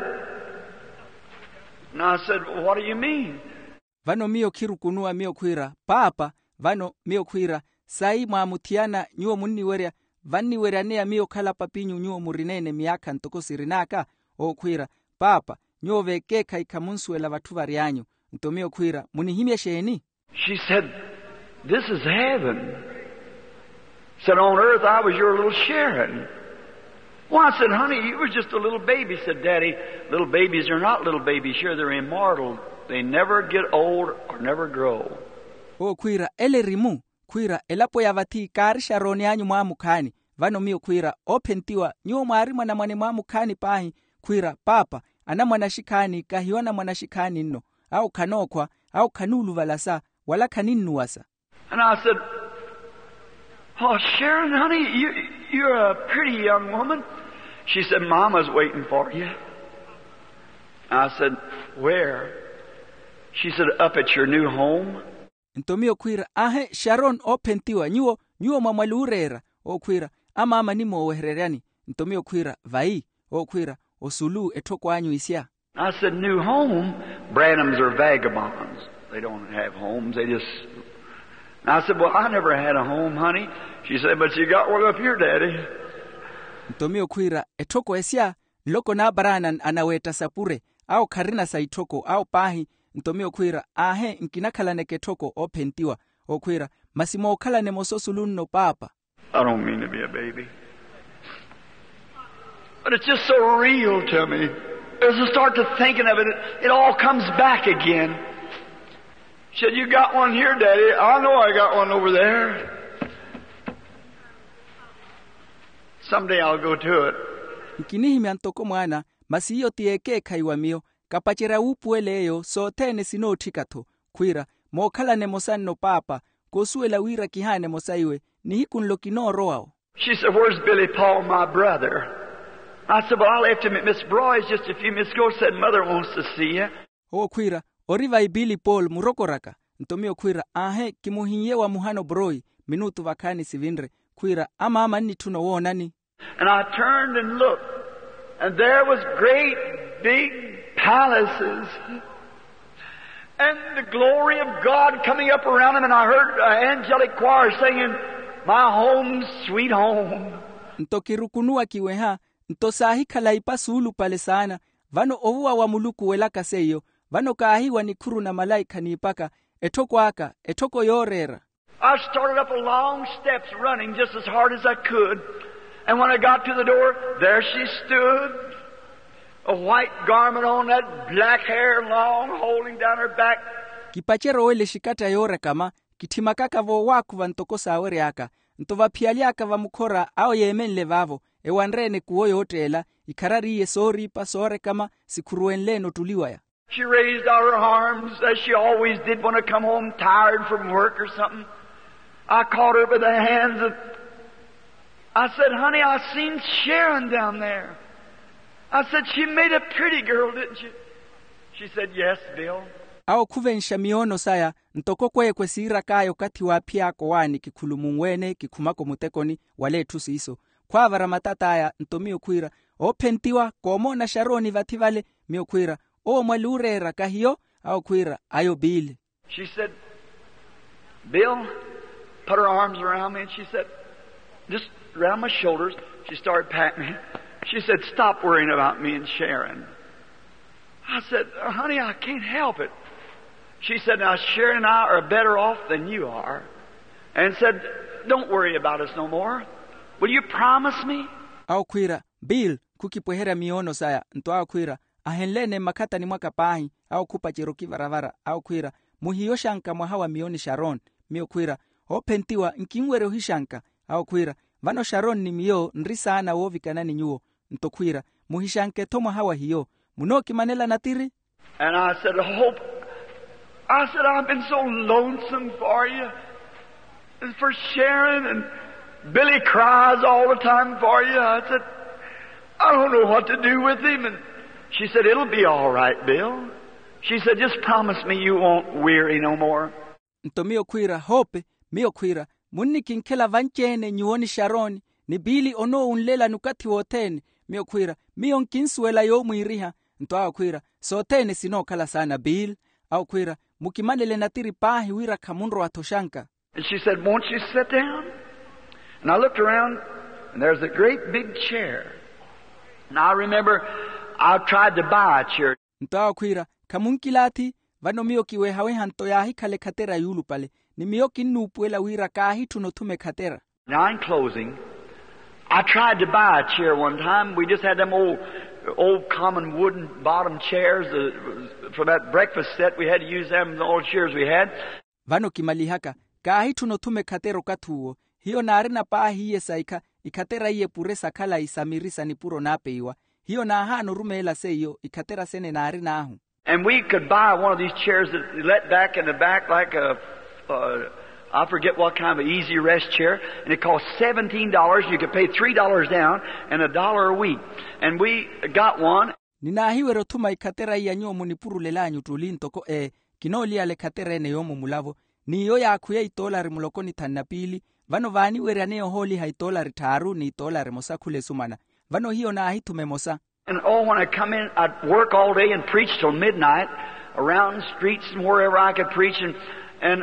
And I said, "Well, what do you mean?" Vano mio kirukunua mio kwira, papa, vano mio kwira, sai maamutiana nyuo muniwerea, vaniweranea mio kala papinyu nyuo murinene miaka ntoko sirinaka, o kwira, papa, nyuo vekeka ikamunsuela vatu varianyu, nto mio kwira, munihimia sheni? She said, "This is heaven." Said, "On earth I was your little Sharon." Well, I said, "Honey, you were just a little baby." Said, "Daddy, little babies are not little babies. Sure, they're immortal. They never get old or never grow." O kwira, ele rimu, kwira, elapo ya vati kari Sharoni anyu muamukani, vano mio kwira, opentiwa, nyuo maarima na mwane muamukani pahi, kwira, papa, ana mwanashikani, kahiwana mwanashikani nno, au kanokwa, au kanulu valasa, wala kaninuasa. And I said, "Oh, Sharon, honey, you're a pretty young woman." She said, "Mama's waiting for you." I said, "Where?" She said, "Up at your new home." Ntomio kwira, ahe Sharon opentiwa, nyuo mamwalurera, o kwira, ama nimo wehererani, ntomio kwira, vai, o kwira, osulu etoko anyu isya. I said, "New home? Branhams are vagabonds. They don't have homes, they just..." And I said, "Well, I never had a home, honey." She said, "But you got one up here, Daddy." Ntomio kwira, etoko esya, loko na baranan anaweta sapure, au karina sa itoko, au pahi, ntomio kwira, ahe nkinakala ketoko opentiwa, o kwira, masimo okala nemososulunno papa. I don't mean to be a baby, but it's just so real to me. As I start to thinking of it, it all comes back again. She said, "You got one here, Daddy." "I know I got one over there. Someday I'll go to it." Nkinihi miantoko mwana, masiyo tieke kaiwa mio, kapachera upueleyo, so tene sino tikato, kwira, mokala nemosanno papa, kosuela wira kihane mosaiwe, nihikun lokino roao. She said, "Where's Billy Paul, my brother?" I said, "Well, I left him at Miss Broy's just a few minutes ago. Said Mother wants to see you." O kwira, oriva Billy Paul murokoraka, ntomio kwira, ahe kimuhinye wa muhano Broy, minutu vakani sivinre, kwira, ama ni tunawonani. And I turned and looked, and there was great big palaces, and the glory of God coming up around them, and I heard an angelic choir singing, my home, sweet home. Nto kirukunua kiweha, nto sahi kalaipa sulu pale sana, vano ovuwa wa muluku welaka seyo, vano kaahiwa ni kuru na malaika ni ipaka, etoko aka, etoko yorera. I started up a long steps running just as hard as I could. And when I got to the door, there she stood. A white garment on that black hair long holding down her back. Kipachero wele shikata yore kama, kitimakaka vo waku vantoko sawere aka, ntova piali aka va mukora au yemen levavo, ewanrene kuoyo hotela, ikarari ye sori pa sore kama, sikuruenle no tuliwaya. She raised out her arms as she always did when I come home tired from work or something. I caught her by the hands and I said, honey, I seen Sharon down there. I said, she made a pretty girl, didn't she? She said, yes, Bill. Ao kuvensha miono saya, ntoko kwe sira kayo kati wapia wani kikulumungwene kikumako mutekoni wale tusi iso. Kwa vara matata aya ntomio kuira, o pentiwa komo na Sharoni vativale mio kuira, o mwalurera kahio au kuira ayo Bill. She said, Bill, put her arms around me and she said, just around my shoulders, she started patting me. She said, stop worrying about me and Sharon. I said, honey, I can't help it. She said, now Sharon and I are better off than you are. And said, don't worry about us no more. Will you promise me? Au kuira, Bill, kukipuhera miono saya, nto au kuira, ahenlene makata ni mwaka pahi, au kupa chiroki varavara, au kuira, muhiyoshanka mwahawa mioni Sharon, mio kuira, o pentiwa nkingwere uhishanka, au kuira, vano Sharon ni mio nrisana wovikanani nyuo, nto kuira, muhishanke tomo hawa hiyo, munoki manela natiri? And I said, I've been so lonesome for you. And for Sharon, and Billy cries all the time for you. I said, I don't know what to do with him. And she said, it'll be all right, Bill. She said, just promise me you won't weary no more. Nto mio kuira, hope, mio kuira, munni kinkela vanchene nyuoni Sharon, ni Billy ono unlela nukati wotene, mio kuira, mio nkinsuela yo muiriha, nto au kuira, sotene sino kala sana Bill, au kuira, mukimanele natiri pahi wira kamunro atoshanka. And she said, won't you sit down? And I looked around, and there's a great big chair. And I remember I tried to buy a chair. Nto au kuira, kamunkilati, vano mio kiwe hawe hanto yahi kale katera yulu pale, ni mio kinupuela wira kahi tunotume katera. Now in closing, I tried to buy a chair one time. We just had them old common wooden bottom chairs for that breakfast set. We had to use them, the old chairs we had. Vano kimalihaka, kahi tunotume katero katuo, hiyo na arena pahi iye saika, ikatera iye puresa kala isamirisa ni puro napeiwa, hiyo na hano rumeela seyo, ikatera sene na arena ahu. And we could buy one of these chairs that let back in the back like I forget what kind of an easy rest chair, and it cost $17. You could pay $3 down and $1 a week. And we got one. Ninahiwe rotuma ikatera iya nyomu ni puru lelanyu tulintoko kinoli ale katera ene yomu mulavo, ni yo ya kuya $1 mulokoni tanapili, vano vani were aneo holi ha $1 taru ni $1 mosa kule sumana. Vano hiyo na ahi tumemosa. And when I come in, I'd work all day and preach till midnight around the streets and wherever I could preach. And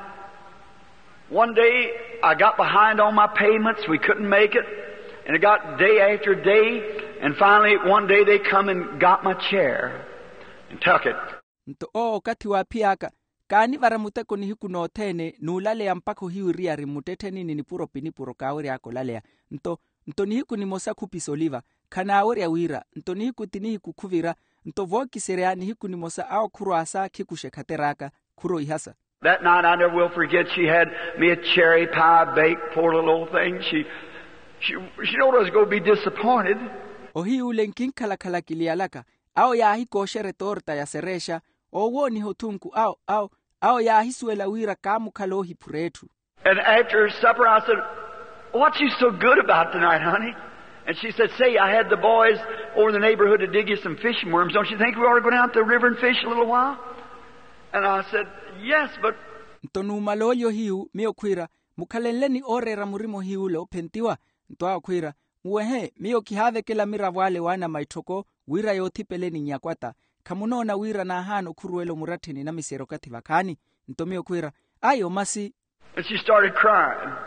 one day I got behind on my payments. We couldn't make it. And it got day after day. And finally one day they come and got my chair and took it. Nto kati wapiaka, kani varamuteko ni hiku no tene, nulale ya mpako hiu ria rimutete nini ni puro pinipuro kaweri ako lalea. Nto ni hiku ni mosa kupisoliva, kana aweri ya wira, nto ni hiku tini hiku kuvira, nto voki serea ni hiku ni mosa au kuro asa kikushe kateraka, kuro ihasa. That night I never will forget, she had me a cherry pie baked, poor little old thing. She knowed I was going to be disappointed. Ohi ule nkinkala kala kilialaka, au ya hiko shere torta ya seresha, owo ni hotunku au ya hisuela wira kamu kalohi puretu. And after supper I said, what's you so good about tonight, honey? And she said, say, I had the boys over in the neighborhood to dig you some fishing worms. Don't you think we ought to go down to the river and fish a little while? And I said, yes, but... Ntonu malolyo hiu, mio kuira, mukalenleni orera murimo hiule opentiwa, ntoa kuira, muwehe, mio kihave kila mira wale wana maitoko, wira yotipeleni nyakwata, kamunona wira na hano kuruelo muratini na misero kati vakani, nto mio kuira, ayo masi. And she started crying.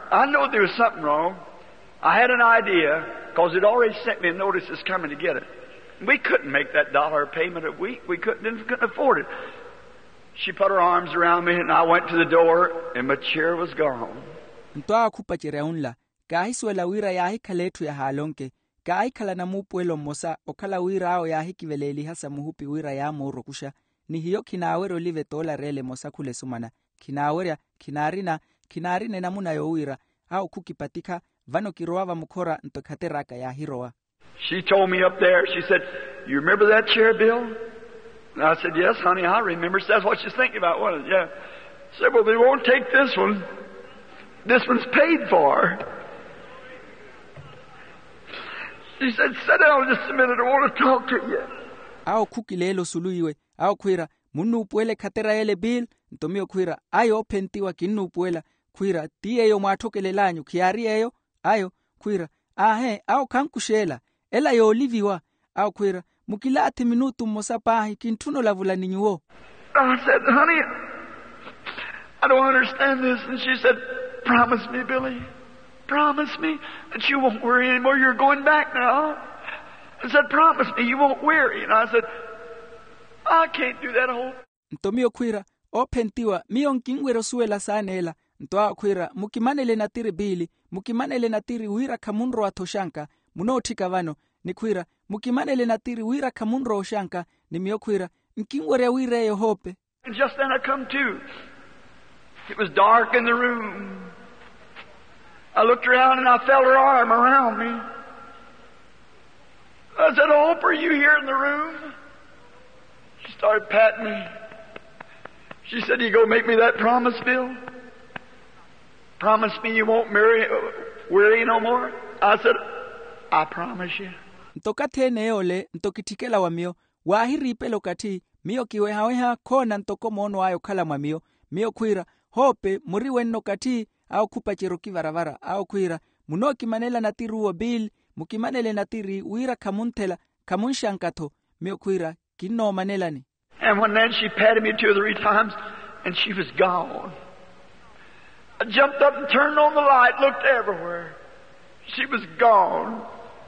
I know there was something wrong. I had an idea, because it already sent me a notice it's coming to get it. We couldn't make that $1 payment a week. We couldn't afford it. She put her arms around me, and I went to the door, and my chair was gone. Ntoa kupachira unla, kahiswela wira yahi kaletu ya halonke, kai kala na mupuelo mosa, okala wira ao yahi kiveleli hasa muhupi wira ya moro kusha, ni hiyo kinawero live tola rele mosa kule sumana, kinaweria, kinarine na muna yo wira, au kukipatika, vano kiroava mukora ntokateraka ya hiroa. She told me up there, she said, "You remember that chair, Bill?" And I said, "Yes, honey, I remember." That's what she's thinking about, wasn't it? Yeah. She said, "Well, they won't take this one. This one's paid for." She said, "Sit down just a minute, I want to talk to you." Ao kukilelo suluiwe, ao kuira, munu upuele katera ele Bill, ntomio kuira, ayo pentiwa kinu upuela, kuira, tiye yo mwatokele lanyu, kiari eyo, ayo, kuira, ao kankushela, ela yo oliviwa, ao kuira, mukilati minutu mosapahi, kintuno lavula ninyuo. I said, "Honey, I don't understand this." And she said, "Promise me, Billy. Promise me that you won't worry anymore. You're going back now." I said, "Promise me you won't worry." And I said, "I can't do that whole." Ntomio kuira, o pentiwa, mio nkingwero suela sanela, ntoa kuira, mukimanele natiri Bili, mukimanele natiri wira kamunro atoshanka, munotika vano, ni kuira, mukimanele natiri wira kamunro oshanka, ni mio kuira, nkingwere wira yo hope. And just then I come to. It was dark in the room. I looked around and I felt her arm around me. I said, "Hope, are you here in the room?" She started patting me. She said, "You go make me that promise, Bill? Promise me you won't worry no more?" I said, "I promise you." Ntokatene eole, ntokitikela wa mio, wahiri pelo kati, mio kiwehaweha kona ntoko mono ayo kala mamio, mio kuira, hope, muriwe no kati, au kupachiro kivaravara, au kuira, munoki manela natiri uo Bill, mukimanele natiri wira kamuntela, kamunshankato, mio kuira, kino manelani. And when then she patted me 2 or 3 times, and she was gone. I jumped up and turned on the light, looked everywhere. She was gone.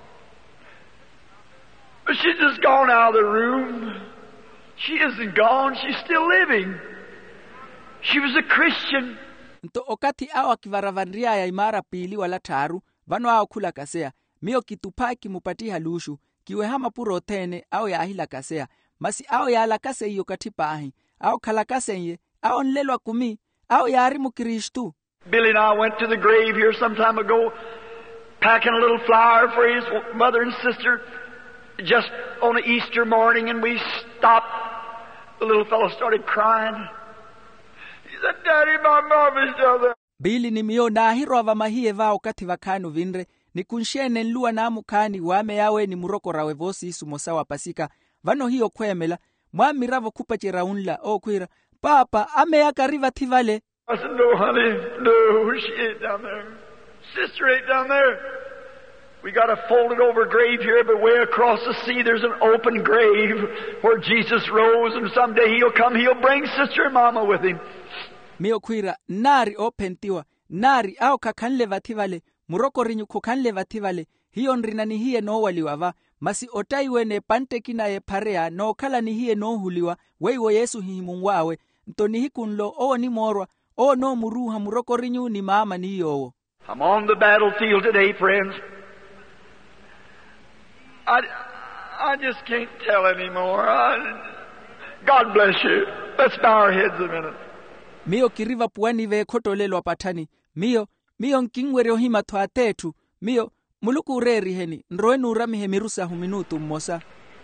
But she's just gone out of the room. She isn't gone, she's still living. She was a Christian. Nto okati awa kivaravandria ya imara pili wala taru, vano ao kula kasea, mio kitupaki mupati halushu, kiwe hama puro tene, au ya ahila kasea, masi au ya alakase iyo katipa ahi, au kalakase nye, au nlelwa kumi, au ya arimu kirishtu. Billy and I went to the grave here some time ago, packing a little flower for his mother and sister, just on an Easter morning, and we stopped. The little fellow started crying. He said, "Daddy, my mom is down there." Billy ni mio na hiro avamahie vao kati vakanu vinre, ni kunshene nlua na amukani wame yawe ni muroko rawevosi isu mosa wa pasika, vano hiyo kwemela, mwami ravo kupachira unla, o kuira, "Papa, ame ya kariva tivale." I said, "No, honey, no, she ain't down there. Sister ain't down there. We got a folded over grave here, but way across the sea there's an open grave where Jesus rose, and someday he'll come, he'll bring Sister and Mama with him." Mio kuira, nari o pentiwa, nari au kakanle vativale, muroko rinyu kukanle vativale, hiyo nrina ni hiye no waliwava, masi otaiwe ne pante kina ye parea, no kala ni hiye no huliwa, weiwo Yesu hihimungwawe, ntoni hikunlo, o ni morwa, o no muruha muroko rinyu ni mama ni hiyo. I'm on the battlefield today, friends. I just can't tell anymore. God bless you. Let's bow our heads a minute. Mio kiriva puani ve kotolelo patani. Mio nkingwere hima to atetu. Mio muluku ureri heni. Nroenu urami hemirusa huminutu mosa.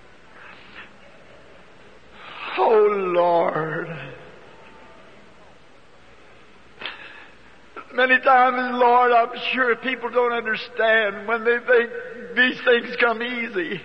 Oh Lord. Many times, Lord, I'm sure people don't understand when they think these things come easy.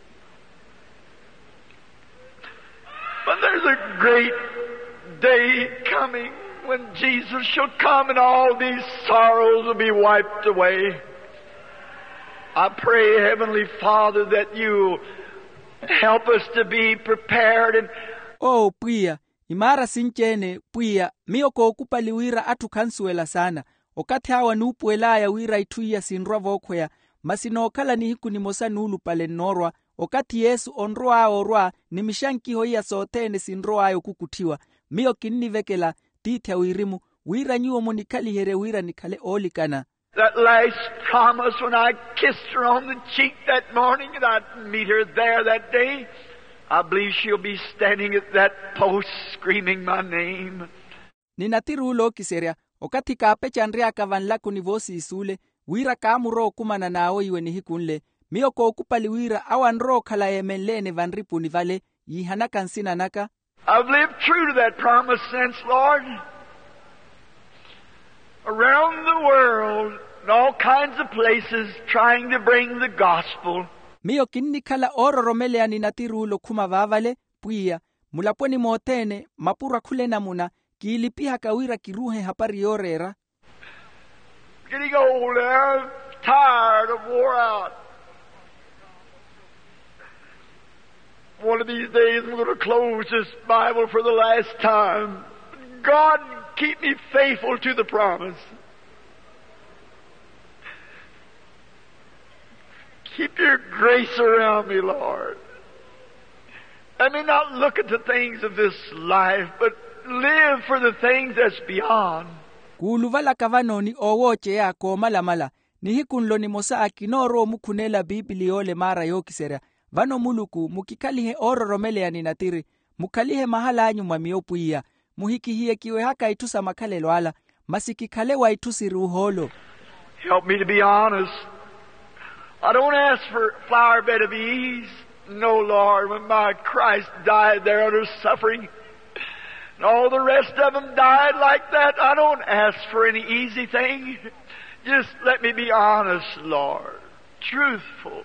But there's a great day coming when Jesus shall come and all these sorrows will be wiped away. I pray, Heavenly Father, that you help us to be prepared and Pia, imara sinchene, pia, mio ko okupaliwira atu kansuela sana. okati hawa nupuelaya wira ituya sinrwa vokwea masinokala ni hiku ni mosa nulu pale norwa okati Yesu onroa orwa ni mishankiho ya sotene sinroa ayo kukutiwa mio kinnivekela titya wirimu wira nyuo monikali here wira nikale olikana. That last promise when I kissed her on the cheek that morning and I'd meet her there that day, I believe she'll be standing at that post screaming my name. Ninatirulo kiseria okati kape chandria kavanla kunivosi isule wira kamuro kumana nao iwe ni hikunle mio ko okupali wira awanro kala emelene vanripu ni vale yihanaka nsina naka. I've lived true to that promise since, Lord. Around the world, in all kinds of places, trying to bring the gospel. Mio kinnikala ororomele ninatirulo kuma vavale puia mulaponi motene mapura kule namuna kiilipiha kawira kiruhe hapari yorera. Getting old now, tired of wore out. One of these days I'm going to close this Bible for the last time. God, keep me faithful to the promise. Keep your grace around me, Lord. Let me not look at the things of this life, but live for the things that's beyond. Kuluvala kavanoni owoche ya komalamala ni hikunlo ni mosa akinoro mukunela bibiliole mara yokisera vano muluku mukikalihe ororomele ya ninatiri mukalihe mahala anyu mamiopuia muhikihiye kiwe haka itusa makale lwala masikikale wa itusi ruholo. Help me to be honest. I don't ask for flower bed of ease. No, Lord, when my Christ died there under suffering, and all the rest of them died like that, I don't ask for any easy thing. Just let me be honest, Lord, truthful.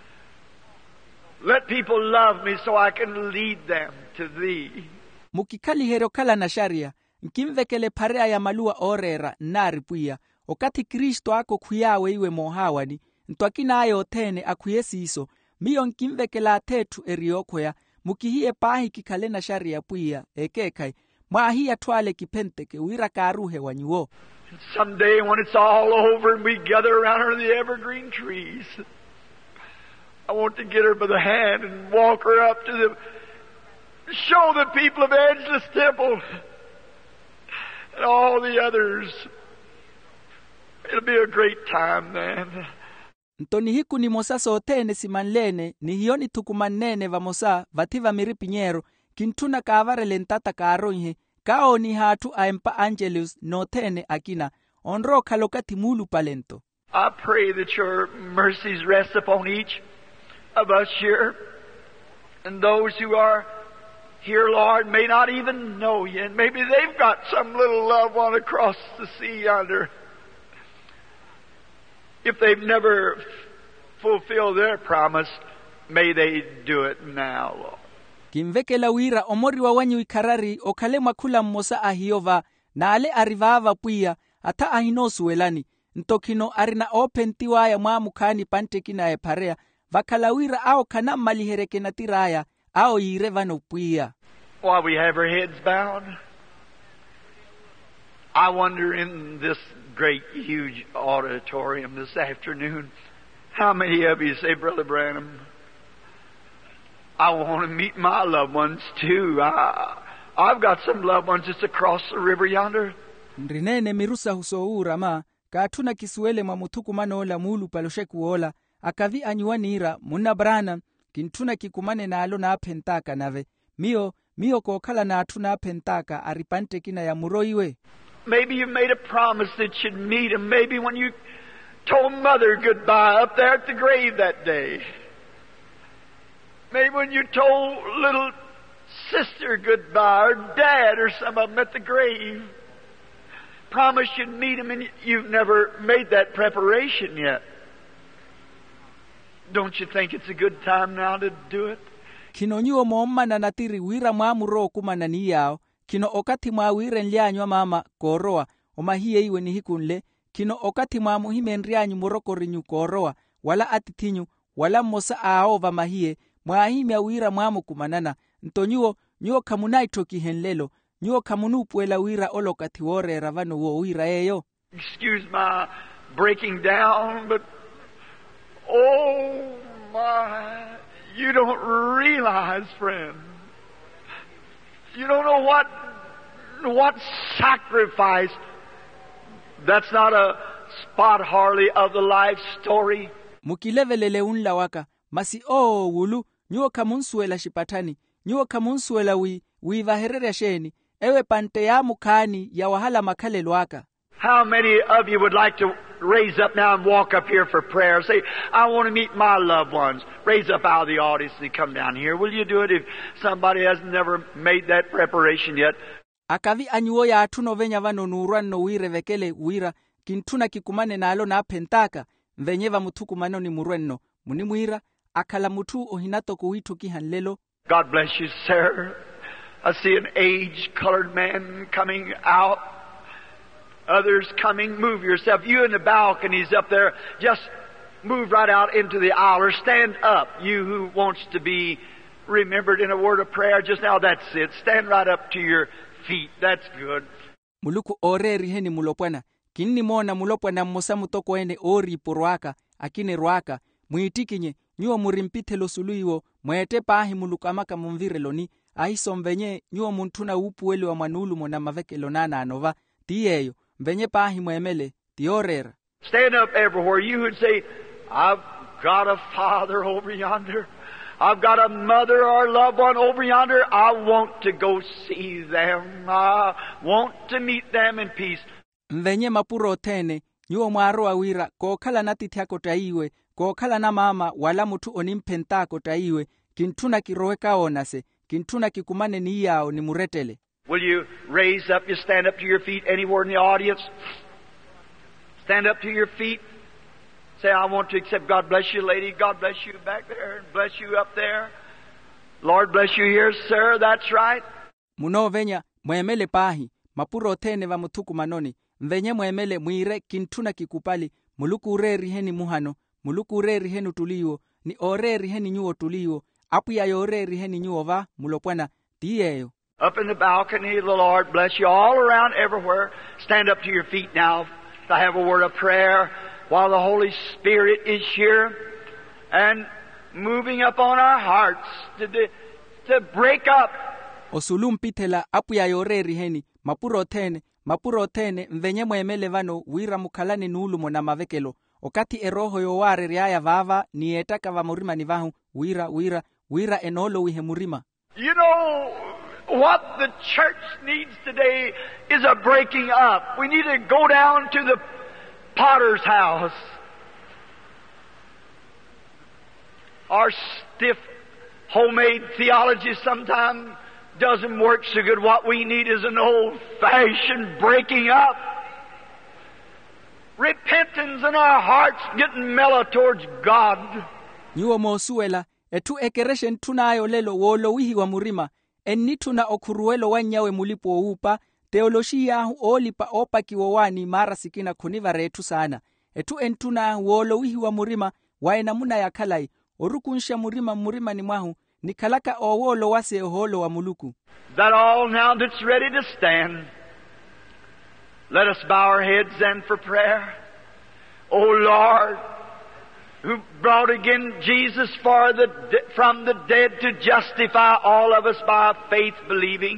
Let people love me so I can lead them to Thee. Mukikali hero kala na sharia, nkimvekele parea ya malua orera nari puia, okati Kristo ako kuyawe iwe mohawani, ntwakina ayo tene akuyesi iso, miyo nkimvekela tetu eriokwea, mukihiye pahi kikale na sharia puia, ekekai, maahia twale kipenteke wira karuhe wanyuo. Someday when it's all over and we gather around her the evergreen trees, I want to get her by the hand and walk her up to the, show the people of Angelus Temple and all the others. It'll be a great time then. Ntoni hiku ni mosa sotene simanlene ni hioni tukumanene va mosa vativa miripinyero kintuna kavarele ntata karonhe kao ni hatu aempa Angelus notene akina onro kalokati mulu palento. I pray that your mercies rest upon each of us here, and those who are here, Lord, may not even know you, and maybe they've got some little loved one across the sea yonder. If they've never fulfilled their promise, may they do it now, Lord. Kimvekela wira omori wa wanyu ikarari okale makula mmosa ahiova na ale arivava puia ata ahinosu welani ntokino arina opentiwa ya muamukani pantekina e parea vakalawira ao kana malihereke na tiraya ao yirevano puia. While we have our heads bowed, I wonder in this great, huge auditorium this afternoon, how many of you say, Brother Branham, I want to meet my loved ones too. I've got some loved ones just across the river yonder. Ndrinene mirusa husoura ma katuna kisuele mamutuku manola mulu palosheku ola akavi anyuanira muna brana kintuna kikumane na alo na apentaka nave mio kokala na atuna apentaka aripante kina ya muroiwe. Maybe you made a promise that you'd meet him. Maybe when you told Mother goodbye up there at the grave that day. Maybe when you told little sister goodbye or Dad or some of them at the grave. Promised you'd meet him and you've never made that preparation yet. Don't you think it's a good time now to do it? Kino nyuo momma na natiri wira mwamuro kumana ni yao. Kino okati mwawire nlianywa mama koroa omahiye iwe ni hikunle. Kino okati mwamuhime nrianyu moroko rinyu koroa wala atitinyu wala mosa aova mahiye mwahime wira mwamu kumanana. Nto nyuo kamunaito kihenlelo. Nyuo kamunupuela wira olokati wore ravano wo wira eyo. Excuse my breaking down, but oh my, you don't realize, friend. You don't know what sacrifice. That's not a spot hardly of the life story. Mukilevelele unla waka masi wulu nyuo kamunsuela shipatani nyuo kamunsuela wi vaherere sheni ewe pante ya mukani ya wahala makalelo waka. How many of you would like to raise up now and walk up here for prayer? Say, I want to meet my loved ones. Raise up out of the audience and come down here. Will you do it if somebody has never made that preparation yet? Akavi anyuo ya atuno venya vano nuruano wire vekele wira kintuna kikumane na alo na pentaka mvenyeva mutuku manoni murueno munimwira akala mutu ohinato kuwitu kihanlelo. God bless you, sir. I see an age-colored man coming out. Others coming. Move yourself. You in the balconies up there, just move right out into the aisle or stand up. You who wants to be remembered in a word of prayer just now, that's it. Stand right up to your feet. That's good. Muluku oreri heni mulopwana. Kinni mona mulopwana mmosa mutoko ene ori porwaka, akine rwaka. Muitikinye, nyuo murimpite lo suluiwo, mwete pahi muluku amaka mumvire loni, ahiso mvenye nyuo muntuna upuweli wa manulu mona maveke lonana anova, tiyeyo. Venye pahi mwemele, tiorera. Stand up everywhere. You would say, I've got a father over yonder. I've got a mother or a loved one over yonder. I want to go see them. I want to meet them in peace. Venye mapuro tene, nyuo mwaro awira, kokala natitiako taiwe, kokala na mama, wala mutu onimpentako taiwe, kintuna kiroeka onase, kintuna kikumane ni yao ni muretele. Will you raise up, you stand up to your feet anywhere in the audience? Stand up to your feet. Say, I want to accept. God bless you, lady. God bless you back there. Bless you up there. Lord bless you here, sir. That's right. Muno venya, mwemele pahi, mapuro tene va mutuku manoni. Mvenye mwemele mwire kintuna kikupali, muluku ureri heni muhano, muluku ureri heni tuliwo, ni oreri heni nyuo tuliwo, apu ya yoreri heni nyuo va, mulopwana, tiyeyo. Up in the balcony, the Lord bless you all around, everywhere. Stand up to your feet now to have a word of prayer while the Holy Spirit is here and moving upon our hearts to break up. Osulumpitela apu ya yoreri heni, mapuro tene, mvenye mwemele vano, wira mukalani nulu mona mavekelo. Okati eroho yoware riaya vava, ni etaka va murima ni vahu, wira enolo wihe murima. You know, what the church needs today is a breaking up. We need to go down to the potter's house. Our stiff homemade theology sometimes doesn't work so good. What we need is an old-fashioned breaking up. Repentance in our hearts, getting mellow towards God. Nyuo mosuela, etu ekereshen tunayo lelo wolo wihi wa murima. Ennituna okuruelo wanyawe mulipo upa, teolojia olipa opa kiwowani mara sikina kuniva retu sana. Etu entuna wolo wihi wa murima, waena muna ya kalai, orukunsha murima ni mwahu, ni kalaka owolo wase oholo wa muluku. That all now that's ready to stand. Let us bow our heads then for prayer. O Lord, who brought again Jesus from the dead to justify all of us by faith believing.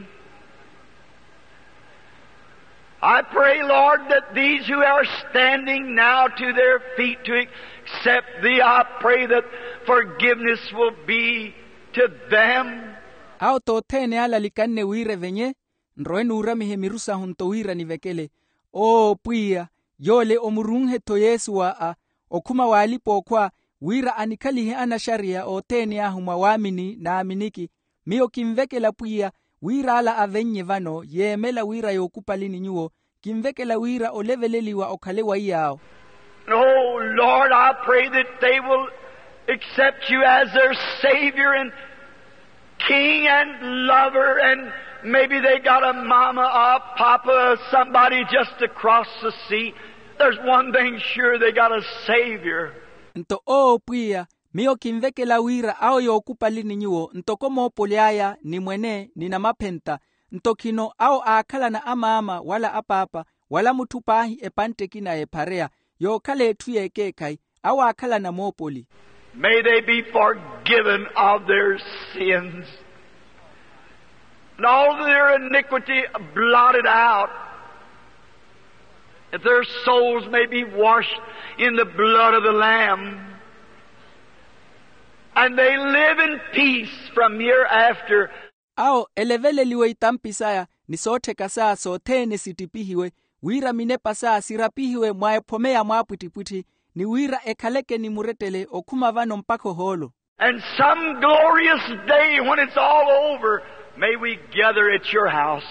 I pray, Lord, that these who are standing now to their feet to accept Thee, I pray that forgiveness will be to them. Auto tene ala likanne wire venye, nroenu uramihe mirusa hunto wira ni vekele. O puia, yole omurunghe to Yesu wa okuma walipo kwa wira anikalihe ana sharia o tene ahuma wamini na aminiki. Mio kimvekela puia, wira ala avenye vano, yemela wira yokupalini nyuo, kimvekela wira oleveleliwa okalewa yao. Oh Lord, I pray that they will accept You as their Savior and King and Lover, and maybe they got a mama, a papa, somebody just across the sea. There's one thing sure, they got a Savior. Nto puia, mio kimvekela wira ao yokupalini nyuo, nto komo poliaya ni mwene ni na mapenta, nto kino ao akala na ama wala apapa, wala muthu pahi epantekina eparea yokhale ethu yekekai awakhala na mopoli. May they be forgiven of their sins, and all their iniquity blotted out, that their souls may be washed in the blood of the Lamb, and they live in peace from hereafter. Ao eleveleliwe itampisaya ni sote kasaa sotene sitipihiwe, wira minepasa sirapihiwe mwaepomea mwapwitipwiti, ni wira ekaleke ni muretele okuma vano mpako holo. And some glorious day when it's all over, may we gather at your house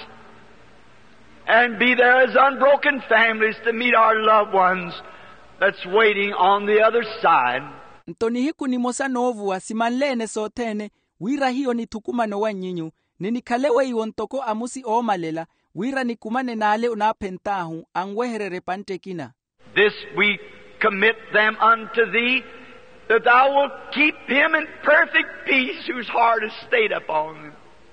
and be there as unbroken families to meet our loved ones that's waiting on the other side. Ntoni hiku ni mosa novu wa simanlene sotene, wira hiyo ni tukumano wa nyinyu, ninikalewe iwontoko amusi omalela, wira ni kumane nale unapentahu, angweherere pantekina. This we commit them unto thee, that thou wilt keep him in perfect peace whose heart is stayed upon them.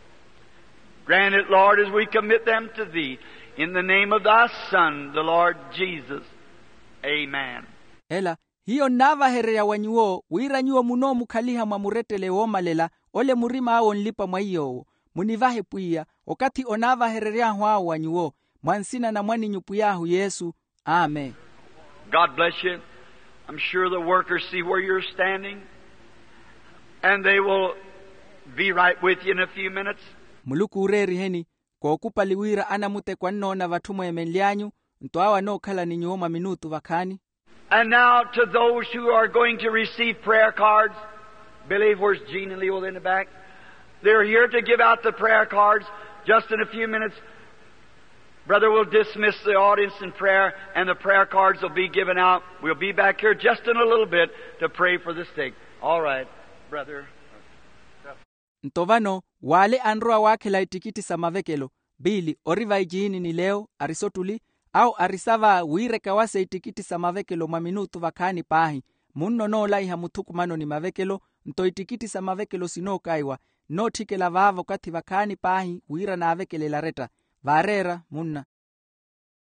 Grant it, Lord, as we commit them to thee, in the name of thy Son, the Lord Jesus. Amen. Ela, hiyo nava herea wanyuo, wira nyuo muno mukaliha mamuretele omalela, ole murima ao nlipa mwaiyo, munivahe puia, okati onava herea hwao wanyuo, mwansina na mwani nyupuyahu Yesu. Amen. God bless you. I'm sure the workers see where you're standing, and they will be right with you in a few minutes. Muluku ureri heni, kwa okupali wira anamute kwa nona vatumo emenlianyu, ntoawa no kala ni nyuoma minutu vakani. And now to those who are going to receive prayer cards, Billy, where's Gene and Leo in the back? They're here to give out the prayer cards just in a few minutes. Brother will dismiss the audience in prayer, and the prayer cards will be given out. We'll be back here just in a little bit to pray for the sick. All right, brother. Ntovano, wale anroa wakela itikiti samavekelo, Bili, oriva ijini ni leo, arisotuli, au arisava wire kawase itikiti samavekelo maminutu vakani pahi, munno no laiha mutukumano ni mavekelo, nto itikiti samavekelo sino kaiwa, no tikela vavo kati vakani pahi, wira na avekele lareta, varera, munna.